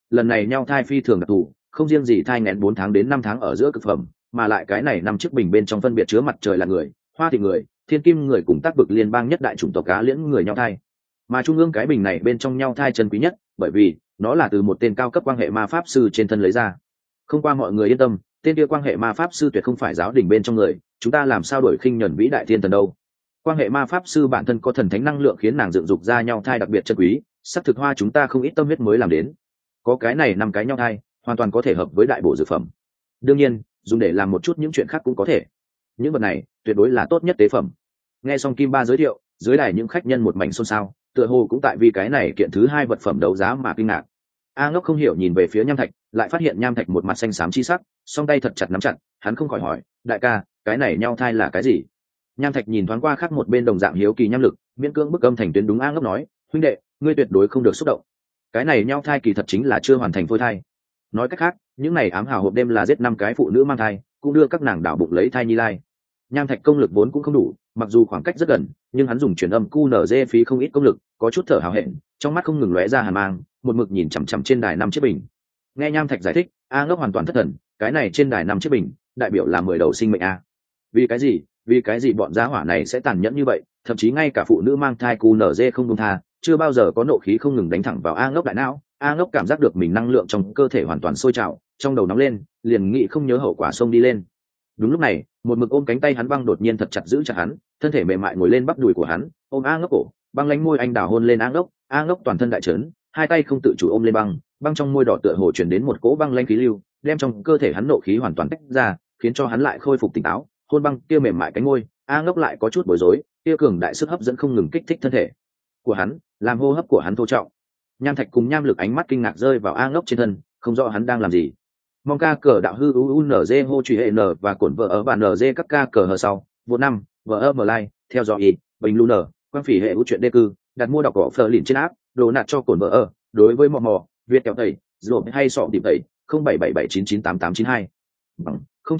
lần này nhau thai phi thường đặc thù, không riêng gì thai nghén 4 tháng đến 5 tháng ở giữa cực phẩm, mà lại cái này năm chiếc bình bên trong phân biệt chứa mặt trời là người, hoa thị người, thiên kim người cùng tác vực liên bang nhất đại chủng tộc cá liễn người nhau thai. Mà trung ương cái bình này bên trong nhau thai chân quý nhất, bởi vì nó là từ một tên cao cấp quan hệ ma pháp sư trên thân lấy ra. Không qua mọi người yên tâm, tên kia quan hệ ma pháp sư tuyệt không phải giáo đình bên trong người, chúng ta làm sao đổi khinh nhẫn vĩ đại thiên thần đâu. Quan hệ ma pháp sư bản thân có thần thánh năng lượng khiến nàng dựng dục ra nhau thai đặc biệt chân quý, sắc thực hoa chúng ta không ít tâm huyết mới làm đến. Có cái này 5 cái nhau thai, hoàn toàn có thể hợp với đại bộ dược phẩm. Đương nhiên, dùng để làm một chút những chuyện khác cũng có thể. Những vật này tuyệt đối là tốt nhất tế phẩm. Nghe xong Kim Ba giới thiệu, dưới đài những khách nhân một mảnh xôn xao, tựa hồ cũng tại vì cái này kiện thứ 2 vật phẩm đấu giá mà kinh ngạc. A Ngốc không hiểu nhìn về phía Nham Thạch, lại phát hiện Nham Thạch một mặt xanh xám chi sắc, song tay thật chặt nắm chặt, hắn không khỏi hỏi, đại ca, cái này nhau thai là cái gì? Nham Thạch nhìn thoáng qua khác một bên đồng dạng hiếu kỳ nham lực, miễn cưỡng bức âm thành tuyến đúng A Ngốc nói, huynh đệ, ngươi tuyệt đối không được xúc động. Cái này nhau thai kỳ thật chính là chưa hoàn thành phôi thai. Nói cách khác, những này ám hào hộp đêm là giết 5 cái phụ nữ mang thai, cũng đưa các nàng đảo bụng lấy thai nhi lai. Nham Thạch công lực vốn cũng không đủ, mặc dù khoảng cách rất gần, nhưng hắn dùng truyền âm QNZ phí không ít công lực, có chút thở hào hẹn, trong mắt không ngừng lóe ra hàn mang, một mực nhìn chằm chằm trên đài 5 chiếc bình. Nghe Nham Thạch giải thích, A Ngốc hoàn toàn thất thần, cái này trên đài 5 chiếc bình, đại biểu là 10 đầu sinh mệnh a. Vì cái gì? Vì cái gì bọn gia hỏa này sẽ tàn nhẫn như vậy, thậm chí ngay cả phụ nữ mang thai QNZ không buông tha, chưa bao giờ có nộ khí không ngừng đánh thẳng vào A Ngốc đại não. A Ngốc cảm giác được mình năng lượng trong cơ thể hoàn toàn sôi trào, trong đầu nóng lên, liền nghĩ không nhớ hậu quả xông đi lên. Đúng lúc này, một mực ôm cánh tay hắn băng đột nhiên thật chặt giữ chặt hắn, thân thể mềm mại ngồi lên bắp đùi của hắn, ôm A Ngốc cổ, băng lánh môi anh đào hôn lên A Ngốc toàn thân đại trấn, hai tay không tự chủ ôm lên băng, băng trong môi đỏ tựa hồ truyền đến một cỗ băng lanh khí lưu, đem trong cơ thể hắn nộ khí hoàn toàn tách ra, khiến cho hắn lại khôi phục tỉnh táo, hôn băng kia mềm mại cánh môi, A Ngốc lại có chút bối rối, kia cường đại sức hấp dẫn không ngừng kích thích thân thể của hắn, làm hô hấp của hắn thô trọng. Nham Thạch cùng Nham Lực ánh mắt kinh ngạc rơi vào A Ngốc trên thân, không rõ hắn đang làm gì. Mong ca cờ đạo hư unz hô truy hệ n và cổn vợ ở bàn nz các ca cờ hờ sau vô năm vợ ơ mờ lai theo dõi y bình lu n quan phỉ hệ ưu chuyện đê cư đặt mua đọc cỏ phờ lìn trên áp đồ nạt cho cổn vợ ở đối với mò mò việt kẹo tẩy dồn hay sọ tìm tẩy 0777998892 bằng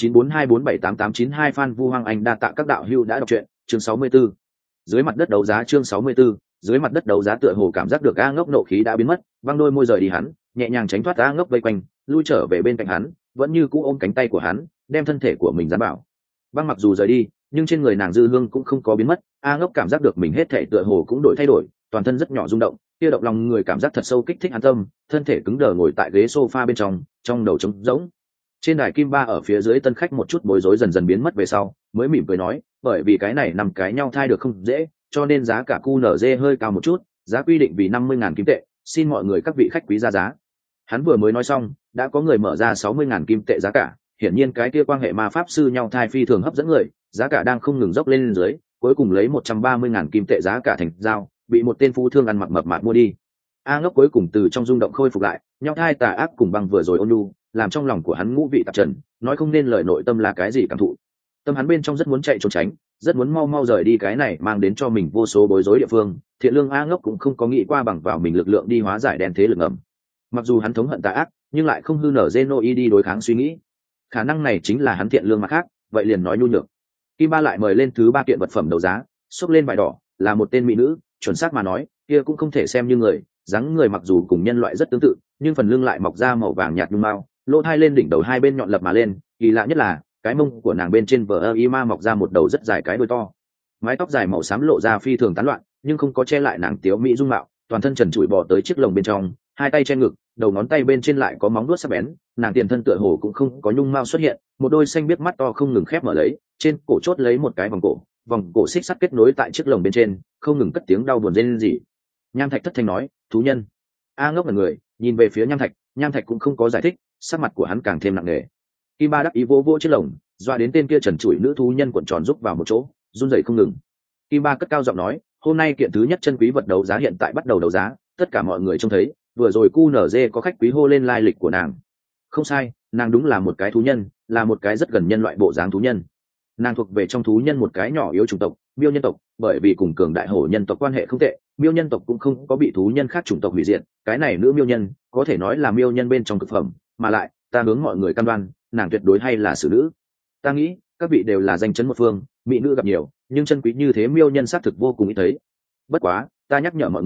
0942478892 Phan Vu Hoàng Anh đa tạ các đạo hữu đã đọc truyện chương 64. Dưới mặt đất đấu giá chương 64, dưới mặt đất đấu giá tựa hồ cảm giác được A Ngốc nộ khí đã biến mất, văng đôi môi rời đi hắn, nhẹ nhàng tránh thoát A Ngốc vây quanh, lui trở về bên cạnh hắn, vẫn như cũ ôm cánh tay của hắn, đem thân thể của mình dán bảo. Băng mặc dù rời đi, nhưng trên người nàng dư hương cũng không có biến mất. A Ngốc cảm giác được mình hết thể tựa hồ cũng thay đổi, toàn thân rất nhỏ rung động, kia động lòng người cảm giác thật sâu kích thích hắn tâm, thân thể cứng đờ ngồi tại ghế sofa bên trong đầu trống rỗng. Trên đài Kim Ba ở phía dưới tân khách một chút bối rối dần dần biến mất về sau, mới mỉm cười nói, bởi vì cái này 5 cái nhau thai được không dễ, cho nên giá cả QNZ hơi cao một chút, giá quy định vì 50.000 kim tệ, xin mọi người các vị khách quý ra giá. Hắn vừa mới nói xong, đã có người mở ra 60.000 kim tệ giá cả, hiển nhiên cái kia quan hệ ma pháp sư nhau thai phi thường hấp dẫn người, giá cả đang không ngừng dốc lên dưới, cuối cùng lấy 130.000 kim tệ giá cả thành giao, bị một tên phú thương ăn mặc mập mạp mua đi. A Ngốc cuối cùng từ trong rung động khôi phục lại, nhau thai tà ác cùng băng vừa rồi ôn nhu, làm trong lòng của hắn ngũ vị tạp trần, nói không nên lời nội tâm là cái gì cảm thụ. Tâm hắn bên trong rất muốn chạy trốn tránh, rất muốn mau mau rời đi cái này mang đến cho mình vô số bối rối địa phương. Thiện lương A Ngốc cũng không có nghĩ qua bằng vào mình lực lượng đi hóa giải đen thế lực ngầm. Mặc dù hắn thống hận tà ác, nhưng lại không hư nở Zeno đi đối kháng suy nghĩ. Khả năng này chính là hắn thiện lương mà khác, vậy liền nói nhu nhược. Kim Ba lại mời lên thứ 3 kiện vật phẩm đấu giá, xốc lên vải đỏ, là một tên mỹ nữ, chuẩn xác mà nói, kia cũng không thể xem như người, dáng người mặc dù cùng nhân loại rất tương tự, nhưng phần lưng lại mọc ra màu vàng nhạt nhung mao, lỗ hai lên đỉnh đầu hai bên nhọn lập mà lên, kỳ lạ nhất là cái mông của nàng bên trên vờ ima mọc ra một đầu rất dài cái đuôi to, mái tóc dài màu xám lộ ra phi thường tán loạn, nhưng không có che lại nàng tiếu mỹ dung mạo, toàn thân trần trụi bò tới chiếc lồng bên trong, hai tay che ngực, đầu ngón tay bên trên lại có móng vuốt sắc bén, nàng tiền thân tựa hồ cũng không có nhung mao xuất hiện, một đôi xanh biếc mắt to không ngừng khép mở lấy, trên cổ chốt lấy một cái vòng cổ xích sắt kết nối tại chiếc lồng bên trên, không ngừng cất tiếng đau buồn rên rỉ. Nham Thạch thất thanh nói, thú nhân. A Ngốc là người, nhìn về phía Nham Thạch cũng không có giải thích, sắc mặt của hắn càng thêm nặng nề. Kim Ba đắc ý vô chiếc lồng, doa đến tên kia trần trụi nữ thú nhân cuộn tròn rúc vào một chỗ, run rẩy không ngừng. Kim Ba cất cao giọng nói, hôm nay kiện thứ nhất chân quý vật đấu giá hiện tại bắt đầu đấu giá, tất cả mọi người trông thấy, vừa rồi QNZ có khách quý hô lên lai lịch của nàng. Không sai, nàng đúng là một cái thú nhân, là một cái rất gần nhân loại bộ dáng thú nhân. Nàng thuộc về trong thú nhân một cái nhỏ yếu chủng tộc, miêu nhân tộc, bởi vì cùng cường đại hổ nhân tộc quan hệ không tệ, miêu nhân tộc cũng không có bị thú nhân khác chủng tộc hủy diệt. Cái này nữ miêu nhân, có thể nói là miêu nhân bên trong cực phẩm, mà lại, ta hướng mọi người cam đoan, nàng tuyệt đối hay là xử nữ. Ta nghĩ, các vị đều là danh chấn một phương, mỹ nữ gặp nhiều, nhưng chân quý như thế miêu nhân xác thực vô cùng ít thấy. Bất quá, ta nhắc nhở mọi người,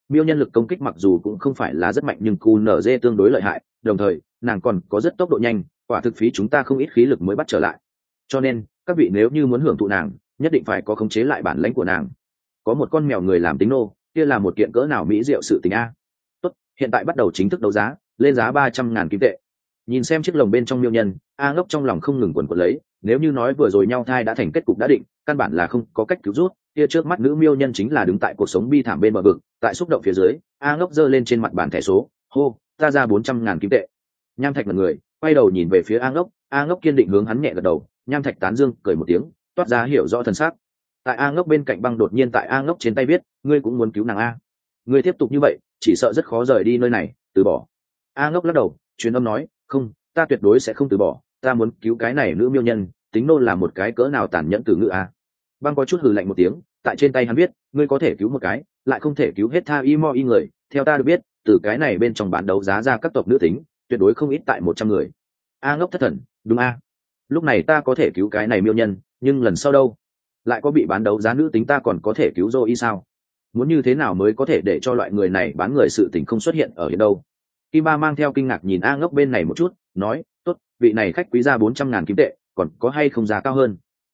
miêu nhân lực công kích mặc dù cũng không phải là rất mạnh nhưng QNZ tương đối lợi hại, đồng thời nàng còn có rất tốc độ nhanh, quả thực phí chúng ta không ít khí lực mới bắt trở lại. Cho nên các vị nếu như muốn hưởng thụ nàng, nhất định phải có khống chế lại bản lãnh của nàng. Có một con mèo người làm tính nô, kia là một kiện cỡ nào mỹ diệu sự tình a. Tốt, hiện tại bắt đầu chính thức đấu giá, lên giá 300.000 kim tệ. Nhìn xem chiếc lồng bên trong miêu nhân, A Ngốc trong lòng không ngừng quần quật lấy, nếu như nói vừa rồi nhau thai đã thành kết cục đã định, căn bản là không có cách cứu rút, kia trước mắt nữ miêu nhân chính là đứng tại cuộc sống bi thảm bên bờ vực. Tại xúc động phía dưới, A Ngốc giơ lên trên mặt bàn thẻ số, hô, ta ra 400.000 kim tệ. Nham Thạch là người quay đầu nhìn về phía A Ngốc kiên định hướng hắn nhẹ gật đầu. Nham Thạch tán dương cười một tiếng, toát ra hiểu rõ thần sắc. Tại A Ngốc bên cạnh băng đột nhiên tại A Ngốc trên tay viết, ngươi cũng muốn cứu nàng a? Ngươi tiếp tục như vậy chỉ sợ rất khó rời đi nơi này, từ bỏ. A Ngốc lắc đầu, truyền âm nói, không, ta tuyệt đối sẽ không từ bỏ, ta muốn cứu cái này nữ miêu nhân, tính nô là một cái cỡ nào tàn nhẫn từ ngữ a. Băng có chút hừ lạnh một tiếng, tại trên tay hắn viết, ngươi có thể cứu một cái, lại không thể cứu hết tha y mo y người, theo ta được biết, từ cái này bên trong bán đấu giá ra các tộc nữ tính, tuyệt đối không ít tại 100 người. A Ngốc thất thần, đúng a. Lúc này ta có thể cứu cái này miêu nhân, nhưng lần sau đâu? Lại có bị bán đấu giá nữ tính ta còn có thể cứu rồi y sao? Muốn như thế nào mới có thể để cho loại người này bán người sự tình không xuất hiện ở hiện đâu? Kim Ba mang theo kinh ngạc nhìn A Ngốc bên này một chút, nói, tốt, vị này khách quý ra 400.000 kim tệ, còn có hay không giá cao hơn?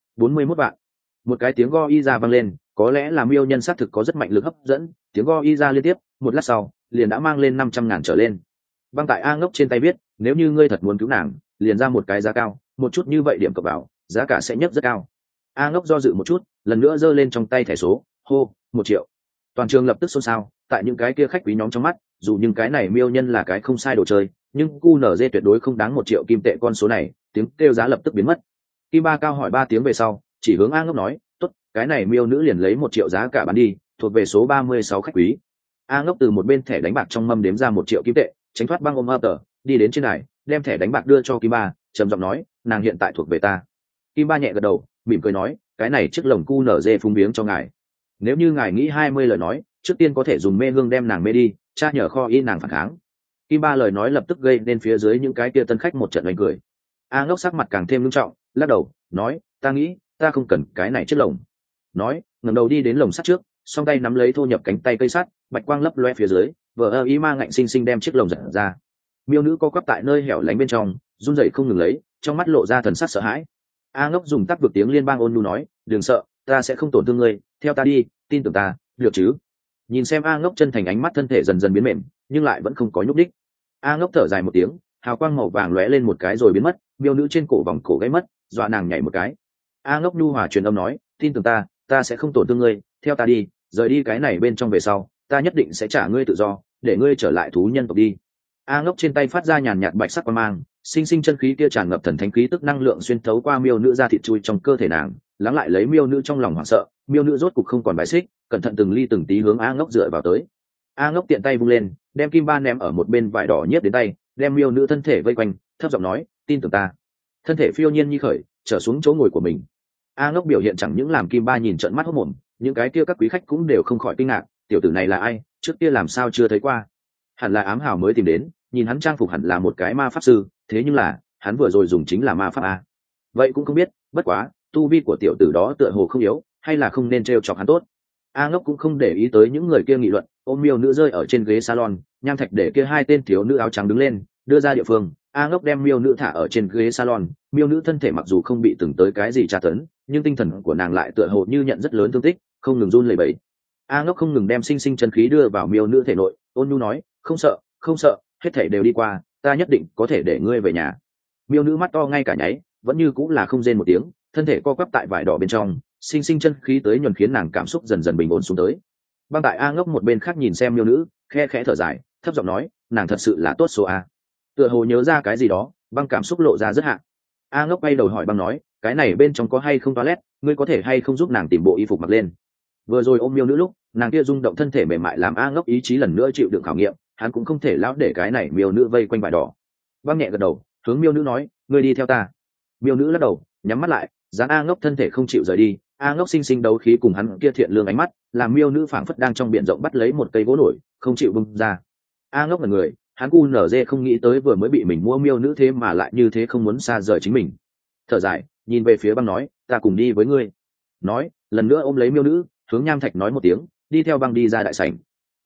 41 vạn. Một cái tiếng go y ra vang lên, có lẽ là miêu nhân xác thực có rất mạnh lực hấp dẫn, tiếng go y ra liên tiếp, một lát sau, liền đã mang lên 500.000 trở lên. Băng tại A Ngốc trên tay viết, nếu như ngươi thật muốn cứu nàng, liền ra một cái giá cao, một chút như vậy điểm cập vào, giá cả sẽ nhấc rất cao. A Ngốc do dự một chút, lần nữa giơ lên trong tay thẻ số, hô, 1 triệu. Toàn trường lập tức xôn xao, tại những cái kia khách quý nhóm trong mắt, dù những cái này miêu nhân là cái không sai đồ chơi, nhưng QNZ tuyệt đối không đáng 1 triệu kim tệ con số này, tiếng kêu giá lập tức biến mất. Kim Ba cao hỏi 3 tiếng về sau, chỉ hướng A Ngốc nói, tốt, cái này miêu nữ liền lấy 1 triệu giá cả bán đi, thuộc về số 36 khách quý. A Ngốc từ một bên thẻ đánh bạc trong mâm đếm ra 1 triệu kim tệ, tránh thoát băng ôm ấp tờ, đi đến trên này, đem thẻ đánh bạc đưa cho Kim Ba, trầm giọng nói, nàng hiện tại thuộc về ta. Kim Ba nhẹ gật đầu, mỉm cười nói, cái này chiếc lồng QNZ phúng biếng cho ngài. Nếu như ngài nghĩ 20 lời nói, trước tiên có thể dùng mê hương đem nàng mê đi, tra nhờ kho y nàng phản kháng. Kim Ba lời nói lập tức gây nên phía dưới những cái kia tân khách một trận oanh cười. A Ngốc sắc mặt càng thêm nghiêm trọng, lắc đầu, nói, ta nghĩ, ta không cần cái này chiếc lồng. Nói, ngẩng đầu đi đến lồng sắt trước, song tay nắm lấy thô nhập cánh tay cây sắt, bạch quang lấp loe phía dưới, vờ ý ma ngạnh sinh sinh đem chiếc lồng giật ra. Miêu nữ co quắp tại nơi hẻo lánh bên trong, run rẩy không ngừng lấy, trong mắt lộ ra thần sắc sợ hãi. A Ngốc dùng tắc vực tiếng liên bang ôn nhu nói, đừng sợ, ta sẽ không tổn thương ngươi, theo ta đi, tin tưởng ta, được chứ? Nhìn xem A Ngốc chân thành, ánh mắt thân thể dần dần biến mềm, nhưng lại vẫn không có nhúc đích. A Ngốc thở dài một tiếng, hào quang màu vàng lóe lên một cái rồi biến mất, miêu nữ trên cổ vòng cổ gãy mất, dọa nàng nhảy một cái. A Ngốc nhu hòa truyền âm nói, tin tưởng ta, ta sẽ không tổn thương ngươi, theo ta đi, rời đi cái này bên trong về sau, ta nhất định sẽ trả ngươi tự do, để ngươi trở lại thú nhân tộc đi. A Ngốc trên tay phát ra nhàn nhạt bạch sắc quang mang, sinh sinh chân khí kia tràn ngập thần thánh khí tức năng lượng xuyên thấu qua miêu nữ ra thịt chui trong cơ thể nàng, lắng lại lấy miêu nữ trong lòng hoảng sợ. Miêu nữ rốt cục không còn bài xích, cẩn thận từng ly từng tí hướng A Ngốc dựa vào tới. A Ngốc tiện tay vung lên, đem Kim Ba ném ở một bên vải đỏ nhiếp đến tay, đem miêu nữ thân thể vây quanh, thấp giọng nói, tin tưởng ta. Thân thể phiêu nhiên như khởi, trở xuống chỗ ngồi của mình. A Ngốc biểu hiện chẳng những làm Kim Ba nhìn trợn mắt hốt mồm, những cái kia các quý khách cũng đều không khỏi kinh ngạc, tiểu tử này là ai, trước kia làm sao chưa thấy qua? Hẳn là ám hào mới tìm đến, nhìn hắn trang phục hẳn là một cái ma pháp sư, thế nhưng là hắn vừa rồi dùng chính là ma pháp a. Vậy cũng không biết, bất quá tu vi của tiểu tử đó tựa hồ không yếu, hay là không nên trêu chọc hắn tốt. A Ngốc cũng không để ý tới những người kia nghị luận, ôm miêu nữ rơi ở trên ghế salon, Nham Thạch để kia hai tên thiếu nữ áo trắng đứng lên, đưa ra địa phương. A Ngốc đem miêu nữ thả ở trên ghế salon, miêu nữ thân thể mặc dù không bị từng tới cái gì tra tấn, nhưng tinh thần của nàng lại tựa hồ như nhận rất lớn thương tích, không ngừng run lẩy bẩy. A Ngốc không ngừng đem sinh sinh chân khí đưa vào miêu nữ thể nội, ôn nhu nói, không sợ, không sợ, hết thảy đều đi qua, ta nhất định có thể để ngươi về nhà. Miêu nữ mắt to ngay cả nháy, vẫn như cũng là không rên một tiếng, thân thể co quắp tại vải đỏ bên trong, sinh sinh chân khí tới nhuần khiến nàng cảm xúc dần dần bình ổn xuống tới. Băng tại A Ngốc một bên khác nhìn xem miêu nữ, khe khẽ thở dài, thấp giọng nói, nàng thật sự là tốt số a. Tựa hồ nhớ ra cái gì đó, băng cảm xúc lộ ra rất hạn. A Ngốc quay đầu hỏi băng nói, cái này bên trong có hay không toilet, ngươi có thể hay không giúp nàng tìm bộ y phục mặc lên. Vừa rồi ôm miêu nữ lúc, nàng kia rung động thân thể mềm mại làm A Ngốc ý chí lần nữa chịu đựng khảo nghiệm, hắn cũng không thể lão để cái này miêu nữ vây quanh vải đỏ. Băng nhẹ gật đầu, hướng miêu nữ nói, ngươi đi theo ta. Miêu nữ lắc đầu, nhắm mắt lại, dán A Ngốc thân thể không chịu rời đi. A Ngốc sinh sinh đấu khí cùng hắn kia thiện lương ánh mắt, làm miêu nữ phảng phất đang trong biển rộng bắt lấy một cây gỗ nổi, không chịu bung ra. A Ngốc là người, hắn QNZ không nghĩ tới vừa mới bị mình mua miêu nữ thế mà lại như thế không muốn xa rời chính mình. Thở dài, nhìn về phía băng nói, ta cùng đi với ngươi. Nói, lần nữa ôm lấy miêu nữ, hướng Nham Thạch nói một tiếng, đi theo băng đi ra đại sảnh.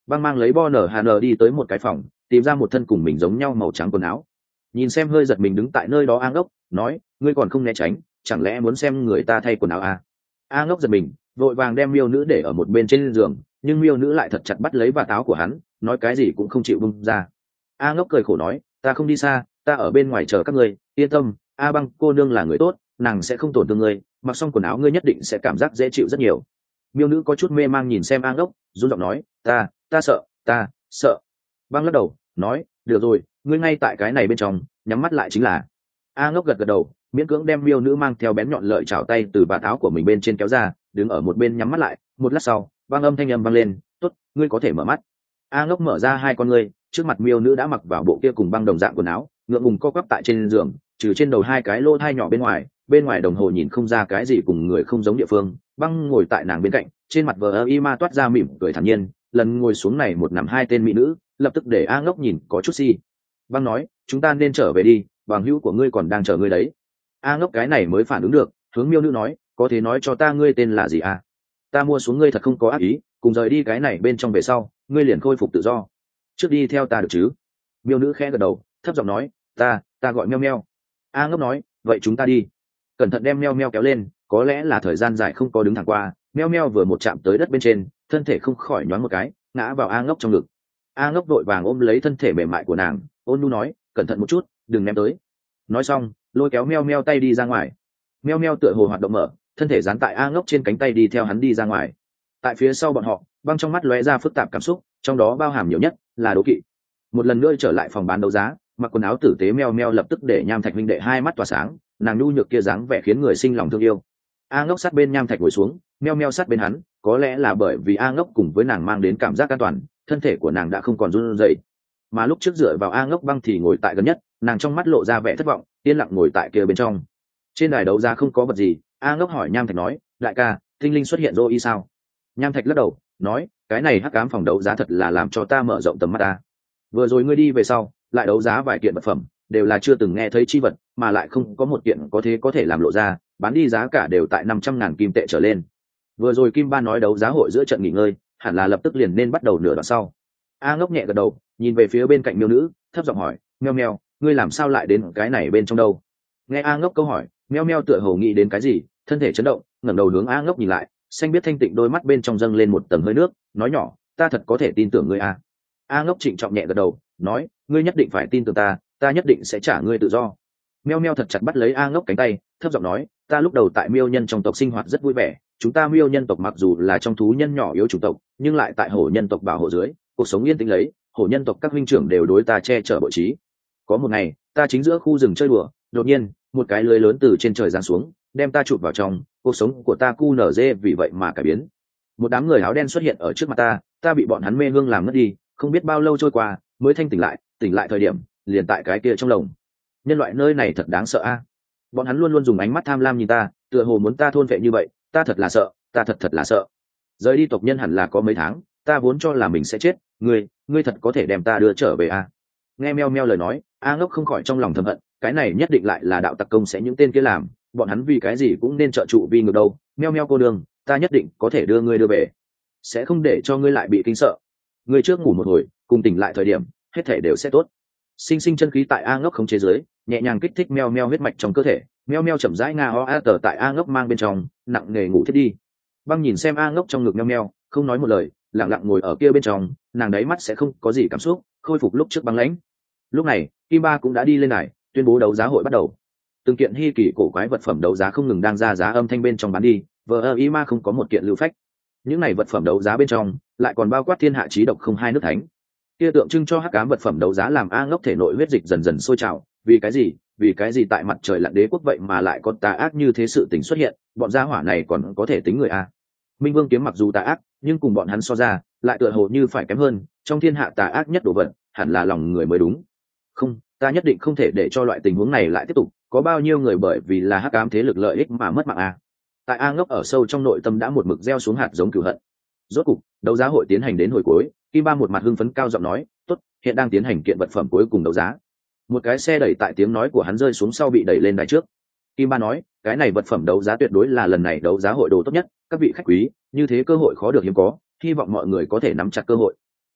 Băng mang lấy bo nở hà nở đi tới một cái phòng, tìm ra một thân cùng mình giống nhau màu trắng quần áo, nhìn xem hơi giật mình đứng tại nơi đó A Ngốc, nói, ngươi còn không né tránh, chẳng lẽ muốn xem người ta thay quần áo à? A Ngốc giật mình, vội vàng đem miêu nữ để ở một bên trên giường, nhưng miêu nữ lại thật chặt bắt lấy vạt áo của hắn, nói cái gì cũng không chịu bung ra. A Ngốc cười khổ nói, ta không đi xa, ta ở bên ngoài chờ các ngươi, yên tâm, A Băng cô nương là người tốt, nàng sẽ không tổn thương ngươi, mặc xong quần áo ngươi nhất định sẽ cảm giác dễ chịu rất nhiều. Miêu nữ có chút mê mang nhìn xem A Ngốc, run giọng nói, ta sợ, ta sợ. Băng lắc đầu, nói, được rồi, ngươi ngay tại cái này bên trong, nhắm mắt lại chính là. A Ngốc gật gật đầu, miễn cưỡng đem miêu nữ mang theo bén nhọn lợi chảo tay từ vạt áo của mình bên trên kéo ra, đứng ở một bên nhắm mắt lại. Một lát sau, băng âm thanh âm vang lên, tốt, ngươi có thể mở mắt. A Ngốc mở ra hai con ngươi, trước mặt miêu nữ đã mặc vào bộ kia cùng băng đồng dạng quần áo, ngượng ngùng co quắp tại trên giường, trừ trên đầu hai cái lỗ thai nhỏ bên ngoài đồng hồ nhìn không ra cái gì cùng người không giống địa phương. Băng ngồi tại nàng bên cạnh, trên mặt vờ y ma toát ra mỉm cười thản nhiên, lần ngồi xuống này một nằm hai tên mỹ nữ, lập tức để A Ngốc nhìn có chút si. Băng nói, chúng ta nên trở về đi, bằng hữu của ngươi còn đang chờ ngươi đấy. A Ngốc cái này mới phản ứng được, hướng miêu nữ nói, có thể nói cho ta ngươi tên là gì à? Ta mua xuống ngươi thật không có ác ý, cùng rời đi cái này bên trong về sau, ngươi liền khôi phục tự do. Trước đi theo ta được chứ? Miêu nữ khẽ gật đầu, thấp giọng nói, ta gọi meo meo. A Ngốc nói, vậy chúng ta đi. Cẩn thận đem meo meo kéo lên, có lẽ là thời gian dài không có đứng thẳng qua, meo meo vừa một chạm tới đất bên trên, thân thể không khỏi nhoáng một cái, ngã vào A Ngốc trong ngực. A Ngốc vội vàng ôm lấy thân thể mềm mại của nàng, ôn nhu nói, cẩn thận một chút, đừng ném tới. Nói xong, lôi kéo meo meo tay đi ra ngoài. Meo meo tựa hồ hoạt động mở, thân thể dán tại A Ngốc trên cánh tay đi theo hắn đi ra ngoài. Tại phía sau bọn họ, băng trong mắt lóe ra phức tạp cảm xúc, trong đó bao hàm nhiều nhất là đố kỵ. Một lần nữa trở lại phòng bán đấu giá, mặc quần áo tử tế meo meo lập tức để Nham Thạch huynh đệ hai mắt tỏa sáng, nàng nhu nhược kia dáng vẻ khiến người sinh lòng thương yêu. A Ngốc sát bên Nham Thạch ngồi xuống, meo meo sát bên hắn, có lẽ là bởi vì A Ngốc cùng với nàng mang đến cảm giác an toàn, thân thể của nàng đã không còn run rẩy. Mà lúc trước dựa vào A Ngốc băng thì ngồi tại gần nhất, nàng trong mắt lộ ra vẻ thất vọng, yên lặng ngồi tại kia bên trong. Trên đài đấu giá không có vật gì, A Ngốc hỏi Nham Thạch nói, đại ca, tinh linh xuất hiện rồi y sao? Nham Thạch lắc đầu, nói, cái này hắc ám phòng đấu giá thật là làm cho ta mở rộng tầm mắt ta. Vừa rồi ngươi đi về sau, lại đấu giá vài kiện vật phẩm, đều là chưa từng nghe thấy chi vật, mà lại không có một kiện có thể làm lộ ra, bán đi giá cả đều tại 500.000 kim tệ trở lên. Vừa rồi Kim Ba nói đấu giá hội giữa trận nghỉ ngơi, hẳn là lập tức liền nên bắt đầu nửa đoạn sau. A Ngốc nhẹ gật đầu, nhìn về phía bên cạnh miêu nữ, thấp giọng hỏi, meo meo, ngươi làm sao lại đến cái này bên trong đâu? Nghe A Ngốc câu hỏi, meo meo tựa hồ nghĩ đến cái gì, thân thể chấn động, ngẩng đầu hướng A Ngốc nhìn lại, xanh biết thanh tịnh đôi mắt bên trong dâng lên một tầng hơi nước, nói nhỏ, ta thật có thể tin tưởng ngươi à? A Ngốc trịnh trọng nhẹ gật đầu, nói, ngươi nhất định phải tin tưởng ta nhất định sẽ trả ngươi tự do. Meo meo thật chặt bắt lấy A Ngốc cánh tay, thấp giọng nói, ta lúc đầu tại miêu nhân trong tộc sinh hoạt rất vui vẻ, chúng ta miêu nhân tộc mặc dù là trong thú nhân nhỏ yếu chủng tộc, nhưng lại tại hổ nhân tộc bảo hộ dưới, cuộc sống yên tĩnh lấy, hổ nhân tộc các huynh trưởng đều đối ta che chở bội trí. Có một ngày, ta chính giữa khu rừng chơi đùa, đột nhiên, một cái lưới lớn từ trên trời giáng xuống, đem ta chụp vào trong, cuộc sống của ta cu nở dê vì vậy mà cải biến. Một đám người áo đen xuất hiện ở trước mặt ta bị bọn hắn mê hương làm mất đi, không biết bao lâu trôi qua, mới tỉnh lại thời điểm, liền tại cái kia trong lồng. Nhân loại nơi này thật đáng sợ a. Bọn hắn luôn luôn dùng ánh mắt tham lam nhìn ta, tựa hồ muốn ta thôn vệ như vậy, ta thật là sợ, ta thật là sợ. Rời đi tộc nhân hẳn là có mấy tháng, ta vốn cho là mình sẽ chết, ngươi thật có thể đem ta đưa trở về a? Nghe meo meo lời nói, A Ngốc không khỏi trong lòng thầm hận, cái này nhất định lại là đạo tặc công sẽ những tên kia làm, bọn hắn vì cái gì cũng nên trợ trụ vì ngược đâu. Meo meo cô đường, ta nhất định có thể đưa ngươi đưa về, sẽ không để cho ngươi lại bị kinh sợ. Ngươi trước ngủ một hồi, cùng tỉnh lại thời điểm, hết thể đều sẽ tốt. Sinh sinh chân khí tại A Ngốc khống chế dưới, nhẹ nhàng kích thích meo meo huyết mạch trong cơ thể, meo meo chậm rãi nga ho a tờ tại A Ngốc mang bên trong, nặng nề ngủ thiết đi. Băng nhìn xem A Ngốc trong ngực meo meo, không nói một lời, lặng lặng ngồi ở kia bên trong, nàng đáy mắt sẽ không có gì cảm xúc, khôi phục lúc trước băng lãnh. Lúc này, Kim Ba cũng đã đi lên này, tuyên bố đấu giá hội bắt đầu. Từng kiện hi kỳ cổ quái vật phẩm đấu giá không ngừng đang ra giá âm thanh bên trong bán đi, vờ y ma không có một kiện lưu phách. Những này vật phẩm đấu giá bên trong, lại còn bao quát thiên hạ chí độc không hai nước thánh. Kia tượng trưng cho hắc ám vật phẩm đấu giá làm A Ngốc thể nội huyết dịch dần dần sôi trào, vì cái gì tại mặt trời lặn đế quốc vậy mà lại có tà ác như thế sự tình xuất hiện, bọn gia hỏa này còn có thể tính người a. Minh Vương kiếm mặc dù tà ác, nhưng cùng bọn hắn so ra, lại tựa hồ như phải kém hơn, trong thiên hạ tà ác nhất đồ vật, hẳn là lòng người mới đúng. Không, ta nhất định không thể để cho loại tình huống này lại tiếp tục, có bao nhiêu người bởi vì là hắc ám thế lực lợi ích mà mất mạng a. Tại A Ngốc ở sâu trong nội tâm đã một mực gieo xuống hạt giống cửu hận. Rốt cục, đấu giá hội tiến hành đến hồi cuối, Kim Ba một mặt hưng phấn cao giọng nói, "Tốt, hiện đang tiến hành kiện vật phẩm cuối cùng đấu giá." Một cái xe đẩy tại tiếng nói của hắn rơi xuống sau bị đẩy lên đài trước. Kim Ba nói, "Cái này vật phẩm đấu giá tuyệt đối là lần này đấu giá hội đồ tốt nhất, các vị khách quý, như thế cơ hội khó được hiếm có, hy vọng mọi người có thể nắm chặt cơ hội."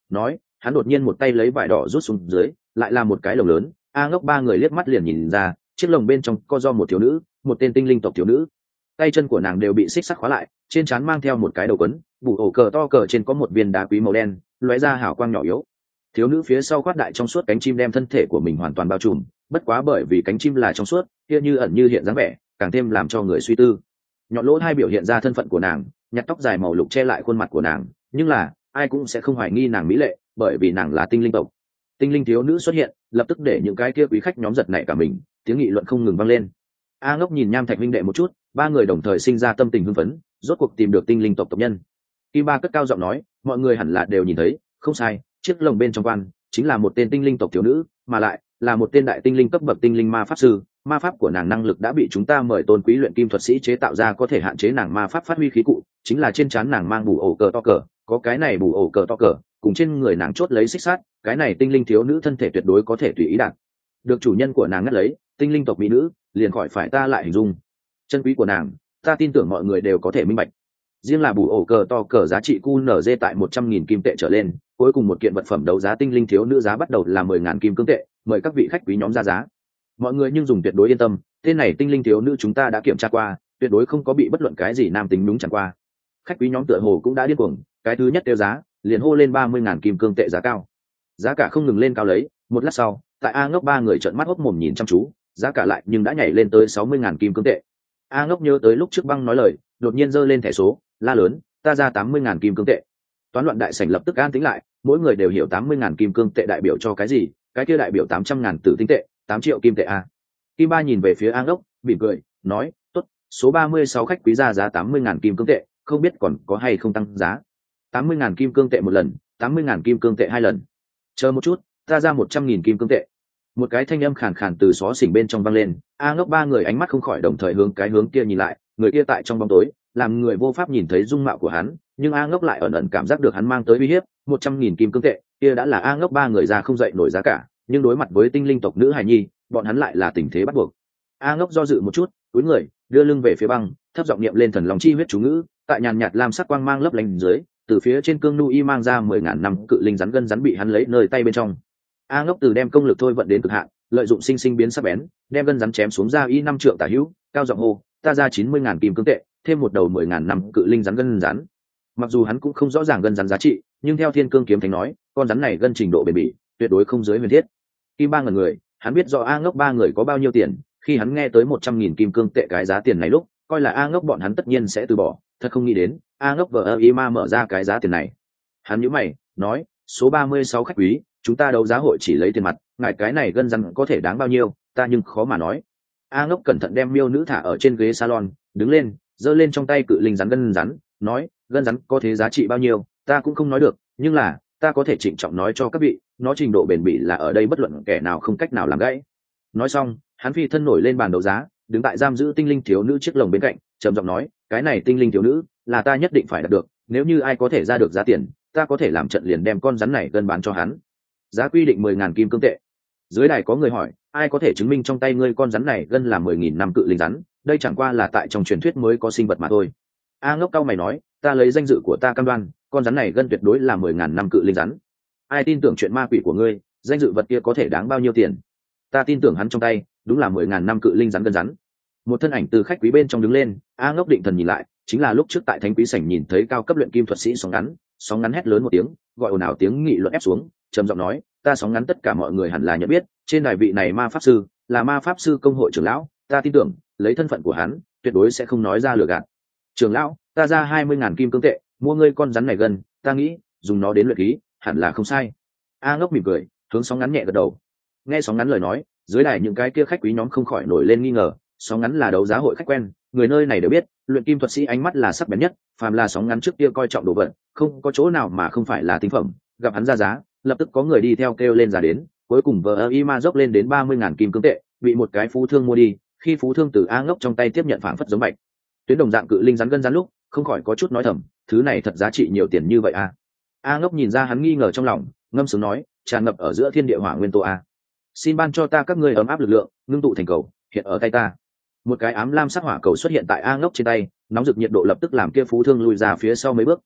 nói, hắn đột nhiên một tay lấy vải đỏ rút xuống dưới, lại là một cái lồng lớn. A Ngốc ba người liếc mắt liền nhìn ra, chiếc lồng bên trong có do một thiếu nữ, một tên tinh linh tộc thiếu nữ. Tay chân của nàng đều bị xích sắt khóa lại, trên trán mang theo một cái đầu quấn, bụ ổ cờ to cờ trên có một viên đá quý màu đen, lóe ra hào quang nhỏ yếu. Thiếu nữ phía sau khoác đại trong suốt cánh chim đem thân thể của mình hoàn toàn bao trùm, bất quá bởi vì cánh chim là trong suốt, kia như ẩn như hiện dáng vẻ, càng thêm làm cho người suy tư. Nhọn lỗ hai biểu hiện ra thân phận của nàng, nhặt tóc dài màu lục che lại khuôn mặt của nàng, nhưng là ai cũng sẽ không hoài nghi nàng mỹ lệ, bởi vì nàng là tinh linh tộc. Tinh linh thiếu nữ xuất hiện, lập tức để những cái kia quý khách nhóm giật nảy cả mình, tiếng nghị luận không ngừng vang lên. A Ngốc nhìn Nham Thạch huynh đệ một chút, ba người đồng thời sinh ra tâm tình hưng phấn, rốt cuộc tìm được tinh linh tộc tộc nhân. Kim Ba cất cao giọng nói, mọi người hẳn là đều nhìn thấy, không sai, chiếc lồng bên trong quan chính là một tên tinh linh tộc thiếu nữ, mà lại là một tên đại tinh linh cấp bậc tinh linh ma pháp sư. Ma pháp của nàng năng lực đã bị chúng ta mời tôn quý luyện kim thuật sĩ chế tạo ra, có thể hạn chế nàng ma pháp phát huy khí cụ, chính là trên trán nàng mang bù ổ cờ to cờ, có cái này bù ổ cờ to cờ, cùng trên người nàng chốt lấy xích sắt, cái này tinh linh thiếu nữ thân thể tuyệt đối có thể tùy ý đạt được chủ nhân của nàng ngắt lấy, tinh linh tộc mỹ nữ, liền khỏi phải ta lại hình dung. Chân quý của nàng, ta tin tưởng mọi người đều có thể minh bạch. Riêng là bù ổ cờ to cờ giá trị QNZ tại 100.000 kim tệ trở lên, cuối cùng một kiện vật phẩm đấu giá tinh linh thiếu nữ giá bắt đầu là 10.000 kim cương tệ, mời các vị khách quý nhóm ra giá. Mọi người nhưng dùng tuyệt đối yên tâm, tên này tinh linh thiếu nữ chúng ta đã kiểm tra qua, tuyệt đối không có bị bất luận cái gì nam tính đúng chẳng qua. Khách quý nhóm tựa hồ cũng đã điên cuồng, cái thứ nhất tiêu giá liền hô lên 30.000 kim cương tệ giá cao. Giá cả không ngừng lên cao lấy, một lát sau, tại A Ngốc ba người trợn mắt hốc mồm nhìn chăm chú, giá cả lại nhưng đã nhảy lên tới 60.000 kim cương tệ. A Ngốc nhớ tới lúc trước băng nói lời, đột nhiên giơ lên thẻ số, la lớn, ta ra 80.000 kim cương tệ. Toán loạn đại sảnh lập tức an tĩnh lại, mỗi người đều hiểu 80.000 kim cương tệ đại biểu cho cái gì, cái kia đại biểu 800.000 tử tinh tệ, 8 triệu kim tệ a. Kim Ba nhìn về phía A Ngốc, mỉm cười, nói, tốt, số 36 khách quý ra giá 80.000 kim cương tệ, không biết còn có hay không tăng giá. 80.000 kim cương tệ một lần, 80.000 kim cương tệ hai lần. Chờ một chút, ta ra 100.000 kim cương tệ. Một cái thanh âm khàn khàn từ xó xỉnh bên trong vang lên. A Ngốc ba người ánh mắt không khỏi đồng thời hướng cái hướng kia nhìn lại, người kia tại trong bóng tối, làm người vô pháp nhìn thấy dung mạo của hắn, nhưng A Ngốc lại ẩn ẩn cảm giác được hắn mang tới uy hiếp. 100.000 kim cương tệ, kia đã là A Ngốc ba người ra không dậy nổi giá cả, nhưng đối mặt với tinh linh tộc nữ hài nhi, bọn hắn lại là tình thế bắt buộc. A Ngốc do dự một chút, cúi người, đưa lưng về phía băng, thấp giọng niệm lên thần lòng chi huyết chú ngữ, tại nhàn nhạt lam sắc quang mang lấp lánh dưới, từ phía trên cương nu y mang ra 10.000 năm cự linh rắn gân rắn bị hắn lấy nơi tay bên trong. A Ngốc từ đem công lực thôi vận đến cực hạn, lợi dụng sinh sinh biến sắc bén, đem gân rắn chém xuống ra y 5 trượng tả hữu, cao giọng hô, ta ra 90.000 kim cương tệ, thêm một đầu 10.000 năm cự linh rắn gân rắn. Mặc dù hắn cũng không rõ ràng gân rắn giá trị, nhưng theo Thiên Cương kiếm thánh nói, con rắn này gân trình độ bền bỉ, tuyệt đối không dưới huyền thiết. Kim Ba ngẩn người, hắn biết rõ A Ngốc ba người có bao nhiêu tiền, khi hắn nghe tới 100.000 kim cương tệ cái giá tiền này lúc, coi là A Ngốc bọn hắn tất nhiên sẽ từ bỏ, thật không nghĩ đến, A Ngốc vờ ma mở ra cái giá tiền này. Hắn nhíu mày, nói, số 36 khách quý, chúng ta đấu giá hội chỉ lấy tiền mặt, ngài cái này gân rắn có thể đáng bao nhiêu, ta nhưng khó mà nói. A Ngốc cẩn thận đem miêu nữ thả ở trên ghế salon, đứng lên, giơ lên trong tay cự linh rắn gân rắn, nói, gân rắn có thế giá trị bao nhiêu, ta cũng không nói được, nhưng là ta có thể trịnh trọng nói cho các vị, nó trình độ bền bỉ là ở đây bất luận kẻ nào không cách nào làm gãy. Nói xong, hắn phi thân nổi lên bàn đấu giá, đứng tại giam giữ tinh linh thiếu nữ chiếc lồng bên cạnh, trầm giọng nói, cái này tinh linh thiếu nữ là ta nhất định phải đạt được, nếu như ai có thể ra được giá tiền, ta có thể làm trận liền đem con rắn này gân bán cho hắn. Giá quy định 10.000 kim cương tệ. Dưới đài có người hỏi, ai có thể chứng minh trong tay ngươi con rắn này gân là 10.000 năm cự linh rắn, đây chẳng qua là tại trong truyền thuyết mới có sinh vật mà thôi. A Ngốc cao mày nói, ta lấy danh dự của ta cam đoan, con rắn này gân tuyệt đối là 10.000 năm cự linh rắn. Ai tin tưởng chuyện ma quỷ của ngươi, danh dự vật kia có thể đáng bao nhiêu tiền? Ta tin tưởng hắn trong tay đúng là 10.000 năm cự linh rắn gân rắn. Một thân ảnh từ khách quý bên trong đứng lên, A Ngốc định thần nhìn lại, chính là lúc trước tại thánh quý sảnh nhìn thấy cao cấp luyện kim thuật sĩ sóng ngắn hét lớn một tiếng, gọi ồn ào tiếng nghị luận ép xuống, trầm giọng nói, ta sóng ngắn tất cả mọi người hẳn là nhận biết, trên đài vị này ma pháp sư là ma pháp sư công hội trưởng lão, ta tin tưởng lấy thân phận của hắn tuyệt đối sẽ không nói ra lừa gạt. Trưởng lão, ta ra 20.000 kim cương tệ mua ngươi con rắn này gần, ta nghĩ dùng nó đến luyện khí hẳn là không sai. A Ngốc mỉm cười, hướng sóng ngắn nhẹ gật đầu. Nghe sóng ngắn lời nói, dưới đài những cái kia khách quý nhóm không khỏi nổi lên nghi ngờ, sóng ngắn là đấu giá hội khách quen, người nơi này đều biết, luyện kim thuật sĩ ánh mắt là sắc bén nhất, phàm là sóng ngắn trước kia coi trọng đồ vật, không có chỗ nào mà không phải là tinh phẩm, gặp hắn ra giá, lập tức có người đi theo kêu lên giá đến, cuối cùng vờ ma dốc lên đến 30.000 kim cương tệ, bị một cái phú thương mua đi, khi phú thương từ A Ngốc trong tay tiếp nhận phảng phất giống bạch tuyến đồng dạng cự linh rắn gân rắn lúc, không khỏi có chút nói thầm, thứ này thật giá trị nhiều tiền như vậy à? A Ngốc nhìn ra hắn nghi ngờ trong lòng, ngâm sướng nói, tràn ngập ở giữa thiên địa hỏa nguyên tố a, xin ban cho ta các ngươi ấm áp lực lượng, ngưng tụ thành cầu, hiện ở tay ta. Một cái ám lam sắc hỏa cầu xuất hiện tại A Ngốc trên tay, nóng rực nhiệt độ lập tức làm kia phú thương lùi ra phía sau mấy bước.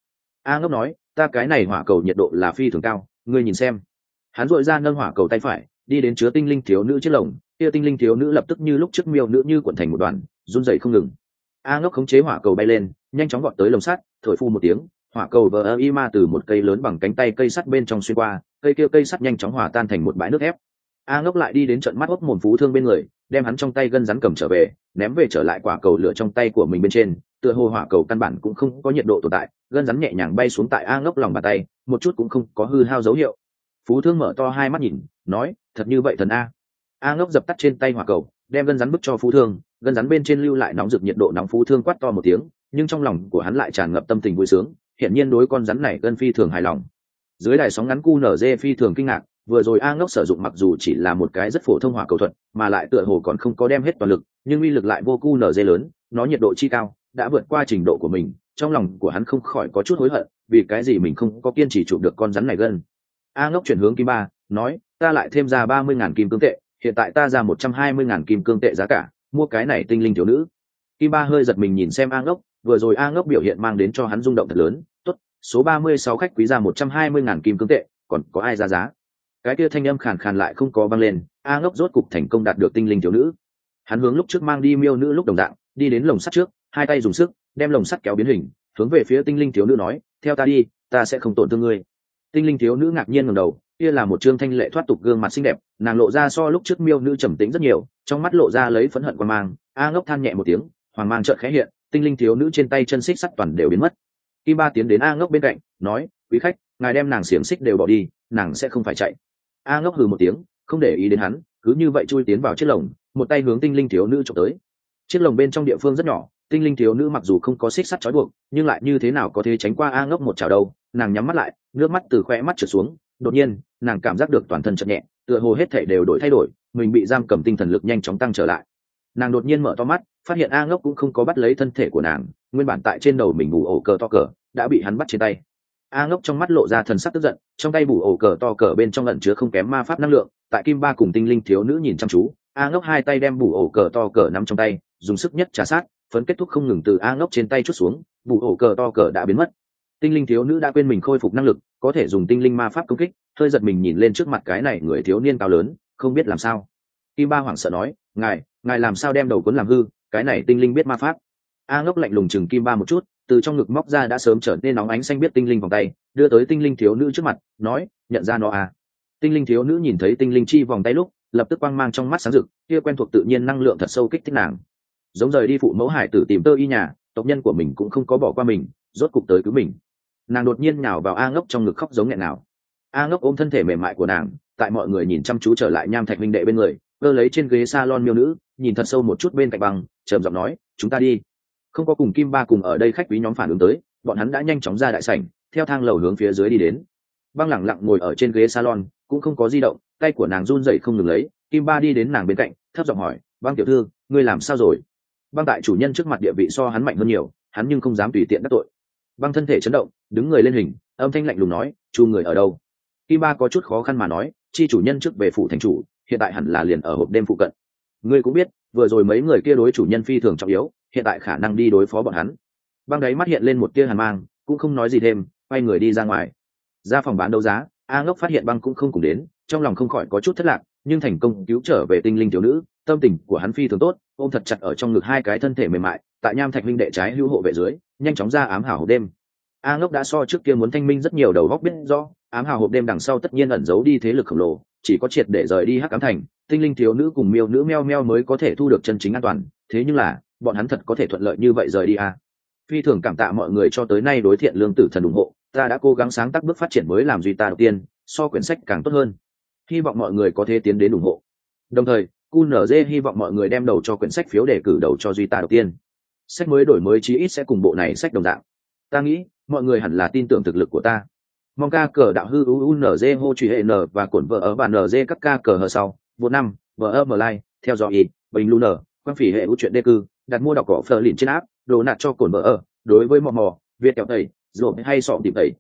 A Ngốc nói, ta cái này hỏa cầu nhiệt độ là phi thường cao, ngươi nhìn xem. Hắn dội ra nâng hỏa cầu tay phải, đi đến chứa tinh linh thiếu nữ chiếc lồng, kia tinh linh thiếu nữ lập tức như lúc trước miêu nữ như cuộn thành một đoàn, run rẩy không ngừng. A Ngốc khống chế hỏa cầu bay lên, nhanh chóng gọt tới lồng sắt, thổi phu một tiếng, hỏa cầu vờ y ma từ một cây lớn bằng cánh tay cây sắt bên trong xuyên qua, cây kia cây sắt nhanh chóng hòa tan thành một bãi nước ép. A Ngốc lại đi đến trận mắt hốc mồm Phú Thương bên người, đem hắn trong tay gân rắn cầm trở về, ném về trở lại quả cầu lửa trong tay của mình bên trên, tựa hồ hỏa cầu căn bản cũng không có nhiệt độ tồn tại, gân rắn nhẹ nhàng bay xuống tại A Ngốc lòng bàn tay, một chút cũng không có hư hao dấu hiệu. Phú Thương mở to hai mắt nhìn, nói, thật như vậy thần a. A Ngốc dập tắt trên tay hỏa cầu, đem gân rắn bức cho Phú Thương, gân rắn bên trên lưu lại nóng rực nhiệt độ nóng. Phú Thương quát to một tiếng, nhưng trong lòng của hắn lại tràn ngập tâm tình vui sướng, hiển nhiên đối con rắn này gân phi thường hài lòng. Dưới đài sóng ngắn QNZ phi thường kinh ngạc, vừa rồi A Ngốc sử dụng mặc dù chỉ là một cái rất phổ thông hỏa cầu thuật, mà lại tựa hồ còn không có đem hết toàn lực, nhưng uy lực lại vô QNZ lớn, nó nhiệt độ chi cao, đã vượt qua trình độ của mình. Trong lòng của hắn không khỏi có chút hối hận, vì cái gì mình không có kiên trì chụp được con rắn này gân. A Ngốc chuyển hướng Kim Ba, nói, ta lại thêm ra 30.000 kim cương tệ, hiện tại ta ra 120.000 kim cương tệ giá cả, mua cái này tinh linh thiếu nữ. Kim Ba hơi giật mình nhìn xem A Ngốc, vừa rồi A Ngốc biểu hiện mang đến cho hắn rung động thật lớn. Tốt, số 36 khách quý ra 120.000 kim cương tệ, còn có ai ra giá? Cái kia thanh âm khàn khàn lại không có vang lên. A Ngốc rốt cục thành công đạt được tinh linh thiếu nữ. Hắn hướng lúc trước mang đi miêu nữ lúc đồng dạng, đi đến lồng sắt trước, hai tay dùng sức đem lồng sắt kéo biến hình, hướng về phía tinh linh thiếu nữ nói, theo ta đi, ta sẽ không tổn thương ngươi. Tinh linh thiếu nữ ngạc nhiên ngẩng đầu, kia là một trương thanh lệ thoát tục gương mặt xinh đẹp, nàng lộ ra so lúc trước miêu nữ trầm tĩnh rất nhiều, trong mắt lộ ra lấy phẫn hận quan mang. A Ngốc than nhẹ một tiếng, hoàng mang chợt khẽ hiện, tinh linh thiếu nữ trên tay chân xích sắt toàn đều biến mất. Kim Ba tiến đến A Ngốc bên cạnh, nói, quý khách, ngài đem nàng xiềng xích đều bỏ đi, nàng sẽ không phải chạy. A Ngốc hừ một tiếng, không để ý đến hắn, cứ như vậy chui tiến vào chiếc lồng, một tay hướng tinh linh thiếu nữ chụp tới. Chiếc lồng bên trong địa phương rất nhỏ, tinh linh thiếu nữ mặc dù không có xích sắt trói buộc, nhưng lại như thế nào có thể tránh qua A Ngốc một chảo đâu. Nàng nhắm mắt lại, nước mắt từ khóe mắt trượt xuống, đột nhiên nàng cảm giác được toàn thân chợt nhẹ, tựa hồ hết thảy đều thay đổi, mình bị giam cầm tinh thần lực nhanh chóng tăng trở lại. Nàng đột nhiên mở to mắt, phát hiện A Ngốc cũng không có bắt lấy thân thể của nàng, nguyên bản tại trên đầu mình bù ổ cờ to cờ đã bị hắn bắt trên tay. A Ngốc trong mắt lộ ra thần sắc tức giận, trong tay bù ổ cờ to cờ bên trong ẩn chứa không kém ma pháp năng lượng. Tại Kim Ba cùng tinh linh thiếu nữ nhìn chăm chú, A Ngốc hai tay đem bù ổ cờ to cờ nắm trong tay, dùng sức nhất trà sát, phấn kết thúc không ngừng từ A Ngốc trên tay chút xuống, bù ổ cờ to cờ đã biến mất. Tinh linh thiếu nữ đã quên mình khôi phục năng lực, có thể dùng tinh linh ma pháp công kích, hơi giật mình nhìn lên trước mặt cái này người thiếu niên cao lớn, không biết làm sao. Kim Ba hoảng sợ nói, ngài làm sao đem đầu cuốn làm hư, cái này tinh linh biết ma pháp. A Ngốc lạnh lùng chừng Kim Ba một chút, từ trong ngực móc ra đã sớm trở nên nóng ánh xanh biết tinh linh vòng tay, đưa tới tinh linh thiếu nữ trước mặt, nói, nhận ra nó à. Tinh linh thiếu nữ nhìn thấy tinh linh chi vòng tay lúc, lập tức quang mang trong mắt sáng rực, kia quen thuộc tự nhiên năng lượng thật sâu kích thích nàng. Giống rời đi phụ mẫu hải tử tìm tơ y nhà, tộc nhân của mình cũng không có bỏ qua mình, rốt cục tới cứu mình. Nàng đột nhiên nhào vào A Ngốc trong ngực khóc giống nghẹn nào. A Ngốc ôm thân thể mềm mại của nàng, tại mọi người nhìn chăm chú trở lại Nham Thạch minh đệ bên người, cơ lấy trên ghế salon miêu nữ, nhìn thật sâu một chút bên cạnh băng, trầm giọng nói, chúng ta đi. Không có cùng Kim Ba cùng ở đây khách quý nhóm phản ứng tới, bọn hắn đã nhanh chóng ra đại sảnh, theo thang lầu hướng phía dưới đi đến. Băng lẳng lặng ngồi ở trên ghế salon, cũng không có di động, tay của nàng run rẩy không ngừng lấy. Kim Ba đi đến nàng bên cạnh, thấp giọng hỏi, băng tiểu thư, ngươi làm sao rồi? Băng tại chủ nhân trước mặt địa vị so hắn mạnh hơn nhiều, hắn nhưng không dám tùy tiện đắc tội. Băng thân thể chấn động, đứng người lên hình, âm thanh lạnh lùng nói, chu người ở đâu? Kim Ba có chút khó khăn mà nói, chi chủ nhân trước về phủ thành chủ, hiện tại hẳn là liền ở hộp đêm phụ cận. Ngươi cũng biết, vừa rồi mấy người kia đối chủ nhân phi thường trọng yếu, hiện tại khả năng đi đối phó bọn hắn. Băng đấy mắt hiện lên một tia hàn mang, cũng không nói gì thêm, quay người đi ra ngoài. Ra phòng bán đấu giá, A Ngốc phát hiện băng cũng không cùng đến, trong lòng không khỏi có chút thất lạc, nhưng thành công cứu trở về tinh linh thiếu nữ, tâm tình của hắn phi thường tốt, ôm thật chặt ở trong ngực hai cái thân thể mềm mại, tại Nham Thạch huynh đệ trái hữu hộ vệ dưới, nhanh chóng ra ám hào hộp đêm. A Ngốc đã so trước kia muốn thanh minh rất nhiều, đầu góc biết rõ, ám hào hộp đêm đằng sau tất nhiên ẩn giấu đi thế lực khổng lồ, chỉ có triệt để rời đi Hắc Ám Thành, tinh linh thiếu nữ cùng miêu nữ meo meo mới có thể thu được chân chính an toàn. Thế nhưng là, bọn hắn thật có thể thuận lợi như vậy rời đi à? Phi thường cảm tạ mọi người cho tới nay đối thiện lương tử thần ủng hộ, ta đã cố gắng sáng tác bước phát triển mới làm duy ta đầu tiên, so quyển sách càng tốt hơn. Hy vọng mọi người có thể tiến đến ủng hộ. Đồng thời, QNZ hy vọng mọi người đem đầu cho quyển sách phiếu để cử đầu cho duy ta đầu tiên. Sách mới đổi mới chí ít sẽ cùng bộ này sách đồng dạng. Ta nghĩ, mọi người hẳn là tin tưởng thực lực của ta. Mong ca cờ đạo hư UNZ hô truy hệ n và cuộn vợ ở bàn NZ các ca cờ hờ sau. Vô năm, vợ ơ like, theo dõi ý, bình lunar, quan phỉ hệ ưu chuyện đề cư, đặt mua đọc cỏ phờ lìn trên áp, đồ nạt cho cồn vợ ở. Đối với mò, Việt kẹo tẩy, rồi hay sọ tìm tẩy,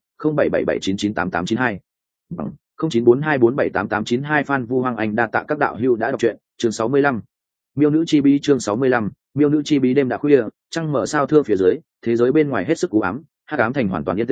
0777998892. Bằng 0942478892 fan Vu Hoàng Anh đa tạ các đạo hữu đã đọc truyện, chương 65. Miêu nữ chi bí chương 65, miêu nữ chi bí đêm đã khuya, trăng mở sao thưa phía dưới, thế giới bên ngoài hết sức u ám, Hắc Ám Thành hoàn toàn yên tĩnh,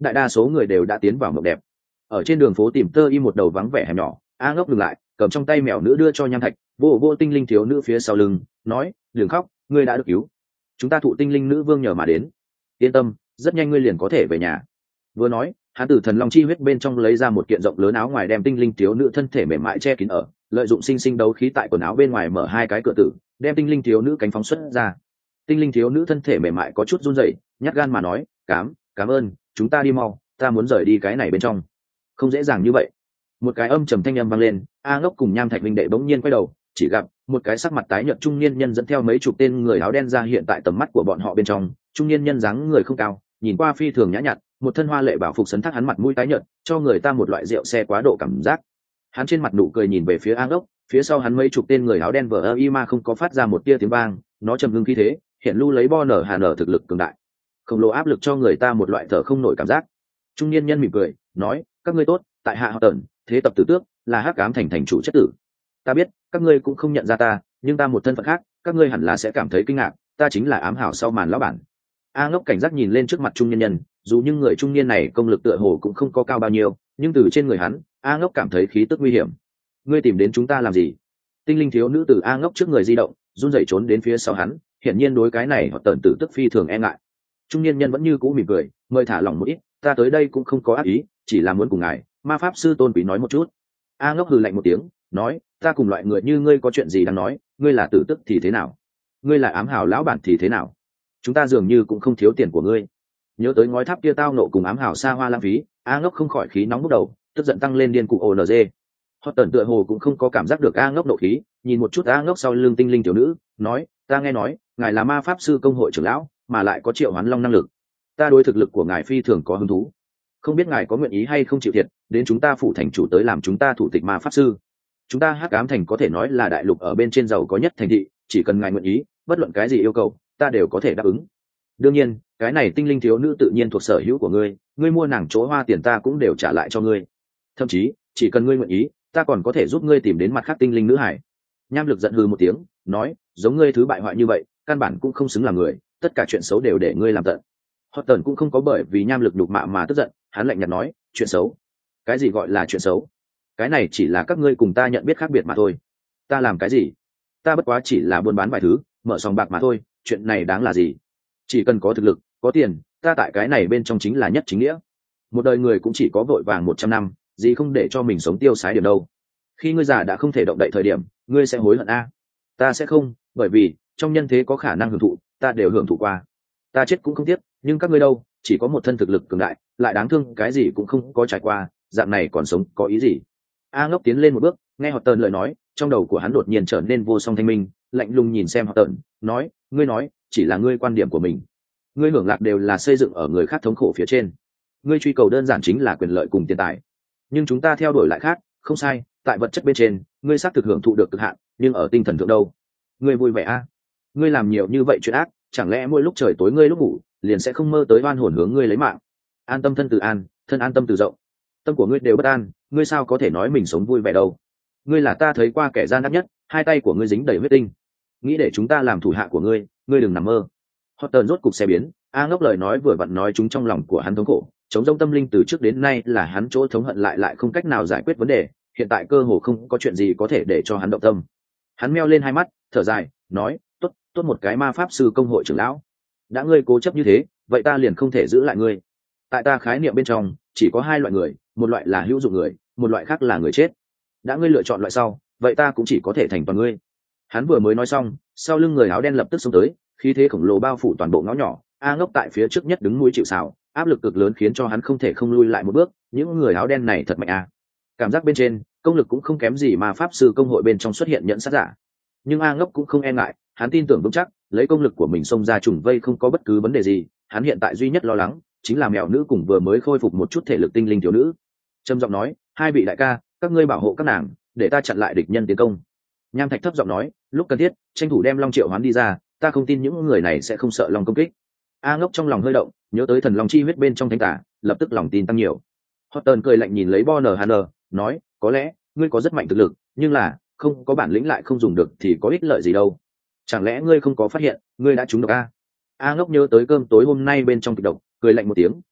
đại đa số người đều đã tiến vào mộng đẹp. Ở trên đường phố tìm tơ y một đầu vắng vẻ hẻm nhỏ, A Ngốc dừng lại, cầm trong tay mèo nữ đưa cho Nham Thạch, vô vô tinh linh thiếu nữ phía sau lưng, nói, đừng khóc, ngươi đã được cứu, chúng ta thụ tinh linh nữ vương nhờ mà đến, yên tâm, rất nhanh ngươi liền có thể về nhà. Vừa nói, hắn từ thần long chi huyết bên trong lấy ra một kiện rộng lớn áo ngoài đem tinh linh thiếu nữ thân thể mềm mại che kín ở, lợi dụng sinh sinh đấu khí tại quần áo bên ngoài mở hai cái cửa tử, đem tinh linh thiếu nữ cánh phóng xuất ra. Tinh linh thiếu nữ thân thể mềm mại có chút run rẩy, nhát gan mà nói, cảm ơn, chúng ta đi mau, ta muốn rời đi cái này bên trong. Không dễ dàng như vậy. Một cái âm trầm thanh âm vang lên, A Ngốc cùng Nham Thạch huynh đệ bỗng nhiên quay đầu, chỉ gặp một cái sắc mặt tái nhợt trung niên nhân dẫn theo mấy chục tên người áo đen ra hiện tại tầm mắt của bọn họ bên trong. Trung niên nhân dáng người không cao, nhìn qua phi thường nhã nhặn, một thân hoa lệ bảo phục sấn thác hắn mặt mũi tái nhợt, cho người ta một loại rượu xe quá độ cảm giác. Hắn trên mặt nụ cười nhìn về phía A Ngốc, phía sau hắn mấy chục tên người áo đen vờ y mà không có phát ra một tia tiếng vang, nó trầm ngưng khí thế, hiện lưu lấy bo nở hà nở thực lực cường đại, khổng lồ áp lực cho người ta một loại thở không nổi cảm giác. Trung niên nhân mỉm cười nói, các ngươi tốt, tại hạ họ Tần, thế tập tử tước, là Hắc Ám thành thành chủ chất tử. Ta biết các ngươi cũng không nhận ra ta, nhưng ta một thân phận khác, các ngươi hẳn là sẽ cảm thấy kinh ngạc, ta chính là ám hảo sau màn lão bản. A Ngốc cảnh giác nhìn lên trước mặt trung niên nhân, dù những người trung niên này công lực tựa hồ cũng không có cao bao nhiêu, nhưng từ trên người hắn, A Ngốc cảm thấy khí tức nguy hiểm. Ngươi tìm đến chúng ta làm gì? Tinh linh thiếu nữ từ A Ngốc trước người di động, run rẩy trốn đến phía sau hắn, hiển nhiên đối cái này họ Tần tử tức phi thường e ngại. Trung niên nhân vẫn như cũ mỉm cười, mời thả lỏng một ít, ta tới đây cũng không có ác ý, chỉ là muốn cùng ngài ma pháp sư tôn quý nói một chút. A Ngốc hừ lạnh một tiếng, nói, ta cùng loại người như ngươi có chuyện gì đang nói, ngươi là tử tức thì thế nào, ngươi là ám hào lão bản thì thế nào, chúng ta dường như cũng không thiếu tiền của ngươi. Nhớ tới ngói tháp kia tao nộ cùng ám hào xa hoa lãng phí, A Ngốc không khỏi khí nóng bốc đầu, tức giận tăng lên điên cụ ONG. Họ Tần tựa hồ cũng không có cảm giác được A Ngốc nộ khí, nhìn một chút A Ngốc sau lưng tinh linh tiểu nữ, nói, ta nghe nói ngài là ma pháp sư công hội trưởng lão, mà lại có triệu hoán long năng lực, ta đối thực lực của ngài phi thường có hứng thú, không biết ngài có nguyện ý hay không chịu thiệt đến chúng ta phủ thành chủ tới làm chúng ta thủ tịch ma pháp sư. Chúng ta Hắc Ám thành có thể nói là đại lục ở bên trên giàu có nhất thành thị, chỉ cần ngài nguyện ý, bất luận cái gì yêu cầu ta đều có thể đáp ứng. Đương nhiên cái này tinh linh thiếu nữ tự nhiên thuộc sở hữu của ngươi, ngươi mua nàng chỗ hoa tiền ta cũng đều trả lại cho ngươi, thậm chí chỉ cần ngươi nguyện ý, ta còn có thể giúp ngươi tìm đến mặt khác tinh linh nữ hải. Nham Lực giận hừ một tiếng, nói, giống ngươi thứ bại hoại như vậy căn bản cũng không xứng làm người, tất cả chuyện xấu đều để ngươi làm tận. Họ Tần cũng không có bởi vì Nham Lực đục mạ mà tức giận, hắn lạnh nhạt nói, chuyện xấu? Cái gì gọi là chuyện xấu? Cái này chỉ là các ngươi cùng ta nhận biết khác biệt mà thôi. Ta làm cái gì? Ta bất quá chỉ là buôn bán vài thứ, mở sòng bạc mà thôi, chuyện này đáng là gì? Chỉ cần có thực lực, có tiền, ta tại cái này bên trong chính là nhất chính nghĩa. Một đời người cũng chỉ có vội vàng 100 năm, gì không để cho mình sống tiêu sái điểm đâu. Khi ngươi già đã không thể động đậy thời điểm, ngươi sẽ hối hận a. Ta sẽ không, bởi vì trong nhân thế có khả năng hưởng thụ, ta đều hưởng thụ qua. Ta chết cũng không tiếc, nhưng các ngươi đâu, chỉ có một thân thực lực cường đại, lại đáng thương cái gì cũng không có trải qua, dạng này còn sống có ý gì? A Ngốc tiến lên một bước, nghe Họ Tần lời nói, trong đầu của hắn đột nhiên trở nên vô song thanh minh, lạnh lùng nhìn xem Họ Tần, nói, ngươi nói chỉ là ngươi quan điểm của mình, ngươi hưởng lạc đều là xây dựng ở người khác thống khổ phía trên, ngươi truy cầu đơn giản chính là quyền lợi cùng tiền tài, nhưng chúng ta theo đuổi lại khác, không sai, tại vật chất bên trên ngươi xác thực hưởng thụ được cực hạn, nhưng ở tinh thần thượng đâu? Ngươi vui vẻ a? Ngươi làm nhiều như vậy chuyện ác, chẳng lẽ mỗi lúc trời tối ngươi lúc ngủ liền sẽ không mơ tới oan hồn hướng ngươi lấy mạng? An tâm thân từ an, thân an tâm từ rộng, tâm của ngươi đều bất an, ngươi sao có thể nói mình sống vui vẻ đâu? Ngươi là ta thấy qua kẻ gian ác nhất, hai tay của ngươi dính đầy huyết tinh, nghĩ để chúng ta làm thủ hạ của ngươi, ngươi đừng nằm mơ. Họ Tần rốt cục xe biến, A Ngốc lời nói vừa vặn nói chúng trong lòng của hắn thống khổ, chống rông tâm linh từ trước đến nay là hắn chỗ thống hận lại không cách nào giải quyết vấn đề, hiện tại cơ hồ không có chuyện gì có thể để cho hắn động tâm. Hắn meo lên hai mắt, thở dài, nói, tốt một cái ma pháp sư công hội trưởng lão, đã ngươi cố chấp như thế, vậy ta liền không thể giữ lại ngươi. Tại ta khái niệm bên trong chỉ có hai loại người, một loại là hữu dụng người, một loại khác là người chết. Đã ngươi lựa chọn loại sau, vậy ta cũng chỉ có thể thành toàn ngươi. Hắn vừa mới nói xong, sau lưng người áo đen lập tức xông tới, khí thế khổng lồ bao phủ toàn bộ ngõ nhỏ. A Ngốc tại phía trước nhất đứng núi chịu sào, áp lực cực lớn khiến cho hắn không thể không lui lại một bước. Những người áo đen này thật mạnh a. Cảm giác bên trên công lực cũng không kém gì mà pháp sư công hội bên trong xuất hiện nhận sát giả, nhưng A Ngốc cũng không e ngại, hắn tin tưởng vững chắc lấy công lực của mình xông ra trùng vây không có bất cứ vấn đề gì. Hắn hiện tại duy nhất lo lắng chính là mèo nữ cùng vừa mới khôi phục một chút thể lực tinh linh thiếu nữ. Trầm giọng nói, hai vị đại ca, các ngươi bảo hộ các nàng, để ta chặn lại địch nhân tiến công. Nham Thạch thấp giọng nói, lúc cần thiết tranh thủ đem long triệu hoán đi ra, ta không tin những người này sẽ không sợ long công kích. A Ngốc trong lòng hơi động, nhớ tới thần long chi huyết bên trong thánh tả, lập tức lòng tin tăng nhiều. Horton cười lạnh nhìn lấy Bonner Hanner, nói, có lẽ ngươi có rất mạnh thực lực, nhưng là không có bản lĩnh lại không dùng được thì có ích lợi gì đâu. Chẳng lẽ ngươi không có phát hiện ngươi đã trúng độc a? A Ngốc nhớ tới cơm tối hôm nay bên trong kịch độc, cười lạnh một tiếng,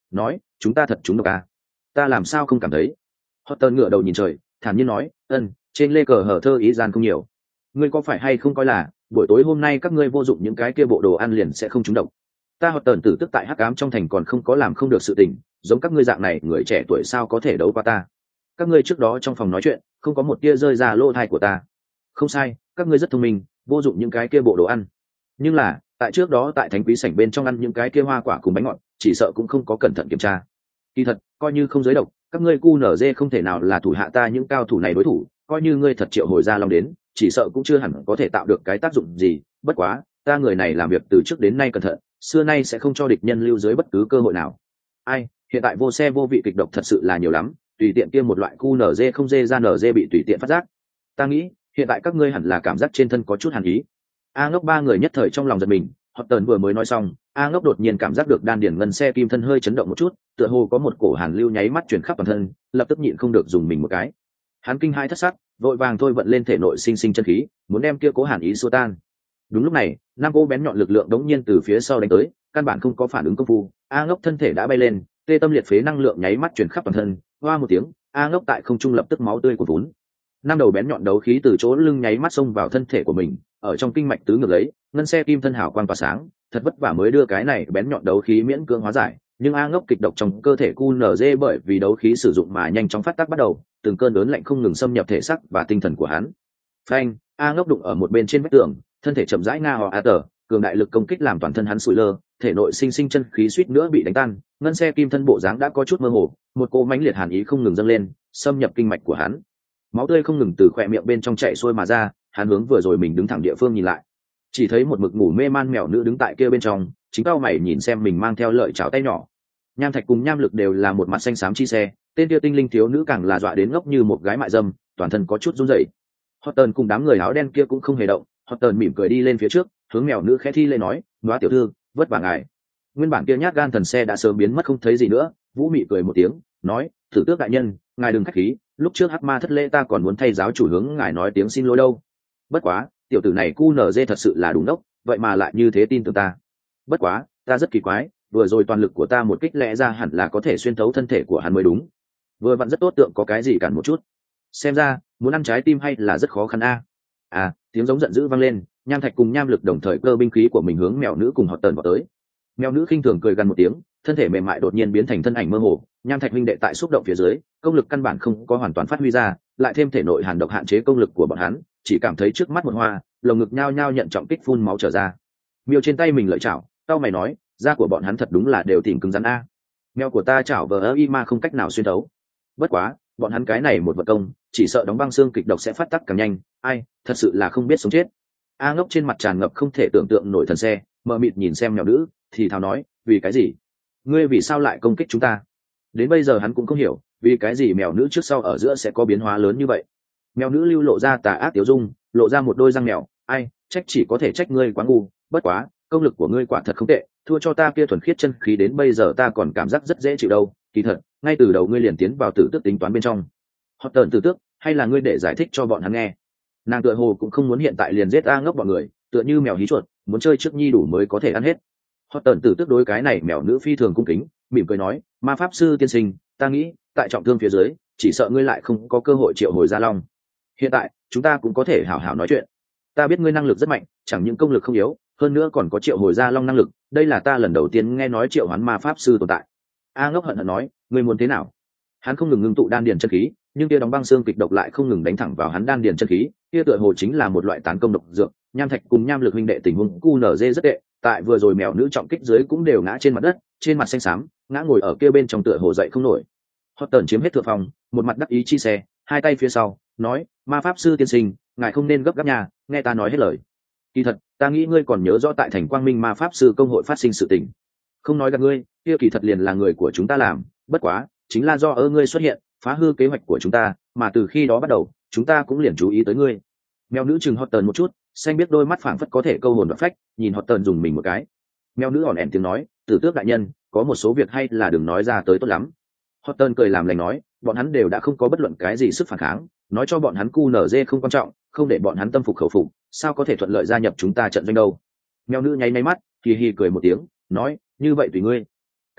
nói chúng ta thật trúng độc à? Ta làm sao không cảm thấy? Horton ngửa đầu nhìn trời, thản nhiên nói, trên lê cờ hở thơ ý gian không nhiều. Ngươi có phải hay không coi là buổi tối hôm nay các ngươi vô dụng những cái kia bộ đồ ăn liền sẽ không trúng độc? Ta Horton tử tức tại hắc ám trong thành còn không có làm không được sự tình, giống các ngươi dạng này người trẻ tuổi sao có thể đấu qua ta? Các ngươi trước đó trong phòng nói chuyện không có một tia rơi ra lỗ tai của ta. Không sai, các ngươi rất thông minh, vô dụng những cái kia bộ đồ ăn. Nhưng là tại trước đó tại thánh quý sảnh bên trong ăn những cái kia hoa quả cùng bánh ngọt, chỉ sợ cũng không có cẩn thận kiểm tra. Kỳ thật coi như không giới độc, các ngươi QNZ không thể nào là thủ hạ ta những cao thủ này đối thủ, coi như ngươi thật triệu hồi ra long đến, chỉ sợ cũng chưa hẳn có thể tạo được cái tác dụng gì. Bất quá ta người này làm việc từ trước đến nay cẩn thận, xưa nay sẽ không cho địch nhân lưu dưới bất cứ cơ hội nào. Ai, hiện tại vô xe vô vị kịch độc thật sự là nhiều lắm, tùy tiện kia một loại QNZ không dê ra NZ bị tùy tiện phát giác. Ta nghĩ hiện tại các ngươi hẳn là cảm giác trên thân có chút hàn ý. A Ngốc ba người nhất thời trong lòng giật mình. Horton vừa mới nói xong, A Ngốc đột nhiên cảm giác được đan điền ngân xe kim thân hơi chấn động một chút, tựa hồ có một cổ hàn lưu nháy mắt truyền khắp toàn thân, lập tức nhịn không được dùng mình một cái. Hắn kinh hai thất sắc, vội vàng thôi vận lên thể nội sinh sinh chân khí, muốn đem kia cố hàn ý xua tan. Đúng lúc này, năm cô bén nhọn lực lượng đống nhiên từ phía sau đánh tới, căn bản không có phản ứng công phu, A Ngốc thân thể đã bay lên, tê tâm liệt phế năng lượng nháy mắt truyền khắp toàn thân, hoa một tiếng, A Ngốc tại không trung lập tức máu tươi cuồn vốn. Năm đầu bén nhọn đấu khí từ chỗ lưng nháy mắt xông vào thân thể của mình, ở trong kinh mạch tứ ngược lấy, ngân xe kim thân hào quang tỏa sáng, thật vất vả mới đưa cái này bén nhọn đấu khí miễn cưỡng hóa giải, nhưng A Ngốc kịch độc trong cơ thể QNZ bởi vì đấu khí sử dụng mà nhanh chóng phát tác bắt đầu, từng cơn đớn lạnh không ngừng xâm nhập thể xác và tinh thần của hắn. Phanh, A Ngốc đụng ở một bên trên vách tường, thân thể chậm rãi nga ho a tờ, cường đại lực công kích làm toàn thân hắn sụi lơ, thể nội sinh sinh chân khí suýt nữa bị đánh tan, ngân xe kim thân bộ dáng đã có chút mơ hồ, một cỗ mãnh liệt hàn ý không ngừng dâng lên, xâm nhập kinh mạch của hắn. Máu tươi không ngừng từ khóe miệng bên trong chảy xuôi mà ra, hắn hướng vừa rồi mình đứng thẳng địa phương nhìn lại, chỉ thấy một mực ngủ mê man mèo nữ đứng tại kia bên trong, chính tao mày nhìn xem mình mang theo lợi chảo tay nhỏ. Nham Thạch cùng Nham Lực đều là một mặt xanh xám chi xe, tên kia tinh linh thiếu nữ càng là dọa đến ngốc như một gái mại dâm, toàn thân có chút run rẩy. Horton cùng đám người áo đen kia cũng không hề động, Horton mỉm cười đi lên phía trước, hướng mèo nữ khẽ thi lễ nói, "Nóa tiểu thư, vất vả ngài." Nguyên bản kia nhát gan thần xe đã sớm biến mất không thấy gì nữa, Vũ Mị cười một tiếng, nói, "Thử Tước đại nhân, ngài đừng khách khí, lúc trước hắc ma thất lễ ta còn muốn thay giáo chủ hướng ngài nói tiếng xin lỗi đâu. Bất quá tiểu tử này QNZ thật sự là đúng đốc, vậy mà lại như thế tin tưởng ta. Bất quá ta rất kỳ quái, vừa rồi toàn lực của ta một kích lẽ ra hẳn là có thể xuyên thấu thân thể của hắn mới đúng, vừa vặn rất tốt tượng có cái gì cản một chút, xem ra muốn ăn trái tim hay là rất khó khăn a." Tiếng giống giận dữ vang lên, Nham Thạch cùng Nham Lực đồng thời cơ binh khí của mình hướng mèo nữ cùng Horton vào tới. Mèo nữ khinh thường cười gần một tiếng, thân thể mềm mại đột nhiên biến thành thân ảnh mơ hồ. Nham Thạch huynh đệ tại xúc động phía dưới, công lực căn bản không có hoàn toàn phát huy ra, lại thêm thể nội hàn độc hạn chế công lực của bọn hắn, chỉ cảm thấy trước mắt một hoa, lồng ngực nhao nhao nhận trọng kích phun máu trở ra. Miêu trên tay mình lợi chảo, tao mày nói, da của bọn hắn thật đúng là đều tìm cứng rắn a. Mèo của ta chảo vờ y ma không cách nào xuyên thấu. Bất quá, bọn hắn cái này một vật công, chỉ sợ đóng băng xương kịch độc sẽ phát tác càng nhanh, ai, thật sự là không biết sống chết. A Ngốc trên mặt tràn ngập không thể tưởng tượng nổi thần xe, mờ mịt nhìn xem mèo nữ, thì thào nói, vì cái gì? Ngươi vì sao lại công kích chúng ta? Đến bây giờ hắn cũng không hiểu, vì cái gì mèo nữ trước sau ở giữa sẽ có biến hóa lớn như vậy. Mèo nữ lưu lộ ra tà ác tiểu dung, lộ ra một đôi răng mèo, ai, trách chỉ có thể trách ngươi quá ngu, bất quá, công lực của ngươi quả thật không tệ, thua cho ta kia thuần khiết chân khí đến bây giờ ta còn cảm giác rất dễ chịu đâu, kỳ thật, ngay từ đầu ngươi liền tiến vào tử tước tính toán bên trong. Hoặc tợn tử tước, hay là ngươi để giải thích cho bọn hắn nghe. Nàng tựa hồ cũng không muốn hiện tại liền giết A Ngốc bọn người, tựa như mèo hí chuột, muốn chơi trước nhi đủ mới có thể ăn hết. Hoặc tợn tử tước đối cái này mèo nữ phi thường cung kính, mỉm cười nói, ma pháp sư tiên sinh, ta nghĩ tại trọng thương phía dưới, chỉ sợ ngươi lại không có cơ hội triệu hồi gia long. Hiện tại chúng ta cũng có thể hảo hảo nói chuyện. Ta biết ngươi năng lực rất mạnh, chẳng những công lực không yếu, hơn nữa còn có triệu hồi gia long năng lực, đây là ta lần đầu tiên nghe nói triệu hoán ma pháp sư tồn tại. A Ngốc hận hận nói, ngươi muốn thế nào? Hắn không ngừng ngưng tụ đan điền chân khí, nhưng kia đóng băng xương kịch độc lại không ngừng đánh thẳng vào hắn đan điền chân khí, kia tựa hồ chính là một loại tán công độc dược. Nham Thạch cùng Nham Lực huynh đệ tình huống QNZ rất tệ, tại vừa rồi mèo nữ trọng kích dưới cũng đều ngã trên mặt đất, trên mặt xanh xám, ngã ngồi ở kia bên trong tựa hồ dậy không nổi. Horton chiếm hết thượng phòng, một mặt đắc ý chi xe, hai tay phía sau, nói, ma pháp sư tiên sinh, ngài không nên gấp gáp nhà, nghe ta nói hết lời. Kỳ thật, ta nghĩ ngươi còn nhớ rõ tại thành Quang Minh ma pháp sư công hội phát sinh sự tình. Không nói gạt ngươi, kia kỳ thật liền là người của chúng ta làm, bất quá, chính là do ngươi xuất hiện, phá hư kế hoạch của chúng ta, mà từ khi đó bắt đầu, chúng ta cũng liền chú ý tới ngươi. Mèo nữ chừng Horton một chút, xanh biết đôi mắt phảng phất có thể câu hồn đoạt phách, nhìn Horton dùng mình một cái. Mèo nữ ỏn ẻn tiếng nói, Tử Tước đại nhân, có một số việc hay là đừng nói ra tới tốt lắm. Horton cười làm lành nói, bọn hắn đều đã không có bất luận cái gì sức phản kháng, nói cho bọn hắn QNZ không quan trọng, không để bọn hắn tâm phục khẩu phục, sao có thể thuận lợi gia nhập chúng ta trận doanh đâu. Mèo nữ nháy nháy mắt, hì hì cười một tiếng, nói, như vậy tùy ngươi.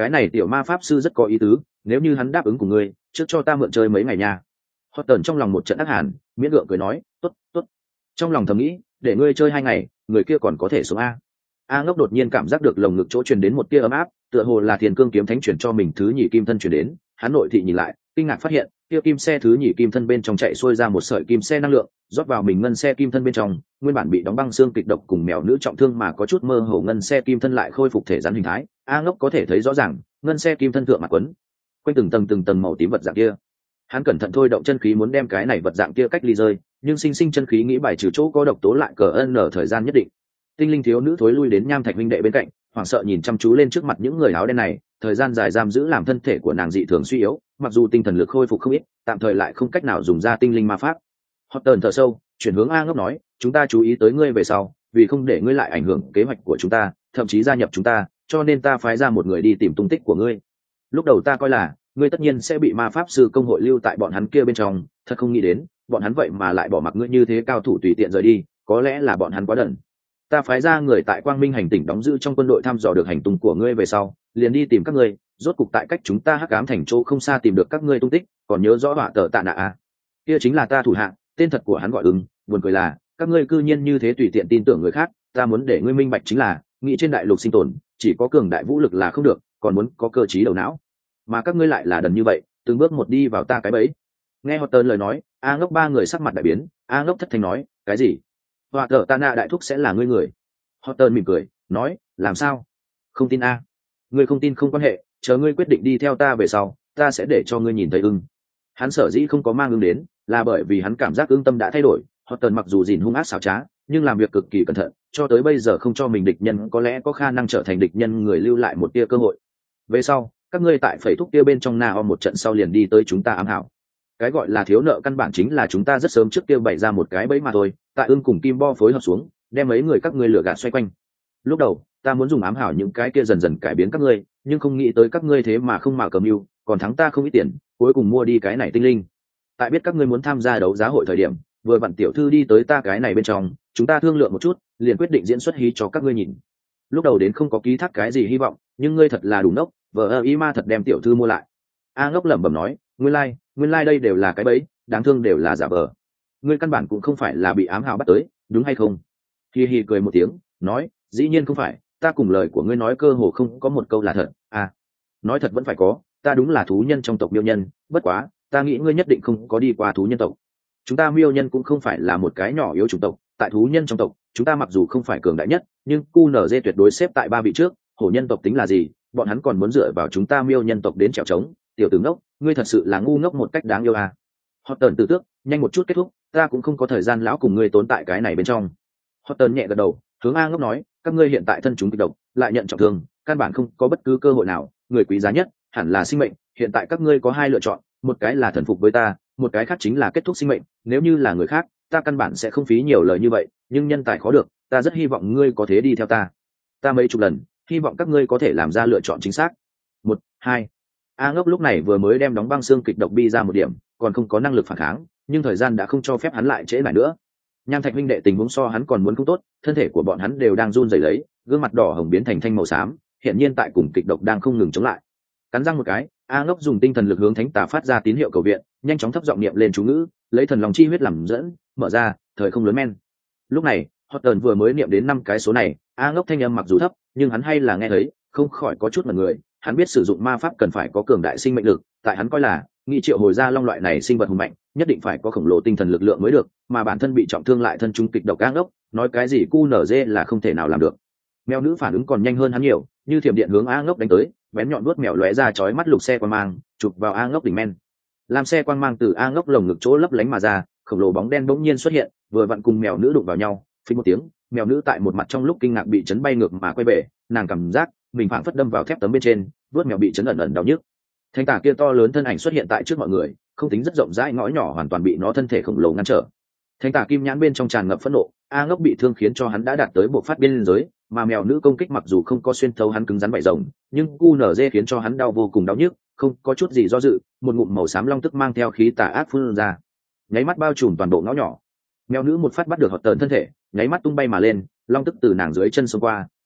cái này tiểu ma pháp sư rất có ý tứ, nếu như hắn đáp ứng của ngươi, trước cho ta mượn chơi mấy ngày nha. Hot tần trong lòng một trận ác hàn, miễn gượng cười nói, tốt tốt. Trong lòng thầm nghĩ, để ngươi chơi 2 ngày, người kia còn có thể sống a ngốc đột nhiên cảm giác được lồng ngực chỗ truyền đến một tia ấm áp, tựa hồ là Thiên Cương kiếm thánh truyền cho mình thứ nhị kim thân truyền đến. Hắn nội thị nhìn lại, kinh ngạc phát hiện kia kim xe thứ nhị kim thân bên trong chạy xuôi ra một sợi kim xe năng lượng, rót vào mình ngân xe kim thân bên trong. Nguyên bản bị đóng băng xương kịch độc cùng mèo nữ trọng thương mà có chút mơ hồ ngân xe kim thân lại khôi phục thể rắn hình thái. A ngốc có thể thấy rõ ràng ngân xe kim thân thượng mặt quấn quanh từng tầng màu tím vật dạng kia. Hắn cẩn thận thôi động chân khí muốn đem cái này vật dạng kia cách ly rơi, nhưng sinh sinh chân khí nghĩ bài trừ chỗ có độc tố lại ở thời gian nhất định. Tinh linh thiếu nữ thối lui đến Nham Thạch huynh đệ bên cạnh, hoảng sợ nhìn chăm chú lên trước mặt những người áo đen này. Thời gian dài giam giữ làm thân thể của nàng dị thường suy yếu, mặc dù tinh thần lực khôi phục không ít, tạm thời lại không cách nào dùng ra tinh linh ma pháp. Horton thở sâu, chuyển hướng A ngốc nói, chúng ta chú ý tới ngươi về sau, vì không để ngươi lại ảnh hưởng kế hoạch của chúng ta, thậm chí gia nhập chúng ta, cho nên ta phái ra một người đi tìm tung tích của ngươi. Lúc đầu ta coi là ngươi tất nhiên sẽ bị ma pháp sư công hội lưu tại bọn hắn kia bên trong, thật không nghĩ đến bọn hắn vậy mà lại bỏ mặc ngươi như thế cao thủ tùy tiện rời đi, có lẽ là bọn hắn quá đần. Ta phái ra người tại Quang Minh hành tỉnh đóng giữ trong quân đội thăm dò được hành tung của ngươi về sau, liền đi tìm các ngươi, rốt cục tại cách chúng ta Hắc Ám thành chỗ không xa tìm được các ngươi tung tích. Còn nhớ rõ họa tờ tạ nạ à? Kia chính là ta thủ hạ, tên thật của hắn gọi Ứng. Buồn cười là các ngươi cư nhiên như thế tùy tiện tin tưởng người khác. Ta muốn để ngươi minh bạch chính là, nghĩ trên đại lục sinh tồn chỉ có cường đại vũ lực là không được, còn muốn có cơ trí đầu não, mà các ngươi lại là đần như vậy, từng bước một đi vào ta cái bẫy. Nghe Horton lời nói, A ngốc ba người sắc mặt đại biến. A ngốc thất thanh nói, cái gì? Họa tờ tạ nạ đại thúc sẽ là ngươi người? Horton mỉm cười nói, làm sao không tin a? Ngươi không tin không quan hệ, chờ ngươi quyết định đi theo ta về sau, ta sẽ để cho ngươi nhìn thấy Ưng. Hắn sở dĩ không có mang Ưng đến, là bởi vì hắn cảm giác Ưng tâm đã thay đổi. Horton mặc dù gìn hung ác xảo trá, nhưng làm việc cực kỳ cẩn thận, cho tới bây giờ không cho mình địch nhân có lẽ có khả năng trở thành địch nhân người lưu lại một tia cơ hội. Về sau, các ngươi tại phẩy thúc kia bên trong Na một trận sau liền đi tới chúng ta ám hảo. Cái gọi là thiếu nợ căn bản chính là chúng ta rất sớm trước kia bày ra một cái bẫy mà thôi. Tại Ưng cùng Kim Bo phối hợp xuống, đem mấy người các ngươi lừa gạt xoay quanh. Lúc đầu ta muốn dùng ám hảo những cái kia dần dần cải biến các ngươi, nhưng không nghĩ tới các ngươi thế mà không mạo cầm mưu, còn thắng ta không ít tiền, cuối cùng mua đi cái này tinh linh. Tại biết các ngươi muốn tham gia đấu giá hội thời điểm, vừa vặn tiểu thư đi tới ta cái này bên trong, chúng ta thương lượng một chút, liền quyết định diễn xuất hí cho các ngươi nhìn. Lúc đầu đến không có ký thác cái gì hy vọng, nhưng ngươi thật là đủ ngốc, vợ ý ma thật đem tiểu thư mua lại. A ngốc lẩm bẩm nói, nguyên lai đây đều là cái bẫy, đáng thương đều là giả vờ. Ngươi căn bản cũng không phải là bị ám hảo bắt tới, đúng hay không? Hi hi cười một tiếng, nói, dĩ nhiên không phải, ta cùng lời của ngươi nói cơ hồ không có một câu là thật. À, nói thật vẫn phải có, ta đúng là thú nhân trong tộc miêu nhân, bất quá ta nghĩ ngươi nhất định không có đi qua thú nhân tộc. Chúng ta miêu nhân cũng không phải là một cái nhỏ yếu chủng tộc, tại thú nhân trong tộc chúng ta mặc dù không phải cường đại nhất, nhưng QNZ tuyệt đối xếp tại 3 vị trước. Hổ nhân tộc tính là gì, bọn hắn còn muốn dựa vào chúng ta miêu nhân tộc đến trèo trống. Tiểu tử ngốc, ngươi thật sự là ngu ngốc một cách đáng yêu à. Horton từ tước, nhanh một chút kết thúc, ta cũng không có thời gian lão cùng ngươi tốn tại cái này bên trong. Horton nhẹ gật đầu, hướng A ngốc nói, các ngươi hiện tại thân chúng kịch độc, lại nhận trọng thương, căn bản không có bất cứ cơ hội nào, người quý giá nhất hẳn là sinh mệnh. Hiện tại các ngươi có 2 lựa chọn, một cái là thần phục với ta, một cái khác chính là kết thúc sinh mệnh. Nếu như là người khác, ta căn bản sẽ không phí nhiều lời như vậy, nhưng nhân tài khó được, ta rất hy vọng ngươi có thể đi theo ta. Ta mấy chục lần hy vọng các ngươi có thể làm ra lựa chọn chính xác. 1, 2. A ngốc lúc này vừa mới đem đóng băng xương kịch độc bi ra một điểm, còn không có năng lực phản kháng, nhưng thời gian đã không cho phép hắn lại trễ lại nữa. Nham Thạch huynh đệ tình huống so hắn còn muốn không tốt, thân thể của bọn hắn đều đang run rẩy lấy, gương mặt đỏ hồng biến thành thanh màu xám, hiện nhiên tại cùng kịch độc đang không ngừng chống lại. Cắn răng một cái, A ngốc dùng tinh thần lực hướng thánh tà phát ra tín hiệu cầu viện, nhanh chóng thấp giọng niệm lên chú ngữ, lấy thần lòng chi huyết làm dẫn, mở ra thời không lớn men. Lúc này Horton vừa mới niệm đến 5 cái số này, A ngốc thanh âm mặc dù thấp, nhưng hắn hay là nghe thấy, không khỏi có chút mẩn người. Hắn biết sử dụng ma pháp cần phải có cường đại sinh mệnh lực, tại hắn coi là nghị triệu hồi ra long loại này sinh vật hùng mạnh, nhất định phải có khổng lồ tinh thần lực lượng mới được, mà bản thân bị trọng thương lại thân trung kịch độc A ngốc, nói cái gì QNZ là không thể nào làm được. Mèo nữ phản ứng còn nhanh hơn hắn nhiều, như thiểm điện hướng A ngốc đánh tới, bén nhọn vuốt mèo lóe ra chói mắt lục xe quang mang, chụp vào A ngốc đỉnh men. Làm xe quang mang từ A ngốc lồng ngực chỗ lấp lánh mà ra, khổng lồ bóng đen bỗng nhiên xuất hiện, vừa vặn cùng mèo nữ đụng vào nhau, phình một tiếng, mèo nữ tại một mặt trong lúc kinh ngạc bị chấn bay ngược mà quay về, nàng cảm giác mình phảng phất đâm vào thép tấm bên trên, vuốt mèo bị chấn ẩn ẩn đau nhức. Thánh tà kia to lớn thân ảnh xuất hiện tại trước mọi người, không tính rất rộng rãi ngõ nhỏ hoàn toàn bị nó thân thể khổng lồ ngăn trở. Thánh tà kim nhãn bên trong tràn ngập phẫn nộ, A ngốc bị thương khiến cho hắn đã đạt tới bộ phát biên giới, mà mèo nữ công kích mặc dù không có xuyên thấu hắn cứng rắn vảy rồng, nhưng QNZ khiến cho hắn đau vô cùng đau nhức, không có chút gì do dự, một ngụm màu xám long tức mang theo khí tà ác phun ra, nháy mắt bao trùm toàn bộ ngõ nhỏ. Mèo nữ một phát bắt được Horton thân thể, nháy mắt tung bay mà lên, long tức từ nàng dưới chân xông qua,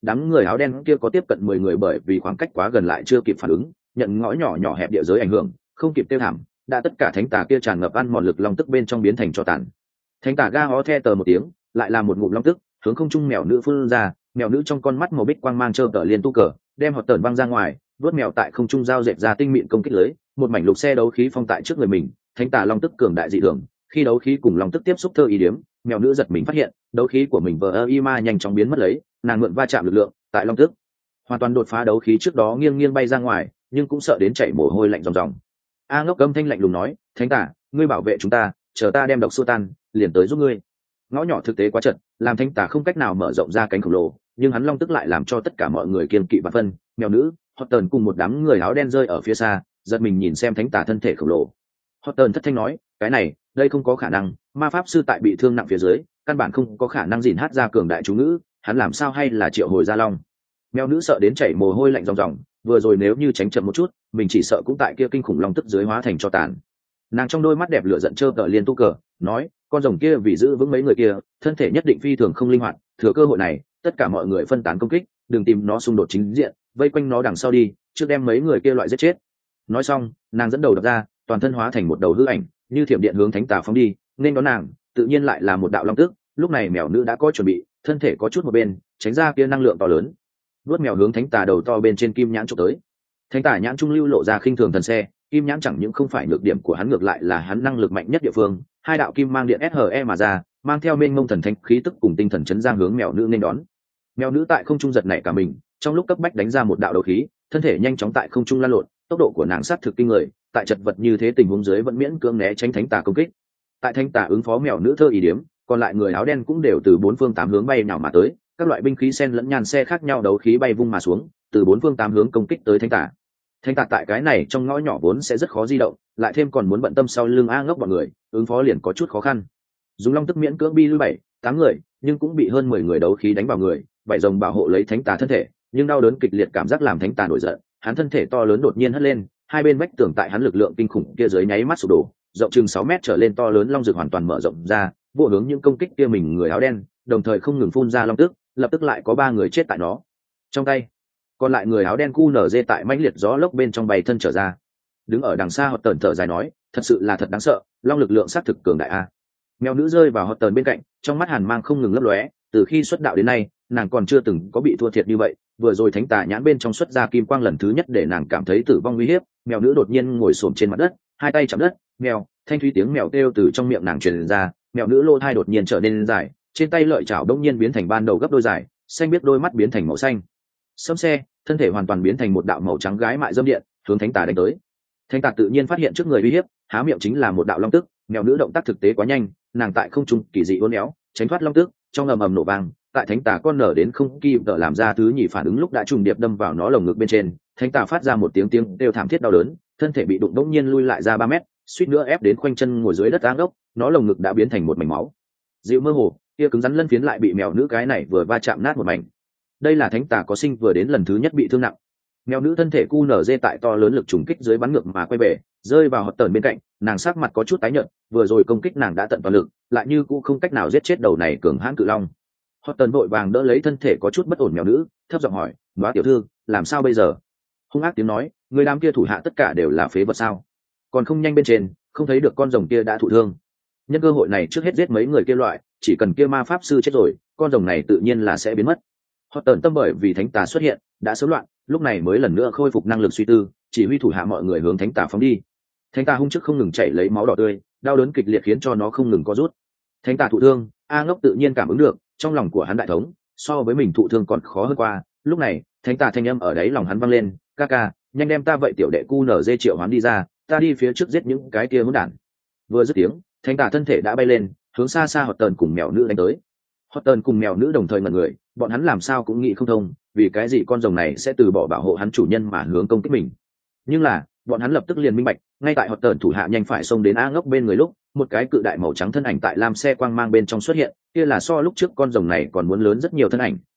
đám người áo đen kia có tiếp cận 10 người bởi vì khoảng cách quá gần lại chưa kịp phản ứng, nhận ngõ nhỏ nhỏ hẹp địa giới ảnh hưởng, không kịp tiêu thảm, đã tất cả thánh tà kia tràn ngập ăn mòn lực long tức bên trong biến thành tro tàn. Thánh tà ga hó the tờ một tiếng, lại là một ngụm long tức, hướng không trung mèo nữ phun ra, mèo nữ trong con mắt màu bích quang mang trơ tờ liên tu cờ, đem hột tờn văng ra ngoài, vuốt mèo tại không trung giao dệt ra tinh mịn công kích lưới, một mảnh lục xe đấu khí phong tại trước người mình, thánh tà long tức cường đại dị thường, khi đấu khí cùng long tức tiếp xúc thơ ý điếm, mèo nữ giật mình phát hiện, đấu khí của mình vờ y ma nhanh chóng biến mất lấy, nàng mượn va chạm lực lượng, tại long tức hoàn toàn đột phá đấu khí trước đó nghiêng nghiêng bay ra ngoài, nhưng cũng sợ đến chảy mồ hôi lạnh ròng ròng. A Ngốc âm thanh lạnh lùng nói, thánh tà, ngươi bảo vệ chúng ta, chờ ta đem độc xua tan, liền tới giúp ngươi. Ngõ nhỏ thực tế quá chật, làm thánh tà không cách nào mở rộng ra cánh khổng lồ, nhưng hắn long tức lại làm cho tất cả mọi người kiên kỵ và phân. Mèo nữ Hot Tần cùng một đám người áo đen rơi ở phía xa, giật mình nhìn xem thánh tà thân thể khổng lồ. Hot Tần thất thanh nói, cái này, đây không có khả năng, ma pháp sư tại bị thương nặng phía dưới, căn bản không có khả năng gìn hát ra cường đại chú ngữ, hắn làm sao hay là triệu hồi ra long. Mèo nữ sợ đến chảy mồ hôi lạnh ròng ròng, vừa rồi nếu như tránh chậm một chút, mình chỉ sợ cũng tại kia kinh khủng long tức dưới hóa thành cho tàn. Nàng trong đôi mắt đẹp lửa giận trơ tờ liên tu cờ, nói, con rồng kia vì giữ vững mấy người kia, thân thể nhất định phi thường không linh hoạt, thừa cơ hội này, tất cả mọi người phân tán công kích, đừng tìm nó xung đột chính diện, vây quanh nó đằng sau đi, trước đem mấy người kia loại giết chết. Nói xong, nàng dẫn đầu đập ra, toàn thân hóa thành một đầu hư ảnh, như thiểm điện hướng thánh tà phóng đi, nên đón nàng, tự nhiên lại là một đạo long tức. Lúc này mèo nữ đã có chuẩn bị, thân thể có chút một bên, tránh ra kia năng lượng to lớn. Vuốt mèo hướng thánh tà đầu to bên trên kim nhãn chụp tới. Thánh tà nhãn trung lưu lộ ra khinh thường thần xe, kim nhãn chẳng những không phải nhược điểm của hắn, ngược lại là hắn năng lực mạnh nhất địa phương. Hai đạo kim mang điện SHE mà ra, mang theo mênh mông thần thánh khí tức cùng tinh thần chấn giang hướng mèo nữ nên đón. Mèo nữ tại không trung giật nảy cả mình, trong lúc cấp bách đánh ra một đạo đấu khí, thân thể nhanh chóng tại không trung lan lộn, tốc độ của nàng sát thực kinh người, tại chật vật như thế tình huống dưới vẫn miễn cưỡng né tránh thánh tà công kích. Tại thánh tà ứng phó mèo nữ thơ ý điếm, còn lại người áo đen cũng đều từ bốn phương tám hướng bay nhào mà tới, các loại binh khí xen lẫn nhan xe khác nhau đấu khí bay vung mà xuống, từ bốn phương tám hướng công kích tới thánh tà. Thánh tà tại cái này trong ngõ nhỏ vốn sẽ rất khó di động, lại thêm còn muốn bận tâm sau lưng A Ngốc bọn người, ứng phó liền có chút khó khăn. Dùng long tức miễn cưỡng bi lui 7-8 người, nhưng cũng bị hơn 10 người đấu khí đánh vào người, vảy rồng bảo hộ lấy thánh tà thân thể, nhưng đau đớn kịch liệt cảm giác làm thánh tà nổi giận, hắn thân thể to lớn đột nhiên hất lên, hai bên vách tường tại hắn lực lượng kinh khủng kia dưới nháy mắt sụp đổ, rộng chừng 6 mét trở lên to lớn long rực hoàn toàn mở rộng ra, vụ hướng những công kích kia mình người áo đen, đồng thời không ngừng phun ra long tức, lập tức lại có 3 người chết tại nó trong tay. Còn lại người áo đen QNZ tại mãnh liệt gió lốc bên trong bay thân trở ra. Đứng ở đằng xa Hot Tần thở dài nói, thật sự là thật đáng sợ, long lực lượng sát thực cường đại a. Mèo nữ rơi vào Hot Tần bên cạnh, trong mắt hàn mang không ngừng lấp lóe, từ khi xuất đạo đến nay, nàng còn chưa từng có bị thua thiệt như vậy, vừa rồi thánh tà nhãn bên trong xuất ra kim quang lần thứ nhất để nàng cảm thấy tử vong nguy hiểm. Mèo nữ đột nhiên ngồi xổm trên mặt đất, hai tay chạm đất, mèo, thanh thúy tiếng mèo kêu từ trong miệng nàng truyền ra, mèo nữ lỗ thai đột nhiên trở nên dài, trên tay lợi chảo đông nhiên biến thành ban đầu gấp đôi dài, xanh biết đôi mắt biến thành màu xanh sẫm xe, thân thể hoàn toàn biến thành một đạo màu trắng gái mại dâm điện, hướng thánh tà đánh tới. Thánh tà tự nhiên phát hiện trước người uy hiếp, há miệng chính là một đạo long tức. Mèo nữ động tác thực tế quá nhanh, nàng tại không trung kỳ dị uốn éo, tránh thoát long tức, trong ầm ầm nổ vang, tại thánh tà con nở đến không kịp đỡ làm ra thứ nhì phản ứng lúc đã trùng điệp đâm vào nó lồng ngực bên trên. Thánh tà phát ra một tiếng đều thảm thiết đau đớn, thân thể bị đụng đống nhiên lui lại ra 3 mét, suýt nữa ép đến khoanh chân ngồi dưới đất áng ốc, nó lồng ngực đã biến thành một mảnh máu dịu mơ hồ, kia cứng rắn lân phiến lại bị mèo nữ cái này vừa va chạm nát một mảnh. Đây là thánh tà có sinh vừa đến lần thứ nhất bị thương nặng. Mèo nữ thân thể QNZ tại to lớn lực trùng kích dưới bắn ngược mà quay về, rơi vào Hot Tần bên cạnh, nàng sắc mặt có chút tái nhợt, vừa rồi công kích nàng đã tận toàn lực, lại như cũng không cách nào giết chết đầu này cường hãn cự long. Hot Tần vội vàng đỡ lấy thân thể có chút bất ổn mèo nữ, thấp giọng hỏi, "Nóa tiểu thư, làm sao bây giờ?" Hung ác tiếng nói, "Người đám kia thủ hạ tất cả đều là phế vật sao? Còn không nhanh bên trên, không thấy được con rồng kia đã thụ thương. Nhân cơ hội này trước hết giết mấy người kia loại, chỉ cần kia ma pháp sư chết rồi, con rồng này tự nhiên là sẽ biến mất." Hot Tần tâm bởi vì thánh tà xuất hiện đã sớm loạn, lúc này mới lần nữa khôi phục năng lực suy tư, chỉ huy thủ hạ mọi người hướng thánh tà phóng đi. Thánh tà hung trước không ngừng chảy lấy máu đỏ tươi, đau đớn kịch liệt khiến cho nó không ngừng co rút. Thánh tà thụ thương, A Ngốc tự nhiên cảm ứng được, trong lòng của hắn đại thống, so với mình thụ thương còn khó hơn qua. Lúc này, thánh tà thanh âm ở đấy lòng hắn vang lên, "Ca ca, nhanh đem ta vậy tiểu đệ QNZ triệu hoán đi ra, ta đi phía trước giết những cái kia hỗn đản." Vừa dứt tiếng, thánh tà thân thể đã bay lên, hướng xa xa Hot Tần cùng mèo nữ đánh tới. Hot Tần cùng mèo nữ đồng thời ngẩn người, bọn hắn làm sao cũng nghĩ không thông, vì cái gì con rồng này sẽ từ bỏ bảo hộ hắn chủ nhân mà hướng công kích mình. Nhưng là, bọn hắn lập tức liền minh bạch, ngay tại Hot Tần thủ hạ nhanh phải xông đến A Ngốc bên người lúc, một cái cự đại màu trắng thân ảnh tại lam xe quang mang bên trong xuất hiện, kia là so lúc trước con rồng này còn muốn lớn rất nhiều thân ảnh.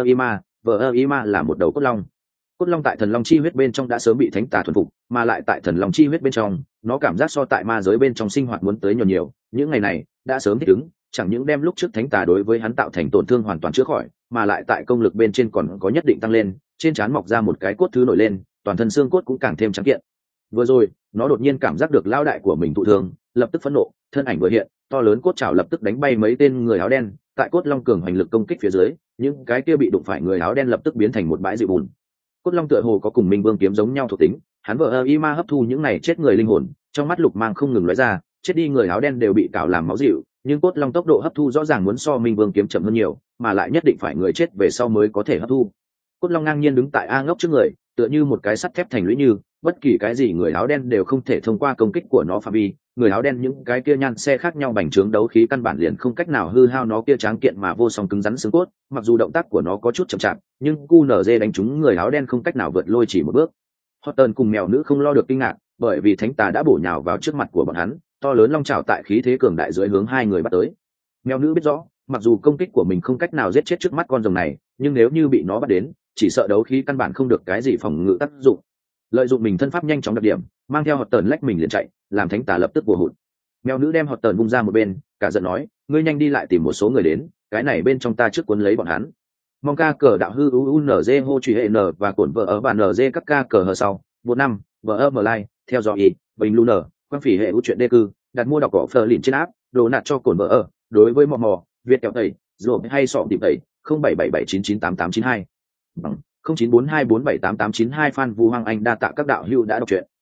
Vờ Ima là một đầu cốt long. Cốt long tại thần long chi huyết bên trong đã sớm bị thánh tà thuần phục, mà lại tại thần long chi huyết bên trong, nó cảm giác so tại ma giới bên trong sinh hoạt muốn tới nhiều, những ngày này đã sớm thích ứng, chẳng những đem lúc trước thánh tà đối với hắn tạo thành tổn thương hoàn toàn chữa khỏi, mà lại tại công lực bên trên còn có nhất định tăng lên, trên trán mọc ra một cái cốt thứ nổi lên, toàn thân xương cốt cũng càng thêm trắng kiện. Vừa rồi nó đột nhiên cảm giác được lao đại của mình thụ thương, lập tức phẫn nộ, thân ảnh vừa hiện, to lớn cốt chảo lập tức đánh bay mấy tên người áo đen. Tại cốt long cường hành lực công kích phía dưới, những cái kia bị đụng phải người áo đen lập tức biến thành một bãi dịu bùn. Cốt long tựa hồ có cùng minh vương kiếm giống nhau thuộc tính, hắn vợ y ma hấp thu những này chết người linh hồn, trong mắt lục mang không ngừng lóe ra, chết đi người áo đen đều bị cào làm máu dịu, nhưng cốt long tốc độ hấp thu rõ ràng muốn so minh vương kiếm chậm hơn nhiều, mà lại nhất định phải người chết về sau mới có thể hấp thu. Cốt long ngang nhiên đứng tại A Ngốc trước người, tựa như một cái sắt thép thành lũy, như bất kỳ cái gì người áo đen đều không thể thông qua công kích của nó phạm vi. Người áo đen những cái kia nhan xe khác nhau bành trướng đấu khí căn bản liền không cách nào hư hao nó kia tráng kiện mà vô song cứng rắn xương cốt. Mặc dù động tác của nó có chút chậm chạp, nhưng QNZ đánh trúng người áo đen không cách nào vượt lôi chỉ một bước. Horton cùng mèo nữ không lo được kinh ngạc, bởi vì thánh tà đã bổ nhào vào trước mặt của bọn hắn, to lớn long trảo tại khí thế cường đại dưới hướng hai người bắt tới. Mèo nữ biết rõ, mặc dù công kích của mình không cách nào giết chết trước mắt con rồng này, nhưng nếu như bị nó bắt đến, chỉ sợ đấu khí căn bản không được cái gì phòng ngự tác dụng. Lợi dụng mình thân pháp nhanh chóng đặc điểm, mang theo Horton lách mình liền chạy, làm thánh tà lập tức bùa hụt. Mèo nữ đem Horton vung ra một bên, cả giận nói, ngươi nhanh đi lại tìm một số người đến, cái này bên trong ta trước cuốn lấy bọn hắn. Mong ca cờ đạo hư unz hô truy hệ n và cuộn vợ ở bàn nz các ca cờ hờ sau một năm vợ ở lai theo dõi ý bình lunar quan phỉ hệ ưu chuyện đê cư đặt mua đọc cỏ phờ lìn trên áp đồ nạt cho cuộn vợ ở đối với mò mò việt kẹo tẩy rồi hay sọ tìm tẩy 0777998892 bằng 0942478892 Phan Vu Hoàng Anh đa tạ các đạo hữu đã đọc truyện.